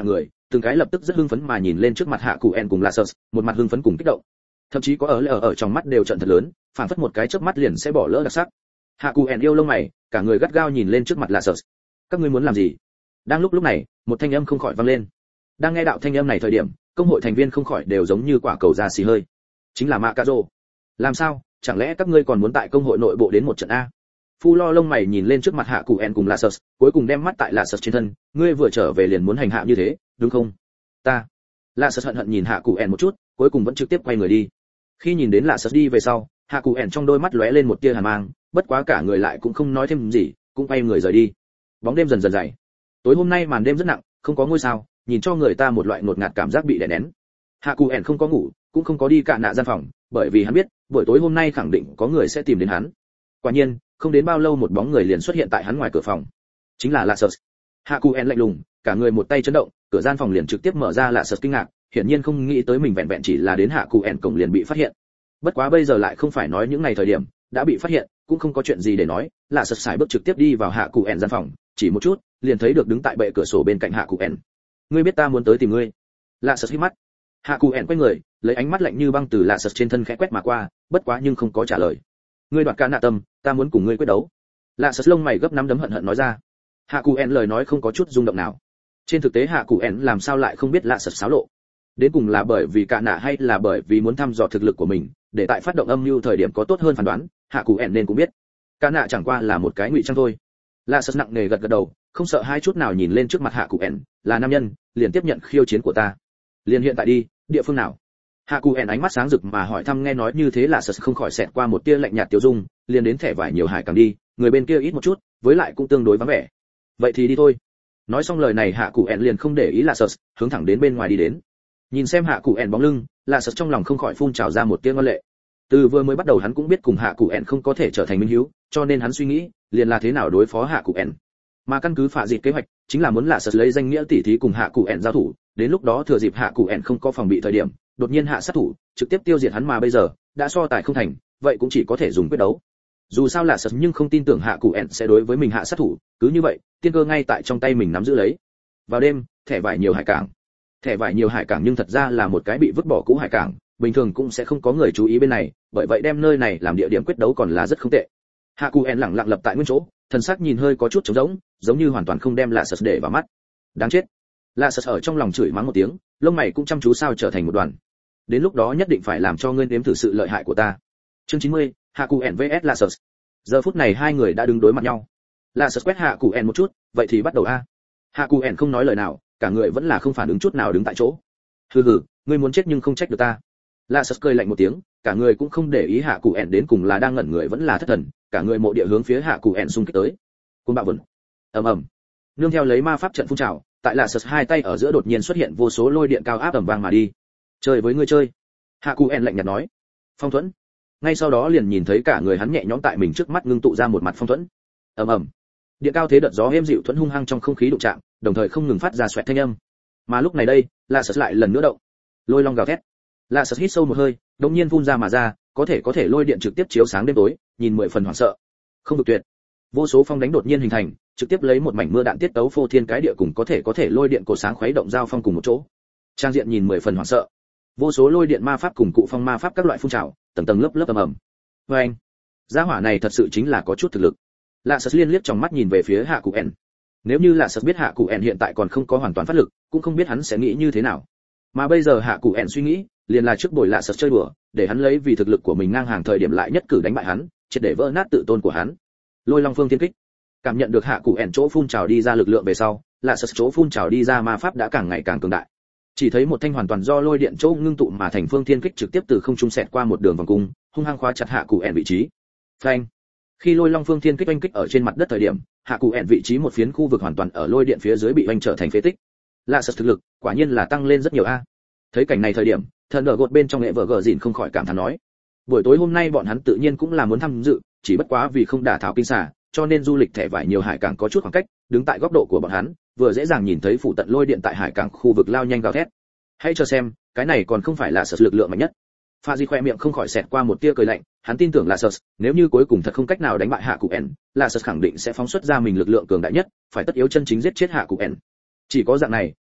từng cái lập tức rất hưng phấn mà nhìn lên trước mặt hạ cụ en cùng Lassus, một mặt hưng phấn cùng kích động. Thậm chí có ở trong mắt đều trợn thật lớn, phản phất một cái chớp mắt liền sẽ bỏ lỡ đặc sắc. Hạ cụ en yêu lông mày, cả người gắt gao nhìn lên trước mặt Lassus. Các ngươi muốn làm gì? Đang lúc này, một thanh âm không khỏi vang lên. Đang nghe đạo thanh âm này thời điểm, công hội thành viên không khỏi đều giống như quả cầu ra xì hơi. Chính là Makazo. Làm sao, chẳng lẽ các ngươi còn muốn tại công hội nội bộ đến một trận a? Phu lo lông mày nhìn lên trước mặt hạ cụ en cùng Lassus, cuối cùng đem mắt tại Lassus trên thân, ngươi vừa trở về liền muốn hành hạ như thế, đúng không? Ta. Lassus hận hận nhìn hạ cụ en một chút, cuối cùng vẫn trực tiếp quay người đi. Khi nhìn đến Lassus đi về sau, hạ cụ en trong đôi mắt lóe lên một tia hàn mang, bất quá cả người lại cũng không nói thêm gì, cũng quay người rời đi. Bóng đêm dần dần dày. Tối hôm nay màn đêm rất nặng, không có ngôi sao, nhìn cho người ta một loại ngột ngạt cảm giác bị đè nén. Hạ cụ en không có ngủ, cũng không có đi cạn nạ gian phòng, bởi vì hắn biết, buổi tối hôm nay khẳng định có người sẽ tìm đến hắn. Quả nhiên, không đến bao lâu một bóng người liền xuất hiện tại hắn ngoài cửa phòng. Chính là Lassus. Hạ cụ en lạnh lùng, cả người một tay chấn động, cửa gian phòng liền trực tiếp mở ra. Lassus kinh ngạc, hiển nhiên không nghĩ tới mình vẹn vẹn chỉ là đến hạ cụ en cổng liền bị phát hiện. Bất quá bây giờ lại không phải nói những ngày thời điểm, đã bị phát hiện, cũng không có chuyện gì để nói. Lassus sải bước trực tiếp đi vào hạ cụ en gian phòng, chỉ một chút, liền thấy được đứng tại bệ cửa sổ bên cạnh hạ cụ en. Ngươi biết ta muốn tới tìm ngươi? Lassus hít mắt. Hạ cụ en quay người, lấy ánh mắt lạnh như băng từ Lassus trên thân khẽ quét mà qua, bất quá nhưng không có trả lời. Ngươi đoạt cả nạ tâm, ta muốn cùng ngươi quyết đấu. Lassus lông mày gấp nắm đấm hận hận nói ra. Hạ cụ en lời nói không có chút rung động nào. Trên thực tế hạ cụ en làm sao lại không biết Lassus xáo lộ? Đến cùng là bởi vì cả nạ hay là bởi vì muốn thăm dò thực lực của mình, để tại phát động âm mưu thời điểm có tốt hơn phán đoán, hạ cụ en nên cũng biết. Cả nạ chẳng qua là một cái ngụy trang thôi. Lassus nặng nề gật gật đầu, không sợ hai chút nào nhìn lên trước mặt hạ cụ en, là nam nhân, liền tiếp nhận khiêu chiến của ta. Liền hiện tại đi, địa phương nào? Hạ cụ en ánh mắt sáng rực mà hỏi thăm. Nghe nói như thế là Lassus không khỏi xẹt qua một tia lạnh nhạt tiêu dung, liền đến thẻ vải nhiều hải càng đi, người bên kia ít một chút, với lại cũng tương đối vắng vẻ. Vậy thì đi thôi. Nói xong lời này hạ cụ en liền không để ý Lassus, hướng thẳng đến bên ngoài đi đến. Nhìn xem hạ cụ en bóng lưng, Lassus trong lòng không khỏi phun trào ra một tia ngoan lệ. Từ vừa mới bắt đầu hắn cũng biết cùng hạ cụ en không có thể trở thành minh hiếu, cho nên hắn suy nghĩ liền là thế nào đối phó hạ cụ en. Mà căn cứ phạ dịp kế hoạch chính là muốn Lassus lấy danh nghĩa tỉ thí cùng hạ cụ en giao thủ, đến lúc đó thừa dịp hạ cụ en không có phòng bị thời điểm, đột nhiên hạ sát thủ, trực tiếp tiêu diệt hắn. Mà bây giờ đã so tài không thành, vậy cũng chỉ có thể dùng quyết đấu. Dù sao là nhưng không tin tưởng hạ cụ en sẽ đối với mình hạ sát thủ, cứ như vậy tiên cơ ngay tại trong tay mình nắm giữ lấy. Vào đêm, thẻ vải nhiều hải cảng. Thẻ vải nhiều hải cảng nhưng thật ra là một cái bị vứt bỏ cũ hải cảng, bình thường cũng sẽ không có người chú ý bên này, bởi vậy đem nơi này làm địa điểm quyết đấu còn là rất không tệ. Hạ cụ en lặng lặng lập tại nguyên chỗ, thần sắc nhìn hơi có chút trống rỗng, giống như hoàn toàn không đem Lassus để vào mắt. Đáng chết. Lassus ở trong lòng chửi mắng một tiếng, lông mày cũng chăm chú sao trở thành một đoàn. Đến lúc đó nhất định phải làm cho ngươi nếm thử sự lợi hại của ta. Chương 90, Hạ cụ en vs Lassus. Giờ phút này hai người đã đứng đối mặt nhau. Lassus quét hạ cụ en một chút, vậy thì bắt đầu a. Hạ cụ en không nói lời nào, cả người vẫn là không phản ứng chút nào đứng tại chỗ. Hừ hừ, ngươi muốn chết nhưng không trách được ta. Lassus cười lạnh một tiếng, cả người cũng không để ý hạ cụ en đến cùng là đang ngẩn người vẫn là thất thần, cả người mộ địa hướng phía hạ cụ en xung kích tới. Côn bạo vẩn. Ầm ầm. Nương theo lấy ma pháp trận phun trào, tại Lassus hai tay ở giữa đột nhiên xuất hiện vô số lôi điện cao áp ầm vang mà đi. Chơi với ngươi chơi. Hạ cụ en lạnh nhạt nói. Phong thuẫn. Ngay sau đó liền nhìn thấy cả người hắn nhẹ nhõm tại mình trước mắt ngưng tụ ra một mặt phong thuẫn. Ầm ầm. Điện cao thế đợt gió êm dịu thuẫn hung hăng trong không khí đụng chạm, đồng thời không ngừng phát ra xoẹt thanh âm. Mà lúc này đây, Lassus lại lần nữa động. Lôi long gào thét. Lassus hít sâu một hơi, đột nhiên phun ra mà ra, có thể lôi điện trực tiếp chiếu sáng đêm tối, nhìn 10 phần hoảng sợ. Không được tuyệt. Vô số phong đánh đột nhiên hình thành, trực tiếp lấy một mảnh mưa đạn tiết tấu phô thiên cái địa cùng có thể lôi điện cổ sáng khuấy động giao phong cùng một chỗ. Trang diện nhìn 10 phần hoảng sợ. Vô số lôi điện ma pháp cùng cụ phong ma pháp các loại phun trào, tầng tầng lớp lớp ầm ầm. Và anh, gia hỏa này thật sự chính là có chút thực lực. Lassus liên liếc trong mắt nhìn về phía hạ cụ en. Nếu như Lassus biết hạ cụ en hiện tại còn không có hoàn toàn phát lực, cũng không biết hắn sẽ nghĩ như thế nào. Mà bây giờ hạ cụ en suy nghĩ, liền là trước buổi Lassus chơi đùa, để hắn lấy vì thực lực của mình ngang hàng thời điểm lại nhất cử đánh bại hắn, triệt để vỡ nát tự tôn của hắn. Lôi long phương thiên kích. Cảm nhận được hạ cụ en chỗ phun trào đi ra lực lượng về sau, Lassus chỗ phun trào đi ra ma pháp đã càng ngày càng cường đại. Chỉ thấy một thanh hoàn toàn do lôi điện chỗ ngưng tụ mà thành phương thiên kích trực tiếp từ không trung xẹt qua một đường vòng cung, hung hăng khóa chặt hạ cụ en vị trí. Phanh. Khi lôi long phương thiên kích oanh kích ở trên mặt đất thời điểm, hạ cụ en vị trí một phiến khu vực hoàn toàn ở lôi điện phía dưới bị oanh trở thành phế tích. Lassus thực lực quả nhiên là tăng lên rất nhiều a. Thấy cảnh này thời điểm, thần ở gột bên trong nghệ vợ gờ dìn không khỏi cảm thán nói, buổi tối hôm nay bọn hắn tự nhiên cũng là muốn tham dự, chỉ bất quá vì không đả thảo kinh xà, cho nên du lịch thẻ vải nhiều hải cảng có chút khoảng cách, đứng tại góc độ của bọn hắn, vừa dễ dàng nhìn thấy phủ tận lôi điện tại hải cảng khu vực lao nhanh gào thét. Hãy cho xem, cái này còn không phải là Lassus lực lượng mạnh nhất. Pha Di khoe miệng không khỏi xẹt qua một tia cười lạnh, hắn tin tưởng Lassus, nếu như cuối cùng thật không cách nào đánh bại hạ cụ en, Lassus khẳng định sẽ phóng xuất ra mình lực lượng cường đại nhất, phải tất yếu chân chính giết chết hạ cụ en. Chỉ có dạng này,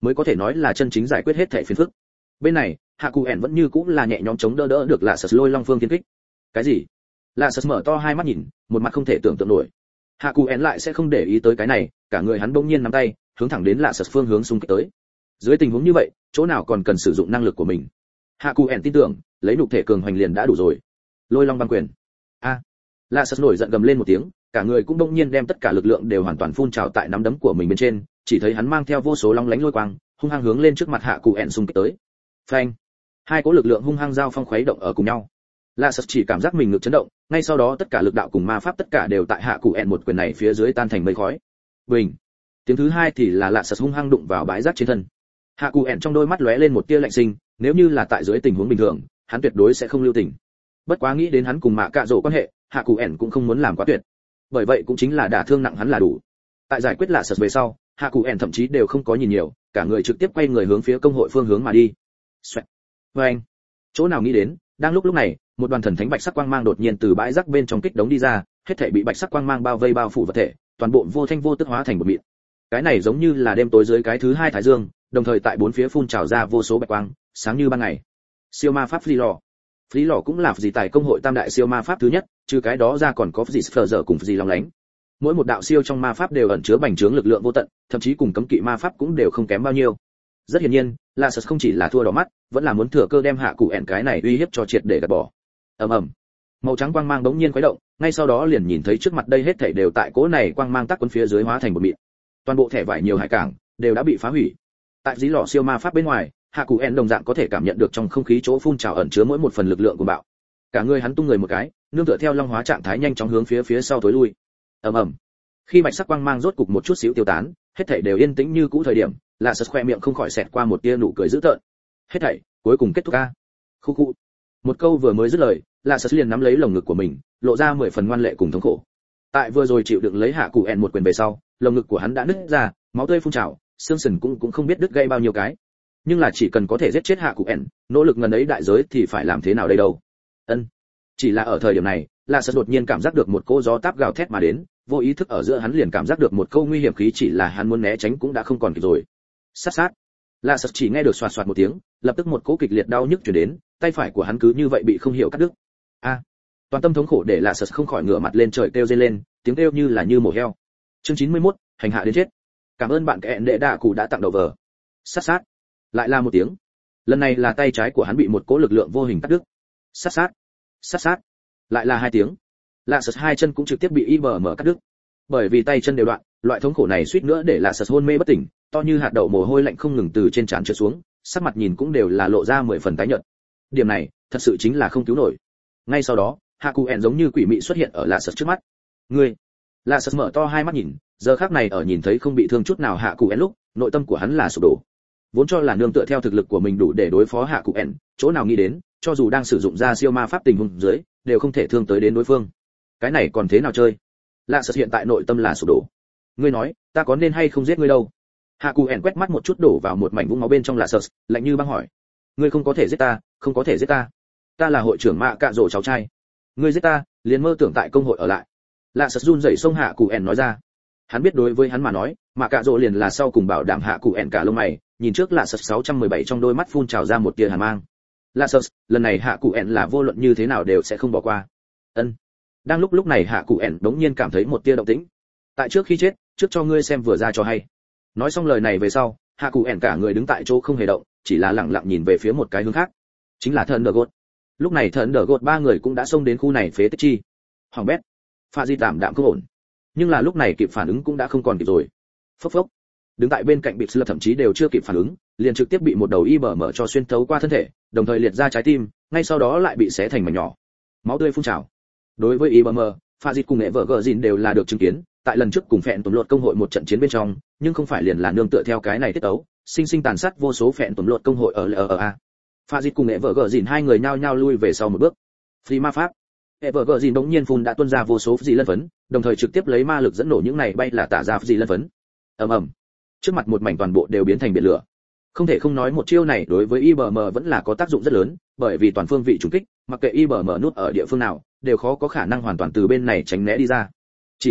mới có thể nói là chân chính giải quyết hết thảy phiền phức. Bên này hạ cụ ẻn vẫn như cũng là nhẹ nhõm chống đỡ được lạ sật lôi long phương thiên kích. Cái gì? Lạ sật mở to hai mắt nhìn, một mặt không thể tưởng tượng nổi. Hạ cụ ẻn lại sẽ không để ý tới cái này, cả người hắn bỗng nhiên nắm tay hướng thẳng đến lạ sật phương hướng xung kích tới. Dưới tình huống như vậy, chỗ nào còn cần sử dụng năng lực của mình. Hạ cụ ẻn tin tưởng lấy nhục thể cường hoành liền đã đủ rồi. Lôi long băng quyền. A! Lạ sật nổi giận gầm lên một tiếng, cả người cũng bỗng nhiên đem tất cả lực lượng đều hoàn toàn phun trào tại nắm đấm của mình bên trên, chỉ thấy hắn mang theo vô số long lánh lôi quang, hung hăng hướng lên trước mặt hạ cụ ẻn xung kích tới. Phanh! Hai cỗ lực lượng hung hăng giao phong khuấy động ở cùng nhau. Lạ sật chỉ cảm giác mình ngực chấn động, ngay sau đó tất cả lực đạo cùng ma pháp tất cả đều tại hạ cụ ẻn một quyền này phía dưới tan thành mây khói. Bình! Tiếng thứ hai thì là lạ sật hung hăng đụng vào bãi rác trên thân. Hạ cụ ẻn trong đôi mắt lóe lên một tia lạnh sinh, nếu như là tại dưới tình huống bình thường, hắn tuyệt đối sẽ không lưu tình. Bất quá nghĩ đến hắn cùng mạ cạ rổ quan hệ, hạ cụ ẻn cũng không muốn làm quá tuyệt. Bởi vậy cũng chính là đả thương nặng hắn là đủ. Tại giải quyết lạ sật về sau, hạ cụ ẻn thậm chí đều không có nhìn nhiều, cả người trực tiếp quay người hướng phía công hội phương hướng mà đi. Xoẹt. Vâng. Chỗ nào nghĩ đến, đang lúc này, một đoàn thần thánh bạch sắc quang mang đột nhiên từ bãi rác bên trong kích đống đi ra, hết thảy bị bạch sắc quang mang bao vây bao phủ vật thể, toàn bộ vô thanh vô tức hóa thành một mịn. Cái này giống như là đêm tối dưới cái thứ hai thái dương, đồng thời tại bốn phía phun trào ra vô số bạch quang, sáng như ban ngày. Siêu ma pháp Phí lò cũng là gì tài công hội tam đại siêu ma pháp thứ nhất, trừ cái đó ra còn có gì phở dở cùng gì long lánh. Mỗi một đạo siêu trong ma pháp đều ẩn chứa bành trướng lực lượng vô tận, thậm chí cùng cấm kỵ ma pháp cũng đều không kém bao nhiêu. Rất hiển nhiên, La Sật không chỉ là thua đỏ mắt, vẫn là muốn thừa cơ đem hạ cụ ẻn cái này uy hiếp cho triệt để gạt bỏ. Ầm ầm. Màu trắng quang mang đống nhiên khuấy động, ngay sau đó liền nhìn thấy trước mặt đây hết thảy đều tại cỗ này quang mang tác quân phía dưới hóa thành một mịn. Toàn bộ thẻ vải nhiều hải cảng đều đã bị phá hủy. Tại dí lò siêu ma pháp bên ngoài, hạ cụ ẻn đồng dạng có thể cảm nhận được trong không khí chỗ phun trào ẩn chứa mỗi một phần lực lượng của bạo. Cả người hắn tung người một cái, nương tựa theo long hóa trạng thái nhanh chóng hướng phía sau tối lui. Ầm ầm. Khi bạch sắc quang mang rốt cục một chút xíu tiêu tán, hết thảy đều yên tĩnh như cũ thời điểm, Lạ Sật khoe miệng không khỏi xẹt qua một tia nụ cười dữ tợn. Hết thảy cuối cùng kết thúc a. Khu khu. Một câu vừa mới dứt lời, Lạ Sật liền nắm lấy lồng ngực của mình, lộ ra 10 phần ngoan lệ cùng thống khổ. Tại vừa rồi chịu đựng lấy hạ cụ ẻn một quyền về sau, lồng ngực của hắn đã nứt ra, máu tươi phun trào, xương sườn cũng không biết đứt gãy bao nhiêu cái. Nhưng là chỉ cần có thể giết chết hạ cụ ẻn, nỗ lực ngần ấy đại giới thì phải làm thế nào đây đâu. Ân. Chỉ là ở thời điểm này, Lạ Sật đột nhiên cảm giác được một cỗ gió táp gào thét mà đến, vô ý thức ở giữa hắn liền cảm giác được một câu nguy hiểm khí, chỉ là hắn muốn né tránh cũng đã không còn kịp rồi. Sát sát. Lạ Sật chỉ nghe được xoạt xoạt một tiếng, lập tức một cỗ kịch liệt đau nhức truyền đến, tay phải của hắn cứ như vậy bị không hiểu cắt đứt. A. Toàn tâm thống khổ để Lạ Sật không khỏi ngửa mặt lên trời kêu rên lên, tiếng kêu như là như mổ heo. Chương 91, hành hạ đến chết. Cảm ơn bạn kẹn đệ đạ cụ đã tặng đầu vở. Sát sát. Lại là một tiếng. Lần này là tay trái của hắn bị một cỗ lực lượng vô hình cắt đứt. Sát sát. Sát sát. Lại là hai tiếng. Lạ Sật hai chân cũng trực tiếp bị IBM cắt đứt. Bởi vì tay chân đều đoạn, loại thống khổ này suýt nữa để Lạ Sật hôn mê bất tỉnh, to như hạt đậu mồ hôi lạnh không ngừng từ trên trán trượt xuống, sắc mặt nhìn cũng đều là lộ ra 10 phần tái nhợt. Điểm này, thật sự chính là không cứu nổi. Ngay sau đó, hạ cụ ẻn giống như quỷ mị xuất hiện ở Lạ Sật trước mắt. Ngươi. Lạ Sật mở to hai mắt nhìn, giờ khắc này ở nhìn thấy không bị thương chút nào hạ cụ ẻn lúc, nội tâm của hắn là sụp đổ. Vốn cho là nương tựa theo thực lực của mình đủ để đối phó hạ cụ ẻn, chỗ nào nghĩ đến, cho dù đang sử dụng ra siêu ma pháp tình huống dưới, đều không thể thương tới đến đối phương. Cái này còn thế nào chơi? Lạ Sật hiện tại nội tâm là sụp đổ. Ngươi nói, ta có nên hay không giết ngươi đâu? Hạ cụ ẻn quét mắt một chút đổ vào một mảnh vũng máu bên trong Lạ Sật, lạnh như băng hỏi. Ngươi không có thể giết ta, không có thể giết ta. Ta là hội trưởng mạ cạ rổ cháu trai. Ngươi giết ta, liền mơ tưởng tại công hội ở lại. Lạ Sật run rẩy xông hạ cụ ẻn nói ra. Hắn biết đối với hắn mà nói, mạ cạ rổ liền là sau cùng bảo đảm hạ cụ ẻn cả lông mày, nhìn trước Lạ Sật 617 trong đôi mắt phun trào ra một tia hàn mang. Lạ Sật, lần này hạ cụ ẻn là vô luận như thế nào đều sẽ không bỏ qua. Ân. Đang lúc này hạ cụ ẻn đống nhiên cảm thấy một tia động tĩnh. Tại trước khi chết, trước cho ngươi xem vừa ra cho hay. Nói xong lời này về sau, hạ cụ ẻn cả người đứng tại chỗ không hề động, chỉ là lặng lặng nhìn về phía một cái hướng khác, chính là thần đờ gột. Lúc này thần đờ gột ba người cũng đã xông đến khu này phế tích chi. Hoàng bét, pha di tạm đạm không ổn, nhưng là lúc này kịp phản ứng cũng đã không còn kịp rồi. Phốc phốc, đứng tại bên cạnh bịt sơ thậm chí đều chưa kịp phản ứng, liền trực tiếp bị một đầu IBM cho xuyên thấu qua thân thể, đồng thời liệt ra trái tim, ngay sau đó lại bị xé thành mảnh nhỏ, máu tươi phun trào. Đối với IBM, pha di cùng nghệ vợ gờ dìn đều là được chứng kiến, tại lần trước cùng phẹn tổn lột công hội một trận chiến bên trong, nhưng không phải liền là nương tựa theo cái này tiết tấu, sinh sinh tàn sát vô số phẹn tổn lột công hội ở LRA. Pha dịch cùng nghệ vợ gờ dìn hai người nhao nhao lui về sau một bước. Free ma pháp. Nghệ vợ gờ dìn đống nhiên phun đã tuôn ra vô số gì lân phấn, đồng thời trực tiếp lấy ma lực dẫn nổ những này bay là tả ra gì lân phấn. Ầm ầm. Trước mặt một mảnh toàn bộ đều biến thành biển lửa. Không thể không nói một chiêu này đối với IBM vẫn là có tác dụng rất lớn, bởi vì toàn phương vị trùng kích, mặc kệ IBM nút ở địa phương nào, đều khó có khả năng hoàn toàn từ bên này tránh né đi ra. Chỉ là,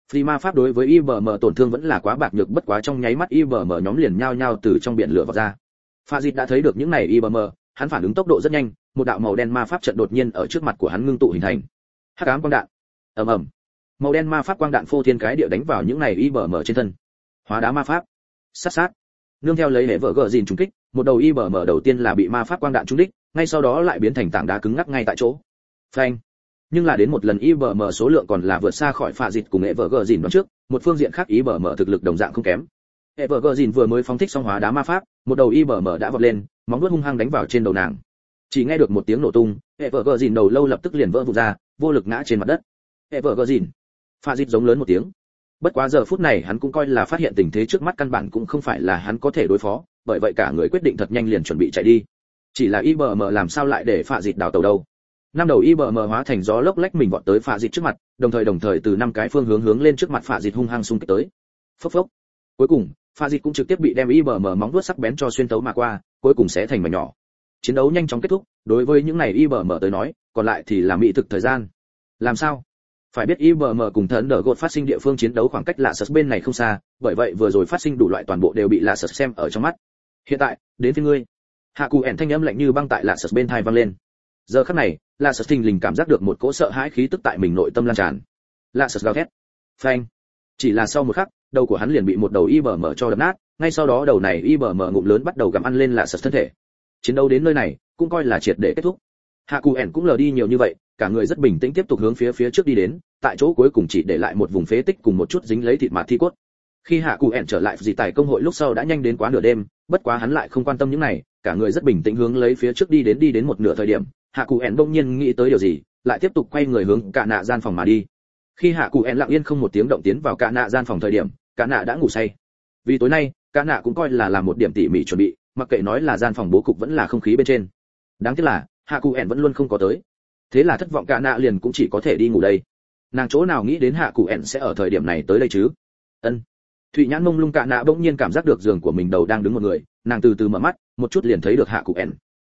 Phi ma pháp đối với IBM tổn thương vẫn là quá bạc nhược, bất quá trong nháy mắt IBM nhóm liền nhao nhao từ trong biển lửa vọt ra. Pha Dịch đã thấy được những này IBM, hắn phản ứng tốc độ rất nhanh, một đạo màu đen ma pháp trận đột nhiên ở trước mặt của hắn ngưng tụ hình thành. Hắc ám quang đạn. Ầm ầm. Màu đen ma pháp quang đạn phô thiên cái địa đánh vào những này IBM trên thân. Hóa đá ma pháp. Sát sát. Nương theo lấy hệ vợ gờ gìn trúng kích, một đầu IBM đầu tiên là bị ma pháp quang đạn trúng đích, ngay sau đó lại biến thành tảng đá cứng ngắc ngay tại chỗ. Phanh. Nhưng là đến một lần IBM số lượng còn là vượt xa khỏi Pha Dịch cùng hệ vợ gờ gìn đoạn trước, một phương diện khác IBM thực lực đồng dạng không kém. Hệ vợ gờ dìn vừa mới phóng thích xong hóa đá ma pháp, một đầu IBM đã vọt lên, móng vuốt hung hăng đánh vào trên đầu nàng. Chỉ nghe được một tiếng nổ tung, hệ vợ gờ dìn đầu lâu lập tức liền vỡ vụn ra, vô lực ngã trên mặt đất. Hệ vợ gờ dìn. Pha Dịch giống lớn một tiếng. Bất quá giờ phút này hắn cũng coi là phát hiện tình thế trước mắt căn bản cũng không phải là hắn có thể đối phó, bởi vậy cả người quyết định thật nhanh liền chuẩn bị chạy đi. Chỉ là IBM làm sao lại để Pha Dịch đào tàu đâu? Năm đầu IBM hóa thành gió lốc lách mình vọt tới Pha Dịch trước mặt, đồng thời từ năm cái phương hướng lên trước mặt Pha Dịch hung hăng xung kích tới. Phốc phốc. Cuối cùng, Pha Dịch cũng trực tiếp bị đem IBM móng vuốt sắc bén cho xuyên tấu mà qua, cuối cùng sẽ thành mảnh nhỏ. Chiến đấu nhanh chóng kết thúc, đối với những này IBM tới nói, còn lại thì là mỹ thực thời gian. Làm sao? Phải biết IBM cùng thần đỡ gột phát sinh địa phương chiến đấu khoảng cách lạ sật bên này không xa, bởi vậy vừa rồi phát sinh đủ loại toàn bộ đều bị lạ sật xem ở trong mắt. Hiện tại, đến phía ngươi. Hạ Cụ ẻn thanh âm lạnh như băng tại lạ sật bên tai vang lên. Giờ khắc này, lạ sật thình lình cảm giác được một cỗ sợ hãi khí tức tại mình nội tâm lan tràn. Lạ sật gào thét. Phanh. Chỉ là sau một khắc, đầu của hắn liền bị một đầu IBM cho đập nát, ngay sau đó đầu này IBM ngụm lớn bắt đầu gặm ăn lên lạ sật thân thể. Chiến đấu đến nơi này, cũng coi là triệt để kết thúc. Hạ Cụ ẻn cũng lờ đi nhiều như vậy, cả người rất bình tĩnh tiếp tục hướng phía trước đi đến, tại chỗ cuối cùng chỉ để lại một vùng phế tích cùng một chút dính lấy thịt mạt thi cốt. Khi Hạ Cụ ẻn trở lại dị tài công hội lúc sau đã nhanh đến quá nửa đêm, bất quá hắn lại không quan tâm những này, cả người rất bình tĩnh hướng lấy phía trước đi đến một nửa thời điểm, Hạ Cụ ẻn bỗng nhiên nghĩ tới điều gì, lại tiếp tục quay người hướng cả nạ gian phòng mà đi. Khi Hạ Cụ ẻn lặng yên không một tiếng động tiến vào cả nạ gian phòng thời điểm, cả nạ đã ngủ say. Vì tối nay, cả nạ cũng coi là làm một điểm tỉ mỉ chuẩn bị, mặc kệ nói là gian phòng bố cục vẫn là không khí bên trên. Đáng tiếc là Hạ Cụ ẻn vẫn luôn không có tới. Thế là thất vọng cả nạ liền cũng chỉ có thể đi ngủ đây. Nàng chỗ nào nghĩ đến Hạ Cụ ẻn sẽ ở thời điểm này tới đây chứ? Ân. Thụy nhãn mông lung cả nạ bỗng nhiên cảm giác được giường của mình đầu đang đứng một người, nàng từ từ mở mắt, một chút liền thấy được Hạ Cụ ẻn.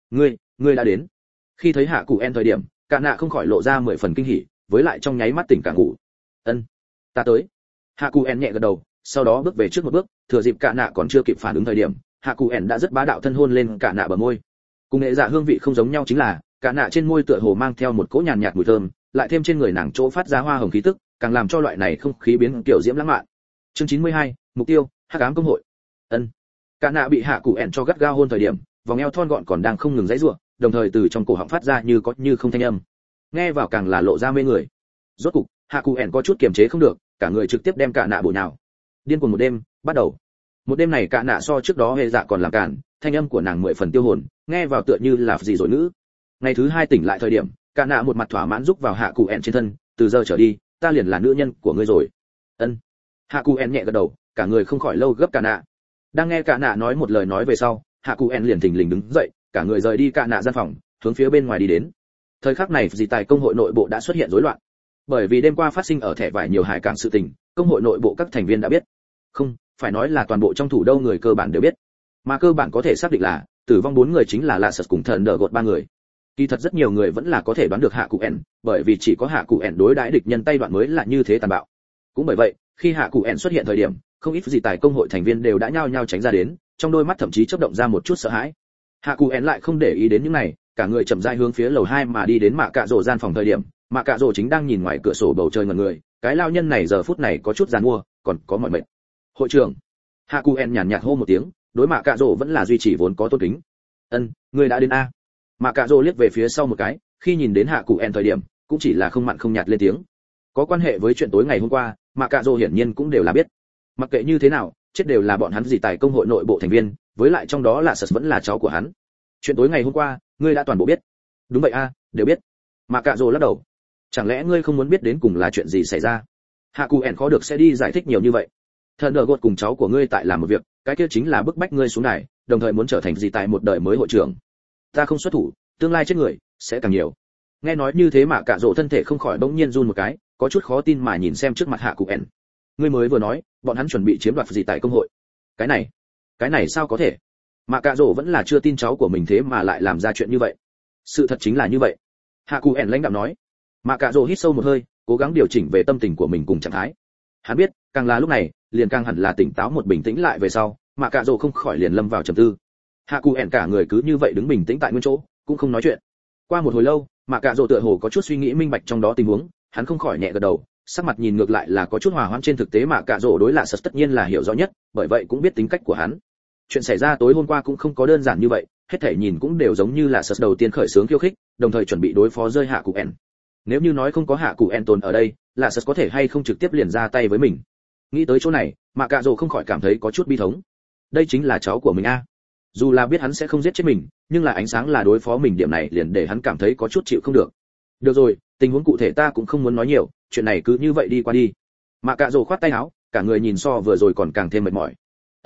Ngươi đã đến. Khi thấy Hạ Cụ ẻn thời điểm, cả nạ không khỏi lộ ra 10 phần kinh hỉ, với lại trong nháy mắt tỉnh cả ngủ. Ân. Ta tới. Hạ Cụ ẻn nhẹ gật đầu, sau đó bước về trước một bước, thừa dịp cả nạ còn chưa kịp phản ứng thời điểm, Hạ Cụ ẻn đã rất bá đạo thân hôn lên cả nạ bờ môi. Cùng nghệ dạ hương vị không giống nhau chính là, cả nạ trên môi tựa hồ mang theo một cỗ nhàn nhạt mùi thơm, lại thêm trên người nàng chỗ phát ra hoa hồng khí tức, càng làm cho loại này không khí biến kiểu diễm lãng mạn. Chương 92, mục tiêu, Hắc ám công hội. Ân. Cả nạ bị Hạ Cụ ẻn cho gắt gao hôn thời điểm, vòng eo thon gọn còn đang không ngừng giãy giụa, đồng thời từ trong cổ họng phát ra như có như không thanh âm. Nghe vào càng là lộ ra mê người. Rốt cục, Hạ Cụ ẻn có chút kiềm chế không được, cả người trực tiếp đem cả nạ bổ nhào. Điên cuồng một đêm, bắt đầu. Một đêm này cả nạ so trước đó hệ dạ còn làm cản, thanh âm của nàng 10 phần tiêu hồn, nghe vào tựa như là gì rồi nữ. Ngày thứ 2 tỉnh lại thời điểm, cả nạ một mặt thỏa mãn rúc vào Hạ Cụ ẻn trên thân, từ giờ trở đi, ta liền là nữ nhân của ngươi rồi. Ân. Hạ Cụ ẻn nhẹ gật đầu, cả người không khỏi lâu gấp cả nạ. Đang nghe cả nạ nói một lời nói về sau, Hạ Cụ ẻn liền thình lình đứng dậy, cả người rời đi cả nạ gian phòng, hướng phía bên ngoài đi đến. Thời khắc này dị tài công hội nội bộ đã xuất hiện rối loạn, bởi vì đêm qua phát sinh ở thẻ vải nhiều hải cảng sự tình, công hội nội bộ các thành viên đã biết. Không, phải nói là toàn bộ trong thủ đô người cơ bản đều biết, mà cơ bản có thể xác định là tử vong 4 người chính là lạ sật cùng thần đỡ gột 3 người. Kỳ thật rất nhiều người vẫn là có thể đoán được Hạ Cụ ẻn, bởi vì chỉ có Hạ Cụ ẻn đối đãi địch nhân tay đoạn mới là như thế tàn bạo. Cũng bởi vậy, khi Hạ Cụ ẻn xuất hiện thời điểm, không ít dị tài công hội thành viên đều đã nhao nhao tránh ra đến, trong đôi mắt thậm chí chớp động ra một chút sợ hãi. Hạ Cụ ẻn lại không để ý đến những này, cả người chậm rãi hướng phía lầu 2 mà đi đến Mạ Cạ Rồ gian phòng thời điểm, Mạ Cạ Rồ chính đang nhìn ngoài cửa sổ bầu trời ngẩn người, cái lao nhân này giờ phút này có chút giàn mua, còn có mỏi mệt. Hội trưởng. Hạ Cụ ẻn nhàn nhạt hô một tiếng, đối Mạ Cạ Rồ vẫn là duy trì vốn có tôn kính. Ân, ngươi đã đến a. Mạ Cạ Rồ liếc về phía sau một cái, khi nhìn đến Hạ Cụ ẻn thời điểm, cũng chỉ là không mặn không nhạt lên tiếng. Có quan hệ với chuyện tối ngày hôm qua, Mạ Cạ Rồ hiển nhiên cũng đều là biết. Mặc kệ như thế nào, chết đều là bọn hắn dị tài công hội nội bộ thành viên, với lại trong đó là Sật vẫn là cháu của hắn. Chuyện tối ngày hôm qua, ngươi đã toàn bộ biết. Đúng vậy a, đều biết. Mạ Cạ Rồ lắc đầu. Chẳng lẽ ngươi không muốn biết đến cùng là chuyện gì xảy ra? Hạ Cụ ẻn khó được sẽ đi giải thích nhiều như vậy. Thần đỡ gột cùng cháu của ngươi tại làm một việc, cái kia chính là bức bách ngươi xuống đài, đồng thời muốn trở thành dị tài một đời mới hội trưởng. Ta không xuất thủ, tương lai chết người sẽ càng nhiều. Nghe nói như thế Mạ Cạ Rồ thân thể không khỏi bỗng nhiên run một cái, có chút khó tin mà nhìn xem trước mặt Hạ Cụ ẻn. Ngươi mới vừa nói, bọn hắn chuẩn bị chiếm đoạt dị tài công hội. Cái này sao có thể? Mạ Cạ Rồ vẫn là chưa tin cháu của mình thế mà lại làm ra chuyện như vậy. Sự thật chính là như vậy. Hạ Cụ ẻn lãnh đạm nói. Mạ Cạ Rồ hít sâu một hơi, cố gắng điều chỉnh về tâm tình của mình cùng trạng thái. Hắn biết càng là lúc này liền càng hẳn là tỉnh táo một bình tĩnh lại về sau, mà cạ rồ không khỏi liền lâm vào trầm tư. Hạ Cụ ẻn cả người cứ như vậy đứng bình tĩnh tại nguyên chỗ, cũng không nói chuyện. Qua một hồi lâu, mà cạ rồ tựa hồ có chút suy nghĩ minh bạch trong đó tình huống, hắn không khỏi nhẹ gật đầu, sắc mặt nhìn ngược lại là có chút hòa hoãn. Trên thực tế mà cạ rồ đối lạ sật tất nhiên là hiểu rõ nhất, bởi vậy cũng biết tính cách của hắn. Chuyện xảy ra tối hôm qua cũng không có đơn giản như vậy, hết thảy nhìn cũng đều giống như là sật đầu tiên khởi xướng khiêu khích, đồng thời chuẩn bị đối phó rơi Hạ Cụ ẻn. Nếu như nói không có Hạ Cụ ẻn tồn ở đây, là sật có thể hay không trực tiếp liền ra tay với mình. Nghĩ tới chỗ này, mà cạ rồ không khỏi cảm thấy có chút bi thống. Đây chính là cháu của mình a. Dù là biết hắn sẽ không giết chết mình, nhưng là ánh sáng là đối phó mình điểm này liền để hắn cảm thấy có chút chịu không được. Được rồi, tình huống cụ thể ta cũng không muốn nói nhiều, chuyện này cứ như vậy đi qua đi. Mà cạ rồ khoát tay áo, cả người nhìn so vừa rồi còn càng thêm mệt mỏi.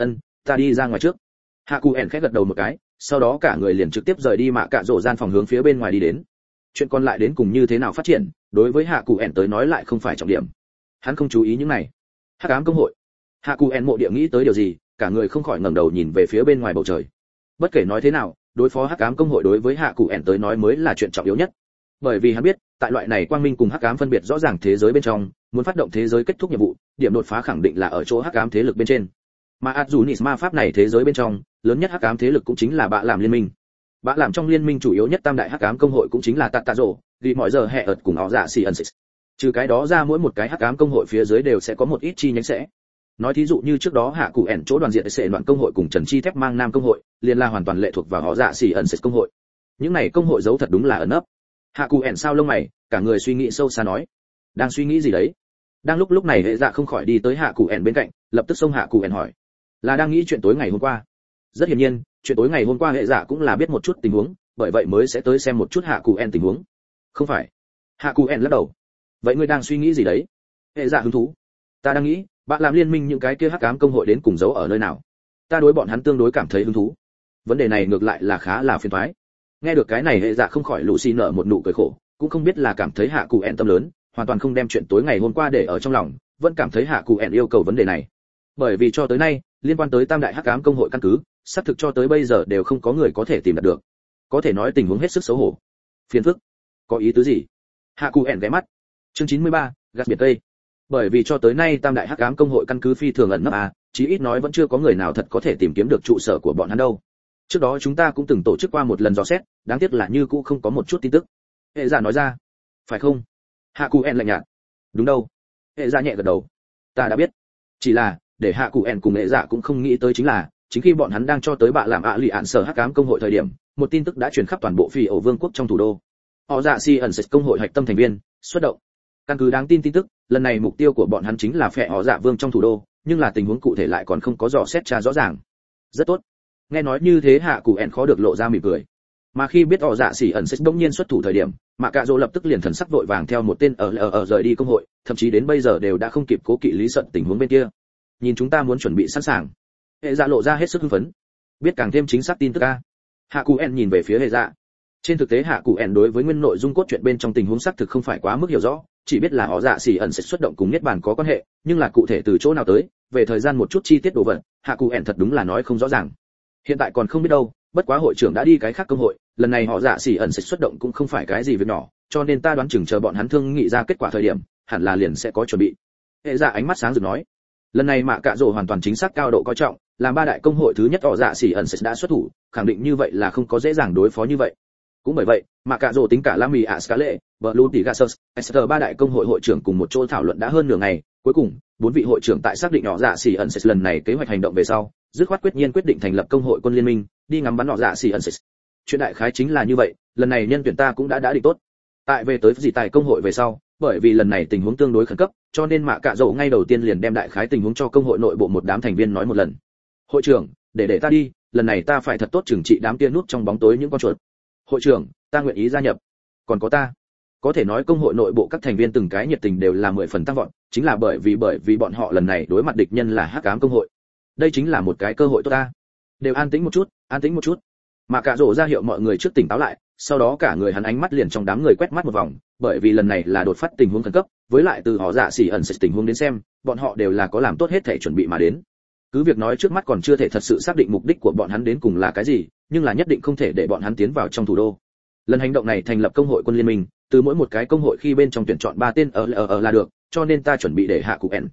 Ta đi ra ngoài trước. Hạ Cụ ẻn khẽ gật đầu một cái, sau đó cả người liền trực tiếp rời đi. Mạ cạ rồ gian phòng hướng phía bên ngoài đi đến. Chuyện còn lại đến cùng như thế nào phát triển, đối với Hạ Cụ ẻn tới nói lại không phải trọng điểm. Hắn không chú ý những này. Hắc ám công hội. Hạ Cụ ẻn mộ địa nghĩ tới điều gì, cả người không khỏi ngẩng đầu nhìn về phía bên ngoài bầu trời. Bất kể nói thế nào, đối phó Hắc ám công hội đối với Hạ Cụ ẻn tới nói mới là chuyện trọng yếu nhất. Bởi vì hắn biết, tại loại này quang minh cùng hắc ám phân biệt rõ ràng thế giới bên trong, muốn phát động thế giới kết thúc nhiệm vụ, điểm đột phá khẳng định là ở chỗ hắc ám thế lực bên trên. Mà Azunis ma pháp này thế giới bên trong, lớn nhất hắc ám thế lực cũng chính là Bạ Làm liên minh. Bạ Làm trong liên minh chủ yếu nhất tam đại hắc ám công hội cũng chính là Tatazo, vì mọi giờ hệ ợt cùng họ dạ Siensis. Trừ cái đó ra mỗi một cái hắc ám công hội phía dưới đều sẽ có một ít chi nhánh sẽ. Nói thí dụ như trước đó Hạ Cụ ẻn chỗ đoàn diện sẽ đoạn công hội cùng Trần Chi Thép mang nam công hội, liền là hoàn toàn lệ thuộc vào họ dạ Siensis công hội. Những này công hội giấu thật đúng là ẩn nấp. Hạ Cụ ẻn sao lông mày, cả người suy nghĩ sâu xa nói, đang suy nghĩ gì đấy? Đang lúc này hệ dạ không khỏi đi tới Hạ Cụ ẻn bên cạnh, lập tức xông Hạ Cụ ẻn hỏi, là đang nghĩ chuyện tối ngày hôm qua. Rất hiển nhiên, chuyện tối ngày hôm qua hệ dạ cũng là biết một chút tình huống, bởi vậy mới sẽ tới xem một chút Hạ Cụ ẻn tình huống. Không phải. Hạ Cụ ẻn lắc đầu. Vậy ngươi đang suy nghĩ gì đấy? Hệ dạ hứng thú. Ta đang nghĩ, bạn làm liên minh những cái kia hắc ám công hội đến cùng giấu ở nơi nào? Ta đối bọn hắn tương đối cảm thấy hứng thú. Vấn đề này ngược lại là khá là phiền toái. Nghe được cái này hệ dạ không khỏi Lucy nở một nụ cười khổ, cũng không biết là cảm thấy Hạ Cụ ẻn tâm lớn, hoàn toàn không đem chuyện tối ngày hôm qua để ở trong lòng, vẫn cảm thấy Hạ Cụ ẻn yêu cầu vấn đề này. Bởi vì cho tới nay, liên quan tới tam đại hắc ám công hội căn cứ, xác thực cho tới bây giờ đều không có người có thể tìm được. Có thể nói tình huống hết sức xấu hổ. Phiền phức. Có ý tứ gì? Hạ Cụ ẻn ghé mắt. Chương 93, gạt biệt tây. Bởi vì cho tới nay tam đại hắc ám công hội căn cứ phi thường ẩn nấp chí ít nói vẫn chưa có người nào thật có thể tìm kiếm được trụ sở của bọn hắn đâu. Trước đó chúng ta cũng từng tổ chức qua một lần dò xét, đáng tiếc là như cũ không có một chút tin tức. Hệ giả nói ra. Phải không? Hạ Cụ ẻn lạnh nhạt. Đúng đâu. Hệ giả nhẹ gật đầu. Ta đã biết. Chỉ là để Hạ Cụ ẻn cùng hệ giả cũng không nghĩ tới chính là, chính khi bọn hắn đang cho tới bạ làm lì ạn sở hắc ám công hội thời điểm, một tin tức đã truyền khắp toàn bộ phi ổ vương quốc trong thủ đô. Họ dạ si ẩn công hội hạch tâm thành viên xuất động. Căn cứ đáng tin tin tức, lần này mục tiêu của bọn hắn chính là phe họ dạ vương trong thủ đô, nhưng là tình huống cụ thể lại còn không có dò xét tra rõ ràng. Rất tốt. Nghe nói như thế Hạ Cụ ẻn khó được lộ ra mỉm cười. Mà khi biết họ dạ xỉ ẩn sẽ bỗng nhiên xuất thủ thời điểm, mà cạ dỗ lập tức liền thần sắc vội vàng theo một tên ở rời đi công hội, thậm chí đến bây giờ đều đã không kịp cố kỵ lý sận tình huống bên kia. Nhìn chúng ta muốn chuẩn bị sẵn sàng. Hệ dạ lộ ra hết sức hưng phấn. Biết càng thêm chính xác tin tức a. Hạ Cụ ẻn nhìn về phía hệ dạ. Trên thực tế Hạ Cụ ẻn đối với nguyên nội dung cốt truyện bên trong tình huống xác thực không phải quá mức hiểu rõ, chỉ biết là họ dạ xỉ ẩn sẽ xuất động cùng nhất bản có quan hệ, nhưng là cụ thể từ chỗ nào tới, về thời gian một chút chi tiết đồ vật, Hạ Cụ ẻn thật đúng là nói không rõ ràng. Hiện tại còn không biết đâu, bất quá hội trưởng đã đi cái khác công hội, lần này họ dạ xỉ ẩn sẽ xuất động cũng không phải cái gì việc nhỏ, cho nên ta đoán chừng chờ bọn hắn thương nghị ra kết quả thời điểm, hẳn là liền sẽ có chuẩn bị. Hệ dạ ánh mắt sáng rực nói, lần này mạ cạ rồ hoàn toàn chính xác cao độ coi trọng, làm ba đại công hội thứ nhất họ dạ xỉ ẩn sẽ đã xuất thủ, khẳng định như vậy là không có dễ dàng đối phó như vậy. Cũng bởi vậy, mạ cạ rồ tính cả Lamy Ascale, Blue Tigasus, Esther ba đại công hội hội trưởng cùng một chỗ thảo luận đã hơn nửa ngày, cuối cùng, bốn vị hội trưởng tại xác định họ dạ xỉ ẩn sẽ lần này kế hoạch hành động về sau, dứt khoát quyết nhiên quyết định thành lập công hội quân liên minh, đi ngắm bắn họ dạ xỉ ẩn sẽ. Chuyện đại khái chính là như vậy, lần này nhân tuyển ta cũng đã định tốt. Tại về tới gì tài công hội về sau, bởi vì lần này tình huống tương đối khẩn cấp, cho nên mạ cạ rồ ngay đầu tiên liền đem đại khái tình huống cho công hội nội bộ một đám thành viên nói một lần. Hội trưởng, để ta đi, lần này ta phải thật tốt trừng trị đám kia núp trong bóng tối những con chuột. Hội trưởng, ta nguyện ý gia nhập. Còn có ta. Có thể nói công hội nội bộ các thành viên từng cái nhiệt tình đều là 10 phần tăng vọt, chính là bởi vì bọn họ lần này đối mặt địch nhân là hắc ám công hội. Đây chính là một cái cơ hội tốt ta. Đều an tĩnh một chút. Mà cả rổ ra hiệu mọi người trước tỉnh táo lại, sau đó cả người hắn ánh mắt liền trong đám người quét mắt một vòng, bởi vì lần này là đột phát tình huống khẩn cấp, với lại từ họ dạ xỉ ẩn sẽ tình huống đến xem, bọn họ đều là có làm tốt hết thể chuẩn bị mà đến. Cứ việc nói trước mắt còn chưa thể thật sự xác định mục đích của bọn hắn đến cùng là cái gì, nhưng là nhất định không thể để bọn hắn tiến vào trong thủ đô. Lần hành động này thành lập công hội quân liên minh, từ mỗi một cái công hội khi bên trong tuyển chọn 3 tên ở là được, cho nên ta chuẩn bị để Hạ Cụ ẻn.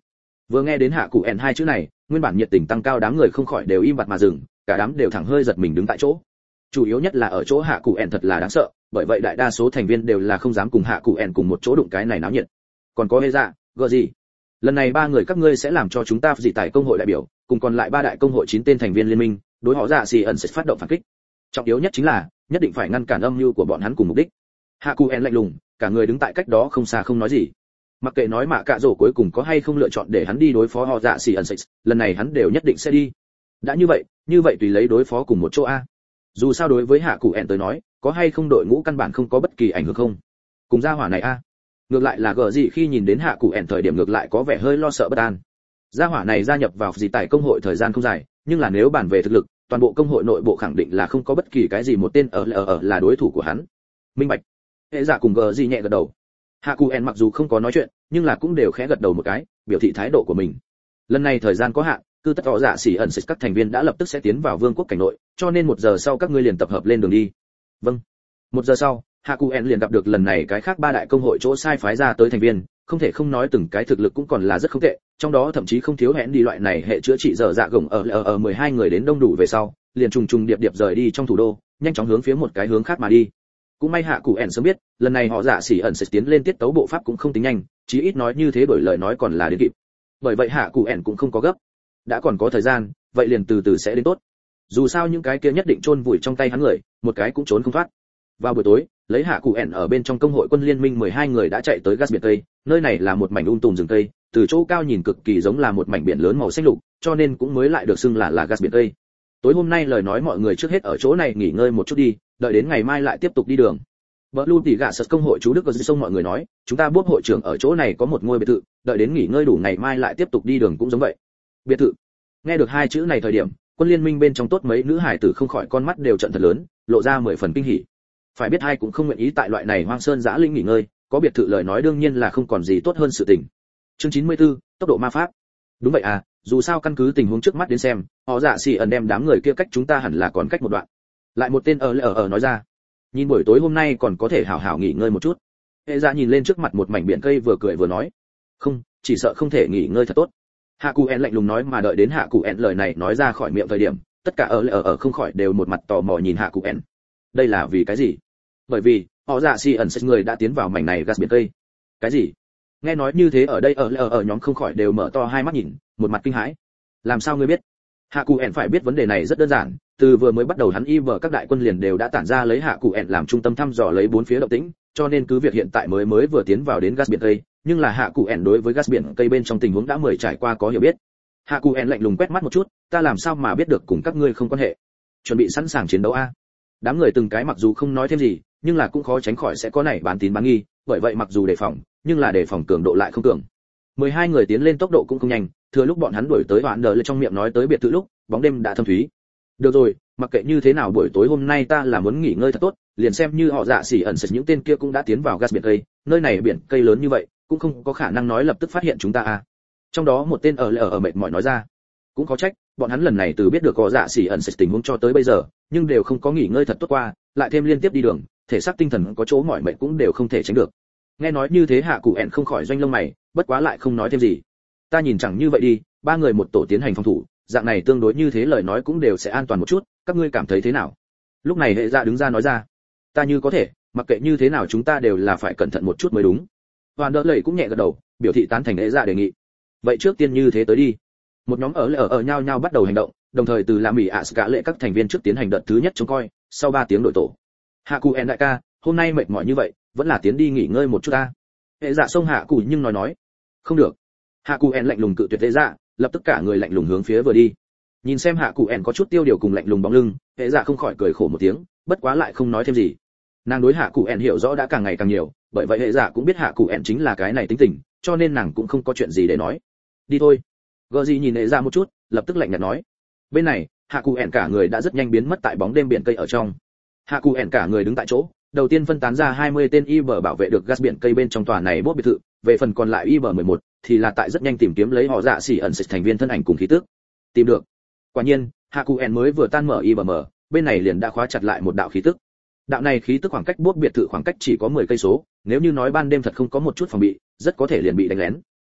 Vừa nghe đến hạ cụ ẻn hai chữ này, nguyên bản nhiệt tình tăng cao đám người không khỏi đều im bặt mà dừng, cả đám đều thẳng hơi giật mình đứng tại chỗ. Chủ yếu nhất là ở chỗ hạ cụ ẻn thật là đáng sợ, bởi vậy đại đa số thành viên đều là không dám cùng hạ cụ ẻn cùng một chỗ đụng cái này náo nhiệt. Còn có Hê Dạ, gợ gì? Lần này ba người các ngươi sẽ làm cho chúng ta dị tại công hội đại biểu, cùng còn lại ba đại công hội 9 tên thành viên liên minh, đối họ Dạ xì ẩn sẽ phát động phản kích. Trọng yếu nhất chính là nhất định phải ngăn cản âm mưu của bọn hắn cùng mục đích. Hạ cụ ẻn lạnh lùng, cả người đứng tại cách đó không xa không nói gì. Mặc kệ nói mạ cạ rổ cuối cùng có hay không lựa chọn để hắn đi đối phó họ Dạ xì ẩn, lần này hắn đều nhất định sẽ đi. Đã như vậy tùy lấy đối phó cùng một chỗ a. Dù sao đối với hạ cụ ẻn tới nói, có hay không đội ngũ căn bản không có bất kỳ ảnh hưởng không. Cùng gia hỏa này a. Ngược lại là gở gì khi nhìn đến hạ cụ ẻn thời điểm ngược lại có vẻ hơi lo sợ bất an. Gia hỏa này gia nhập vào dị tài công hội thời gian không dài, nhưng là nếu bàn về thực lực, toàn bộ công hội nội bộ khẳng định là không có bất kỳ cái gì một tên ở là đối thủ của hắn. Minh bạch. Hệ giả cùng gở gì nhẹ gật đầu. Hạ cụ ẻn mặc dù không có nói chuyện, nhưng là cũng đều khẽ gật đầu một cái, biểu thị thái độ của mình. Lần này thời gian có hạn, cư tất họ dạ xỉ ẩn xịt các thành viên đã lập tức sẽ tiến vào vương quốc cảnh nội, cho nên 1 giờ sau các ngươi liền tập hợp lên đường đi. Vâng. 1 giờ sau, hạ cụ ẻn liền gặp được lần này cái khác ba đại công hội chỗ sai phái ra tới thành viên, không thể không nói từng cái thực lực cũng còn là rất không tệ, trong đó thậm chí không thiếu hẹn đi loại này hệ chữa trị dở dạ gồng ở 12 người đến đông đủ về sau, liền trùng điệp rời đi trong thủ đô, nhanh chóng hướng phía một cái hướng khác mà đi. Cũng may hạ cụ ẻn sớm biết, lần này họ dạ xỉ ẩn sẽ tiến lên tiết tấu bộ pháp cũng không tính nhanh, chí ít nói như thế đổi lời nói còn là đến kịp. Bởi vậy hạ cụ ẻn cũng không có gấp, đã còn có thời gian, vậy liền từ từ sẽ đến tốt. Dù sao những cái kia nhất định chôn vùi trong tay hắn người, một cái cũng trốn không thoát. Vào buổi tối, lấy hạ cụ ẻn ở bên trong công hội quân liên minh 12 người đã chạy tới gas biển tây, nơi này là một mảnh tùm rừng tây, từ chỗ cao nhìn cực kỳ giống là một mảnh biển lớn màu xanh lục, cho nên cũng mới lại được xưng là gas biển tây. Tối hôm nay lời nói mọi người trước hết ở chỗ này nghỉ ngơi một chút đi, đợi đến ngày mai lại tiếp tục đi đường. Blue tỷ gạ sật công hội chú Đức ở dưới sông mọi người nói, chúng ta bốc hội trưởng ở chỗ này có một ngôi biệt thự, đợi đến nghỉ ngơi đủ ngày mai lại tiếp tục đi đường cũng giống vậy. Biệt thự. Nghe được hai chữ này thời điểm, quân liên minh bên trong tốt mấy nữ hải tử không khỏi con mắt đều trợn thật lớn, lộ ra 10 phần kinh hỉ. Phải biết ai cũng không nguyện ý tại loại này hoang sơn dã linh nghỉ ngơi, có biệt thự lời nói đương nhiên là không còn gì tốt hơn sự tình. Chương 94, tốc độ ma pháp. Đúng vậy à, dù sao căn cứ tình huống trước mắt đến xem, họ dạ xì ẩn đem đám người kia cách chúng ta hẳn là còn cách một đoạn. Lại một tên ở nói ra. Nhìn buổi tối hôm nay còn có thể hảo hảo nghỉ ngơi một chút. Hệ dạ nhìn lên trước mặt một mảnh biển cây vừa cười vừa nói, không, chỉ sợ không thể nghỉ ngơi thật tốt. Hạ cụ ẻn lạnh lùng nói, mà đợi đến hạ cụ ẻn lời này nói ra khỏi miệng thời điểm, tất cả ở không khỏi đều một mặt tò mò nhìn hạ cụ ẻn. Đây là vì cái gì? Bởi vì họ dạ xì ẩn người đã tiến vào mảnh này gas biển cây. Cái gì? Nghe nói như thế ở đây ở nhóm không khỏi đều mở to hai mắt nhìn, một mặt kinh hãi. Làm sao ngươi biết? Hạ cụ ẻn phải biết vấn đề này rất đơn giản, từ vừa mới bắt đầu hắn y vờ các đại quân liền đều đã tản ra lấy hạ cụ ẻn làm trung tâm thăm dò lấy bốn phía động tĩnh, cho nên cứ việc hiện tại mới vừa tiến vào đến gas biển cây, nhưng là hạ cụ ẻn đối với gas biển cây bên trong tình huống đã trải qua có hiểu biết. Hạ cụ ẻn lạnh lùng quét mắt một chút, ta làm sao mà biết được cùng các ngươi không quan hệ? Chuẩn bị sẵn sàng chiến đấu a. Đám người từng cái mặc dù không nói thêm gì, nhưng là cũng khó tránh khỏi sẽ có này bán tín bán nghi, bởi vậy mặc dù đề phòng, nhưng là đề phòng cường độ lại không cường. 12 người tiến lên tốc độ cũng không nhanh, thừa lúc bọn hắn đuổi tới hoạn đờ lên trong miệng nói tới biệt thự lúc, bóng đêm đã thâm thúy. Được rồi, mặc kệ như thế nào buổi tối hôm nay ta là muốn nghỉ ngơi thật tốt, liền xem như họ dạ xỉ ẩn sệt những tên kia cũng đã tiến vào gas biển cây, nơi này biển cây lớn như vậy, cũng không có khả năng nói lập tức phát hiện chúng ta à. Trong đó một tên ở mệt mỏi nói ra, cũng có trách, bọn hắn lần này từ biết được họ dạ xỉ ẩn sệt tình huống cho tới bây giờ, nhưng đều không có nghỉ ngơi thật tốt qua, lại thêm liên tiếp đi đường, thể xác tinh thần có chỗ mỏi mệt cũng đều không thể tránh được. Nghe nói như thế hạ cụ ẻn không khỏi doanh lông mày, bất quá lại không nói thêm gì. Ta nhìn chẳng như vậy đi, ba người một tổ tiến hành phòng thủ, dạng này tương đối như thế lời nói cũng đều sẽ an toàn một chút, các ngươi cảm thấy thế nào? Lúc này hệ dạ đứng ra nói ra, ta như có thể, mặc kệ như thế nào chúng ta đều là phải cẩn thận một chút mới đúng. Hoàn đỡ lầy cũng nhẹ gật đầu, biểu thị tán thành hệ dạ đề nghị. Vậy trước tiên như thế tới đi. Một nhóm ở nhau nhau bắt đầu hành động, đồng thời từ làm mỹ ạ cả lệ các thành viên trước tiến hành đợt thứ nhất trông coi, sau 3 tiếng đội tổ. Hạ cụ en đại ca, hôm nay mệt mỏi như vậy, vẫn là tiến đi nghỉ ngơi một chút ta. Hệ dạ xông hạ cụ nhưng nói, không được. Hạ cụ en lạnh lùng cự tuyệt hệ dạ, lập tức cả người lạnh lùng hướng phía vừa đi. Nhìn xem hạ cụ en có chút tiêu điều cùng lạnh lùng bóng lưng, hệ dạ không khỏi cười khổ một tiếng, bất quá lại không nói thêm gì. Nàng đối hạ cụ en hiểu rõ đã càng ngày càng nhiều, bởi vậy hệ dạ cũng biết hạ cụ en chính là cái này tính tình, cho nên nàng cũng không có chuyện gì để nói. Đi thôi. Gơ gì nhìn hệ dạ một chút, lập tức lạnh nhạt nói. Bên này, hạ cụ en cả người đã rất nhanh biến mất tại bóng đêm biển cây ở trong. Hạ cụ en cả người đứng tại chỗ, đầu tiên phân tán ra 20 tên IB bảo vệ được gas biển cây bên trong tòa này bốt biệt thự, về phần còn lại IB 11 thì là tại rất nhanh tìm kiếm lấy họ dạ xỉ ẩn sệt thành viên thân ảnh cùng khí tức. Tìm được. Quả nhiên, hạ cụ en mới vừa tan mở IBM, bên này liền đã khóa chặt lại một đạo khí tức. Đạo này khí tức khoảng cách bốt biệt thự khoảng cách chỉ có 10 cây số, nếu như nói ban đêm thật không có một chút phòng bị, rất có thể liền bị đánh lén.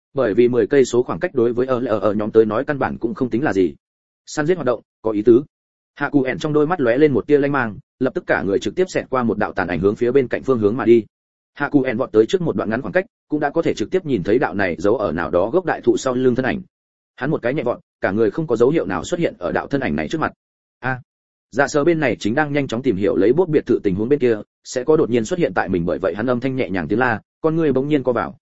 bởi vì 10 cây số khoảng cách đối với ở nhóm tới nói căn bản cũng không tính là gì. Săn giết hoạt động có ý tứ. Hạ Cụ ẻn trong đôi mắt lóe lên một tia lanh mang, lập tức cả người trực tiếp xẹt qua một đạo tàn ảnh hướng phía bên cạnh phương hướng mà đi. Hạ Cụ ẻn vọt tới trước một đoạn ngắn khoảng cách, cũng đã có thể trực tiếp nhìn thấy đạo này giấu ở nào đó gốc đại thụ sau lưng thân ảnh. Hắn một cái nhẹ vọt, cả người không có dấu hiệu nào xuất hiện ở đạo thân ảnh này trước mặt. Dạ Sở bên này chính đang nhanh chóng tìm hiểu lấy bốt biệt thự tình huống bên kia, sẽ có đột nhiên xuất hiện tại mình, bởi vậy hắn âm thanh nhẹ nhàng tiếng la, con ngươi bỗng nhiên co vào.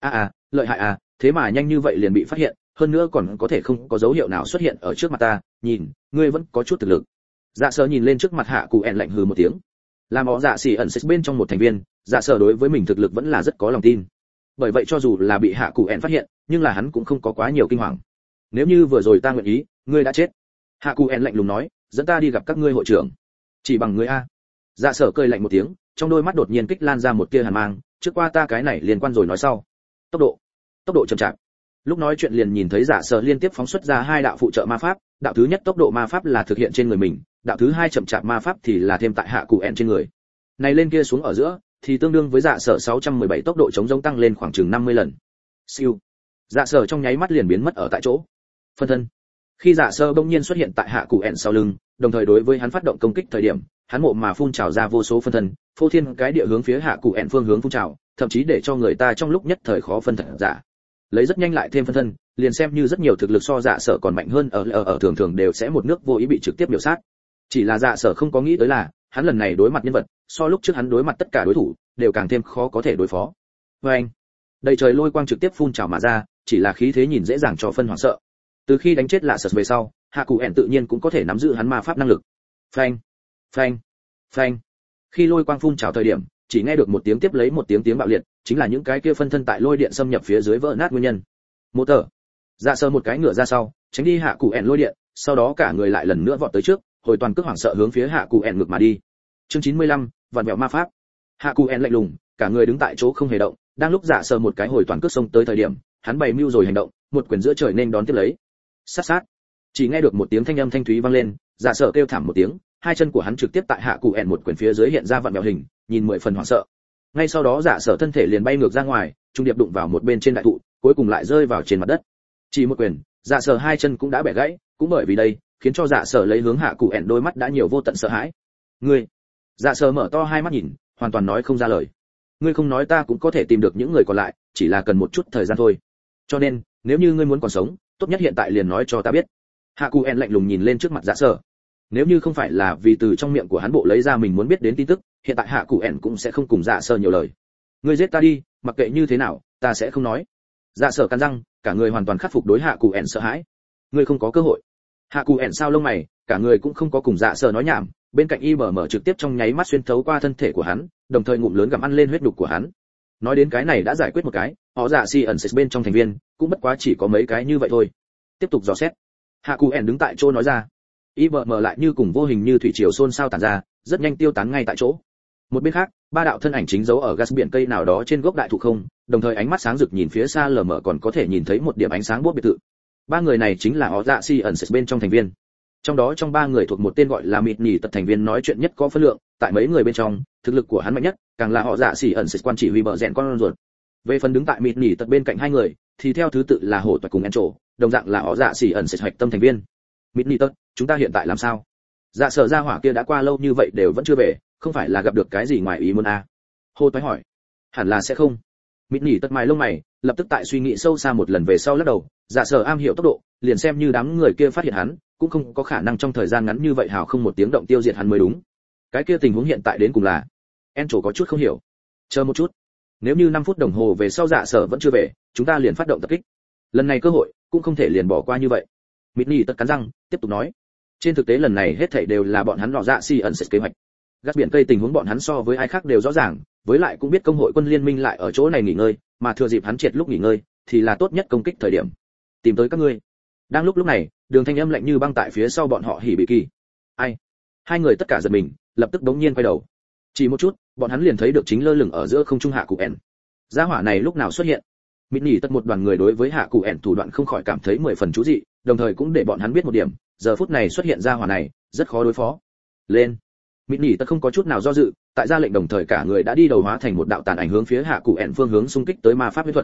Lợi hại à, thế mà nhanh như vậy liền bị phát hiện, hơn nữa còn có thể không có dấu hiệu nào xuất hiện ở trước mặt ta, nhìn, ngươi vẫn có chút thực lực. Dạ Sở nhìn lên trước mặt Hạ Cụ ẻn lạnh hừ một tiếng. Làm họ Dạ Xỉ ẩn xích bên trong một thành viên, Dạ Sở đối với mình thực lực vẫn là rất có lòng tin. Bởi vậy cho dù là bị Hạ Cụ ẻn phát hiện, nhưng là hắn cũng không có quá nhiều kinh hoàng. Nếu như vừa rồi ta nguyện ý, ngươi đã chết. Hạ Cụ ẻn lạnh lùng nói, dẫn ta đi gặp các ngươi hội trưởng. Chỉ bằng ngươi a. Dạ Sở cười lạnh một tiếng, trong đôi mắt đột nhiên kích lan ra một tia hàn mang, trước qua ta cái này liên quan rồi nói sau. Tốc độ chậm chạp. Lúc nói chuyện liền nhìn thấy Dạ Sở liên tiếp phóng xuất ra hai đạo phụ trợ ma pháp, đạo thứ nhất tốc độ ma pháp là thực hiện trên người mình, đạo thứ hai chậm chạp ma pháp thì là thêm tại Hạ Cụ ẻn trên người. Này lên kia xuống ở giữa thì tương đương với Dạ Sở 617 tốc độ chống giống tăng lên khoảng chừng 50 lần. Siêu. Dạ Sở trong nháy mắt liền biến mất ở tại chỗ. Phân thân. Khi Dạ Sở bỗng nhiên xuất hiện tại Hạ Cụ ẻn sau lưng, đồng thời đối với hắn phát động công kích thời điểm, hắn mộ mà phun trào ra vô số phân thân, phô thiên cái địa hướng phía Hạ Cụ ẻn phương hướng phun trào, thậm chí để cho người ta trong lúc nhất thời khó phân thật giả. Lấy rất nhanh lại thêm phân thân, liền xem như rất nhiều thực lực so Dạ Sở còn mạnh hơn ở thường thường đều sẽ một nước vô ý bị trực tiếp miểu sát. Chỉ là Dạ Sở không có nghĩ tới là, hắn lần này đối mặt nhân vật, so lúc trước hắn đối mặt tất cả đối thủ, đều càng thêm khó có thể đối phó. Oeng! Đầy trời lôi quang trực tiếp phun trào mà ra, chỉ là khí thế nhìn dễ dàng cho phân hoảng sợ. Từ khi đánh chết Dạ Sở về sau, Hạ Cụ ẻn tự nhiên cũng có thể nắm giữ hắn ma pháp năng lực. Phanh! Phanh! Phanh! Khi lôi quang phun trào thời điểm, chỉ nghe được một tiếng tiếp lấy một tiếng bạo liệt, chính là những cái kia phân thân tại lôi điện xâm nhập phía dưới vỡ nát nguyên nhân. Motor. Dạ Sở một cái ngựa ra sau, tránh đi Hạ Cụ ẻn lôi điện, sau đó cả người lại lần nữa vọt tới trước, hồi toàn cước hoảng sợ hướng phía Hạ Cụ ẻn ngược mà đi. Chương 95, vạn vẹo ma pháp. Hạ Cụ ẻn lạnh lùng, cả người đứng tại chỗ không hề động, đang lúc Dạ Sở một cái hồi toàn cước xông tới thời điểm, hắn bày mưu rồi hành động, một quyền giữa trời nên đón tiếp lấy. Sát sát. Chỉ nghe được một tiếng thanh âm thanh thúy vang lên, Dạ Sở kêu thảm một tiếng, hai chân của hắn trực tiếp tại Hạ Cụ ẻn một quyền phía dưới hiện ra vạn vẹo hình, nhìn 10 phần hoảng sợ. Ngay sau đó Dạ Sở thân thể liền bay ngược ra ngoài, trung điệp đụng vào một bên trên đại thụ, cuối cùng lại rơi vào trên mặt đất. Chỉ một quyền, Dạ Sở hai chân cũng đã bẻ gãy, cũng bởi vì đây, khiến cho Dạ Sở lấy hướng Hạ Cụ ẻn đôi mắt đã nhiều vô tận sợ hãi. Ngươi? Dạ Sở mở to hai mắt nhìn, hoàn toàn nói không ra lời. Ngươi không nói ta cũng có thể tìm được những người còn lại, chỉ là cần một chút thời gian thôi. Cho nên, nếu như ngươi muốn còn sống, tốt nhất hiện tại liền nói cho ta biết. Hạ Cụ ẻn lạnh lùng nhìn lên trước mặt Dạ Sở. Nếu như không phải là vì từ trong miệng của hắn bộ lấy ra mình muốn biết đến tin tức, hiện tại Hạ Cụ ẻn cũng sẽ không cùng Dạ Sở nhiều lời. Ngươi giết ta đi, mặc kệ như thế nào, ta sẽ không nói. Dạ Sở cắn răng, cả người hoàn toàn khắc phục đối Hạ Cụ ẻn sợ hãi. Ngươi không có cơ hội. Hạ Cụ ẻn sao lông mày, cả người cũng không có cùng Dạ Sở nói nhảm, bên cạnh IBM trực tiếp trong nháy mắt xuyên thấu qua thân thể của hắn, đồng thời ngụm lớn gặm ăn lên huyết nhục của hắn. Nói đến cái này đã giải quyết một cái, họ Dạ Si ẩn bên trong thành viên, cũng bất quá chỉ có mấy cái như vậy thôi. Tiếp tục dò xét. Hạ Cụ ẻn đứng tại chỗ nói ra. IBM lại như cùng vô hình như thủy triều xôn xao tản ra, rất nhanh tiêu tán ngay tại chỗ. Một bên khác, ba đạo thân ảnh chính giấu ở gas biển cây nào đó trên gốc đại thụ không, đồng thời ánh mắt sáng rực nhìn phía xa lờ mờ còn có thể nhìn thấy một điểm ánh sáng bốt biệt thự. Ba người này chính là họ Dạ Si ẩn bên trong thành viên. Trong đó trong ba người thuộc một tên gọi là Mịt Nhỉ Tật thành viên nói chuyện nhất có phân lượng, tại mấy người bên trong, thực lực của hắn mạnh nhất, càng là họ Dạ Si ẩn quan chỉ huy bợ rèn con ruột. Về phần đứng tại Mịt Nhỉ Tật bên cạnh hai người, thì theo thứ tự là Hổ Toại cùng Encho, đồng dạng là họ Dạ Si ẩn hoạch tâm thành viên. Mịt Nhỉ Tật, chúng ta hiện tại làm sao? Dạ Sở gia hỏa kia đã qua lâu như vậy đều vẫn chưa về, không phải là gặp được cái gì ngoài ý muốn à? Hổ Toại hỏi. Hẳn là sẽ không. Mịt Nhỉ Tật mày lông mày, lập tức tại suy nghĩ sâu xa một lần về sau lắc đầu. Dạ Sở am hiểu tốc độ, liền xem như đám người kia phát hiện hắn, cũng không có khả năng trong thời gian ngắn như vậy hào không một tiếng động tiêu diệt hắn mới đúng. Cái kia tình huống hiện tại đến cùng là, Encho có chút không hiểu. Chờ một chút, nếu như 5 phút đồng hồ về sau Dạ Sở vẫn chưa về, chúng ta liền phát động tập kích. Lần này cơ hội cũng không thể liền bỏ qua như vậy. Mịt Nhỉ Tật cắn răng, tiếp tục nói. Trên thực tế lần này hết thảy đều là bọn hắn lọ Dạ Si ẩn kế hoạch. Gác biển cây tình huống bọn hắn so với ai khác đều rõ ràng, với lại cũng biết công hội quân liên minh lại ở chỗ này nghỉ ngơi, mà thừa dịp hắn triệt lúc nghỉ ngơi, thì là tốt nhất công kích thời điểm. Tìm tới các ngươi. Đang lúc này, Đường thanh âm lạnh như băng tại phía sau bọn họ hỉ bị kỳ. Ai? Hai người tất cả giật mình, lập tức đống nhiên quay đầu. Chỉ một chút, bọn hắn liền thấy được chính lơ lửng ở giữa không trung Hạ Cụ ẻn. Gia hỏa này lúc nào xuất hiện? Mịt Nhỉ Tật một đoàn người đối với Hạ Cụ ẻn thủ đoạn không khỏi cảm thấy 10 phần chú dị, đồng thời cũng để bọn hắn biết một điểm, giờ phút này xuất hiện gia hỏa này, rất khó đối phó. Lên! Mịt Nhỉ Tật không có chút nào do dự, tại ra lệnh đồng thời cả người đã đi đầu hóa thành một đạo tàn ảnh hướng phía Hạ Cụ ẻn phương hướng xung kích tới ma pháp huyễn thuật.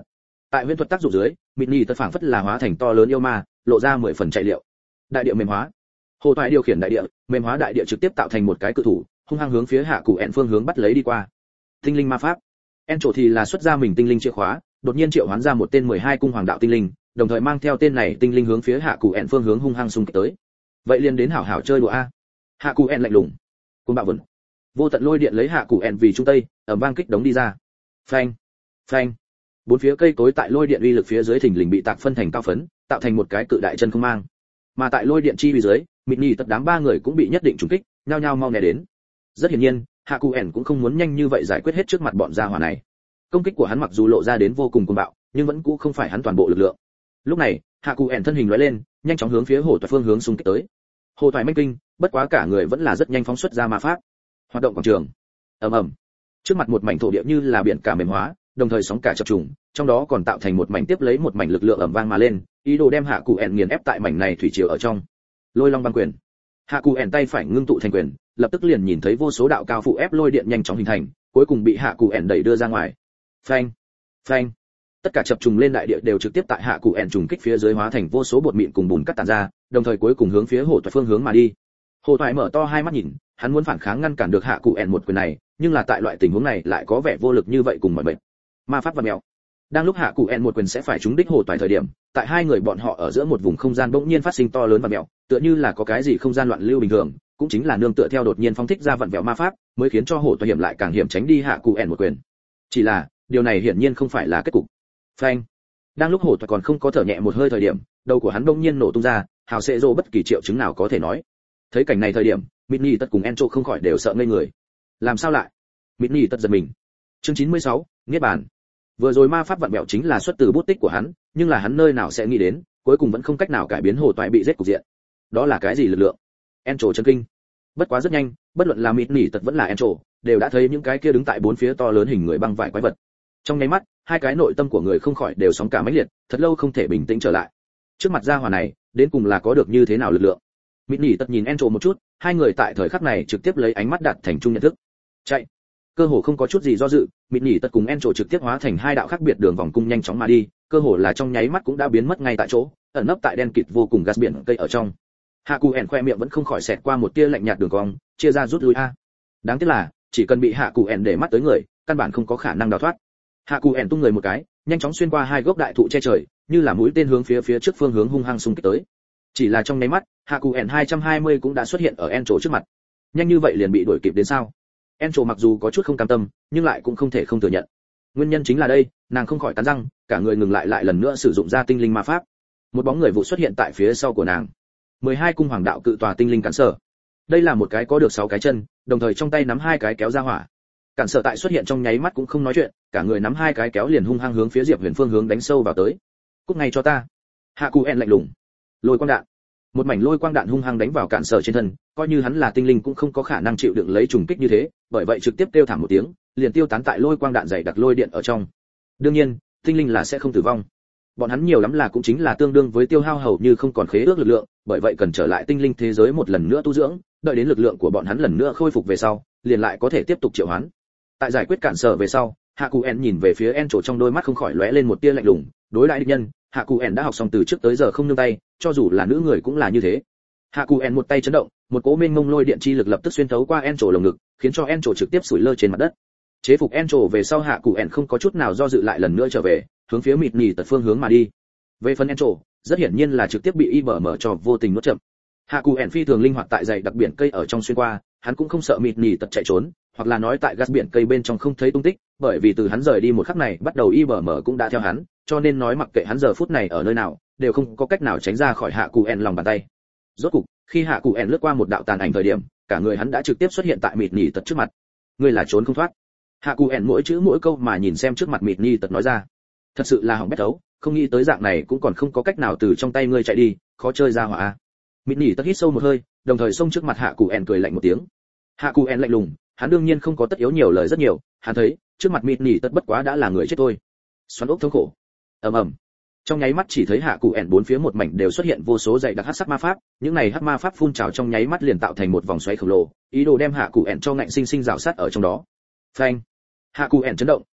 Tại huyễn thuật tác dụng dưới, mịt nhì tật phảng phất là hóa thành to lớn yêu ma, lộ ra 10 phần chạy liệu. Đại địa mềm hóa. Hồ Toại điều khiển đại địa, mềm hóa đại địa trực tiếp tạo thành một cái cự thủ, hung hăng hướng phía hạ cụ ẹn phương hướng bắt lấy đi qua. Tinh linh ma pháp. Encho thì là xuất ra mình tinh linh chìa khóa, đột nhiên triệu hoán ra một tên 12 cung hoàng đạo tinh linh, đồng thời mang theo tên này tinh linh hướng phía hạ cụ ẹn phương hướng hung hăng xung kích tới. Vậy liền đến hảo hảo chơi đùa a. Hạ cụ ẹn lạnh lùng. Cuồng bạo vẩn. Vô tận lôi điện lấy hạ cụ ẹn vì trung tây, ầm vang kích đống đi ra. Phanh, phanh. Bốn phía cây cối tại lôi điện uy lực phía dưới thình lình bị tạc phân thành cao phấn, tạo thành một cái cự đại chân không mang. Mà tại lôi điện chi uy dưới, mịt nhì tất đám ba người cũng bị nhất định trùng kích, nhao nhao mau né đến. Rất hiển nhiên, hạ cụ ẻn cũng không muốn nhanh như vậy giải quyết hết trước mặt bọn gia hỏa này. Công kích của hắn mặc dù lộ ra đến vô cùng cuồng bạo, nhưng vẫn cũ không phải hắn toàn bộ lực lượng. Lúc này, hạ cụ ẻn thân hình lóe lên, nhanh chóng hướng phía hồ toại phương hướng xung kích tới. Hồ toại manh kinh, bất quá cả người vẫn là rất nhanh phóng xuất ra ma pháp. Hoạt động quảng trường. Ầm ầm. Trước mặt một mảnh thổ địa như là biển cả mềm hóa, đồng thời sóng cả chập trùng, trong đó còn tạo thành một mảnh tiếp lấy một mảnh lực lượng ầm vang mà lên, ý đồ đem hạ cụ ẻn nghiền ép tại mảnh này thủy triều ở trong. Lôi long băng quyền. Hạ cụ ẻn tay phải ngưng tụ thành quyền, lập tức liền nhìn thấy vô số đạo cao phụ ép lôi điện nhanh chóng hình thành, cuối cùng bị hạ cụ ẻn đẩy đưa ra ngoài. Phanh, phanh. Tất cả chập trùng lên đại địa đều trực tiếp tại hạ cụ ẻn trùng kích phía dưới hóa thành vô số bột mịn cùng bùn cắt tản ra, đồng thời cuối cùng hướng phía hồ toại phương hướng mà đi. Hồ toại mở to hai mắt nhìn, hắn muốn phản kháng ngăn cản được hạ cụ ẻn một quyền này, nhưng là tại loại tình huống này lại có vẻ vô lực như vậy cùng mọi bệnh. Ma pháp và mèo. Đang lúc hạ cụ ẻn một quyền sẽ phải trúng đích hồ toại thời điểm, tại hai người bọn họ ở giữa một vùng không gian bỗng nhiên phát sinh to lớn và mèo, tựa như là có cái gì không gian loạn lưu bình thường, cũng chính là nương tựa theo đột nhiên phóng thích ra vặn vẹo ma pháp, mới khiến cho hồ toại hiểm lại càng hiểm tránh đi hạ cụ ẻn một quyền. Chỉ là, điều này hiển nhiên không phải là kết cục. Phanh. Đang lúc hồ toại còn không có thở nhẹ một hơi thời điểm, đầu của hắn bỗng nhiên nổ tung ra, hào sẽ rô bất kỳ triệu chứng nào có thể nói. Thấy cảnh này thời điểm, Mitni tất cùng Encho không khỏi đều sợ ngây người. Làm sao lại? Mitni tất giật mình. Chương 96, niết bàn. Vừa rồi ma pháp vặn vẹo chính là xuất từ bút tích của hắn, nhưng là hắn nơi nào sẽ nghĩ đến, cuối cùng vẫn không cách nào cải biến hồ toại bị giết cục diện. Đó là cái gì lực lượng? Encho chấn kinh. Bất quá rất nhanh, bất luận là Mitni tất vẫn là Encho, đều đã thấy những cái kia đứng tại bốn phía to lớn hình người băng vải quái vật. Trong nháy mắt, hai cái nội tâm của người không khỏi đều sóng cả mãnh liệt, thật lâu không thể bình tĩnh trở lại. Trước mặt gia hỏa này, đến cùng là có được như thế nào lực lượng? Mitni tất nhìn Encho một chút, hai người tại thời khắc này trực tiếp lấy ánh mắt đặt thành chung nhận thức. Chạy. Cơ hồ không có chút gì do dự, Mitni tất cùng Encho trực tiếp hóa thành hai đạo khác biệt đường vòng cung nhanh chóng mà đi, cơ hồ là trong nháy mắt cũng đã biến mất ngay tại chỗ, ẩn nấp tại đen kịt vô cùng gas biển cây ở trong. Hạ Cụ ẻn khoe miệng vẫn không khỏi xẹt qua một tia lạnh nhạt đường cong, chia ra rút lui a. Đáng tiếc là, chỉ cần bị Hạ Cụ ẻn để mắt tới người, căn bản không có khả năng đào thoát. Hạ Cụ ẻn tung người một cái, nhanh chóng xuyên qua hai gốc đại thụ che trời, như là mũi tên hướng phía trước phương hướng hung hăng xung kích tới. Chỉ là trong nháy mắt, Hạ Cụ ẻn 220 cũng đã xuất hiện ở Encho trước mặt. Nhanh như vậy liền bị đuổi kịp đến sao? Encho mặc dù có chút không cam tâm, nhưng lại cũng không thể không thừa nhận. Nguyên nhân chính là đây, nàng không khỏi cắn răng, cả người ngừng lại lần nữa sử dụng ra tinh linh ma pháp. Một bóng người vụ xuất hiện tại phía sau của nàng. 12 cung hoàng đạo cự tòa tinh linh cản sở. Đây là một cái có được 6 cái chân, đồng thời trong tay nắm hai cái kéo ra hỏa. Cản sở tại xuất hiện trong nháy mắt cũng không nói chuyện, cả người nắm hai cái kéo liền hung hăng hướng phía Diệp Huyền phương hướng đánh sâu vào tới. Cút ngay cho ta. Hạ Cụ ẻn lạnh lùng. Lôi quang đạn. Một mảnh lôi quang đạn hung hăng đánh vào cản sở trên thân, coi như hắn là tinh linh cũng không có khả năng chịu đựng lấy trùng kích như thế, bởi vậy trực tiếp kêu thảm một tiếng, liền tiêu tán tại lôi quang đạn dày đặc lôi điện ở trong. Đương nhiên, tinh linh là sẽ không tử vong. Bọn hắn nhiều lắm là cũng chính là tương đương với tiêu hao hầu như không còn khế ước lực lượng, bởi vậy cần trở lại tinh linh thế giới một lần nữa tu dưỡng, đợi đến lực lượng của bọn hắn lần nữa khôi phục về sau, liền lại có thể tiếp tục triệu hoán. Tại giải quyết cản sở về sau, Hạ Cụ ẻn nhìn về phía Encho trong đôi mắt không khỏi lóe lên một tia lạnh lùng, đối đãi địch nhân, Hạ Cụ ẻn đã học xong từ trước tới giờ không nương tay, cho dù là nữ người cũng là như thế. Hạ Cụ ẻn một tay chấn động, một cỗ mênh mông lôi điện chi lực lập tức xuyên thấu qua Encho lồng ngực, khiến cho Encho trực tiếp sủi lơ trên mặt đất. Chế phục Encho về sau, Hạ Cụ ẻn không có chút nào do dự lại lần nữa trở về, hướng phía Mitni tật phương hướng mà đi. Về phần Encho, rất hiển nhiên là trực tiếp bị IBM cho vô tình nuốt chậm. Hạ Cụ ẻn phi thường linh hoạt tại dày đặc biển cây ở trong xuyên qua, hắn cũng không sợ Mitni tật chạy trốn, hoặc là nói tại gas biển cây bên trong không thấy tung tích, bởi vì từ hắn rời đi một khắc này bắt đầu IBM cũng đã theo hắn, cho nên nói mặc kệ hắn giờ phút này ở nơi nào, đều không có cách nào tránh ra khỏi Hạ Cụ ẻn lòng bàn tay. Rốt cục, khi Hạ Cụ ẻn lướt qua một đạo tàn ảnh thời điểm, cả người hắn đã trực tiếp xuất hiện tại Mitni tật trước mặt. Ngươi là trốn không thoát. Hạ Cụ ẻn mỗi chữ mỗi câu mà nhìn xem trước mặt Mitni tật nói ra. Thật sự là hỏng bét đấu, không nghĩ tới dạng này cũng còn không có cách nào từ trong tay ngươi chạy đi, khó chơi ra hỏa a. Mitni tật hít sâu một hơi, đồng thời xông trước mặt Hạ Cụ ẻn cười lạnh một tiếng. Hạ Cụ ẻn lạnh lùng, hắn đương nhiên không có tất yếu nhiều lời rất nhiều, hắn thấy trước mặt Mitni tật bất quá đã là người chết thôi. Xoắn ốc thống khổ. Ầm ầm. Trong nháy mắt chỉ thấy Hạ Cụ ẻn bốn phía một mảnh đều xuất hiện vô số dày đặc hắc sắc ma pháp, những này hắc ma pháp phun trào trong nháy mắt liền tạo thành một vòng xoáy khổng lồ, ý đồ đem Hạ Cụ ẻn cho ngạnh sinh sinh rào sát ở trong đó. Phanh. Hạ Cụ ẻn chấn động,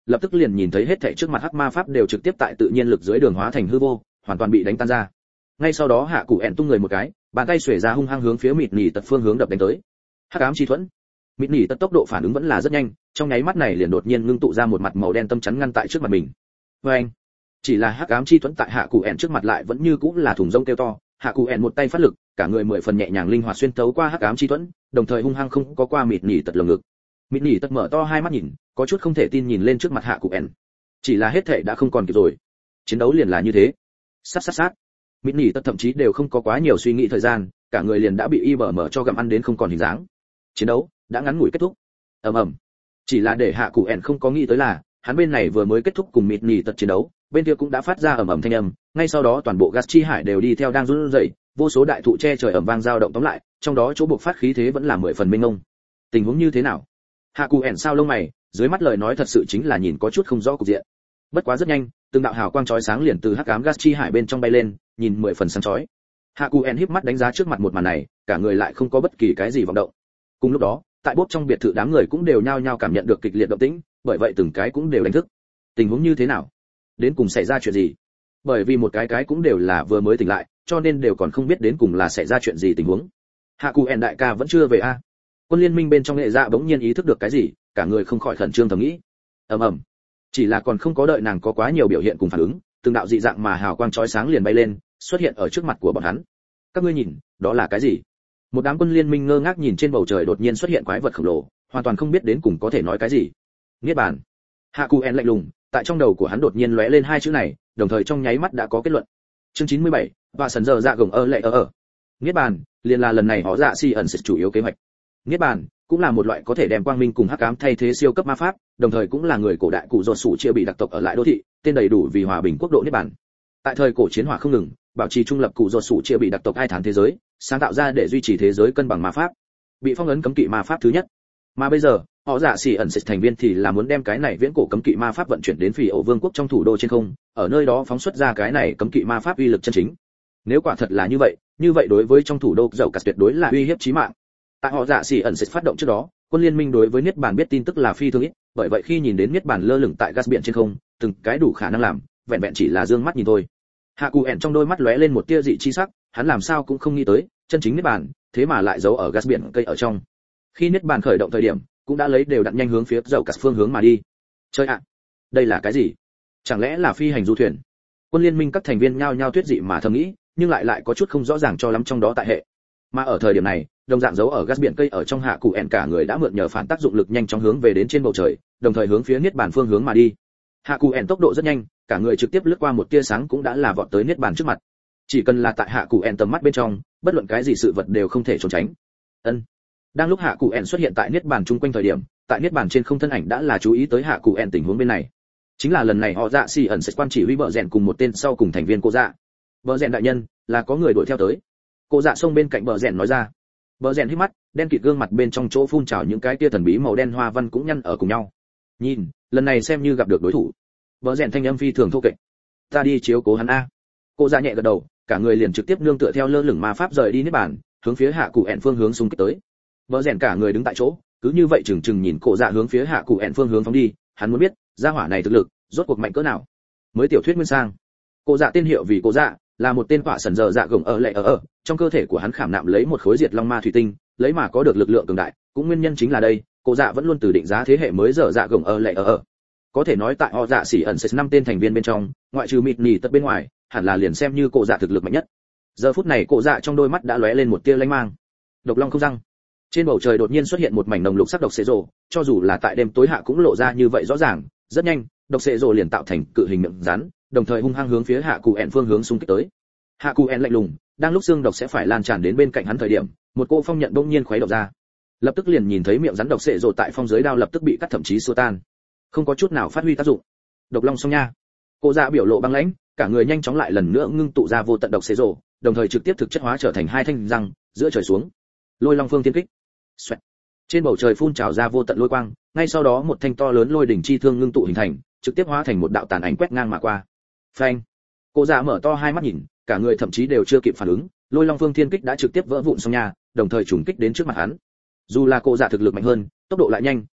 lập tức liền nhìn thấy hết thảy trước mặt hắc ma pháp đều trực tiếp tại tự nhiên lực dưới đường hóa thành hư vô, hoàn toàn bị đánh tan ra. Ngay sau đó hạ cụ ẹn tung người một cái, bàn tay xuề ra hung hăng hướng phía mịt nỉ tật phương hướng đập đánh tới. Hắc ám chi thuẫn. Mịt nỉ tật tốc độ phản ứng vẫn là rất nhanh, trong nháy mắt này liền đột nhiên ngưng tụ ra một mặt màu đen tâm chắn ngăn tại trước mặt mình. Anh. Chỉ là hắc ám chi thuẫn tại hạ cụ ẹn trước mặt lại vẫn như cũng là thùng rông kêu to, hạ cụ ẹn một tay phát lực, cả người 10 phần nhẹ nhàng linh hoạt xuyên tấu qua hắc ám chi thuẫn, đồng thời hung hăng không có qua mịt nỉ tật lồng ngực. Mịt nỉ tật mở to hai mắt nhìn, có chút không thể tin nhìn lên trước mặt hạ cụ ẹn. Chỉ là hết thảy đã không còn kịp rồi. Chiến đấu liền là như thế. Sát. Mịt nỉ tật thậm chí đều không có quá nhiều suy nghĩ thời gian, cả người liền đã bị IBM cho gặm ăn đến không còn hình dáng. Chiến đấu đã ngắn ngủi kết thúc. Ầm. Chỉ là để hạ cụ ẹn không có nghĩ tới là, hắn bên này vừa mới kết thúc cùng mịt nỉ tật chiến đấu, bên kia cũng đã phát ra ầm thanh âm, ngay sau đó toàn bộ gas chi hải đều đi theo đang run rẩy, vô số đại thụ che trời ầm vang dao động tóm lại, trong đó chỗ buộc phát khí thế vẫn là 10 phần mênh mông. Tình huống như thế nào? Hạ cụ ẻn sao lông mày, dưới mắt lời nói thật sự chính là nhìn có chút không rõ cục diện. Bất quá rất nhanh, từng đạo hào quang chói sáng liền từ hắc ám gas chi hải bên trong bay lên, nhìn 10 phần sáng chói. Hạ cụ ẻn híp mắt đánh giá trước mặt một màn này, cả người lại không có bất kỳ cái gì vọng động. Cùng lúc đó, tại bốt trong biệt thự đám người cũng đều nhao nhao cảm nhận được kịch liệt động tĩnh, bởi vậy từng cái cũng đều đánh thức. Tình huống như thế nào? Đến cùng xảy ra chuyện gì? Bởi vì một cái cũng đều là vừa mới tỉnh lại, cho nên đều còn không biết đến cùng là xảy ra chuyện gì tình huống. Hạ cụ ẻn đại ca vẫn chưa về a? Quân liên minh bên trong nghệ dạ bỗng nhiên ý thức được cái gì, cả người không khỏi khẩn trương thầm nghĩ. Ầm. Chỉ là còn không có đợi nàng có quá nhiều biểu hiện cùng phản ứng, từng đạo dị dạng mà hào quang chói sáng liền bay lên, xuất hiện ở trước mặt của bọn hắn. Các ngươi nhìn, đó là cái gì? Một đám quân liên minh ngơ ngác nhìn trên bầu trời đột nhiên xuất hiện quái vật khổng lồ, hoàn toàn không biết đến cùng có thể nói cái gì. Niết bàn. Hạ cụ ẻn lạnh lùng, tại trong đầu của hắn đột nhiên lóe lên hai chữ này, đồng thời trong nháy mắt đã có kết luận. Chương 97, và sần giờ dạ gồng ở. Niết bàn, liền là lần này họ dạ si ẩn chủ yếu kế hoạch. Niết bàn cũng là một loại có thể đem quang minh cùng hắc ám thay thế siêu cấp ma pháp, đồng thời cũng là người cổ đại cụ ruột sủ chia bị đặc tộc ở lại đô thị, tên đầy đủ vì hòa bình quốc độ Niết bàn. Tại thời cổ chiến hỏa không ngừng, bảo trì trung lập cụ ruột sủ chia bị đặc tộc ai thán thế giới, sáng tạo ra để duy trì thế giới cân bằng ma pháp, bị phong ấn cấm kỵ ma pháp thứ nhất. Mà bây giờ, họ dạ xỉ ẩn thành viên thì là muốn đem cái này viễn cổ cấm kỵ ma pháp vận chuyển đến Phỉ ổ vương quốc trong thủ đô trên không, ở nơi đó phóng xuất ra cái này cấm kỵ ma pháp uy lực chân chính. Nếu quả thật là như vậy đối với trong thủ đô dầu cả tuyệt đối là uy hiếp chí mạng. Tại họ dạ xỉ ẩn phát động trước đó, quân liên minh đối với Niết bàn biết tin tức là phi thường ít, bởi vậy khi nhìn đến Niết bàn lơ lửng tại gas biển trên không, từng cái đủ khả năng làm, vẹn vẹn chỉ là dương mắt nhìn thôi. Hạ cụ ẻn trong đôi mắt lóe lên một tia dị chi sắc, hắn làm sao cũng không nghĩ tới, chân chính Niết bàn, thế mà lại giấu ở gas biển cây ở trong. Khi Niết bàn khởi động thời điểm, cũng đã lấy đều đặn nhanh hướng phía dầu cả phương hướng mà đi. Chơi ạ, đây là cái gì? Chẳng lẽ là phi hành du thuyền? Quân liên minh các thành viên nhao nhao thuyết dị mà thầm nghĩ, nhưng lại có chút không rõ ràng cho lắm trong đó tại hệ. Mà ở thời điểm này, đồng dạng giấu ở gas biển cây ở trong hạ cụ ẻn cả người đã mượn nhờ phản tác dụng lực nhanh chóng hướng về đến trên bầu trời, đồng thời hướng phía Niết bàn phương hướng mà đi. Hạ cụ ẻn tốc độ rất nhanh, cả người trực tiếp lướt qua một tia sáng cũng đã là vọt tới Niết bàn trước mặt. Chỉ cần là tại hạ cụ ẻn tầm mắt bên trong, bất luận cái gì sự vật đều không thể trốn tránh. Ân. Đang lúc hạ cụ ẻn xuất hiện tại Niết bàn chung quanh thời điểm, tại Niết bàn trên không thân ảnh đã là chú ý tới hạ cụ ẻn tình huống bên này. Chính là lần này họ dạ xỉ ẩn sẽ quan chỉ huy bờ rèn cùng một tên sau cùng thành viên cô dạ. Bờ rèn đại nhân, là có người đuổi theo tới. Cô dạ xông bên cạnh bờ rèn nói ra. Bờ rèn hít mắt, đen kịt gương mặt bên trong chỗ phun trào những cái tia thần bí màu đen hoa văn cũng nhăn ở cùng nhau. Nhìn, lần này xem như gặp được đối thủ. Bờ rèn thanh âm phi thường thô kệch. Ta đi chiếu cố hắn a. Cô dạ nhẹ gật đầu, cả người liền trực tiếp nương tựa theo lơ lửng ma pháp rời đi Niết bàn, hướng phía hạ cụ ẻn phương hướng xung kích tới. Bờ rèn cả người đứng tại chỗ, cứ như vậy chừng chừng nhìn cô dạ hướng phía hạ cụ ẻn phương hướng phóng đi, hắn muốn biết, gia hỏa này thực lực rốt cuộc mạnh cỡ nào. Mới tiểu thuyết nguyên sang. Cô dạ tên hiệu vì cô dạ, là một tên quả sần giờ dạ gồng ở, trong cơ thể của hắn khảm nạm lấy một khối diệt long ma thủy tinh, lấy mà có được lực lượng cường đại, cũng nguyên nhân chính là đây, cô dạ vẫn luôn từ định giá thế hệ mới giờ dạ gồng ở. Có thể nói tại họ dạ xỉ ẩn năm tên thành viên bên trong, ngoại trừ mịt nỉ tật bên ngoài, hẳn là liền xem như cô dạ thực lực mạnh nhất. Giờ phút này cô dạ trong đôi mắt đã lóe lên một tia lanh mang. Độc long không răng. Trên bầu trời đột nhiên xuất hiện một mảnh nồng lục sắc độc xệ rồ, cho dù là tại đêm tối hạ cũng lộ ra như vậy rõ ràng, rất nhanh, độc xệ rồ liền tạo thành cự hình miệng rắn, đồng thời hung hăng hướng phía hạ cụ ẻn phương hướng xung kích tới. Hạ cụ ẻn lạnh lùng, đang lúc xương độc sẽ phải lan tràn đến bên cạnh hắn thời điểm, một cỗ phong nhận bỗng nhiên khuấy động ra. Lập tức liền nhìn thấy miệng rắn độc xệ rồ tại phong giới đao lập tức bị cắt thậm chí xua tan, không có chút nào phát huy tác dụng. Độc long xong nha. Cô dạ biểu lộ băng lãnh, cả người nhanh chóng lại lần nữa ngưng tụ ra vô tận độc xệ rồ, đồng thời trực tiếp thực chất hóa trở thành hai thanh răng, giữa trời xuống. Lôi long phương thiên kích. Xoẹt. Trên bầu trời phun trào ra vô tận lôi quang, ngay sau đó một thanh to lớn lôi đỉnh chi thương ngưng tụ hình thành, trực tiếp hóa thành một đạo tàn ảnh quét ngang mà qua. Phanh. Cô dạ mở to hai mắt nhìn, cả người thậm chí đều chưa kịp phản ứng, lôi long phương thiên kích đã trực tiếp vỡ vụn xong nha, đồng thời trùng kích đến trước mặt hắn. Dù là cô dạ thực lực mạnh hơn, tốc độ lại nhanh,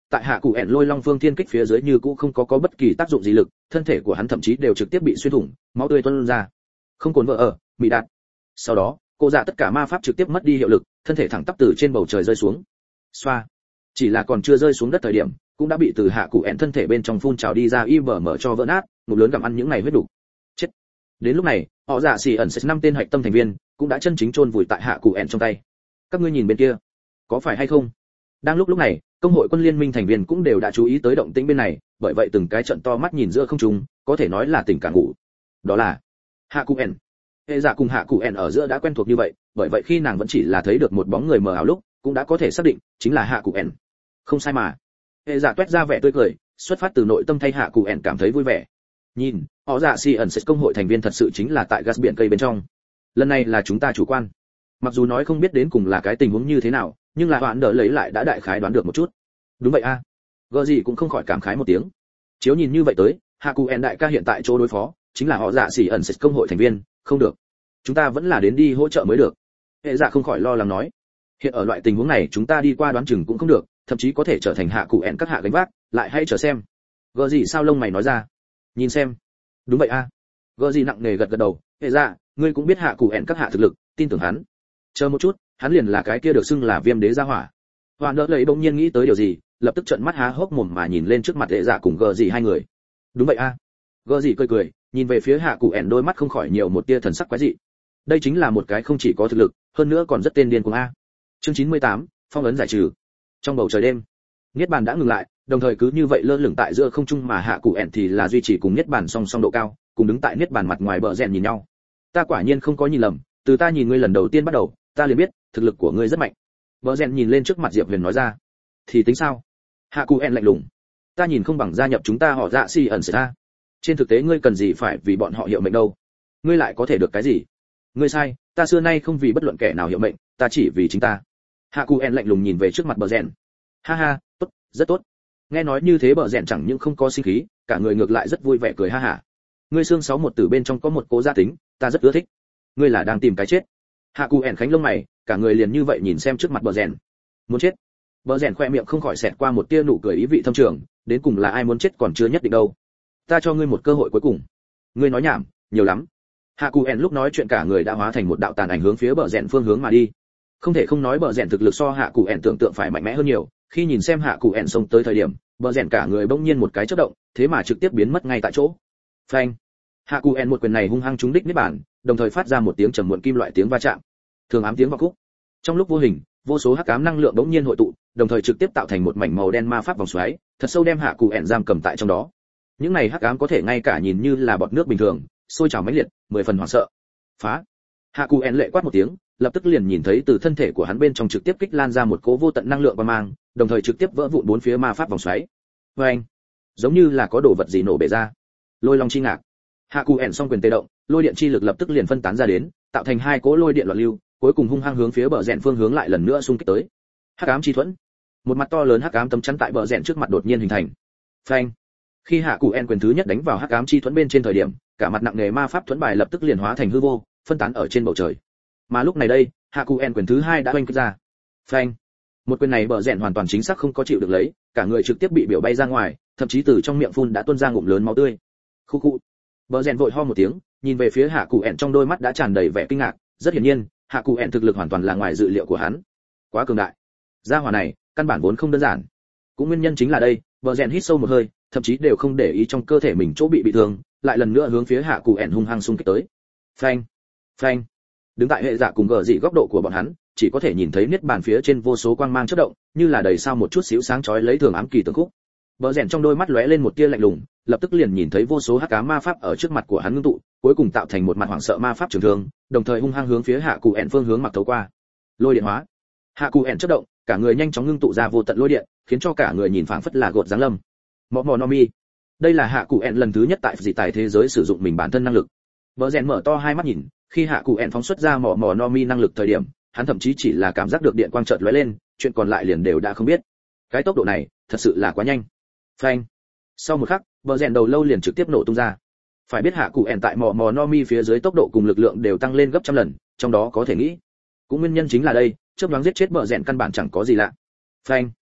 tại hạ cụ ẻn lôi long phương thiên kích phía dưới như cũ không có bất kỳ tác dụng gì lực, thân thể của hắn thậm chí đều trực tiếp bị xuyên thủng, máu tươi tuôn ra. Không cồn vợ ở, bị đạt. Sau đó, cô dạ tất cả ma pháp trực tiếp mất đi hiệu lực, thân thể thẳng tắp từ trên bầu trời rơi xuống. Xoa. Chỉ là còn chưa rơi xuống đất thời điểm, cũng đã bị từ hạ cụ ẻn thân thể bên trong phun trào đi ra mở cho vỡ nát, ngụm lớn gặm ăn những này huyết đủ. Chết. Đến lúc này, họ dạ xỉ ẩn năm tên hạch tâm thành viên cũng đã chân chính chôn vùi tại hạ cụ ẻn trong tay. Các ngươi nhìn bên kia, có phải hay không? Đang lúc này, công hội quân liên minh thành viên cũng đều đã chú ý tới động tĩnh bên này, bởi vậy từng cái trận to mắt nhìn giữa không trung, có thể nói là tình cảm ngủ. Đó là hạ cụ ẻn. Hệ dạ cùng hạ cụ ẻn ở giữa đã quen thuộc như vậy, bởi vậy khi nàng vẫn chỉ là thấy được một bóng người mờ ảo lúc, cũng đã có thể xác định chính là hạ cụ ẻn. Không sai mà. Hệ dạ toét ra vẻ tươi cười, xuất phát từ nội tâm thay hạ cụ ẻn cảm thấy vui vẻ. Nhìn, họ dạ xỉ ẩn công hội thành viên thật sự chính là tại gas biển cây bên trong. Lần này là chúng ta chủ quan. Mặc dù nói không biết đến cùng là cái tình huống như thế nào, nhưng là hoạn đỡ lấy lại đã đại khái đoán được một chút. Đúng vậy a. Gờ gì cũng không khỏi cảm khái một tiếng. Chiếu nhìn như vậy tới, hạ cụ ẻn đại ca hiện tại chỗ đối phó chính là họ dạ xỉ ẩn công hội thành viên, không được. Chúng ta vẫn là đến đi hỗ trợ mới được. Hệ dạ không khỏi lo lắng nói. Hiện ở loại tình huống này chúng ta đi qua đoán chừng cũng không được, thậm chí có thể trở thành hạ cụ ẻn các hạ gánh vác, lại hay chờ xem. Gờ gì sao lông mày nói ra. Nhìn xem. Đúng vậy a. Gờ gì nặng nề gật gật đầu. Hệ dạ, ngươi cũng biết hạ cụ ẻn các hạ thực lực, tin tưởng hắn. Chờ một chút, hắn liền là cái kia được xưng là viêm đế gia hỏa. Hoàn đỡ lấy bỗng nhiên nghĩ tới điều gì, lập tức trợn mắt há hốc mồm mà nhìn lên trước mặt Hệ dạ cùng Gờ gì hai người. Đúng vậy a. Gờ gì cười cười, nhìn về phía hạ cụ ẻn đôi mắt không khỏi nhiều một tia thần sắc quái dị. Đây chính là một cái không chỉ có thực lực, hơn nữa còn rất tên điên cuồng a. Chương 98, phong ấn giải trừ. Trong bầu trời đêm, niết bàn đã ngừng lại, đồng thời cứ như vậy lơ lửng tại giữa không trung mà hạ cụ ẻn thì là duy trì cùng niết bàn song song độ cao, cùng đứng tại niết bàn mặt ngoài bờ rèn nhìn nhau. Ta quả nhiên không có nhìn lầm, từ ta nhìn ngươi lần đầu tiên bắt đầu, ta liền biết thực lực của ngươi rất mạnh. Bờ rèn nhìn lên trước mặt Diệp Huyền nói ra. Thì tính sao? Hạ cụ ẻn lạnh lùng. Ta nhìn không bằng gia nhập chúng ta họ dạ xỉ ẩn ta. Trên thực tế ngươi cần gì phải vì bọn họ hiệu mệnh đâu? Ngươi lại có thể được cái gì? Ngươi sai, ta xưa nay không vì bất luận kẻ nào hiệu mệnh, ta chỉ vì chính ta. Hạ cụ ẻn lạnh lùng nhìn về trước mặt bờ rèn. Ha ha, tốt, rất tốt. Nghe nói như thế bờ rèn chẳng những không có sinh khí, cả người ngược lại rất vui vẻ cười ha hả. Ngươi xương sáu một tử bên trong có một cố gia tính, ta rất ưa thích. Ngươi là đang tìm cái chết. Hạ cụ ẻn khánh lông mày, cả người liền như vậy nhìn xem trước mặt bờ rèn. Muốn chết? Bờ rèn khoe miệng không khỏi xẹt qua một tia nụ cười ý vị thâm trường, đến cùng là ai muốn chết còn chưa nhất định đâu. Ta cho ngươi một cơ hội cuối cùng. Ngươi nói nhảm, nhiều lắm. Hạ cụ ẻn lúc nói chuyện cả người đã hóa thành một đạo tàn ảnh hướng phía bờ rèn phương hướng mà đi. Không thể không nói bờ rèn thực lực so hạ cụ ẻn tưởng tượng phải mạnh mẽ hơn nhiều, khi nhìn xem hạ cụ ẻn xông tới thời điểm, bờ rèn cả người bỗng nhiên một cái chớp động, thế mà trực tiếp biến mất ngay tại chỗ. Phanh! Hạ cụ ẻn một quyền này hung hăng trúng đích niết bàn, đồng thời phát ra một tiếng trầm muộn kim loại tiếng va chạm. Thường ám tiếng vang khúc. Trong lúc vô hình, vô số hắc ám năng lượng bỗng nhiên hội tụ, đồng thời trực tiếp tạo thành một mảnh màu đen ma pháp vòng xoáy, thật sâu đem hạ cụ ẻn giam cầm tại trong đó. Những này hắc ám có thể ngay cả nhìn như là bọt nước bình thường, sôi trào mãnh liệt, 10 phần hoảng sợ. Phá! Hạ cụ ẻn lệ quát một tiếng, lập tức liền nhìn thấy từ thân thể của hắn bên trong trực tiếp kích lan ra một cỗ vô tận năng lượng quang mang, đồng thời trực tiếp vỡ vụn bốn phía ma pháp vòng xoáy. Oeng! Giống như là có đồ vật gì nổ bể ra. Lôi long chi ngạc. Hạ cụ ẻn song quyền tê động, lôi điện chi lực lập tức liền phân tán ra đến, tạo thành hai cỗ lôi điện loạn lưu, cuối cùng hung hăng hướng phía bờ rèn phương hướng lại lần nữa xung kích tới. Hắc ám chi thuẫn. Một mặt to lớn hắc ám tấm chắn tại bờ rèn trước mặt đột nhiên hình thành. Phanh! Khi hạ cụ ẻn quyền thứ nhất đánh vào hắc ám chi thuẫn bên trên thời điểm, cả mặt nặng nề ma pháp thuẫn bài lập tức liền hóa thành hư vô, phân tán ở trên bầu trời. Mà lúc này đây, hạ cụ ẻn quyền thứ hai đã oanh kích ra. Phanh! Một quyền này bờ rèn hoàn toàn chính xác không có chịu được lấy, cả người trực tiếp bị biểu bay ra ngoài, thậm chí từ trong miệng phun đã tuôn ra ngụm lớn máu tươi. Khu khu! Bờ rèn vội ho một tiếng, nhìn về phía hạ cụ ẻn trong đôi mắt đã tràn đầy vẻ kinh ngạc, rất hiển nhiên, hạ cụ ẻn thực lực hoàn toàn là ngoài dự liệu của hắn. Quá cường đại. Gia hỏa này, căn bản vốn không đơn giản. Cũng nguyên nhân chính là đây, bờ rèn hít sâu một hơi, thậm chí đều không để ý trong cơ thể mình chỗ bị thương, lại lần nữa hướng phía hạ cụ ẻn hung hăng xung kích tới. Phanh! Phanh! Đứng tại hệ dạ cùng gờ dị góc độ của bọn hắn, chỉ có thể nhìn thấy niết bàn phía trên vô số quang mang chớp động, như là đầy sao một chút xíu sáng chói lấy thường ám kỳ tường khúc. Bờ rèn trong đôi mắt lóe lên một tia lạnh lùng, lập tức liền nhìn thấy vô số hắc ám ma pháp ở trước mặt của hắn ngưng tụ, cuối cùng tạo thành một mặt hoảng sợ ma pháp trường thương, đồng thời hung hăng hướng phía hạ cụ ẻn phương hướng mặc thấu qua. Lôi điện hóa. Hạ cụ ẻn chớp động, cả người nhanh chóng ngưng tụ ra vô tận lôi điện, khiến cho cả người nhìn phảng phất là gột giáng lâm. Mọ no mi. Đây là hạ cụ ẻn lần thứ nhất tại dị tài thế giới sử dụng mình bản thân năng lực. Bờ rèn mở to hai mắt nhìn, khi hạ cụ ẻn phóng xuất ra mọ no mi năng lực thời điểm, hắn thậm chí chỉ là cảm giác được điện quang chợt lóe lên, chuyện còn lại liền đều đã không biết. Cái tốc độ này, thật sự là quá nhanh. Phanh! Sau một khắc, bờ rèn đầu lâu liền trực tiếp nổ tung ra. Phải biết hạ cụ ẻn tại mò no mi phía dưới tốc độ cùng lực lượng đều tăng lên gấp trăm lần, trong đó có thể nghĩ cũng nguyên nhân chính là đây, chớp nhoáng giết chết bờ rèn căn bản chẳng có gì lạ. Phanh!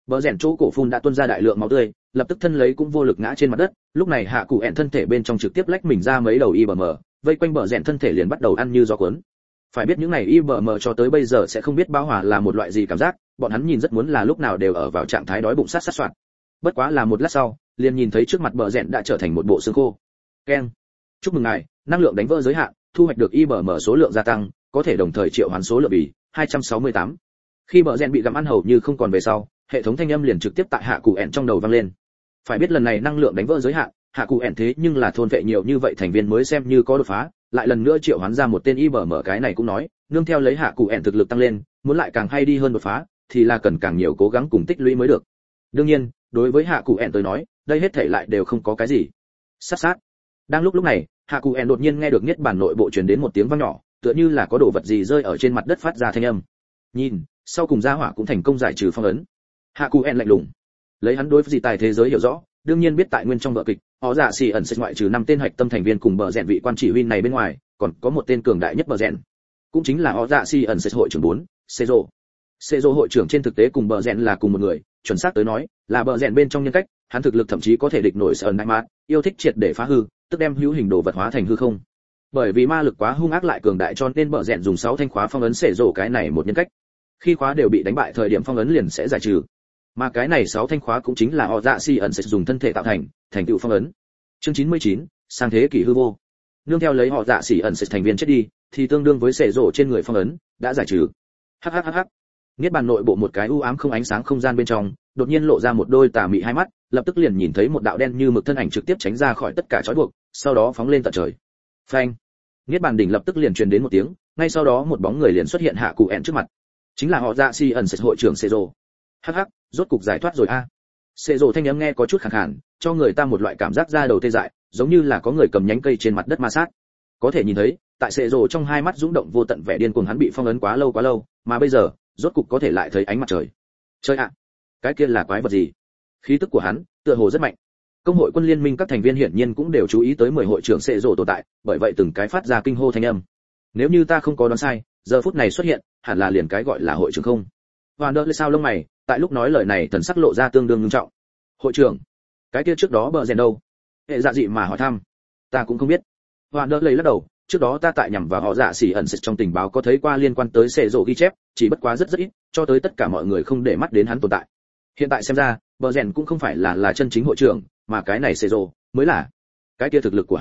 Bờ rèn chỗ cổ phun đã tuôn ra đại lượng máu tươi, lập tức thân lấy cũng vô lực ngã trên mặt đất. Lúc này hạ cụ ẹn thân thể bên trong trực tiếp lách mình ra mấy đầu IBM, vây quanh bờ rèn thân thể liền bắt đầu ăn như gió cuốn. Phải biết những này IBM cho tới bây giờ sẽ không biết bão hòa là một loại gì cảm giác, bọn hắn nhìn rất muốn là lúc nào đều ở vào trạng thái đói bụng sát soạn. Bất quá là một lát sau, liền nhìn thấy trước mặt bờ rèn đã trở thành một bộ xương khô. Keng. Chúc mừng ngài, năng lượng đánh vỡ giới hạn, thu hoạch được IBM số lượng gia tăng, có thể đồng thời triệu hoán số lượng bì 268. Khi bờ rèn bị gặm ăn hầu như không còn về sau, hệ thống thanh âm liền trực tiếp tại hạ cụ ẹn trong đầu vang lên. Phải biết lần này năng lượng đánh vỡ giới hạn, hạ cụ ẹn thế nhưng là thôn vệ nhiều như vậy thành viên mới xem như có đột phá, lại lần nữa triệu hoán ra một tên IBM, cái này cũng nói, nương theo lấy hạ cụ ẹn thực lực tăng lên, muốn lại càng hay đi hơn đột phá, thì là cần càng nhiều cố gắng cùng tích lũy mới được. Đương nhiên, đối với hạ cụ ẹn tới nói, đây hết thảy lại đều không có cái gì. Sát sát. Đang lúc này, hạ cụ ẹn đột nhiên nghe được niết bàn nội bộ truyền đến một tiếng vang nhỏ, tựa như là có đồ vật gì rơi ở trên mặt đất phát ra thanh âm. Nhìn, sau cùng gia hỏa cũng thành công giải trừ phong ấn. Hạ cụ ẹn lạnh lùng, lấy hắn đối với gì tài thế giới hiểu rõ, đương nhiên biết tại nguyên trong vở kịch, họ dạ xì ẩn ngoại trừ 5 tên hạch tâm thành viên cùng bờ rèn vị quan chỉ huy này bên ngoài, còn có một tên cường đại nhất bờ rèn, cũng chính là họ dạ xì ẩn hội trưởng 4, Sezo. Sezo hội trưởng trên thực tế cùng bờ rèn là cùng một người, chuẩn xác tới nói, là bờ rèn bên trong nhân cách, hắn thực lực thậm chí có thể địch nổi Sơn Đại Mát, yêu thích triệt để phá hư, tức đem hữu hình đồ vật hóa thành hư không. Bởi vì ma lực quá hung ác lại cường đại cho nên bờ rèn dùng 6 thanh khóa phong ấn Sezo cái này một nhân cách. Khi khóa đều bị đánh bại thời điểm phong ấn liền sẽ giải trừ. Mà cái này 6 thanh khóa cũng chính là họ dạ xì ẩn dùng thân thể tạo thành tựu phong ấn. Chương 99, sang thế kỷ hư vô. Nương theo lấy họ dạ xì ẩn thành viên chết đi, thì tương đương với Sezo trên người phong ấn đã giải trừ. Hắc. Niết bàn nội bộ một cái u ám không ánh sáng không gian bên trong, đột nhiên lộ ra một đôi tà mị hai mắt, lập tức liền nhìn thấy một đạo đen như mực thân ảnh trực tiếp tránh ra khỏi tất cả trói buộc, sau đó phóng lên tận trời. Phanh! Niết bàn đỉnh lập tức liền truyền đến một tiếng, ngay sau đó một bóng người liền xuất hiện hạ cụ ẹn trước mặt. Chính là họ dạ si ẩn hội trưởng Sezo. Hắc, rốt cục giải thoát rồi a. Sezo thanh âm nghe có chút khàn khàn, cho người ta một loại cảm giác da đầu tê dại, giống như là có người cầm nhánh cây trên mặt đất ma sát. Có thể nhìn thấy, tại Sezo trong hai mắt dũng động vô tận vẻ điên cuồng, hắn bị phong ấn quá lâu, mà bây giờ, rốt cục có thể lại thấy ánh mặt trời. Trời ạ, cái kia là quái vật gì? Khí tức của hắn, tựa hồ rất mạnh. Công hội quân liên minh các thành viên hiển nhiên cũng đều chú ý tới 10 hội trưởng Sezo tồn tại, bởi vậy từng cái phát ra kinh hô thanh âm. Nếu như ta không có đoán sai, giờ phút này xuất hiện, hẳn là liền cái gọi là hội trưởng không? Hoàn đỡ sao lông mày, tại lúc nói lời này thần sắc lộ ra tương đương nghiêm trọng. Hội trưởng, cái kia trước đó bờ rèn đâu? Hệ dạ dị mà hỏi thăm. Ta cũng không biết. Hoàn đỡ lắc đầu, trước đó ta tại nhằm vào họ dạ xỉ ẩn trong tình báo có thấy qua liên quan tới Sezo ghi chép, chỉ bất quá rất ít, cho tới tất cả mọi người không để mắt đến hắn tồn tại. Hiện tại xem ra, bờ rèn cũng không phải là chân chính hội trưởng, mà cái này Sezo mới là. Cái kia thực lực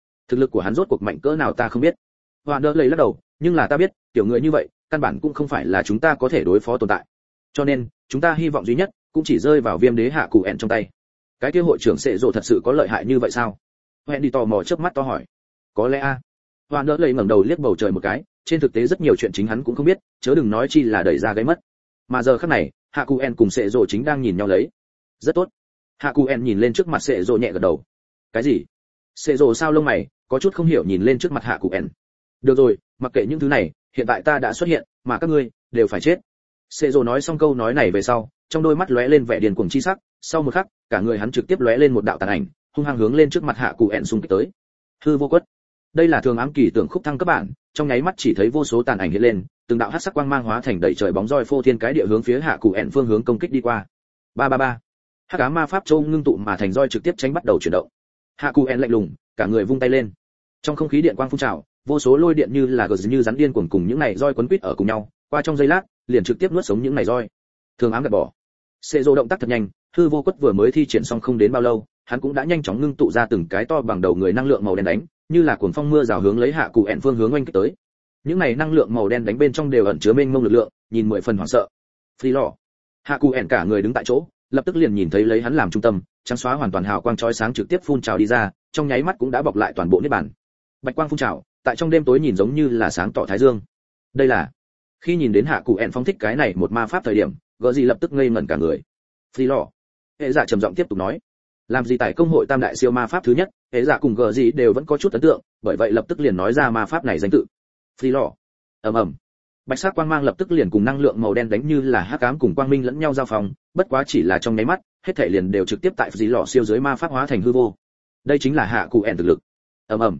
của hắn rốt cuộc mạnh cỡ nào ta không biết. Hoàn đỡ lắc đầu, nhưng là ta biết, tiểu người như vậy, căn bản cũng không phải là chúng ta có thể đối phó tồn tại. Cho nên, chúng ta hy vọng duy nhất cũng chỉ rơi vào Viêm Đế hạ cụ ẹn trong tay. Cái kia hội trưởng Sezo thật sự có lợi hại như vậy sao? Hẹn đi tò mò chớp mắt to hỏi. Có lẽ a. Hoàn đỡ lầy ngẩng đầu liếc bầu trời một cái, trên thực tế rất nhiều chuyện chính hắn cũng không biết, chớ đừng nói chi là đẩy ra gáy mất. Mà giờ khắc này, hạ cụ en cùng Sezo chính đang nhìn nhau lấy. Rất tốt. Hạ cụ en nhìn lên trước mặt Sezo nhẹ gật đầu. Cái gì? Sezo sao lông mày, có chút không hiểu nhìn lên trước mặt hạ cụ en. Được rồi, mặc kệ những thứ này, hiện tại ta đã xuất hiện, mà các ngươi đều phải chết. Sezo nói xong câu nói này về sau, trong đôi mắt lóe lên vẻ điên cuồng chi sắc, sau một khắc, cả người hắn trực tiếp lóe lên một đạo tàn ảnh, hung hăng hướng lên trước mặt hạ cụ en xung kích tới. Hư vô quất. Đây là thường ám kỳ tưởng khúc thăng cấp bản, trong nháy mắt chỉ thấy vô số tàn ảnh hiện lên, từng đạo hắc sắc quang mang hóa thành đầy trời bóng roi phô thiên cái địa hướng phía hạ cụ ẹn phương hướng công kích đi qua. Ba. Hắc ám ma pháp châu ngưng tụ mà thành roi trực tiếp tránh bắt đầu chuyển động. Hạ cụ ẹn lạnh lùng, cả người vung tay lên. Trong không khí điện quang phun trào, vô số lôi điện như là gờ như rắn điên cuồng cùng những này roi quấn quýt ở cùng nhau, qua trong giây lát, liền trực tiếp nuốt sống những này roi. Thường ám gạt bỏ. Sezo động tác thật nhanh, hư vô quất vừa mới thi triển xong không đến bao lâu, hắn cũng đã nhanh chóng ngưng tụ ra từng cái to bằng đầu người năng lượng màu đen đánh, như là cuồng phong mưa rào hướng lấy hạ cụ ẹn phương hướng oanh kích tới. Những này năng lượng màu đen đánh bên trong đều ẩn chứa mênh mông lực lượng, nhìn 10 phần hoảng sợ. Phi lọ. Hạ cụ ẹn cả người đứng tại chỗ, lập tức liền nhìn thấy lấy hắn làm trung tâm, trắng xóa hoàn toàn hào quang chói sáng trực tiếp phun trào đi ra, trong nháy mắt cũng đã bọc lại toàn bộ niết bàn. Bạch quang phun trào, tại trong đêm tối nhìn giống như là sáng tỏ thái dương. Đây là. Khi nhìn đến hạ cụ ẹn phóng thích cái này một ma pháp thời điểm, gỡ gì lập tức ngây ngẩn cả người. Phi lọ. Hệ dạ trầm giọng tiếp tục nói. Làm gì tại công hội tam đại siêu ma pháp thứ nhất, hệ dạ cùng gờ gì đều vẫn có chút ấn tượng, bởi vậy lập tức liền nói ra ma pháp này danh tự. Phi lọ. Ầm. Bạch sắc quang mang lập tức liền cùng năng lượng màu đen đánh như là hắc ám cùng quang minh lẫn nhau giao phòng, bất quá chỉ là trong nháy mắt, hết thảy liền đều trực tiếp tại dí lọ siêu dưới ma pháp hóa thành hư vô. Đây chính là hạ cụ ẹn thực lực. Ầm.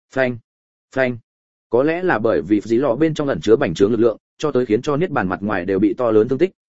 Phanh. Có lẽ là bởi vì dí lọ bên trong ẩn chứa bành trướng lực lượng, cho tới khiến cho niết bàn mặt ngoài đều bị to lớn thương tích,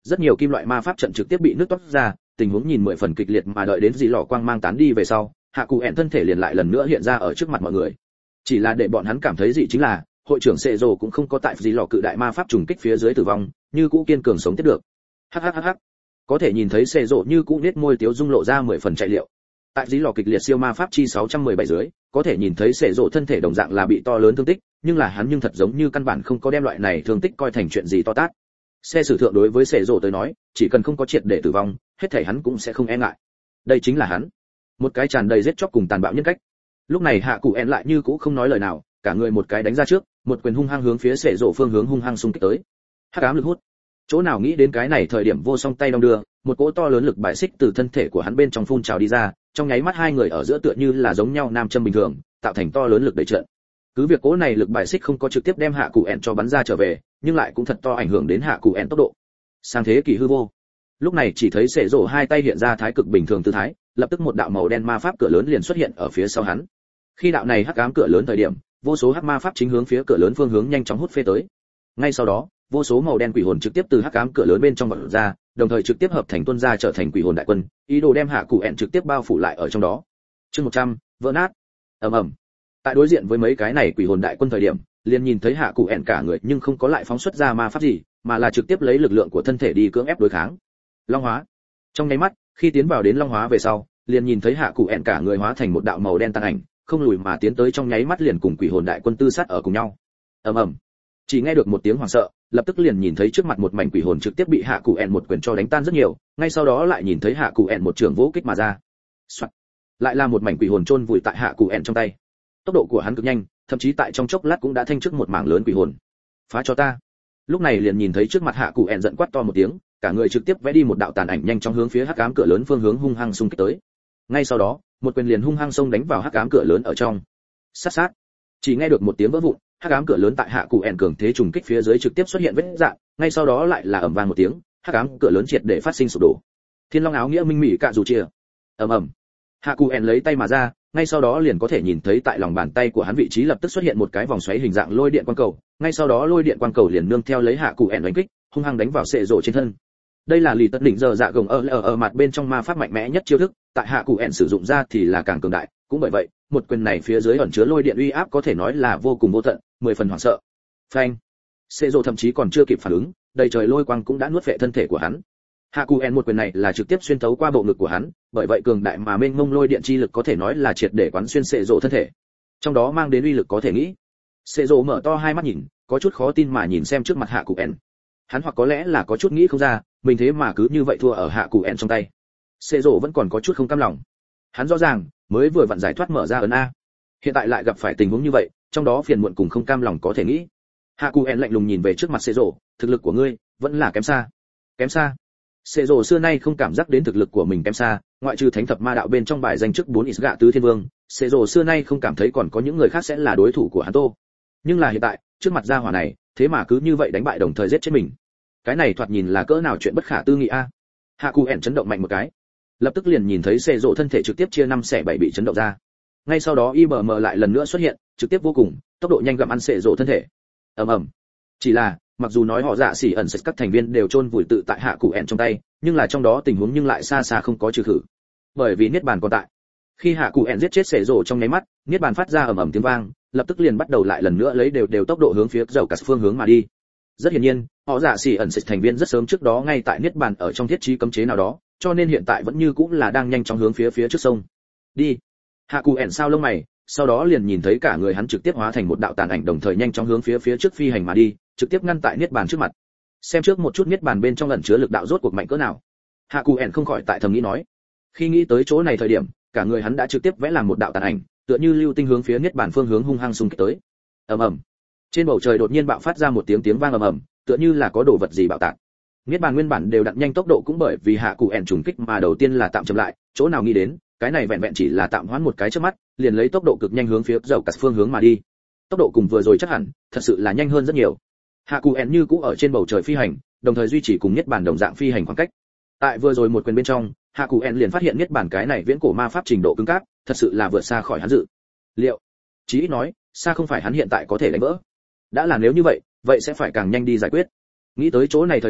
rất nhiều kim loại ma pháp trận trực tiếp bị nứt toác ra, tình huống nhìn 10 phần kịch liệt, mà đợi đến dị lọ quang mang tán đi về sau, hạ cụ ẹn thân thể liền lại lần nữa hiện ra ở trước mặt mọi người. Chỉ là để bọn hắn cảm thấy dị chính là, hội trưởng Sệ Dồ cũng không có tại dị lọ cự đại ma pháp trùng kích phía dưới tử vong, như cũ kiên cường sống tiếp được. Hắc. Có thể nhìn thấy Sệ Dồ như cũ nết môi tiếu dung lộ ra 10 phần chạy liệu. Tại dị lọ kịch liệt siêu ma pháp chi 617 dưới, có thể nhìn thấy Sệ Dồ thân thể đồng dạng là bị to lớn thương tích, nhưng là hắn nhưng thật giống như căn bản không có đem loại này thương tích coi thành chuyện gì to tát. Xe sử thượng đối với Sệ Dồ tới nói, chỉ cần không có triệt để tử vong, hết thảy hắn cũng sẽ không e ngại. Đây chính là hắn, một cái tràn đầy giết chóc cùng tàn bạo nhân cách. Lúc này hạ cụ ẹn lại như cũ không nói lời nào, cả người một cái đánh ra trước, một quyền hung hăng hướng phía Sệ Dồ phương hướng hung hăng xung kích tới. Hắc ám lực hút. Chỗ nào nghĩ đến cái này thời điểm vô song tay đong đưa, một cỗ to lớn lực bài xích từ thân thể của hắn bên trong phun trào đi ra, trong nháy mắt hai người ở giữa tựa như là giống nhau nam châm bình thường, tạo thành to lớn lực đẩy trận. Cứ việc cỗ này lực bài xích không có trực tiếp đem hạ cụ ẹn cho bắn ra trở về, nhưng lại cũng thật to ảnh hưởng đến hạ cụ ẹn tốc độ. Sang thế kỷ hư vô. Lúc này chỉ thấy Sệ Dồ hai tay hiện ra thái cực bình thường tư thái, lập tức một đạo màu đen ma pháp cửa lớn liền xuất hiện ở phía sau hắn. Khi đạo này hắc ám cửa lớn thời điểm, vô số hắc ma pháp chính hướng phía cửa lớn phương hướng nhanh chóng hút phê tới. Ngay sau đó, vô số màu đen quỷ hồn trực tiếp từ hắc ám cửa lớn bên trong vọt ra, đồng thời trực tiếp hợp thành tuân ra trở thành quỷ hồn đại quân, ý đồ đem hạ cụ ẹn trực tiếp bao phủ lại ở trong đó. Chương 100, vỡ nát. Ầm. Tại đối diện với mấy cái này quỷ hồn đại quân thời điểm, liền nhìn thấy hạ cụ ẹn cả người nhưng không có lại phóng xuất ra ma pháp gì, mà là trực tiếp lấy lực lượng của thân thể đi cưỡng ép đối kháng. Long hóa. Trong nháy mắt, khi tiến vào đến long hóa về sau, liền nhìn thấy hạ cụ ẹn cả người hóa thành một đạo màu đen tàn ảnh, không lùi mà tiến tới, trong nháy mắt liền cùng quỷ hồn đại quân tư sát ở cùng nhau. Ầm. Chỉ nghe được một tiếng hoảng sợ, lập tức liền nhìn thấy trước mặt một mảnh quỷ hồn trực tiếp bị hạ cụ ẹn một quyền cho đánh tan rất nhiều, ngay sau đó lại nhìn thấy hạ cụ ẹn một trường vỗ kích mà ra. Soạt. Lại là một mảnh quỷ hồn chôn vùi tại hạ cụ ẹn trong tay. Tốc độ của hắn cực nhanh, thậm chí tại trong chốc lát cũng đã thanh trước một mảng lớn quỷ hồn. Phá cho ta. Lúc này liền nhìn thấy trước mặt hạ cụ ẹn giận quát to một tiếng, cả người trực tiếp vẽ đi một đạo tàn ảnh nhanh chóng hướng phía hắc ám cửa lớn phương hướng hung hăng xung kích tới. Ngay sau đó, một quyền liền hung hăng xông đánh vào hắc ám cửa lớn ở trong. Sát. Chỉ nghe được một tiếng vỡ vụn, hắc ám cửa lớn tại hạ cụ ẹn cường thế trùng kích phía dưới trực tiếp xuất hiện vết rạn, ngay sau đó lại là ầm vang một tiếng, hắc ám cửa lớn triệt để phát sinh sụp đổ. Thiên Long áo nghĩa minh mỉ cạ dù chia. Ầm. Hạ cụ ẹn lấy tay mà ra, ngay sau đó liền có thể nhìn thấy tại lòng bàn tay của hắn vị trí lập tức xuất hiện một cái vòng xoáy hình dạng lôi điện quang cầu, ngay sau đó lôi điện quang cầu liền nương theo lấy hạ cụ ẹn đánh kích, hung hăng đánh vào Sệ Dồ trên thân. Đây là lì tất đỉnh giờ dạ gồng ở mặt bên trong ma pháp mạnh mẽ nhất chiêu thức, tại hạ cụ ẹn sử dụng ra thì là càng cường đại, cũng bởi vậy, một quyền này phía dưới ẩn chứa lôi điện uy áp có thể nói là vô cùng vô tận, 10 phần hoảng sợ. Phanh. Sệ Dồ thậm chí còn chưa kịp phản ứng, đầy trời lôi quang cũng đã nuốt vệ thân thể của hắn. Hạ cụ ẹn một quyền này là trực tiếp xuyên thấu qua bộ ngực của hắn, bởi vậy cường đại mà mênh mông lôi điện chi lực có thể nói là triệt để quán xuyên Sệ Dồ thân thể. Trong đó mang đến uy lực có thể nghĩ. Sệ Dồ mở to hai mắt nhìn, có chút khó tin mà nhìn xem trước mặt hạ cụ ẹn. Hắn hoặc có lẽ là có chút nghĩ không ra, mình thế mà cứ như vậy thua ở hạ cụ ẹn trong tay. Sệ Dồ vẫn còn có chút không cam lòng. Hắn rõ ràng mới vừa vặn giải thoát mở ra ấn a, hiện tại lại gặp phải tình huống như vậy, trong đó phiền muộn cùng không cam lòng có thể nghĩ. Hạ cụ ẹn lạnh lùng nhìn về trước mặt Sệ Dồ, thực lực của ngươi vẫn là kém xa. Kém xa. Sệ Dồ xưa nay không cảm giác đến thực lực của mình kém xa, ngoại trừ thánh thập ma đạo bên trong bài danh trước 4 Isga tứ thiên vương, Sệ Dồ xưa nay không cảm thấy còn có những người khác sẽ là đối thủ của hắn tô. Nhưng là hiện tại, trước mặt gia hỏa này, thế mà cứ như vậy đánh bại đồng thời giết chết mình. Cái này thoạt nhìn là cỡ nào chuyện bất khả tư nghị a. Hạ cụ ẹn chấn động mạnh một cái, lập tức liền nhìn thấy Sệ Dồ thân thể trực tiếp chia 5 xẻ 7 bị chấn động ra. Ngay sau đó IBM lại lần nữa xuất hiện, trực tiếp vô cùng, tốc độ nhanh gặm ăn Sệ Dồ thân thể. Ầm. Chỉ là, mặc dù nói họ dạ xỉ ẩn sệt các thành viên đều chôn vùi tự tại hạ cụ ẹn trong tay, nhưng là trong đó tình huống nhưng lại xa xa không có trừ khử. Bởi vì niết bàn còn tại. Khi hạ cụ ẹn giết chết Sệ Dồ trong nháy mắt, niết bàn phát ra ầm tiếng vang, lập tức liền bắt đầu lại lần nữa lấy đều tốc độ hướng phía dầu cả phương hướng mà đi. Rất hiển nhiên, họ dạ xỉ ẩn sệt thành viên rất sớm trước đó ngay tại niết bàn ở trong thiết trí cấm chế nào đó, cho nên hiện tại vẫn như cũng là đang nhanh chóng hướng phía trước sông. Đi. Hạ cụ ẹn sao lông mày, sau đó liền nhìn thấy cả người hắn trực tiếp hóa thành một đạo tàn ảnh đồng thời nhanh chóng hướng phía trước phi hành mà đi, trực tiếp ngăn tại niết bàn trước mặt. Xem trước một chút niết bàn bên trong ẩn chứa lực đạo rốt cuộc mạnh cỡ nào. Hạ cụ ẹn không khỏi tại thầm nghĩ nói. Khi nghĩ tới chỗ này thời điểm, cả người hắn đã trực tiếp vẽ làm một đạo tàn ảnh, tựa như lưu tinh hướng phía niết bàn phương hướng hung hăng xung kích tới. Ầm. Trên bầu trời đột nhiên bạo phát ra một tiếng vang ầm, tựa như là có đồ vật gì bạo tạc. Niết bàn nguyên bản đều đặn nhanh tốc độ cũng bởi vì hạ cụ ẹn trùng kích mà đầu tiên là tạm chậm lại, chỗ nào nghĩ đến, cái này vẹn vẹn chỉ là tạm hoãn một cái trước mắt, liền lấy tốc độ cực nhanh hướng phía dầu cả phương hướng mà đi. Tốc độ cùng vừa rồi chắc hẳn, thật sự là nhanh hơn rất nhiều. Hạ cụ ẹn như cũ ở trên bầu trời phi hành, đồng thời duy trì cùng niết bàn đồng dạng phi hành khoảng cách. Tại vừa rồi một quyền bên trong, hạ cụ ẹn liền phát hiện niết bàn cái này viễn cổ ma pháp trình độ cứng cáp, thật sự là vượt xa khỏi hắn dự liệu. Chí ít nói, xa không phải hắn hiện tại có thể đánh vỡ. Đã là nếu như vậy, vậy sẽ phải càng nhanh đi giải quyết. Nghĩ tới chỗ này thời điểm,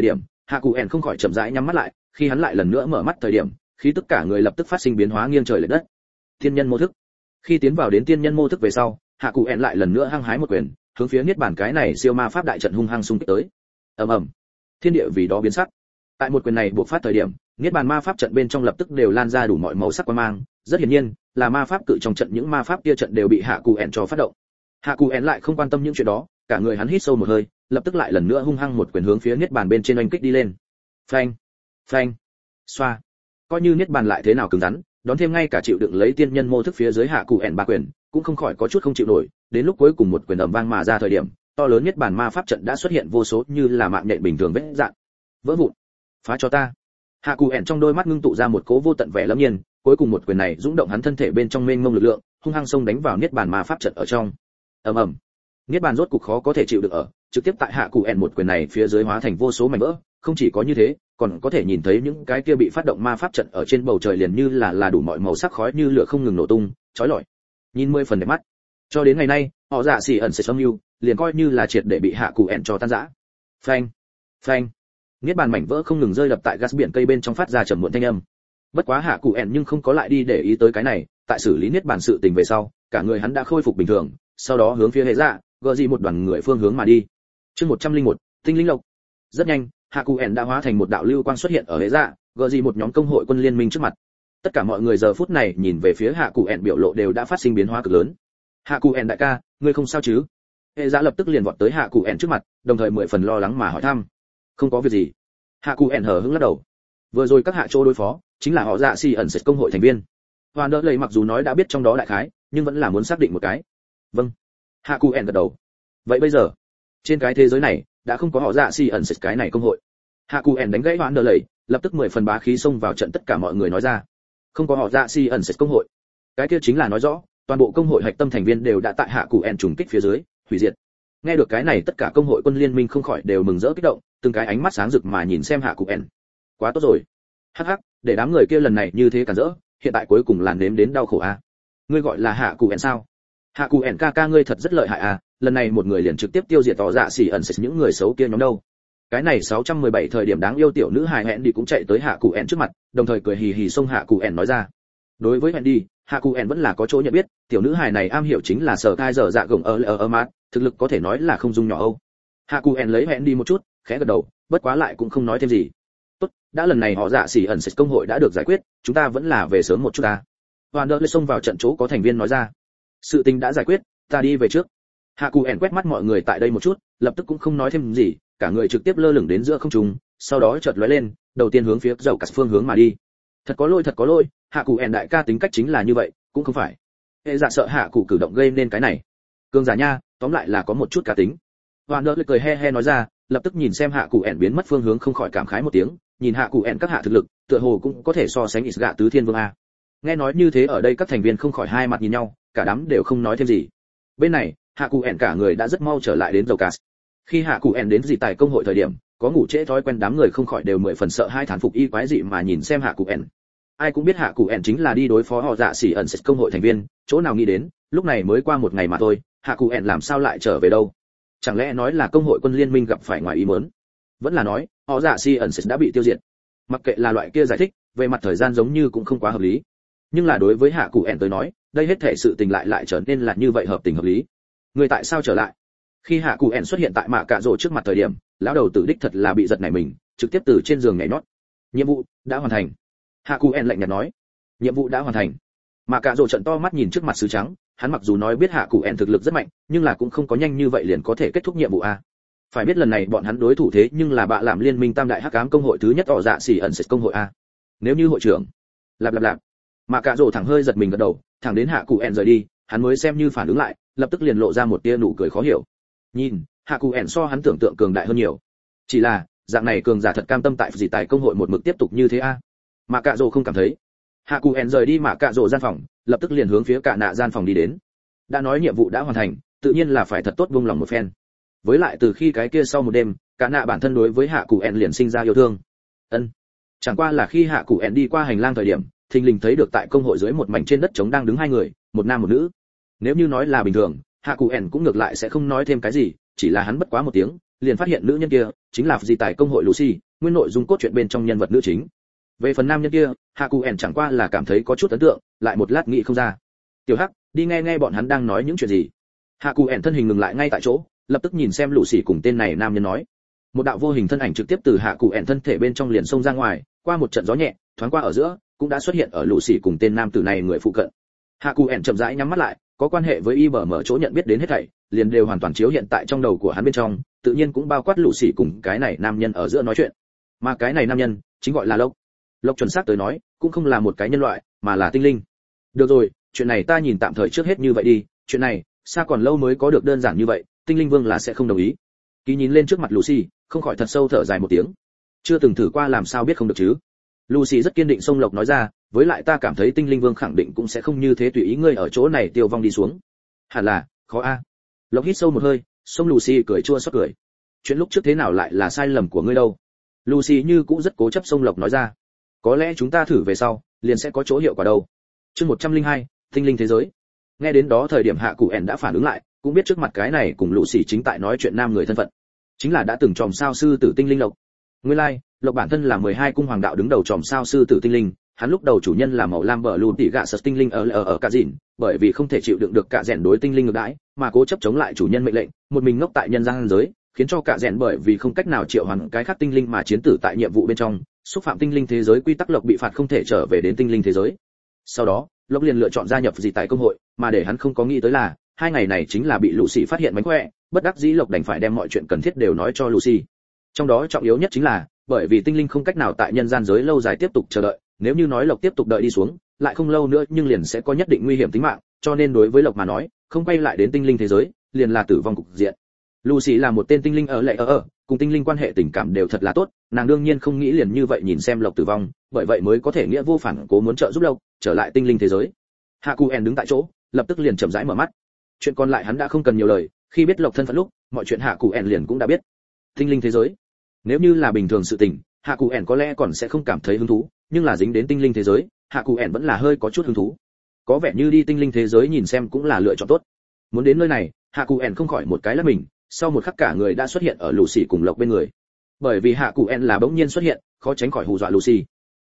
hạ cụ ẻn không khỏi chậm rãi nhắm mắt lại, khi hắn lại lần nữa mở mắt thời điểm, khí tức cả người lập tức phát sinh biến hóa nghiêng trời lệch đất. Tiên nhân mô thức. Khi tiến vào đến tiên nhân mô thức về sau, hạ cụ ẻn lại lần nữa hăng hái một quyền, hướng phía niết bàn cái này siêu ma pháp đại trận hung hăng xung kích tới. ầm ầm, thiên địa vì đó biến sắc. Tại một quyền này buộc phát thời điểm, niết bàn ma pháp trận bên trong lập tức đều lan ra đủ mọi màu sắc quang mang, rất hiển nhiên là ma pháp cự trong trận những ma pháp kia trận đều bị hạ cụ ẻn cho phát động. Hạ cụ ẻn lại không quan tâm những chuyện đó, cả người hắn hít sâu một hơi, lập tức lại lần nữa hung hăng một quyền hướng phía niết bàn bên trên oanh kích đi lên. Phanh, phanh, xoa. Coi như niết bàn lại thế nào cứng rắn, đón thêm ngay cả chịu đựng lấy tiên nhân mô thức phía dưới hạ cụ ẻn ba quyền, cũng không khỏi có chút không chịu nổi, đến lúc cuối cùng một quyền ầm vang mà ra thời điểm, to lớn niết bàn ma pháp trận đã xuất hiện vô số như là mạng nhện bình thường vết rạn. Vỡ vụn. Phá cho ta. Hạ cụ ẻn trong đôi mắt ngưng tụ ra một cỗ vô tận vẻ lâm nhiên, cuối cùng một quyền này dũng động hắn thân thể bên trong mênh mông lực lượng, hung hăng xông đánh vào niết bàn ma pháp trận ở trong. Ầm ầm. Niết bàn rốt cục khó có thể chịu được ở, trực tiếp tại hạ cụ ẻn một quyền này phía dưới hóa thành vô số mảnh vỡ, không chỉ có như thế, còn có thể nhìn thấy những cái kia bị phát động ma pháp trận ở trên bầu trời liền như là đủ mọi màu sắc khói như lửa không ngừng nổ tung, chói lọi. Nhìn 10 phần đẹp mắt. Cho đến ngày nay, họ dạ xỉ ẩn sẽ xâm lưu, liền coi như là triệt để bị hạ cụ ẻn cho tan rã. Phanh, phanh. Niết bàn mảnh vỡ không ngừng rơi đập tại gas biển cây bên trong phát ra trầm muộn thanh âm. Bất quá hạ cụ ẻn nhưng không có lại đi để ý tới cái này, tại xử lý niết bàn sự tình về sau, cả người hắn đã khôi phục bình thường, sau đó hướng phía hệ dạ, gỡ gì một đoàn người phương hướng mà đi. Chương 101, tinh linh lộc. Rất nhanh, hạ cụ ẻn đã hóa thành một đạo lưu quang xuất hiện ở hệ dạ, gỡ gì một nhóm công hội quân liên minh trước mặt. Tất cả mọi người giờ phút này nhìn về phía hạ cụ ẻn biểu lộ đều đã phát sinh biến hóa cực lớn. Hạ cụ ẻn đại ca, ngươi không sao chứ? Hệ dạ lập tức liền vọt tới hạ cụ ẻn trước mặt, đồng thời 10 phần lo lắng mà hỏi thăm. Không có việc gì. Hạ cụ ẻn hờ hững lắc đầu. Vừa rồi các hạ chỗ đối phó chính là họ dạ xì ẩn sệt công hội thành viên. Hoàn đỡ lấy mặc dù nói đã biết trong đó đại khái, nhưng vẫn là muốn xác định một cái. Vâng. Hạ cụ ẻn gật đầu. Vậy bây giờ, trên cái thế giới này đã không có họ dạ xì ẩn sệt cái này công hội. Hạ cụ ẻn đánh gãy Hoàn đỡ lấy, lập tức 10 phần bá khí xông vào trận, tất cả mọi người nói ra. Không có họ dạ xì ẩn sệt công hội. Cái kia chính là nói rõ, toàn bộ công hội hạch tâm thành viên đều đã tại hạ cụ ẻn trùng kích phía dưới, hủy diệt. Nghe được cái này tất cả công hội quân liên minh không khỏi đều mừng rỡ kích động, từng cái ánh mắt sáng rực mà nhìn xem hạ cụ ẻn. Quá tốt rồi. Hắc hắc, để đám người kia lần này như thế cản rỡ, hiện tại cuối cùng là nếm đến đau khổ a. Ngươi gọi là hạ cụ ẻn sao? Hạ cụ ẻn ca ca ngươi thật rất lợi hại a, lần này một người liền trực tiếp tiêu diệt tỏ dạ xỉ ẩn sệt những người xấu kia nhóm đâu. Cái này 617 thời điểm đáng yêu tiểu nữ hài hẹn đi cũng chạy tới hạ cụ ẻn trước mặt, đồng thời cười hì hì xông hạ cụ ẻn nói ra. Đối với hẹn đi, hạ cụ ẻn vẫn là có chỗ nhận biết, tiểu nữ hài này am hiểu chính là sở cai dở dạ gồng ở mát, thực lực có thể nói là không dung nhỏ âu. Hạ cụ ẻn lấy hẹn đi một chút, khẽ gật đầu, bất quá lại cũng không nói thêm gì. Tốt, đã lần này họ dạ xỉ ẩn sệt công hội đã được giải quyết, chúng ta vẫn là về sớm một chút ta. Hoàn đỡ lên xông vào trận chỗ có thành viên nói ra. Sự tình đã giải quyết, ta đi về trước. Hạ cụ ẻn quét mắt mọi người tại đây một chút, lập tức cũng không nói thêm gì, cả người trực tiếp lơ lửng đến giữa không trung, sau đó chợt lóe lên, đầu tiên hướng phía dầu cả phương hướng mà đi. Thật có lỗi, hạ cụ ẻn đại ca tính cách chính là như vậy, cũng không phải. Hệ dạ sợ hạ cụ cử động gây nên cái này. Cương giả nha, tóm lại là có một chút cá tính. Hoàn đỡ cười he he nói ra, lập tức nhìn xem hạ cụ ẻn biến mất phương hướng không khỏi cảm khái một tiếng, nhìn hạ cụ ẻn các hạ thực lực, tựa hồ cũng có thể so sánh Isga tứ thiên vương a. Nghe nói như thế ở đây các thành viên không khỏi hai mặt nhìn nhau, cả đám đều không nói thêm gì. Bên này, hạ cụ ẻn cả người đã rất mau trở lại đến dầu cast. Khi hạ cụ ẻn đến dị tài công hội thời điểm, có ngủ trễ thói quen đám người không khỏi đều 10 phần sợ hai thán phục y quái dị mà nhìn xem hạ cụ ẻn. Ai cũng biết hạ cụ ẻn chính là đi đối phó họ dạ xỉ ẩn sệt công hội thành viên, chỗ nào nghĩ đến, lúc này mới qua một ngày mà thôi, hạ cụ ẻn làm sao lại trở về đâu? Chẳng lẽ nói là công hội quân liên minh gặp phải ngoài ý muốn? Vẫn là nói, họ dạ xỉ ẩn sệt đã bị tiêu diệt? Mặc kệ là loại kia giải thích, về mặt thời gian giống như cũng không quá hợp lý. Nhưng là đối với hạ cụ ẻn tới nói, đây hết thể sự tình lại trở nên là như vậy hợp tình hợp lý. Người tại sao trở lại? Khi hạ cụ ẻn xuất hiện tại mạ cạ rồ trước mặt thời điểm, lão đầu tử đích thật là bị giật nảy mình, trực tiếp từ trên giường nhảy nhót. Nhiệm vụ đã hoàn thành. Hạ cụ ẻn lạnh nhạt nói. Nhiệm vụ đã hoàn thành. Mạ cạ rồ trợn to mắt nhìn trước mặt sứ trắng, hắn mặc dù nói biết hạ cụ ẻn thực lực rất mạnh, nhưng là cũng không có nhanh như vậy liền có thể kết thúc nhiệm vụ a. Phải biết lần này bọn hắn đối thủ thế nhưng là bạ làm liên minh tam đại hắc ám công hội thứ nhất họ dạ xỉ ẩn sệt công hội a. Nếu như hội trưởng, lạp. Mạ cạ rồ thẳng hơi giật mình gật đầu, thẳng đến hạ cụ ẻn rời đi, hắn mới xem như phản ứng lại, lập tức liền lộ ra một tia nụ cười khó hiểu. Nhìn, hạ cụ ẻn so hắn tưởng tượng cường đại hơn nhiều. Chỉ là, dạng này cường giả thật cam tâm tại gì tài công hội một mực tiếp tục như thế a? Mạ cạ rồ không cảm thấy. Hạ cụ ẻn rời đi mạ cạ rồ gian phòng, lập tức liền hướng phía cả nạ gian phòng đi đến. Đã nói nhiệm vụ đã hoàn thành, tự nhiên là phải thật tốt buông lòng một phen. Với lại từ khi cái kia sau một đêm, cả nạ bản thân đối với hạ cụ ẻn liền sinh ra yêu thương. Ân. Chẳng qua là khi hạ cụ ẻn đi qua hành lang thời điểm, thình lình thấy được tại công hội dưới một mảnh trên đất trống đang đứng hai người, một nam một nữ. Nếu như nói là bình thường, hạ cụ ẻn cũng ngược lại sẽ không nói thêm cái gì, chỉ là hắn bất quá một tiếng, liền phát hiện nữ nhân kia chính là dị tài công hội Lucy, nguyên nội dung cốt truyện bên trong nhân vật nữ chính. Về phần nam nhân kia, hạ cụ ẻn chẳng qua là cảm thấy có chút ấn tượng, lại một lát nghĩ không ra. Tiểu Hắc, đi nghe nghe bọn hắn đang nói những chuyện gì. Hạ cụ ẻn thân hình ngừng lại ngay tại chỗ, lập tức nhìn xem lũ xì cùng tên này nam nhân nói. Một đạo vô hình thân ảnh trực tiếp từ hạ cụ ẻn thân thể bên trong liền xông ra ngoài, qua một trận gió nhẹ, thoáng qua ở giữa, cũng đã xuất hiện ở lũ xì cùng tên nam tử này người phụ cận. Hạ cụ ẻn chậm rãi nhắm mắt lại, có quan hệ với IBM chỗ nhận biết đến hết thảy, liền đều hoàn toàn chiếu hiện tại trong đầu của hắn bên trong, tự nhiên cũng bao quát lũ xì cùng cái này nam nhân ở giữa nói chuyện. Mà cái này nam nhân chính gọi là Lộc. Lộc chuẩn xác tới nói, cũng không là một cái nhân loại, mà là tinh linh. Được rồi, chuyện này ta nhìn tạm thời trước hết như vậy đi, chuyện này xa còn lâu mới có được đơn giản như vậy, tinh linh vương là sẽ không đồng ý. Kỳ nhìn lên trước mặt Lucy, không khỏi thật sâu thở dài một tiếng. Chưa từng thử qua làm sao biết không được chứ. Lucy rất kiên định xông Lộc nói ra, với lại ta cảm thấy tinh linh vương khẳng định cũng sẽ không như thế tùy ý ngươi ở chỗ này tiêu vong đi xuống. Hẳn là, khó a. Lộc hít sâu một hơi, xông Lucy cười chua xót cười. Chuyện lúc trước thế nào lại là sai lầm của ngươi đâu? Lucy như cũng rất cố chấp xông Lộc nói ra. Có lẽ chúng ta thử về sau, liền sẽ có chỗ hiệu quả đâu. Chương 102, tinh linh thế giới. Nghe đến đó thời điểm hạ cụ ẻn đã phản ứng lại, cũng biết trước mặt cái này cùng Lucy chính tại nói chuyện nam người thân phận, chính là đã từng tròm sao sư tử tinh linh Lộc. Nguyên lai, Lộc bản thân là 12 cung hoàng đạo đứng đầu tròm sao sư tử tinh linh, hắn lúc đầu chủ nhân là màu lam bờ lù tỉ gạ sật tinh linh ở cả dìn, bởi vì không thể chịu đựng được cả rèn đối tinh linh ngược đãi, mà cố chấp chống lại chủ nhân mệnh lệnh, một mình ngốc tại nhân gian giới, khiến cho cả rèn bởi vì không cách nào triệu hoán cái khác tinh linh mà chiến tử tại nhiệm vụ bên trong, xúc phạm tinh linh thế giới quy tắc, Lộc bị phạt không thể trở về đến tinh linh thế giới. Sau đó, Lộc liền lựa chọn gia nhập dị tại công hội, mà để hắn không có nghĩ tới là, hai ngày này chính là bị Lucy phát hiện mánh khỏe, bất đắc dĩ Lộc đành phải đem mọi chuyện cần thiết đều nói cho Lucy. Trong đó trọng yếu nhất chính là, bởi vì tinh linh không cách nào tại nhân gian giới lâu dài tiếp tục chờ đợi, nếu như nói Lộc tiếp tục đợi đi xuống, lại không lâu nữa nhưng liền sẽ có nhất định nguy hiểm tính mạng, cho nên đối với Lộc mà nói, không quay lại đến tinh linh thế giới, liền là tử vong cục diện. Lucy là một tên tinh linh cùng tinh linh quan hệ tình cảm đều thật là tốt, nàng đương nhiên không nghĩ liền như vậy nhìn xem Lộc tử vong, bởi vậy mới có thể nghĩa vô phản cố muốn trợ giúp Lộc trở lại tinh linh thế giới. Hạ Cụ En đứng tại chỗ, lập tức liền chậm rãi mở mắt. Chuyện còn lại hắn đã không cần nhiều lời, khi biết Lộc thân phận lúc, mọi chuyện Hạ Cụ En liền cũng đã biết. Tinh linh thế giới, nếu như là bình thường sự tình, Hạ Cụ En có lẽ còn sẽ không cảm thấy hứng thú, nhưng là dính đến tinh linh thế giới, Hạ Cụ En vẫn là hơi có chút hứng thú. Có vẻ như đi tinh linh thế giới nhìn xem cũng là lựa chọn tốt. Muốn đến nơi này, Hạ Cụ En không khỏi một cái lắc mình, sau một khắc cả người đã xuất hiện ở Lucy cùng Lộc bên người. Bởi vì Hạ Cụ En là bỗng nhiên xuất hiện, khó tránh khỏi hù dọa Lucy.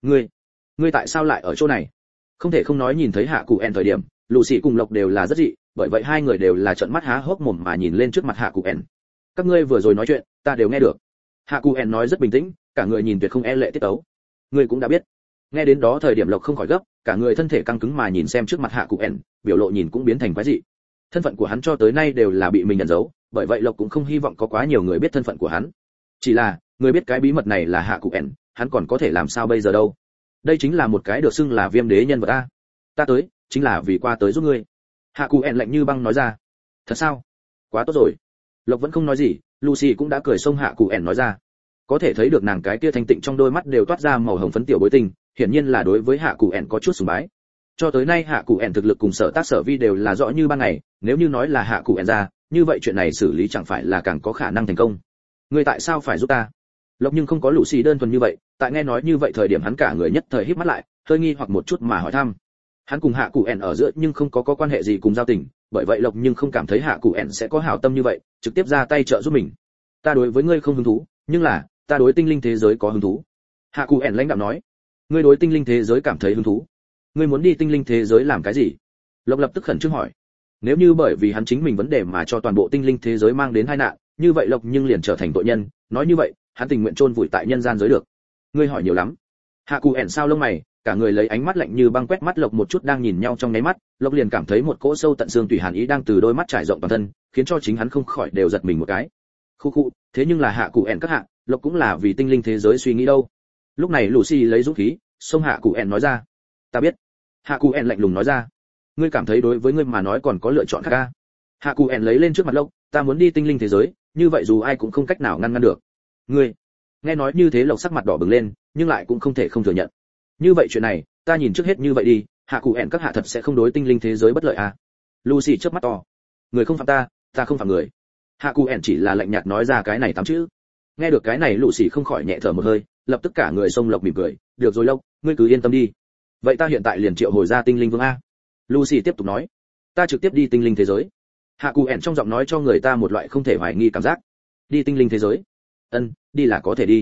Ngươi tại sao lại ở chỗ này? Không thể không nói nhìn thấy Hạ Cụ En thời điểm, Lucy cùng Lộc đều là rất dị, bởi vậy hai người đều là trợn mắt há hốc mồm mà nhìn lên trước mặt Hạ Cụ En. Các ngươi vừa rồi nói chuyện, ta đều nghe được. Hạ Cụ En nói rất bình tĩnh, cả người nhìn tuyệt không e lệ tiết tấu. Ngươi cũng đã biết. Nghe đến đó thời điểm Lộc không khỏi gấp, cả người thân thể căng cứng mà nhìn xem trước mặt Hạ Cụ En, biểu lộ nhìn cũng biến thành quái dị. Thân phận của hắn cho tới nay đều là bị mình ẩn giấu, bởi vậy Lộc cũng không hy vọng có quá nhiều người biết thân phận của hắn. Chỉ là, người biết cái bí mật này là Hạ Cụ En, hắn còn có thể làm sao bây giờ đâu? Đây chính là một cái được xưng là viêm đế nhân vật a. Ta tới, chính là vì qua tới giúp ngươi. Hạ Cụ En lạnh như băng nói ra. Thật sao? Quá tốt rồi. Lộc vẫn không nói gì, Lucy cũng đã cười xông Hạ Cụ En nói ra. Có thể thấy được nàng cái kia thanh tịnh trong đôi mắt đều toát ra màu hồng phấn tiểu bối tình, hiển nhiên là đối với Hạ Cụ En có chút sùng bái. Cho tới nay Hạ Cụ En thực lực cùng Sở Tác Sở Vi đều là rõ như ban ngày, nếu như nói là Hạ Cụ En ra, như vậy chuyện này xử lý chẳng phải là càng có khả năng thành công. Ngươi tại sao phải giúp ta? Lộc nhưng không có Lucy đơn thuần như vậy, tại nghe nói như vậy thời điểm hắn cả người nhất thời híp mắt lại, hơi nghi hoặc một chút mà hỏi thăm. Hắn cùng Hạ Cụ En ở giữa nhưng không có quan hệ gì cùng giao tình, bởi vậy Lộc nhưng không cảm thấy Hạ Cụ En sẽ có hảo tâm như vậy, trực tiếp ra tay trợ giúp mình. Ta đối với ngươi không hứng thú, nhưng là ta đối tinh linh thế giới có hứng thú. Hạ Cụ En lãnh đạm nói. Ngươi đối tinh linh thế giới cảm thấy hứng thú? Ngươi muốn đi tinh linh thế giới làm cái gì? Lộc lập tức khẩn trương hỏi. Nếu như bởi vì hắn chính mình vấn đề mà cho toàn bộ tinh linh thế giới mang đến tai nạn, như vậy Lộc nhưng liền trở thành tội nhân, nói như vậy, hắn tình nguyện chôn vùi tại nhân gian giới được. Ngươi hỏi nhiều lắm. Hạ Cụ En sao lông mày, cả người lấy ánh mắt lạnh như băng quét mắt Lộc một chút, đang nhìn nhau trong nháy mắt, Lộc liền cảm thấy một cỗ sâu tận xương tùy hàn ý đang từ đôi mắt trải rộng toàn thân, khiến cho chính hắn không khỏi đều giật mình một cái. Khu, thế nhưng là Hạ Cụ En các hạ, Lộc cũng là vì tinh linh thế giới suy nghĩ đâu. Lúc này Lucy lấy dũng khí, xông Hạ Cụ En nói ra. Ta biết. Hạ Cụ En lạnh lùng nói ra. Ngươi cảm thấy đối với ngươi mà nói còn có lựa chọn khác à? Hạ Cụ En lấy lên trước mặt Lộc, ta muốn đi tinh linh thế giới, như vậy dù ai cũng không cách nào ngăn được. Ngươi. Nghe nói như thế Lộc sắc mặt đỏ bừng lên, nhưng lại cũng không thể không thừa nhận. Như vậy chuyện này, ta nhìn trước hết như vậy đi, Hạ Cụ En các hạ thật sẽ không đối tinh linh thế giới bất lợi à? Lucy chớp mắt to. Người không phạm ta, ta không phạm người. Hạ Cụ En chỉ là lạnh nhạt nói ra cái này tám chữ. Nghe được cái này Lucy không khỏi nhẹ thở một hơi, lập tức cả người xông Lộc mỉm cười, được rồi Lộc, ngươi cứ yên tâm đi. Vậy ta hiện tại liền triệu hồi ra tinh linh vương a. Lucy tiếp tục nói. Ta trực tiếp đi tinh linh thế giới. Hạ Cụ En trong giọng nói cho người ta một loại không thể hoài nghi cảm giác. Đi tinh linh thế giới? Đi là có thể đi.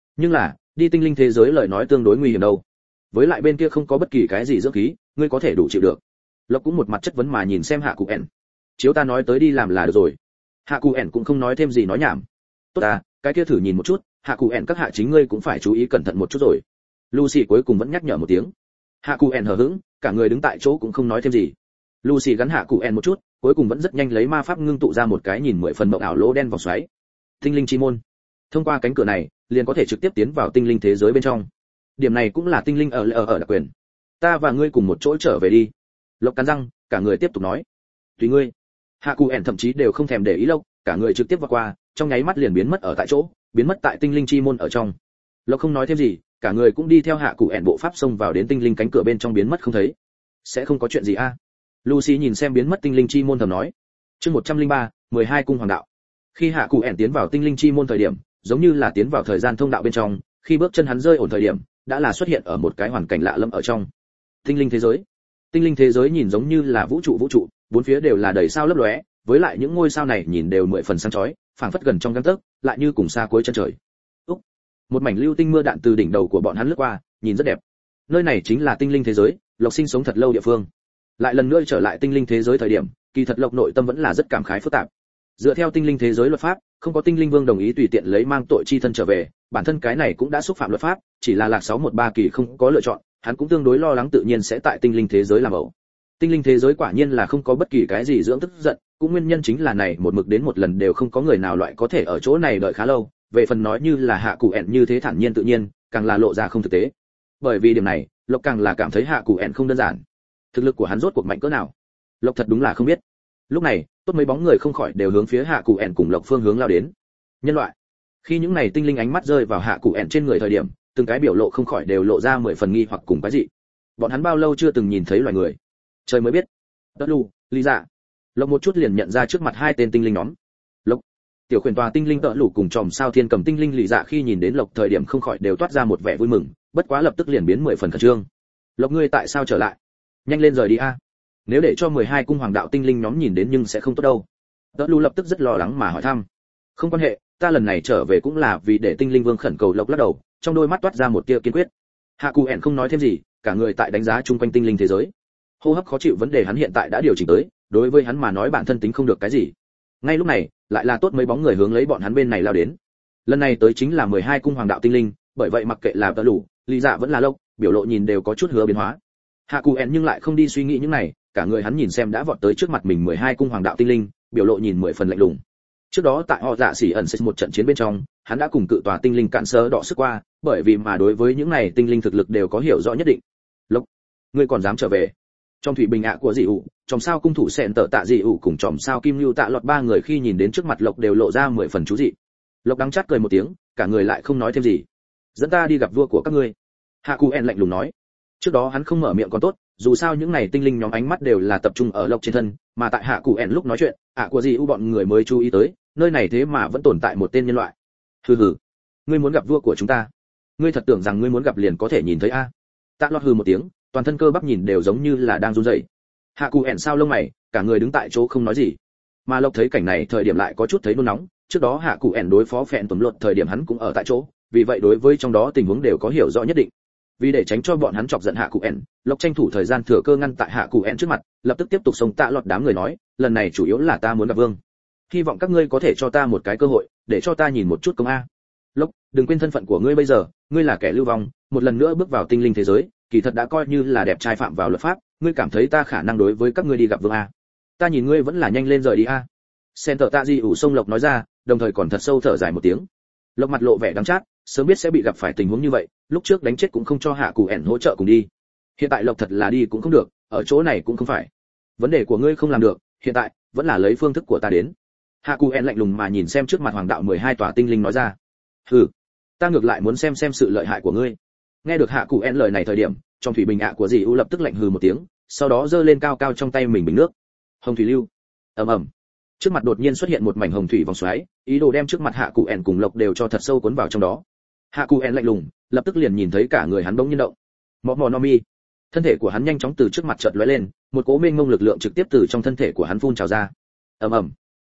Nhưng là đi tinh linh thế giới lời nói tương đối nguy hiểm đâu, với lại bên kia không có bất kỳ cái gì dưỡng khí, ngươi có thể đủ chịu được? Lộc cũng một mặt chất vấn mà nhìn xem hạ cụ ẻn. Chiếu ta nói tới đi làm là được rồi. Hạ cụ ẻn cũng không nói thêm gì nói nhảm. Tốt à, cái kia thử nhìn một chút, hạ cụ ẻn các hạ chính ngươi cũng phải chú ý cẩn thận một chút rồi. Lucy cuối cùng vẫn nhắc nhở một tiếng. Hạ cụ ẻn hờ hững, cả người đứng tại chỗ cũng không nói thêm gì. Lucy gắn hạ cụ ẻn một chút, cuối cùng vẫn rất nhanh lấy ma pháp ngưng tụ ra một cái nhìn 10 phần mộng ảo lỗ đen vòng xoáy. Tinh linh chi môn. Thông qua cánh cửa này, liền có thể trực tiếp tiến vào tinh linh thế giới bên trong. Điểm này cũng là tinh linh ở đặc quyền. Ta và ngươi cùng một chỗ trở về đi. Lộc cắn răng, cả người tiếp tục nói. Tùy ngươi. Hạ cụ ẻn thậm chí đều không thèm để ý Lộc, cả người trực tiếp vượt qua, trong nháy mắt liền biến mất ở tại chỗ, biến mất tại tinh linh chi môn ở trong. Lộc không nói thêm gì, cả người cũng đi theo hạ cụ ẻn bộ pháp xông vào đến tinh linh cánh cửa bên trong biến mất không thấy. Sẽ không có chuyện gì a? Lucy nhìn xem biến mất tinh linh chi môn thầm nói. Chương 103, 12 cung hoàng đạo. Khi hạ cụ ẻn tiến vào tinh linh chi môn thời điểm, giống như là tiến vào thời gian thông đạo bên trong, khi bước chân hắn rơi ổn thời điểm, đã là xuất hiện ở một cái hoàn cảnh lạ lẫm ở trong. Tinh linh thế giới. Tinh linh thế giới nhìn giống như là vũ trụ, bốn phía đều là đầy sao lấp lóe, với lại những ngôi sao này nhìn đều 10 phần sáng chói, phảng phất gần trong gang tấc, lại như cùng xa cuối chân trời. Úc. Một mảnh lưu tinh mưa đạn từ đỉnh đầu của bọn hắn lướt qua, nhìn rất đẹp. Nơi này chính là tinh linh thế giới, Lộc sinh sống thật lâu địa phương. Lại lần nữa trở lại tinh linh thế giới thời điểm, kỳ thật Lộc nội tâm vẫn là rất cảm khái phức tạp. Dựa theo tinh linh thế giới luật pháp, không có tinh linh vương đồng ý tùy tiện lấy mang tội chi thân trở về, bản thân cái này cũng đã xúc phạm luật pháp, chỉ là Lạc 613 kỳ không có lựa chọn, hắn cũng tương đối lo lắng tự nhiên sẽ tại tinh linh thế giới làm ẩu. Tinh linh thế giới quả nhiên là không có bất kỳ cái gì dưỡng tức giận, cũng nguyên nhân chính là này một mực đến một lần đều không có người nào loại có thể ở chỗ này đợi khá lâu, về phần nói như là hạ cụ ẻn như thế thản nhiên tự nhiên, càng là lộ ra không thực tế. Bởi vì điểm này, Lộc càng là cảm thấy hạ cụ ẻn không đơn giản. Thực lực của hắn rốt cuộc mạnh cỡ nào? Lộc thật đúng là không biết. Lúc này, tốt mấy bóng người không khỏi đều hướng phía hạ cụ ẻn cùng Lộc phương hướng lao đến. Nhân loại. Khi những này tinh linh ánh mắt rơi vào hạ cụ ẻn trên người thời điểm, từng cái biểu lộ không khỏi đều lộ ra 10 phần nghi hoặc cùng quái dị. Bọn hắn bao lâu chưa từng nhìn thấy loài người? Trời mới biết. Đất lù, lý dạ. Lộc một chút liền nhận ra trước mặt hai tên tinh linh nhóm. Lộc. Tiểu khuyển tòa tinh linh tợ lù cùng chòm sao thiên cầm tinh linh lý dạ khi nhìn đến Lộc thời điểm không khỏi đều toát ra một vẻ vui mừng, bất quá lập tức liền biến 10 phần khẩn trương. Lộc ngươi tại sao trở lại? Nhanh lên rời đi a. Nếu để cho 12 cung hoàng đạo tinh linh nhóm nhìn đến nhưng sẽ không tốt đâu. Tợ lù lập tức rất lo lắng mà hỏi thăm. Không quan hệ, ta lần này trở về cũng là vì để tinh linh vương khẩn cầu. Lộc lắc đầu, trong đôi mắt toát ra một tia kiên quyết. Hạ cụ ẻn không nói thêm gì, cả người tại đánh giá chung quanh tinh linh thế giới. Hô hấp khó chịu vấn đề hắn hiện tại đã điều chỉnh tới, đối với hắn mà nói bản thân tính không được cái gì. Ngay lúc này, lại là tốt mấy bóng người hướng lấy bọn hắn bên này lao đến. Lần này tới chính là 12 cung hoàng đạo tinh linh, bởi vậy mặc kệ là tợ lù, lý dạ vẫn là Lộc, biểu lộ nhìn đều có chút hứa biến hóa. Hạ cụ ẻn nhưng lại không đi suy nghĩ những này, cả người hắn nhìn xem đã vọt tới trước mặt mình 12 cung hoàng đạo tinh linh, biểu lộ nhìn 10 phần lạnh lùng. Trước đó tại họ dạ xỉ ẩn xích một trận chiến bên trong, hắn đã cùng cự tòa tinh linh cạn sơ đọ sức qua, bởi vì mà đối với những này tinh linh thực lực đều có hiểu rõ nhất định. Lộc, ngươi còn dám trở về? Trong thủy bình ạ của dị ủ, trong sao cung thủ sẹn tở tạ dị ủ cùng trong sao kim lưu tạ lọt ba người khi nhìn đến trước mặt Lộc đều lộ ra 10 phần chú dị. Lộc đắng chát cười một tiếng, cả người lại không nói thêm gì. Dẫn ta đi gặp vua của các ngươi. Hạ cụ en lạnh lùng nói. Trước đó hắn không mở miệng còn tốt, dù sao những này tinh linh nhóm ánh mắt đều là tập trung ở Lộc trên thân, mà tại hạ cụ en lúc nói chuyện, ạ của dị ủ bọn người mới chú ý tới, nơi này thế mà vẫn tồn tại một tên nhân loại. Hừ hừ, ngươi muốn gặp vua của chúng ta? Ngươi thật tưởng rằng ngươi muốn gặp liền có thể nhìn thấy a? Tạ lọt hừ một tiếng, toàn thân cơ bắp nhìn đều giống như là đang run rẩy. Hạ cụ ẻn sao lông mày, cả người đứng tại chỗ không nói gì. Mà Lộc thấy cảnh này thời điểm lại có chút thấy nôn nóng, trước đó hạ cụ ẻn đối phó phèn tuần luật thời điểm hắn cũng ở tại chỗ, vì vậy đối với trong đó tình huống đều có hiểu rõ nhất định. Vì để tránh cho bọn hắn chọc giận hạ cụ ẻn, Lộc tranh thủ thời gian thừa cơ ngăn tại hạ cụ ẻn trước mặt, lập tức tiếp tục xông Tạ lọt đám người nói, lần này chủ yếu là ta muốn gặp vương, hy vọng các ngươi có thể cho ta một cái cơ hội, để cho ta nhìn một chút công a. Lộc, đừng quên thân phận của ngươi bây giờ, ngươi là kẻ lưu vong, một lần nữa bước vào tinh linh thế giới, kỳ thật đã coi như là đẹp trai phạm vào luật pháp, ngươi cảm thấy ta khả năng đối với các ngươi đi gặp vương a? Ta nhìn ngươi vẫn là nhanh lên rời đi a. Center tạ di ủ sông Lộc nói ra, đồng thời còn thật sâu thở dài một tiếng. Lộc mặt lộ vẻ đắng chát, sớm biết sẽ bị gặp phải tình huống như vậy, lúc trước đánh chết cũng không cho hạ cụ ẻn hỗ trợ cùng đi. Hiện tại Lộc thật là đi cũng không được, ở chỗ này cũng không phải. Vấn đề của ngươi không làm được, hiện tại vẫn là lấy phương thức của ta đến. Hạ cụ ẻn lạnh lùng mà nhìn xem trước mặt hoàng đạo 12 tòa tinh linh nói ra. Hừ, ta ngược lại muốn xem sự lợi hại của ngươi. Nghe được hạ cụ ẻn lời này thời điểm, trong thủy bình ạ của dì u lập tức lạnh hừ một tiếng, sau đó giơ lên cao cao trong tay mình bình nước. Hồng thủy lưu. Ầm ầm. Trước mặt đột nhiên xuất hiện một mảnh hồng thủy vòng xoáy, ý đồ đem trước mặt hạ cụ ẻn cùng Lộc đều cho thật sâu cuốn vào trong đó. Hạ cụ ẻn lạnh lùng, lập tức liền nhìn thấy cả người hắn bỗng nhiên động. Mọ mọ nomi. Thân thể của hắn nhanh chóng từ trước mặt chợt lóe lên, một cỗ mênh mông lực lượng trực tiếp từ trong thân thể của hắn phun trào ra. Ầm ầm.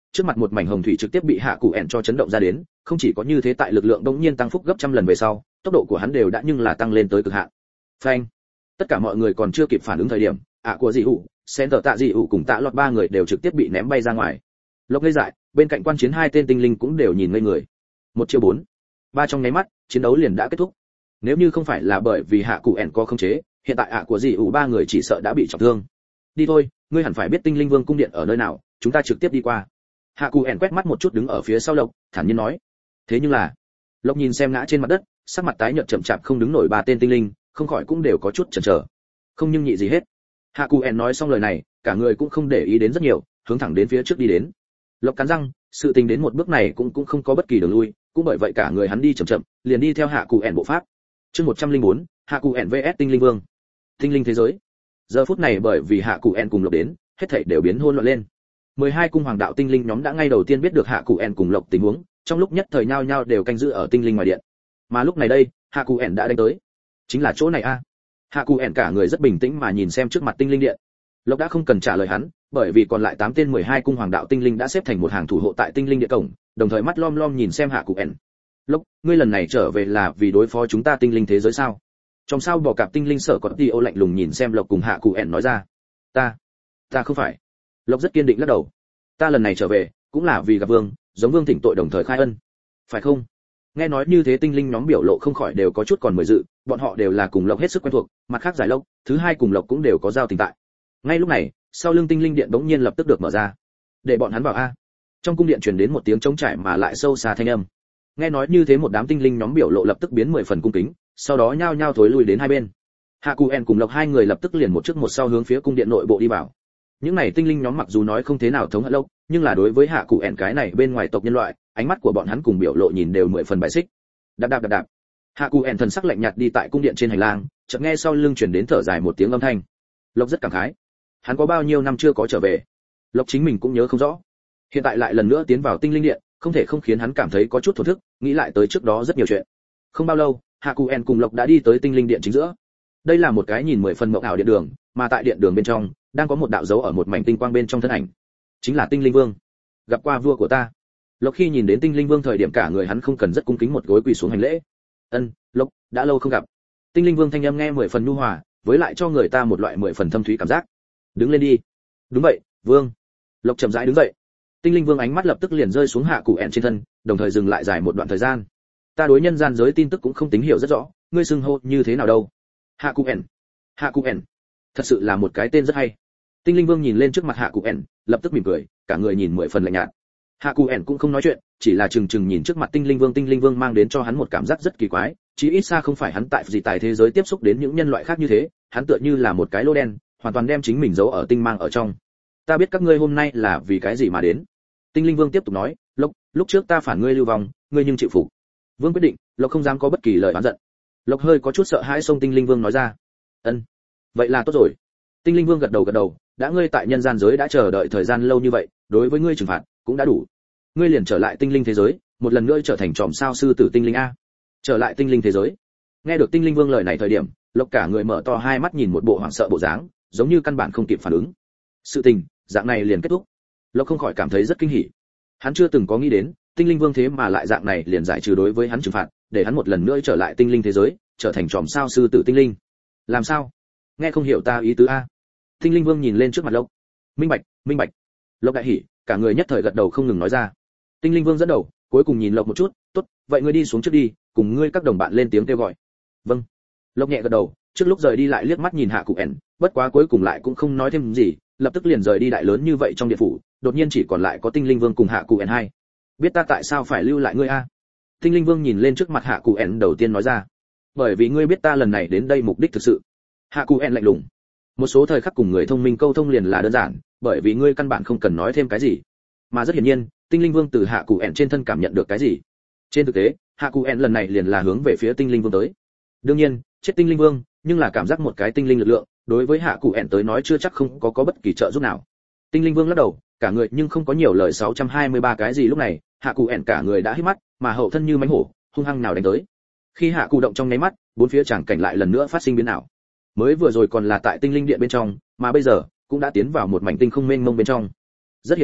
Trước mặt một mảnh hồng thủy trực tiếp bị hạ cụ ẻn cho chấn động ra đến, không chỉ có như thế, tại lực lượng bỗng nhiên tăng phúc gấp trăm lần về sau, tốc độ của hắn đều đã nhưng là tăng lên tới cực hạn. Phanh! Tất cả mọi người còn chưa kịp phản ứng thời điểm, của dị hụ, sen tờ tạ dị hụ cùng tạ lọt ba người đều trực tiếp bị ném bay ra ngoài. Lộc ngây dại, bên cạnh quan chiến hai tên tinh linh cũng đều nhìn ngây người. 1/4. Ba trong nháy mắt, chiến đấu liền đã kết thúc. Nếu như không phải là bởi vì hạ cụ ẻn có khống chế, hiện tại của dị hụ ba người chỉ sợ đã bị trọng thương. Đi thôi, ngươi hẳn phải biết tinh linh vương cung điện ở nơi nào, chúng ta trực tiếp đi qua. Hạ cụ ẻn quét mắt một chút đứng ở phía sau Lộc, thản nhiên nói. Thế nhưng là, Lộc nhìn xem ngã trên mặt đất, sắc mặt tái nhợt chậm chạp không đứng nổi ba tên tinh linh, không khỏi cũng đều có chút chần chờ. Không nhưng nhị gì hết. Hạ cụ ẻn nói xong lời này, cả người cũng không để ý đến rất nhiều, hướng thẳng đến phía trước đi đến. Lộc cắn răng, sự tình đến một bước này cũng không có bất kỳ đường lui, cũng bởi vậy cả người hắn đi chậm chậm, liền đi theo hạ cụ ẻn bộ pháp. Chương 104, hạ cụ ẻn vs tinh linh vương. Tinh linh thế giới. Giờ phút này bởi vì hạ cụ ẻn cùng Lộc đến, hết thảy đều biến hỗn loạn lên. 12 cung hoàng đạo tinh linh nhóm đã ngay đầu tiên biết được hạ cụ ẻn cùng Lộc tình huống, trong lúc nhất thời nhao nhao đều canh giữ ở tinh linh ngoài điện. Mà lúc này đây, hạ cụ ẻn đã đánh tới. Chính là chỗ này a. Hạ cụ ẻn cả người rất bình tĩnh mà nhìn xem trước mặt tinh linh điện. Lộc đã không cần trả lời hắn, bởi vì còn lại 8 tên 12 cung hoàng đạo tinh linh đã xếp thành một hàng thủ hộ tại tinh linh điện cổng, đồng thời mắt lom lom nhìn xem hạ cụ ẻn. Lộc, ngươi lần này trở về là vì đối phó chúng ta tinh linh thế giới sao? Trong sao bỏ cạp tinh linh sở còn Tio lạnh lùng nhìn xem Lộc cùng hạ cụ ẻn nói ra. Ta không phải. Lộc rất kiên định lắc đầu. Ta lần này trở về cũng là vì gặp vương, giống vương thỉnh tội đồng thời khai ân, phải không? Nghe nói như thế tinh linh nhóm biểu lộ không khỏi đều có chút còn mười dự, bọn họ đều là cùng Lộc hết sức quen thuộc, mặt khác giải Lộc, thứ hai cùng Lộc cũng đều có giao tình tại. Ngay lúc này, sau lưng tinh linh điện bỗng nhiên lập tức được mở ra. Để bọn hắn vào a. Trong cung điện truyền đến một tiếng trống trải mà lại sâu xa thanh âm. Nghe nói như thế một đám tinh linh nhóm biểu lộ lập tức biến 10 phần cung kính, sau đó nhao nhao thối lui đến hai bên. Hạ cụ ẻn cùng Lộc hai người lập tức liền một trước một sau hướng phía cung điện nội bộ đi vào. Những này tinh linh nhóm mặc dù nói không thế nào thống hận Lộc, nhưng là đối với hạ cụ ẻn cái này bên ngoài tộc nhân loại, ánh mắt của bọn hắn cùng biểu lộ nhìn đều 10 phần bài xích. Đạp. Hạ cụ ẻn thần sắc lạnh nhạt đi tại cung điện trên hành lang, chợt nghe sau lưng truyền đến thở dài một tiếng âm thanh. Lộc rất cảm khái. Hắn có bao nhiêu năm chưa có trở về, Lộc chính mình cũng nhớ không rõ. Hiện tại lại lần nữa tiến vào tinh linh điện, không thể không khiến hắn cảm thấy có chút thổn thức, nghĩ lại tới trước đó rất nhiều chuyện. Không bao lâu, hạ cụ ẻn cùng Lộc đã đi tới tinh linh điện chính giữa. Đây là một cái nhìn 10 phần mộng ảo điện đường, mà tại điện đường bên trong đang có một đạo dấu ở một mảnh tinh quang bên trong thân ảnh, chính là tinh linh vương. Gặp qua vua của ta. Lộc khi nhìn đến tinh linh vương thời điểm cả người hắn không cần rất cung kính một gối quỳ xuống hành lễ. Lộc, đã lâu không gặp. Tinh linh vương thanh âm nghe 10 phần nhu hòa, với lại cho người ta một loại 10 phần thâm thúy cảm giác. Đứng lên đi. Đúng vậy, vương. Lộc chậm rãi đứng dậy. Tinh linh vương ánh mắt lập tức liền rơi xuống hạ cụ ẻn trên thân, đồng thời dừng lại dài một đoạn thời gian. Ta đối nhân gian giới tin tức cũng không tính hiểu rất rõ, ngươi xưng hô như thế nào đâu? Hạ cụ ẻn. Thật sự là một cái tên rất hay. Tinh linh vương nhìn lên trước mặt hạ cụ ẻn, lập tức mỉm cười, cả người nhìn 10 phần lạnh nhạt. Hạ cụ ẻn cũng không nói chuyện, chỉ là chừng nhìn trước mặt tinh linh vương mang đến cho hắn một cảm giác rất kỳ quái, chí ít xa không phải hắn tại gì tài thế giới tiếp xúc đến những nhân loại khác như thế, hắn tựa như là một cái lô đen, hoàn toàn đem chính mình giấu ở tinh mang ở trong. Ta biết các ngươi hôm nay là vì cái gì mà đến. Tinh linh vương tiếp tục nói, lúc trước ta phản ngươi lưu vong, ngươi nhưng chịu phục. Vương quyết định, Lộc không dám có bất kỳ lời oán giận. Lộc hơi có chút sợ hãi xông tinh linh vương nói ra. Vậy là tốt rồi. Tinh linh vương gật đầu, đã ngươi tại nhân gian giới đã chờ đợi thời gian lâu như vậy, đối với ngươi trừng phạt cũng đã đủ. Ngươi liền trở lại tinh linh thế giới, một lần nữa trở thành tròm sao sư tử tinh linh a. Trở lại tinh linh thế giới. Nghe được tinh linh vương lời này thời điểm, Lộc cả người mở to hai mắt nhìn một bộ hoảng sợ bộ dáng, giống như căn bản không kịp phản ứng. Sự tình dạng này liền kết thúc. Lộc không khỏi cảm thấy rất kinh hỉ. Hắn chưa từng có nghĩ đến, tinh linh vương thế mà lại dạng này liền giải trừ đối với hắn trừng phạt, để hắn một lần nữa trở lại tinh linh thế giới, trở thành tròm sao sư tử tinh linh. Làm sao? Nghe không hiểu ta ý tứ a? Tinh linh vương nhìn lên trước mặt Lộc. Minh bạch. Lộc đại hỉ, cả người nhất thời gật đầu không ngừng nói ra. Tinh linh vương dẫn đầu, cuối cùng nhìn Lộc một chút, tốt, vậy ngươi đi xuống trước đi, cùng ngươi các đồng bạn lên tiếng kêu gọi. Vâng. Lộc nhẹ gật đầu, trước lúc rời đi lại liếc mắt nhìn hạ cụ ẻn, bất quá cuối cùng lại cũng không nói thêm gì, lập tức liền rời đi đại lớn như vậy trong điện phủ, đột nhiên chỉ còn lại có tinh linh vương cùng hạ cụ ẻn hai. Biết ta tại sao phải lưu lại ngươi a? Tinh linh vương nhìn lên trước mặt hạ cụ ẻn đầu tiên nói ra. Bởi vì ngươi biết ta lần này đến đây mục đích thực sự. Hạ cụ ẻn lạnh lùng. Một số thời khắc cùng người thông minh câu thông liền là đơn giản, bởi vì ngươi căn bản không cần nói thêm cái gì. Mà rất hiển nhiên, tinh linh vương từ hạ cụ ẻn trên thân cảm nhận được cái gì. Trên thực tế, hạ cụ ẻn lần này liền là hướng về phía tinh linh vương tới. Đương nhiên, chết tinh linh vương, nhưng là cảm giác một cái tinh linh lực lượng, đối với hạ cụ ẻn tới nói chưa chắc không có bất kỳ trợ giúp nào. Tinh linh vương lắc đầu, cả người nhưng không có nhiều lời 623 cái gì lúc này, hạ cụ ẻn cả người đã hít mắt, mà hậu thân như mãnh hổ, hung hăng nào đánh tới. Khi hạ cụ động trong nháy mắt, bốn phía tràng cảnh lại lần nữa phát sinh biến ảo. Mới vừa rồi còn là tại tinh linh điện bên trong, mà bây giờ cũng đã tiến vào một mảnh tinh không mênh mông bên trong. Rất hiển nhiên,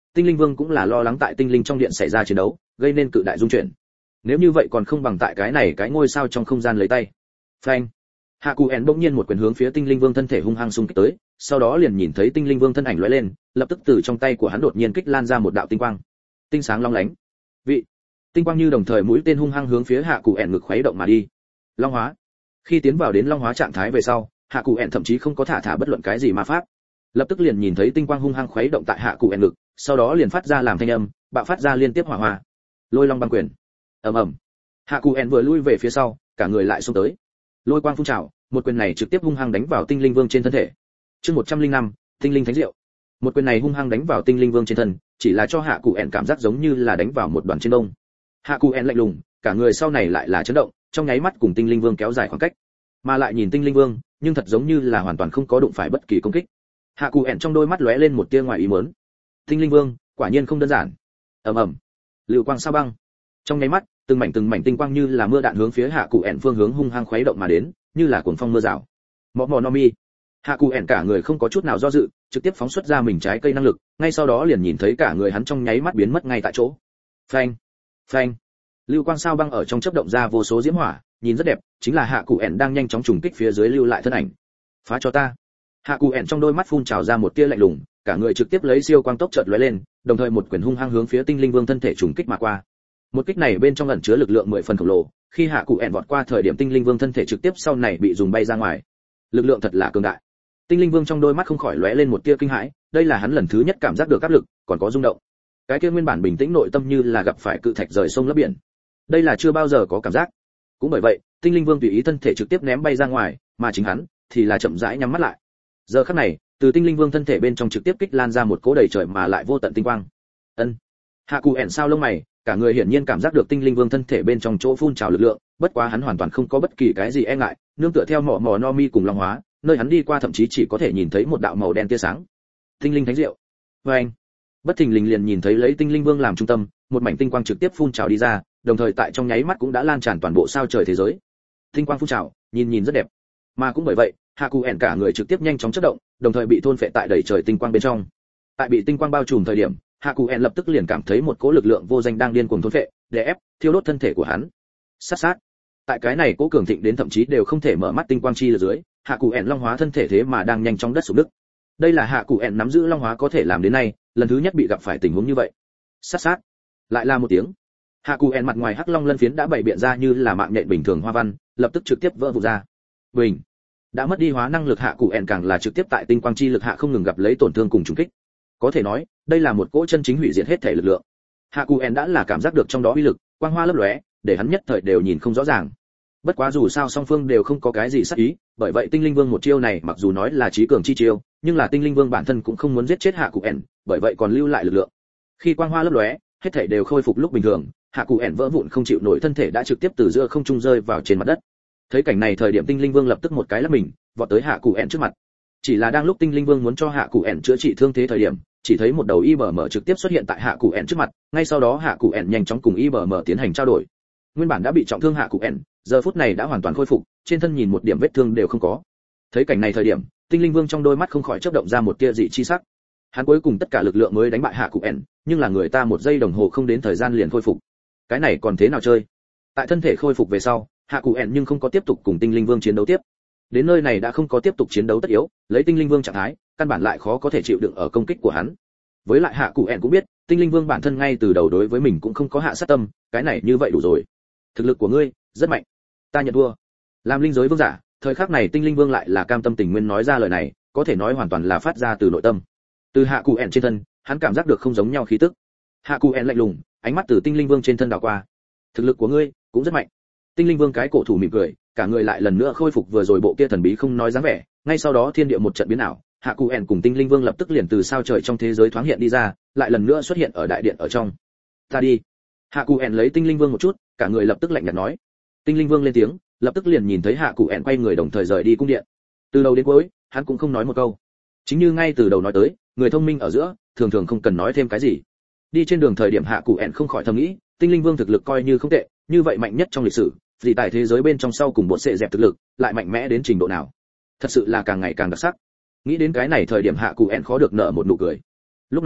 tinh linh vương cũng là lo lắng tại tinh linh trong điện xảy ra chiến đấu gây nên cự đại dung chuyển. Nếu như vậy còn không bằng tại cái này cái ngôi sao trong không gian lấy tay. Phanh. Hạ Cù ẻn bỗng nhiên một quyền hướng phía tinh linh vương thân thể hung hăng xung kích tới, sau đó liền nhìn thấy tinh linh vương thân ảnh lóe lên, lập tức từ trong tay của hắn đột nhiên kích lan ra một đạo tinh quang, tinh sáng long lánh. Vị tinh quang như đồng thời mũi tên hung hăng hướng phía Hạ Cù ẻn ngực khuấy động mà đi. Long hóa. Khi tiến vào đến long hóa trạng thái về sau, Hạ Cù ẻn thậm chí không có thả bất luận cái gì ma pháp, lập tức liền nhìn thấy tinh quang hung hăng khuấy động tại Hạ Cù ẻn ngực, sau đó liền phát ra làm thanh âm, bạo phát ra liên tiếp hỏa hoa. Lôi long băng quyền. Ầm ầm. Hạ Cù ẻn vừa lui về phía sau, cả người lại xông tới. Lôi quang phun trào, một quyền này trực tiếp hung hăng đánh vào tinh linh vương trên thân thể. Chương 105, tinh linh thánh diệu. Một quyền này hung hăng đánh vào tinh linh vương trên thân, chỉ là cho Hạ Cù ẻn cảm giác giống như là đánh vào một đoàn trên đông. Hạ Cù ẻn lạnh lùng, cả người sau này lại là chấn động, trong nháy mắt cùng tinh linh vương kéo dài khoảng cách, mà lại nhìn tinh linh vương, nhưng thật giống như là hoàn toàn không có đụng phải bất kỳ công kích. Hạ Cù ẻn trong đôi mắt lóe lên một tia ngoài ý muốn. Tinh linh vương, quả nhiên không đơn giản. Ầm ầm. Lưu quang sao băng. Trong nháy mắt, từng mảnh tinh quang như là mưa đạn hướng phía Hạ Cù ẻn phương hướng hung hăng khuấy động mà đến, như là cuồng phong mưa rào. Mọ no mi. Hạ Cù ẻn cả người không có chút nào do dự, trực tiếp phóng xuất ra mình trái cây năng lực, ngay sau đó liền nhìn thấy cả người hắn trong nháy mắt biến mất ngay tại chỗ. Phanh, phanh. Lưu quang sao băng ở trong chớp động ra vô số diễm hỏa, nhìn rất đẹp, chính là Hạ Cù ẻn đang nhanh chóng trùng kích phía dưới lưu lại thân ảnh. Phá cho ta. Hạ Cù ẻn trong đôi mắt phun trào ra một tia lạnh lùng, cả người trực tiếp lấy siêu quang tốc chợt lóe lên, đồng thời một quyền hung hăng hướng phía tinh linh vương thân thể trùng kích mà qua. Một kích này bên trong ẩn chứa lực lượng 10 phần khổng lồ, khi Hạ Cù ẻn vọt qua thời điểm tinh linh vương thân thể trực tiếp sau này bị dùng bay ra ngoài. Lực lượng thật là cường đại. Tinh linh vương trong đôi mắt không khỏi lóe lên một tia kinh hãi, đây là hắn lần thứ nhất cảm giác được áp lực, còn có rung động. Cái kia nguyên bản bình tĩnh nội tâm như là gặp phải cự thạch rời sông lấp biển. Đây là chưa bao giờ có cảm giác. Cũng bởi vậy, tinh linh vương tùy ý thân thể trực tiếp ném bay ra ngoài, mà chính hắn thì là chậm rãi nhắm mắt lại. Giờ khắc này, từ tinh linh vương thân thể bên trong trực tiếp kích lan ra một cỗ đầy trời mà lại vô tận tinh quang. Ân. Hạ Cù ẻn sao lông mày, cả người hiển nhiên cảm giác được tinh linh vương thân thể bên trong chỗ phun trào lực lượng, bất quá hắn hoàn toàn không có bất kỳ cái gì e ngại, nương tựa theo mỏ no mi cùng long hóa, nơi hắn đi qua thậm chí chỉ có thể nhìn thấy một đạo màu đen tia sáng. Tinh linh thánh diệu. Và anh, bất thình lình liền nhìn thấy lấy tinh linh vương làm trung tâm, một mảnh tinh quang trực tiếp phun trào đi ra, đồng thời tại trong nháy mắt cũng đã lan tràn toàn bộ sao trời thế giới. Tinh quang phun trào, nhìn rất đẹp. Mà cũng bởi vậy, Hạ Cù ẻn cả người trực tiếp nhanh chóng chớp động, đồng thời bị thôn phệ tại đầy trời tinh quang bên trong. Tại bị tinh quang bao trùm thời điểm, Hạ Cù ẻn lập tức liền cảm thấy một cỗ lực lượng vô danh đang điên cuồng thôn phệ, đè ép, thiêu đốt thân thể của hắn. Sát. Tại cái này cỗ cường thịnh đến thậm chí đều không thể mở mắt tinh quang chi ở dưới, Hạ Cù ẻn long hóa thân thể thế mà đang nhanh chóng đất sụp đứt. Đây là Hạ Cù ẻn nắm giữ long hóa có thể làm đến nay, lần thứ nhất bị gặp phải tình huống như vậy. Sát. Lại là một tiếng. Hạ Cù ẻn mặt ngoài hắc long lân phiến đã bày biện ra như là mạng nhện bình thường hoa văn, lập tức trực tiếp vỡ vụn ra. Bình. Đã mất đi hóa năng lực Hạ Cù ẻn càng là trực tiếp tại tinh quang chi lực hạ không ngừng gặp lấy tổn thương cùng trùng kích. Có thể nói, đây là một cỗ chân chính hủy diệt hết thể lực lượng. Hạ Cù ẻn đã là cảm giác được trong đó uy lực, quang hoa lấp lóe, để hắn nhất thời đều nhìn không rõ ràng. Bất quá dù sao song phương đều không có cái gì sát ý, bởi vậy tinh linh vương một chiêu này mặc dù nói là chí cường chi chiêu, nhưng là tinh linh vương bản thân cũng không muốn giết chết Hạ Cù ẻn, bởi vậy còn lưu lại lực lượng. Khi quang hoa lấp lóe, hết thảy đều khôi phục lúc bình thường, Hạ Cù ẻn vỡ vụn không chịu nổi thân thể đã trực tiếp từ giữa không trung rơi vào trên mặt đất. Thấy cảnh này thời điểm tinh linh vương lập tức một cái lắc mình, vọt tới Hạ Cù ẻn trước mặt. Chỉ là đang lúc tinh linh vương muốn cho Hạ Cù ẻn chữa trị thương thế thời điểm, chỉ thấy một đầu IBM trực tiếp xuất hiện tại Hạ Cù ẻn trước mặt, ngay sau đó Hạ Cù ẻn nhanh chóng cùng IBM tiến hành trao đổi. Nguyên bản đã bị trọng thương Hạ Cù ẻn, giờ phút này đã hoàn toàn khôi phục, trên thân nhìn một điểm vết thương đều không có. Thấy cảnh này thời điểm, tinh linh vương trong đôi mắt không khỏi chớp động ra một tia dị chi sắc. Hắn cuối cùng tất cả lực lượng mới đánh bại Hạ Cù ẻn, nhưng là người ta một giây đồng hồ không đến thời gian liền khôi phục. Cái này còn thế nào chơi? Tại thân thể khôi phục về sau, Hạ Cù ẻn nhưng không có tiếp tục cùng tinh linh vương chiến đấu tiếp. Đến nơi này đã không có tiếp tục chiến đấu tất yếu, lấy tinh linh vương trạng thái, căn bản lại khó có thể chịu đựng ở công kích của hắn. Với lại Hạ Cù ẻn cũng biết, tinh linh vương bản thân ngay từ đầu đối với mình cũng không có hạ sát tâm, cái này như vậy đủ rồi. Thực lực của ngươi rất mạnh, ta nhận thua. Làm linh giới vương giả, thời khắc này tinh linh vương lại là cam tâm tình nguyên nói ra lời này, có thể nói hoàn toàn là phát ra từ nội tâm. Từ Hạ Cù ẻn trên thân, hắn cảm giác được không giống nhau khí tức. Hạ Cù ẻn lạnh lùng, ánh mắt từ tinh linh vương trên thân đảo qua. Thực lực của ngươi cũng rất mạnh. Tinh linh vương cái cổ thủ mỉm cười, cả người lại lần nữa khôi phục vừa rồi bộ kia thần bí không nói dáng vẻ, ngay sau đó thiên địa một trận biến ảo, Hạ Cù ẻn cùng tinh linh vương lập tức liền từ sao trời trong thế giới thoáng hiện đi ra, lại lần nữa xuất hiện ở đại điện ở trong. Ta đi. Hạ Cù ẻn lấy tinh linh vương một chút, cả người lập tức lạnh nhạt nói. Tinh linh vương lên tiếng, lập tức liền nhìn thấy Hạ Cù ẻn quay người đồng thời rời đi cung điện. Từ đầu đến cuối, hắn cũng không nói một câu. Chính như ngay từ đầu nói tới, người thông minh ở giữa, thường thường không cần nói thêm cái gì. Đi trên đường thời điểm Hạ Cù ẻn không khỏi thầm nghĩ, tinh linh vương thực lực coi như không tệ, như vậy mạnh nhất trong lịch sử, vì tại thế giới bên trong sau cùng bộ sẽ dẹp thực lực, lại mạnh mẽ đến trình độ nào? Thật sự là càng ngày càng đặc sắc. Nghĩ đến cái này thời điểm Hạ Cù ẻn khó được nở một nụ cười. Lúc này,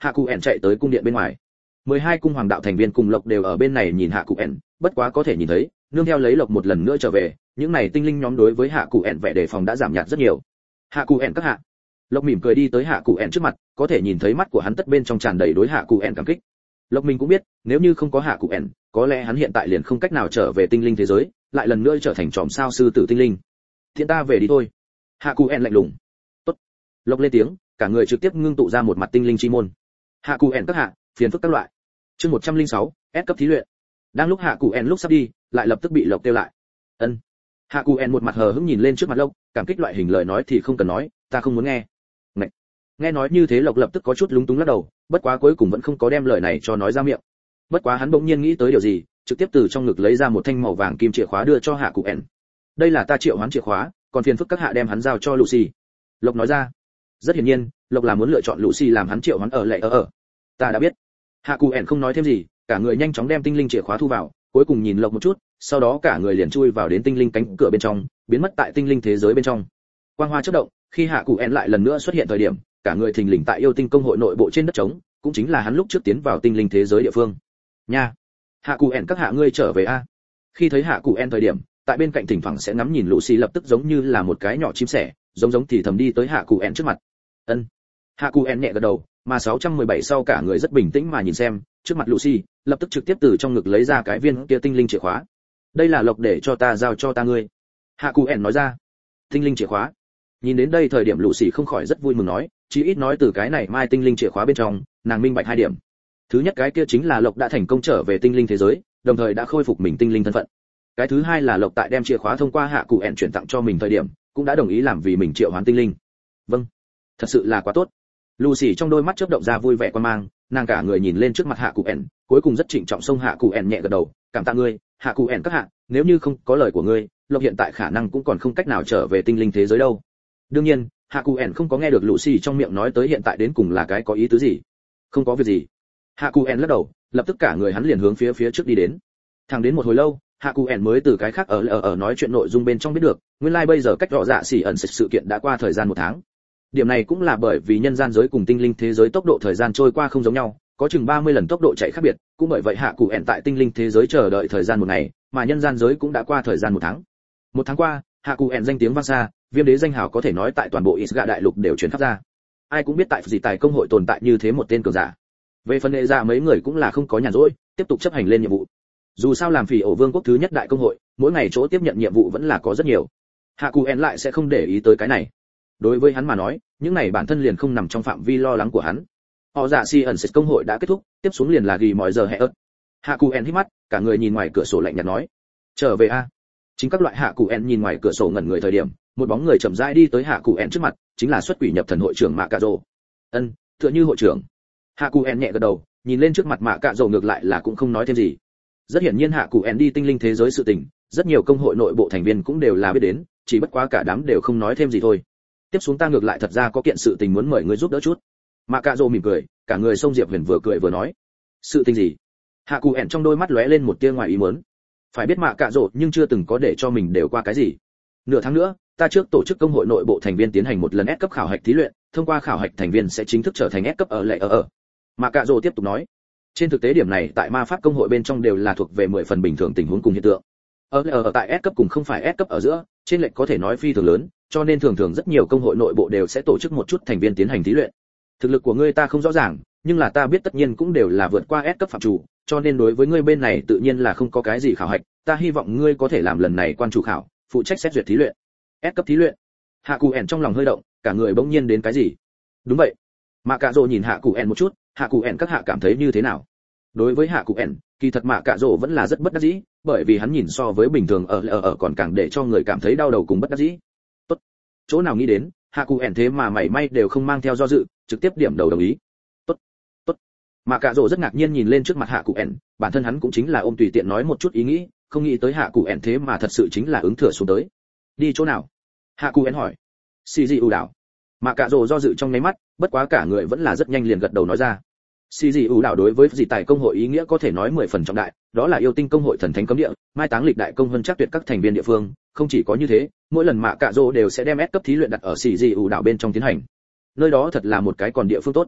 hạ cụ ẻn chạy tới cung điện bên ngoài. 12 cung hoàng đạo thành viên cùng Lộc đều ở bên này nhìn hạ cụ ẻn, bất quá có thể nhìn thấy, nương theo lấy Lộc một lần nữa trở về, những này tinh linh nhóm đối với hạ cụ ẻn vẻ đề phòng đã giảm nhạt rất nhiều. Hạ cụ ẻn các hạ. Lộc mỉm cười đi tới hạ cụ ẻn trước mặt, có thể nhìn thấy mắt của hắn tất bên trong tràn đầy đối hạ cụ ẻn cảm kích. Lộc mình cũng biết, nếu như không có hạ cụ ẻn, có lẽ hắn hiện tại liền không cách nào trở về tinh linh thế giới, lại lần nữa trở thành tròm sao sư tử tinh linh. Hiện ta về đi thôi. Hạ cụ ẻn lạnh lùng. Tốt. Lộc lên tiếng, cả người trực tiếp ngưng tụ ra một mặt tinh linh chi môn. Hạ cụ ẻn các hạ, phiền phức các loại. Chương 106, S cấp thí luyện. Đang lúc hạ cụ ẻn lúc sắp đi, lại lập tức bị Lộc kêu lại. Ân. Hạ cụ ẻn một mặt hờ hững nhìn lên trước mặt Lộc, cảm kích loại hình lời nói thì không cần nói, ta không muốn nghe. Ngậy. Nghe nói như thế Lộc lập tức có chút lúng túng lắc đầu, bất quá cuối cùng vẫn không có đem lời này cho nói ra miệng. Bất quá hắn bỗng nhiên nghĩ tới điều gì, trực tiếp từ trong ngực lấy ra một thanh màu vàng kim chìa khóa đưa cho hạ cụ ẻn. Đây là ta triệu hoán chìa khóa, còn phiền phức các hạ đem hắn giao cho Lucy. Lộc nói ra. Rất hiển nhiên, Lộc là muốn lựa chọn Lucy làm hắn triệu hoán ở. Ta đã biết. Hạ cụ ẻn không nói thêm gì, cả người nhanh chóng đem tinh linh chìa khóa thu vào, cuối cùng nhìn Lộc một chút, sau đó cả người liền chui vào đến tinh linh cánh cửa bên trong, biến mất tại tinh linh thế giới bên trong. Quang hoa chớp động, khi hạ cụ ẻn lại lần nữa xuất hiện thời điểm, cả người thình lình tại yêu tinh công hội nội bộ trên đất trống, cũng chính là hắn lúc trước tiến vào tinh linh thế giới địa phương. Nha. Hạ cụ ẻn các hạ ngươi trở về a. Khi thấy hạ cụ ẻn thời điểm, tại bên cạnh thỉnh thoảng sẽ ngắm nhìn Lucy lập tức giống như là một cái nhỏ chim sẻ, giống thì thầm đi tới hạ cụ ẻn trước mặt. Ân. Hạ cụ ẻn nhẹ gật đầu, mà 617 sau cả người rất bình tĩnh mà nhìn xem, trước mặt Lucy, lập tức trực tiếp từ trong ngực lấy ra cái viên kia tinh linh chìa khóa. Đây là Lộc để cho ta giao cho ta ngươi. Hạ cụ ẻn nói ra. Tinh linh chìa khóa. Nhìn đến đây thời điểm Lucy không khỏi rất vui mừng nói, chỉ ít nói từ cái này mai tinh linh chìa khóa bên trong, nàng minh bạch hai điểm. Thứ nhất cái kia chính là Lộc đã thành công trở về tinh linh thế giới, đồng thời đã khôi phục mình tinh linh thân phận. Cái thứ hai là Lộc tại đem chìa khóa thông qua hạ cụ ẻn chuyển tặng cho mình thời điểm, cũng đã đồng ý làm vì mình triệu hoán tinh linh. Vâng, thật sự là quá tốt. Lucy trong đôi mắt chớp động ra vui vẻ quan mang, nàng cả người nhìn lên trước mặt hạ cụ ẻn, cuối cùng rất trịnh trọng xông hạ cụ ẻn nhẹ gật đầu, cảm tạ ngươi, hạ cụ ẻn các hạ, nếu như không có lời của ngươi, Lộc hiện tại khả năng cũng còn không cách nào trở về tinh linh thế giới đâu. Đương nhiên, hạ cụ ẻn không có nghe được Lucy trong miệng nói tới hiện tại đến cùng là cái có ý tứ gì. Không có việc gì. Hạ cụ ẻn lắc đầu, lập tức cả người hắn liền hướng phía trước đi đến. Thẳng đến một hồi lâu, hạ cụ ẻn mới từ cái khác ở nói chuyện nội dung bên trong biết được, nguyên lai bây giờ cách rõ dạ xỉ ẩn sự kiện đã qua thời gian 1 tháng. Điểm này cũng là bởi vì nhân gian giới cùng tinh linh thế giới tốc độ thời gian trôi qua không giống nhau, có chừng 30 lần tốc độ chạy khác biệt, cũng bởi vậy hạ cụ ẻn tại tinh linh thế giới chờ đợi thời gian 1 ngày, mà nhân gian giới cũng đã qua thời gian 1 tháng. 1 tháng qua, hạ cụ ẻn danh tiếng vang xa, viêm đế danh hào có thể nói tại toàn bộ Isga đại lục đều truyền khắp ra. Ai cũng biết tại gì tài công hội tồn tại như thế một tên cường giả. Về phần hệ dạ mấy người cũng là không có nhàn rỗi, tiếp tục chấp hành lên nhiệm vụ. Dù sao làm phỉ ổ vương quốc thứ nhất đại công hội, mỗi ngày chỗ tiếp nhận nhiệm vụ vẫn là có rất nhiều. Hạ cụ ẻn lại sẽ không để ý tới cái này. Đối với hắn mà nói, những này bản thân liền không nằm trong phạm vi lo lắng của hắn. Họ dạ si ẩn công hội đã kết thúc, tiếp xuống liền là ghi mọi giờ hè ớt. Hạ cụ ẻn hít mắt, cả người nhìn ngoài cửa sổ lạnh nhạt nói, trở về a. Chính các loại hạ cụ ẻn nhìn ngoài cửa sổ ngẩn người thời điểm, một bóng người chậm rãi đi tới hạ cụ ẻn trước mặt, chính là xuất quỷ nhập thần hội trưởng Mạ Cạ Rồ. Ân, tựa như hội trưởng. Hạ cụ ẻn nhẹ gật đầu, nhìn lên trước mặt Mạ Cạ Rồ ngược lại là cũng không nói thêm gì. Rất hiển nhiên hạ cụ ẻn đi tinh linh thế giới sự tình, rất nhiều công hội nội bộ thành viên cũng đều là biết đến, chỉ bất quá cả đám đều không nói thêm gì thôi. Tiếp xuống ta ngược lại thật ra có kiện sự tình muốn mời ngươi giúp đỡ chút. Mạ Cạ Rồ mỉm cười, cả người xông Diệp Huyền vừa cười vừa nói. Sự tình gì? Hạ cụ ẻn trong đôi mắt lóe lên một tia ngoài ý muốn. Phải biết Mạ Cạ Rồ nhưng chưa từng có để cho mình đều qua cái gì. Nửa tháng nữa, ta trước tổ chức công hội nội bộ thành viên tiến hành một lần S cấp khảo hạch thí luyện, thông qua khảo hạch thành viên sẽ chính thức trở thành S cấp ở. Mạ Cạ Rồ tiếp tục nói. Trên thực tế điểm này tại ma pháp công hội bên trong đều là thuộc về 10 phần bình thường tình huống cùng hiện tượng. Ở tại S cấp cùng không phải S cấp ở giữa, trên lệch có thể nói phi thường lớn, cho nên thường thường rất nhiều công hội nội bộ đều sẽ tổ chức một chút thành viên tiến hành thí luyện. Thực lực của ngươi ta không rõ ràng, nhưng là ta biết tất nhiên cũng đều là vượt qua S cấp phạm chủ, cho nên đối với ngươi bên này tự nhiên là không có cái gì khảo hạch, ta hy vọng ngươi có thể làm lần này quan chủ khảo, phụ trách xét duyệt thí luyện. S cấp thí luyện. Hạ Cụ ẻn trong lòng hơi động, cả người bỗng nhiên đến cái gì? Đúng vậy. Mạ Cạ Rồ nhìn Hạ Cụ ẻn một chút, Hạ Cụ ẻn các hạ cảm thấy như thế nào? Đối với Hạ Cụ ẻn, kỳ thật Mạ Cạ Rồ vẫn là rất bất đắc dĩ, bởi vì hắn nhìn so với bình thường ở còn càng để cho người cảm thấy đau đầu cùng bất đắc dĩ. Tốt. Chỗ nào nghĩ đến, Hạ Cụ ẻn thế mà mảy may đều không mang theo do dự, trực tiếp điểm đầu đồng ý. Tốt. Tốt. Mạ Cạ Rồ rất ngạc nhiên nhìn lên trước mặt Hạ Cụ ẻn, bản thân hắn cũng chính là ôm tùy tiện nói một chút ý nghĩ, không nghĩ tới Hạ Cụ ẻn thế mà thật sự chính là ứng thừa xuống tới. Đi chỗ nào? Hạ Cụ ẻn hỏi. Xì dị ủ đảo. Mạ Cạ Rồ do dự trong mấy mắt, bất quá cả người vẫn là rất nhanh liền gật đầu nói ra. Xì dị ủ đảo đối với dị tài công hội ý nghĩa có thể nói 10 phần trọng đại, đó là yêu tinh công hội thần thánh cấm địa, mai táng lịch đại công vân chắc tuyệt các thành viên địa phương, không chỉ có như thế, mỗi lần Mạ Cạ Rồ đều sẽ đem S cấp thí luyện đặt ở xì dị ủ đảo bên trong tiến hành. Nơi đó thật là một cái còn địa phương tốt.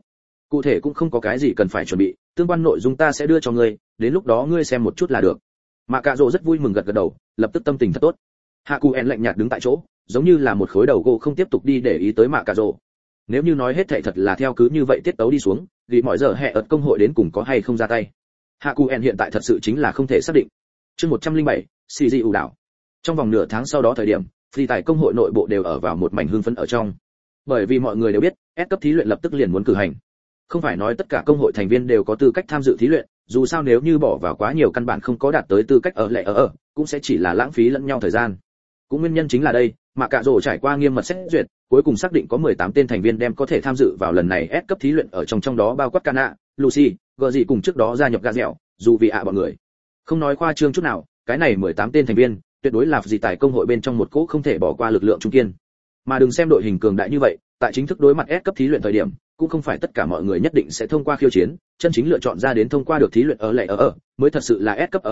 Cụ thể cũng không có cái gì cần phải chuẩn bị, tương quan nội dung ta sẽ đưa cho ngươi, đến lúc đó ngươi xem một chút là được. Mạ Cạ Rồ rất vui mừng gật gật đầu, lập tức tâm tình thật tốt. Hạ Cụ En lạnh nhạt đứng tại chỗ, giống như là một khối đầu gỗ không tiếp tục đi để ý tới Mạ Cạ Rồ. Nếu như nói hết thảy thật là theo cứ như vậy tiết tấu đi xuống, vì mọi giờ hệ ợt công hội đến cùng có hay không ra tay. Hạ Cụ En hiện tại thật sự chính là không thể xác định. Chương 107, CG ủ đảo. Trong vòng nửa tháng sau đó thời điểm, phi tài công hội nội bộ đều ở vào một mảnh hưng phấn ở trong. Bởi vì mọi người đều biết, S cấp thí luyện lập tức liền muốn cử hành. Không phải nói tất cả công hội thành viên đều có tư cách tham dự thí luyện, dù sao nếu như bỏ vào quá nhiều căn bản không có đạt tới tư cách cũng sẽ chỉ là lãng phí lẫn nhau thời gian. Cũng nguyên nhân chính là đây, mà Cạ Rồ trải qua nghiêm mật xét duyệt, cuối cùng xác định có 18 tên thành viên đem có thể tham dự vào lần này S cấp thí luyện, ở trong đó bao quát Kana, Lucy, gờ gì cùng trước đó gia nhập gà dẻo, dù vì bọn người. Không nói khoa trương chút nào, cái này 18 tên thành viên, tuyệt đối là gì tại công hội bên trong một cỗ không thể bỏ qua lực lượng trung kiên. Mà đừng xem đội hình cường đại như vậy, tại chính thức đối mặt S cấp thí luyện thời điểm, cũng không phải tất cả mọi người nhất định sẽ thông qua khiêu chiến, chân chính lựa chọn ra đến thông qua được thí luyện mới thật sự là S cấp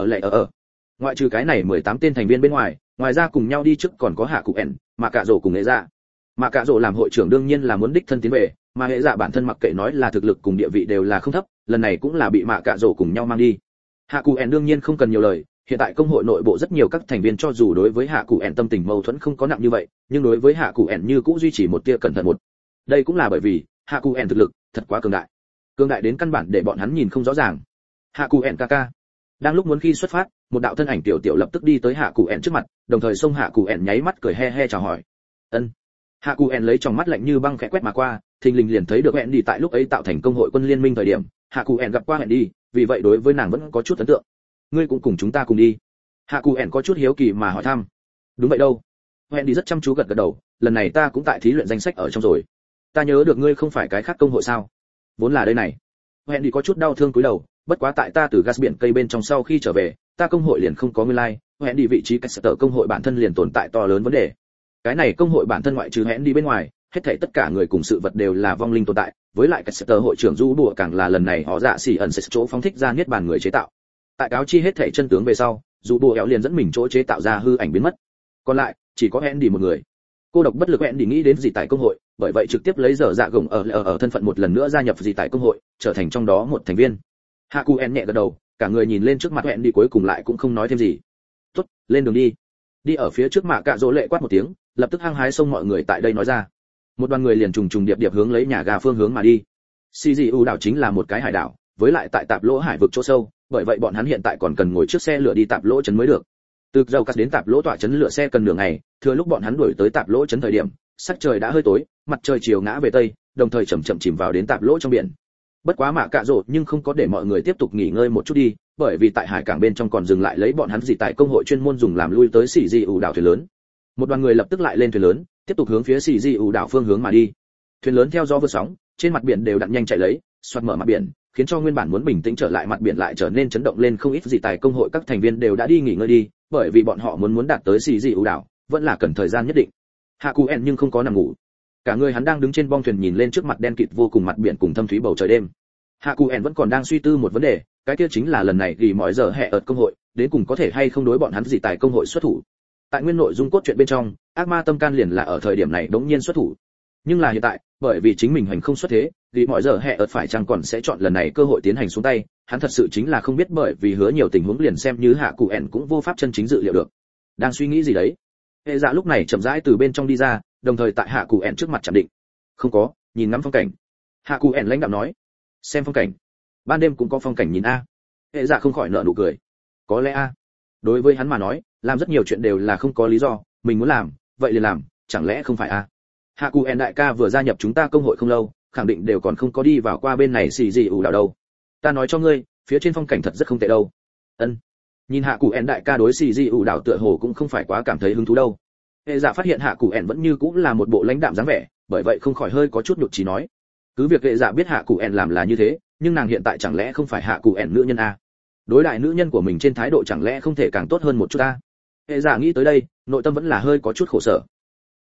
Ngoại trừ cái này 18 tên thành viên bên ngoài, ngoài ra cùng nhau đi trước còn có Hạ Cụ En, mà Cạ Rồ cùng Nghệ Dạ. Mà Cạ Rồ làm hội trưởng đương nhiên là muốn đích thân tiến về, mà Nghệ Dạ bản thân mặc kệ nói là thực lực cùng địa vị đều là không thấp, lần này cũng là bị Mạ Cạ Rồ cùng nhau mang đi. Hạ Cụ En đương nhiên không cần nhiều lời, hiện tại công hội nội bộ rất nhiều các thành viên cho dù đối với Hạ Cụ En tâm tình mâu thuẫn không có nặng như vậy, nhưng đối với Hạ Cụ En như cũng duy trì một tia cẩn thận một. Đây cũng là bởi vì Hạ Cụ En thực lực thật quá cường đại đến căn bản để bọn hắn nhìn không rõ ràng. Hạ Cụ En ca. Đang lúc muốn khi xuất phát, một đạo thân ảnh tiểu tiểu lập tức đi tới Hạ Cụ En trước mặt, đồng thời xông Hạ Cụ En nháy mắt cười he he chào hỏi. Ân. Hạ Cụ En lấy tròng mắt lạnh như băng khẽ quét mà qua, thình lình liền thấy được hẹn đi tại lúc ấy tạo thành công hội quân liên minh thời điểm, Hạ Cụ En gặp qua hẹn đi, vì vậy đối với nàng vẫn có chút ấn tượng. Ngươi cũng cùng chúng ta cùng đi. Hạ Cụ En có chút hiếu kỳ mà hỏi thăm. Đúng vậy đâu. Hẹn đi rất chăm chú gật gật đầu, lần này ta cũng tại thí luyện danh sách ở trong rồi. Ta nhớ được ngươi không phải cái khác công hội sao? Vốn là đây này. Hẹn đi có chút đau thương cúi đầu, bất quá tại ta từ gas biển cây bên trong sau khi trở về, ta công hội liền không có nguyên lai, hẹn đi vị trí cách sở công hội bản thân liền tồn tại to lớn vấn đề. Cái này công hội bản thân ngoại trừ hẹn đi bên ngoài, hết thảy tất cả người cùng sự vật đều là vong linh tồn tại, với lại cách sở hội trưởng Du Bùa càng là lần này họ dạ xỉ ẩn sẽ chỗ phóng thích ra niết bàn người chế tạo. Tại cáo chi hết thảy chân tướng về sau, Du Bùa éo liền dẫn mình chỗ chế tạo ra hư ảnh biến mất. Còn lại, chỉ có hẹn đi một người. Cô độc bất lực hẹn đi nghĩ đến gì tại công hội, bởi vậy trực tiếp lấy dở dạ gồng ở thân phận một lần nữa gia nhập gì tại công hội, trở thành trong đó một thành viên. Hạ Cụ En nhẹ gật đầu, cả người nhìn lên trước mặt hẹn đi cuối cùng lại cũng không nói thêm gì. Tốt, lên đường đi. Đi ở phía trước Mạ Cạ Rồ lệ quát một tiếng, lập tức hăng hái xông mọi người tại đây nói ra. Một đoàn người liền trùng trùng điệp điệp hướng lấy nhà ga phương hướng mà đi. CGU đảo chính là một cái hải đảo, với lại tại tạp lỗ hải vực chỗ sâu, bởi vậy bọn hắn hiện tại còn cần ngồi chiếc xe lửa đi tạp lỗ trấn mới được. Từ dầu cắt đến tạp lỗ tọa trấn lửa xe cần nửa ngày, thừa lúc bọn hắn đuổi tới tạp lỗ trấn thời điểm, sắc trời đã hơi tối, mặt trời chiều ngã về tây, đồng thời chậm chậm chìm vào đến tạp lỗ trong biển. Bất quá Mạ Cạ Rồ nhưng không có để mọi người tiếp tục nghỉ ngơi một chút đi, bởi vì tại hải cảng bên trong còn dừng lại lấy bọn hắn gì tại công hội chuyên môn dùng làm lui tới CGU đảo thuyền lớn. Một đoàn người lập tức lại lên thuyền lớn, tiếp tục hướng phía CGU đảo phương hướng mà đi. Thuyền lớn theo gió vượt sóng, trên mặt biển đều đặn nhanh chạy lấy, xoát mở mặt biển, khiến cho nguyên bản muốn bình tĩnh trở lại mặt biển lại trở nên chấn động lên không ít. Gì tại công hội các thành viên đều đã đi nghỉ ngơi đi, bởi vì bọn họ muốn đạt tới CGU đảo, vẫn là cần thời gian nhất định. Hạ Cụ En nhưng không có nằm ngủ, cả người hắn đang đứng trên bong thuyền nhìn lên trước mặt đen kịt vô cùng mặt biển cùng thâm thúy bầu trời đêm. Hạ Cụ En vẫn còn đang suy tư một vấn đề, cái kia chính là lần này vì mọi giờ hệ ợt công hội, đến cùng có thể hay không đối bọn hắn gì tại công hội xuất thủ. Tại nguyên nội dung cốt truyện bên trong, ác ma tâm can liền là ở thời điểm này đống nhiên xuất thủ. Nhưng là hiện tại, bởi vì chính mình hành không xuất thế, vì mọi giờ hệ ợt phải chăng còn sẽ chọn lần này cơ hội tiến hành xuống tay, hắn thật sự chính là không biết, bởi vì hứa nhiều tình huống liền xem như Hạ Cụ En cũng vô pháp chân chính dự liệu được. Đang suy nghĩ gì đấy? Hệ Dạ lúc này chậm rãi từ bên trong đi ra, đồng thời tại Hạ Cụ En trước mặt chạm định. Không có, nhìn ngắm phong cảnh. Hạ Cụ En lãnh đạm nói. Xem phong cảnh. Ban đêm cũng có phong cảnh nhìn a. Hệ Dạ không khỏi nở nụ cười. Có lẽ a. Đối với hắn mà nói, làm rất nhiều chuyện đều là không có lý do, mình muốn làm, vậy liền làm, chẳng lẽ không phải a? Hạ Cụ En đại ca vừa gia nhập chúng ta công hội không lâu, khẳng định đều còn không có đi vào qua bên này xì gì ủ đảo đâu. Ta nói cho ngươi, phía trên phong cảnh thật rất không tệ đâu. Ân. Nhìn Hạ Cụ En đại ca đối xì gì ủ đảo tựa hồ cũng không phải quá cảm thấy hứng thú đâu. Hệ Dạ phát hiện Hạ Cụ En vẫn như cũng là một bộ lãnh đạm dáng vẻ, bởi vậy không khỏi hơi có chút nhụt chí nói. Cứ việc Hệ Dạ biết Hạ Cụ En làm là như thế, nhưng nàng hiện tại chẳng lẽ không phải Hạ Cụ En nữ nhân a? Đối đại nữ nhân của mình trên thái độ chẳng lẽ không thể càng tốt hơn một chút a? Hệ Dạ nghĩ tới đây, nội tâm vẫn là hơi có chút khổ sở.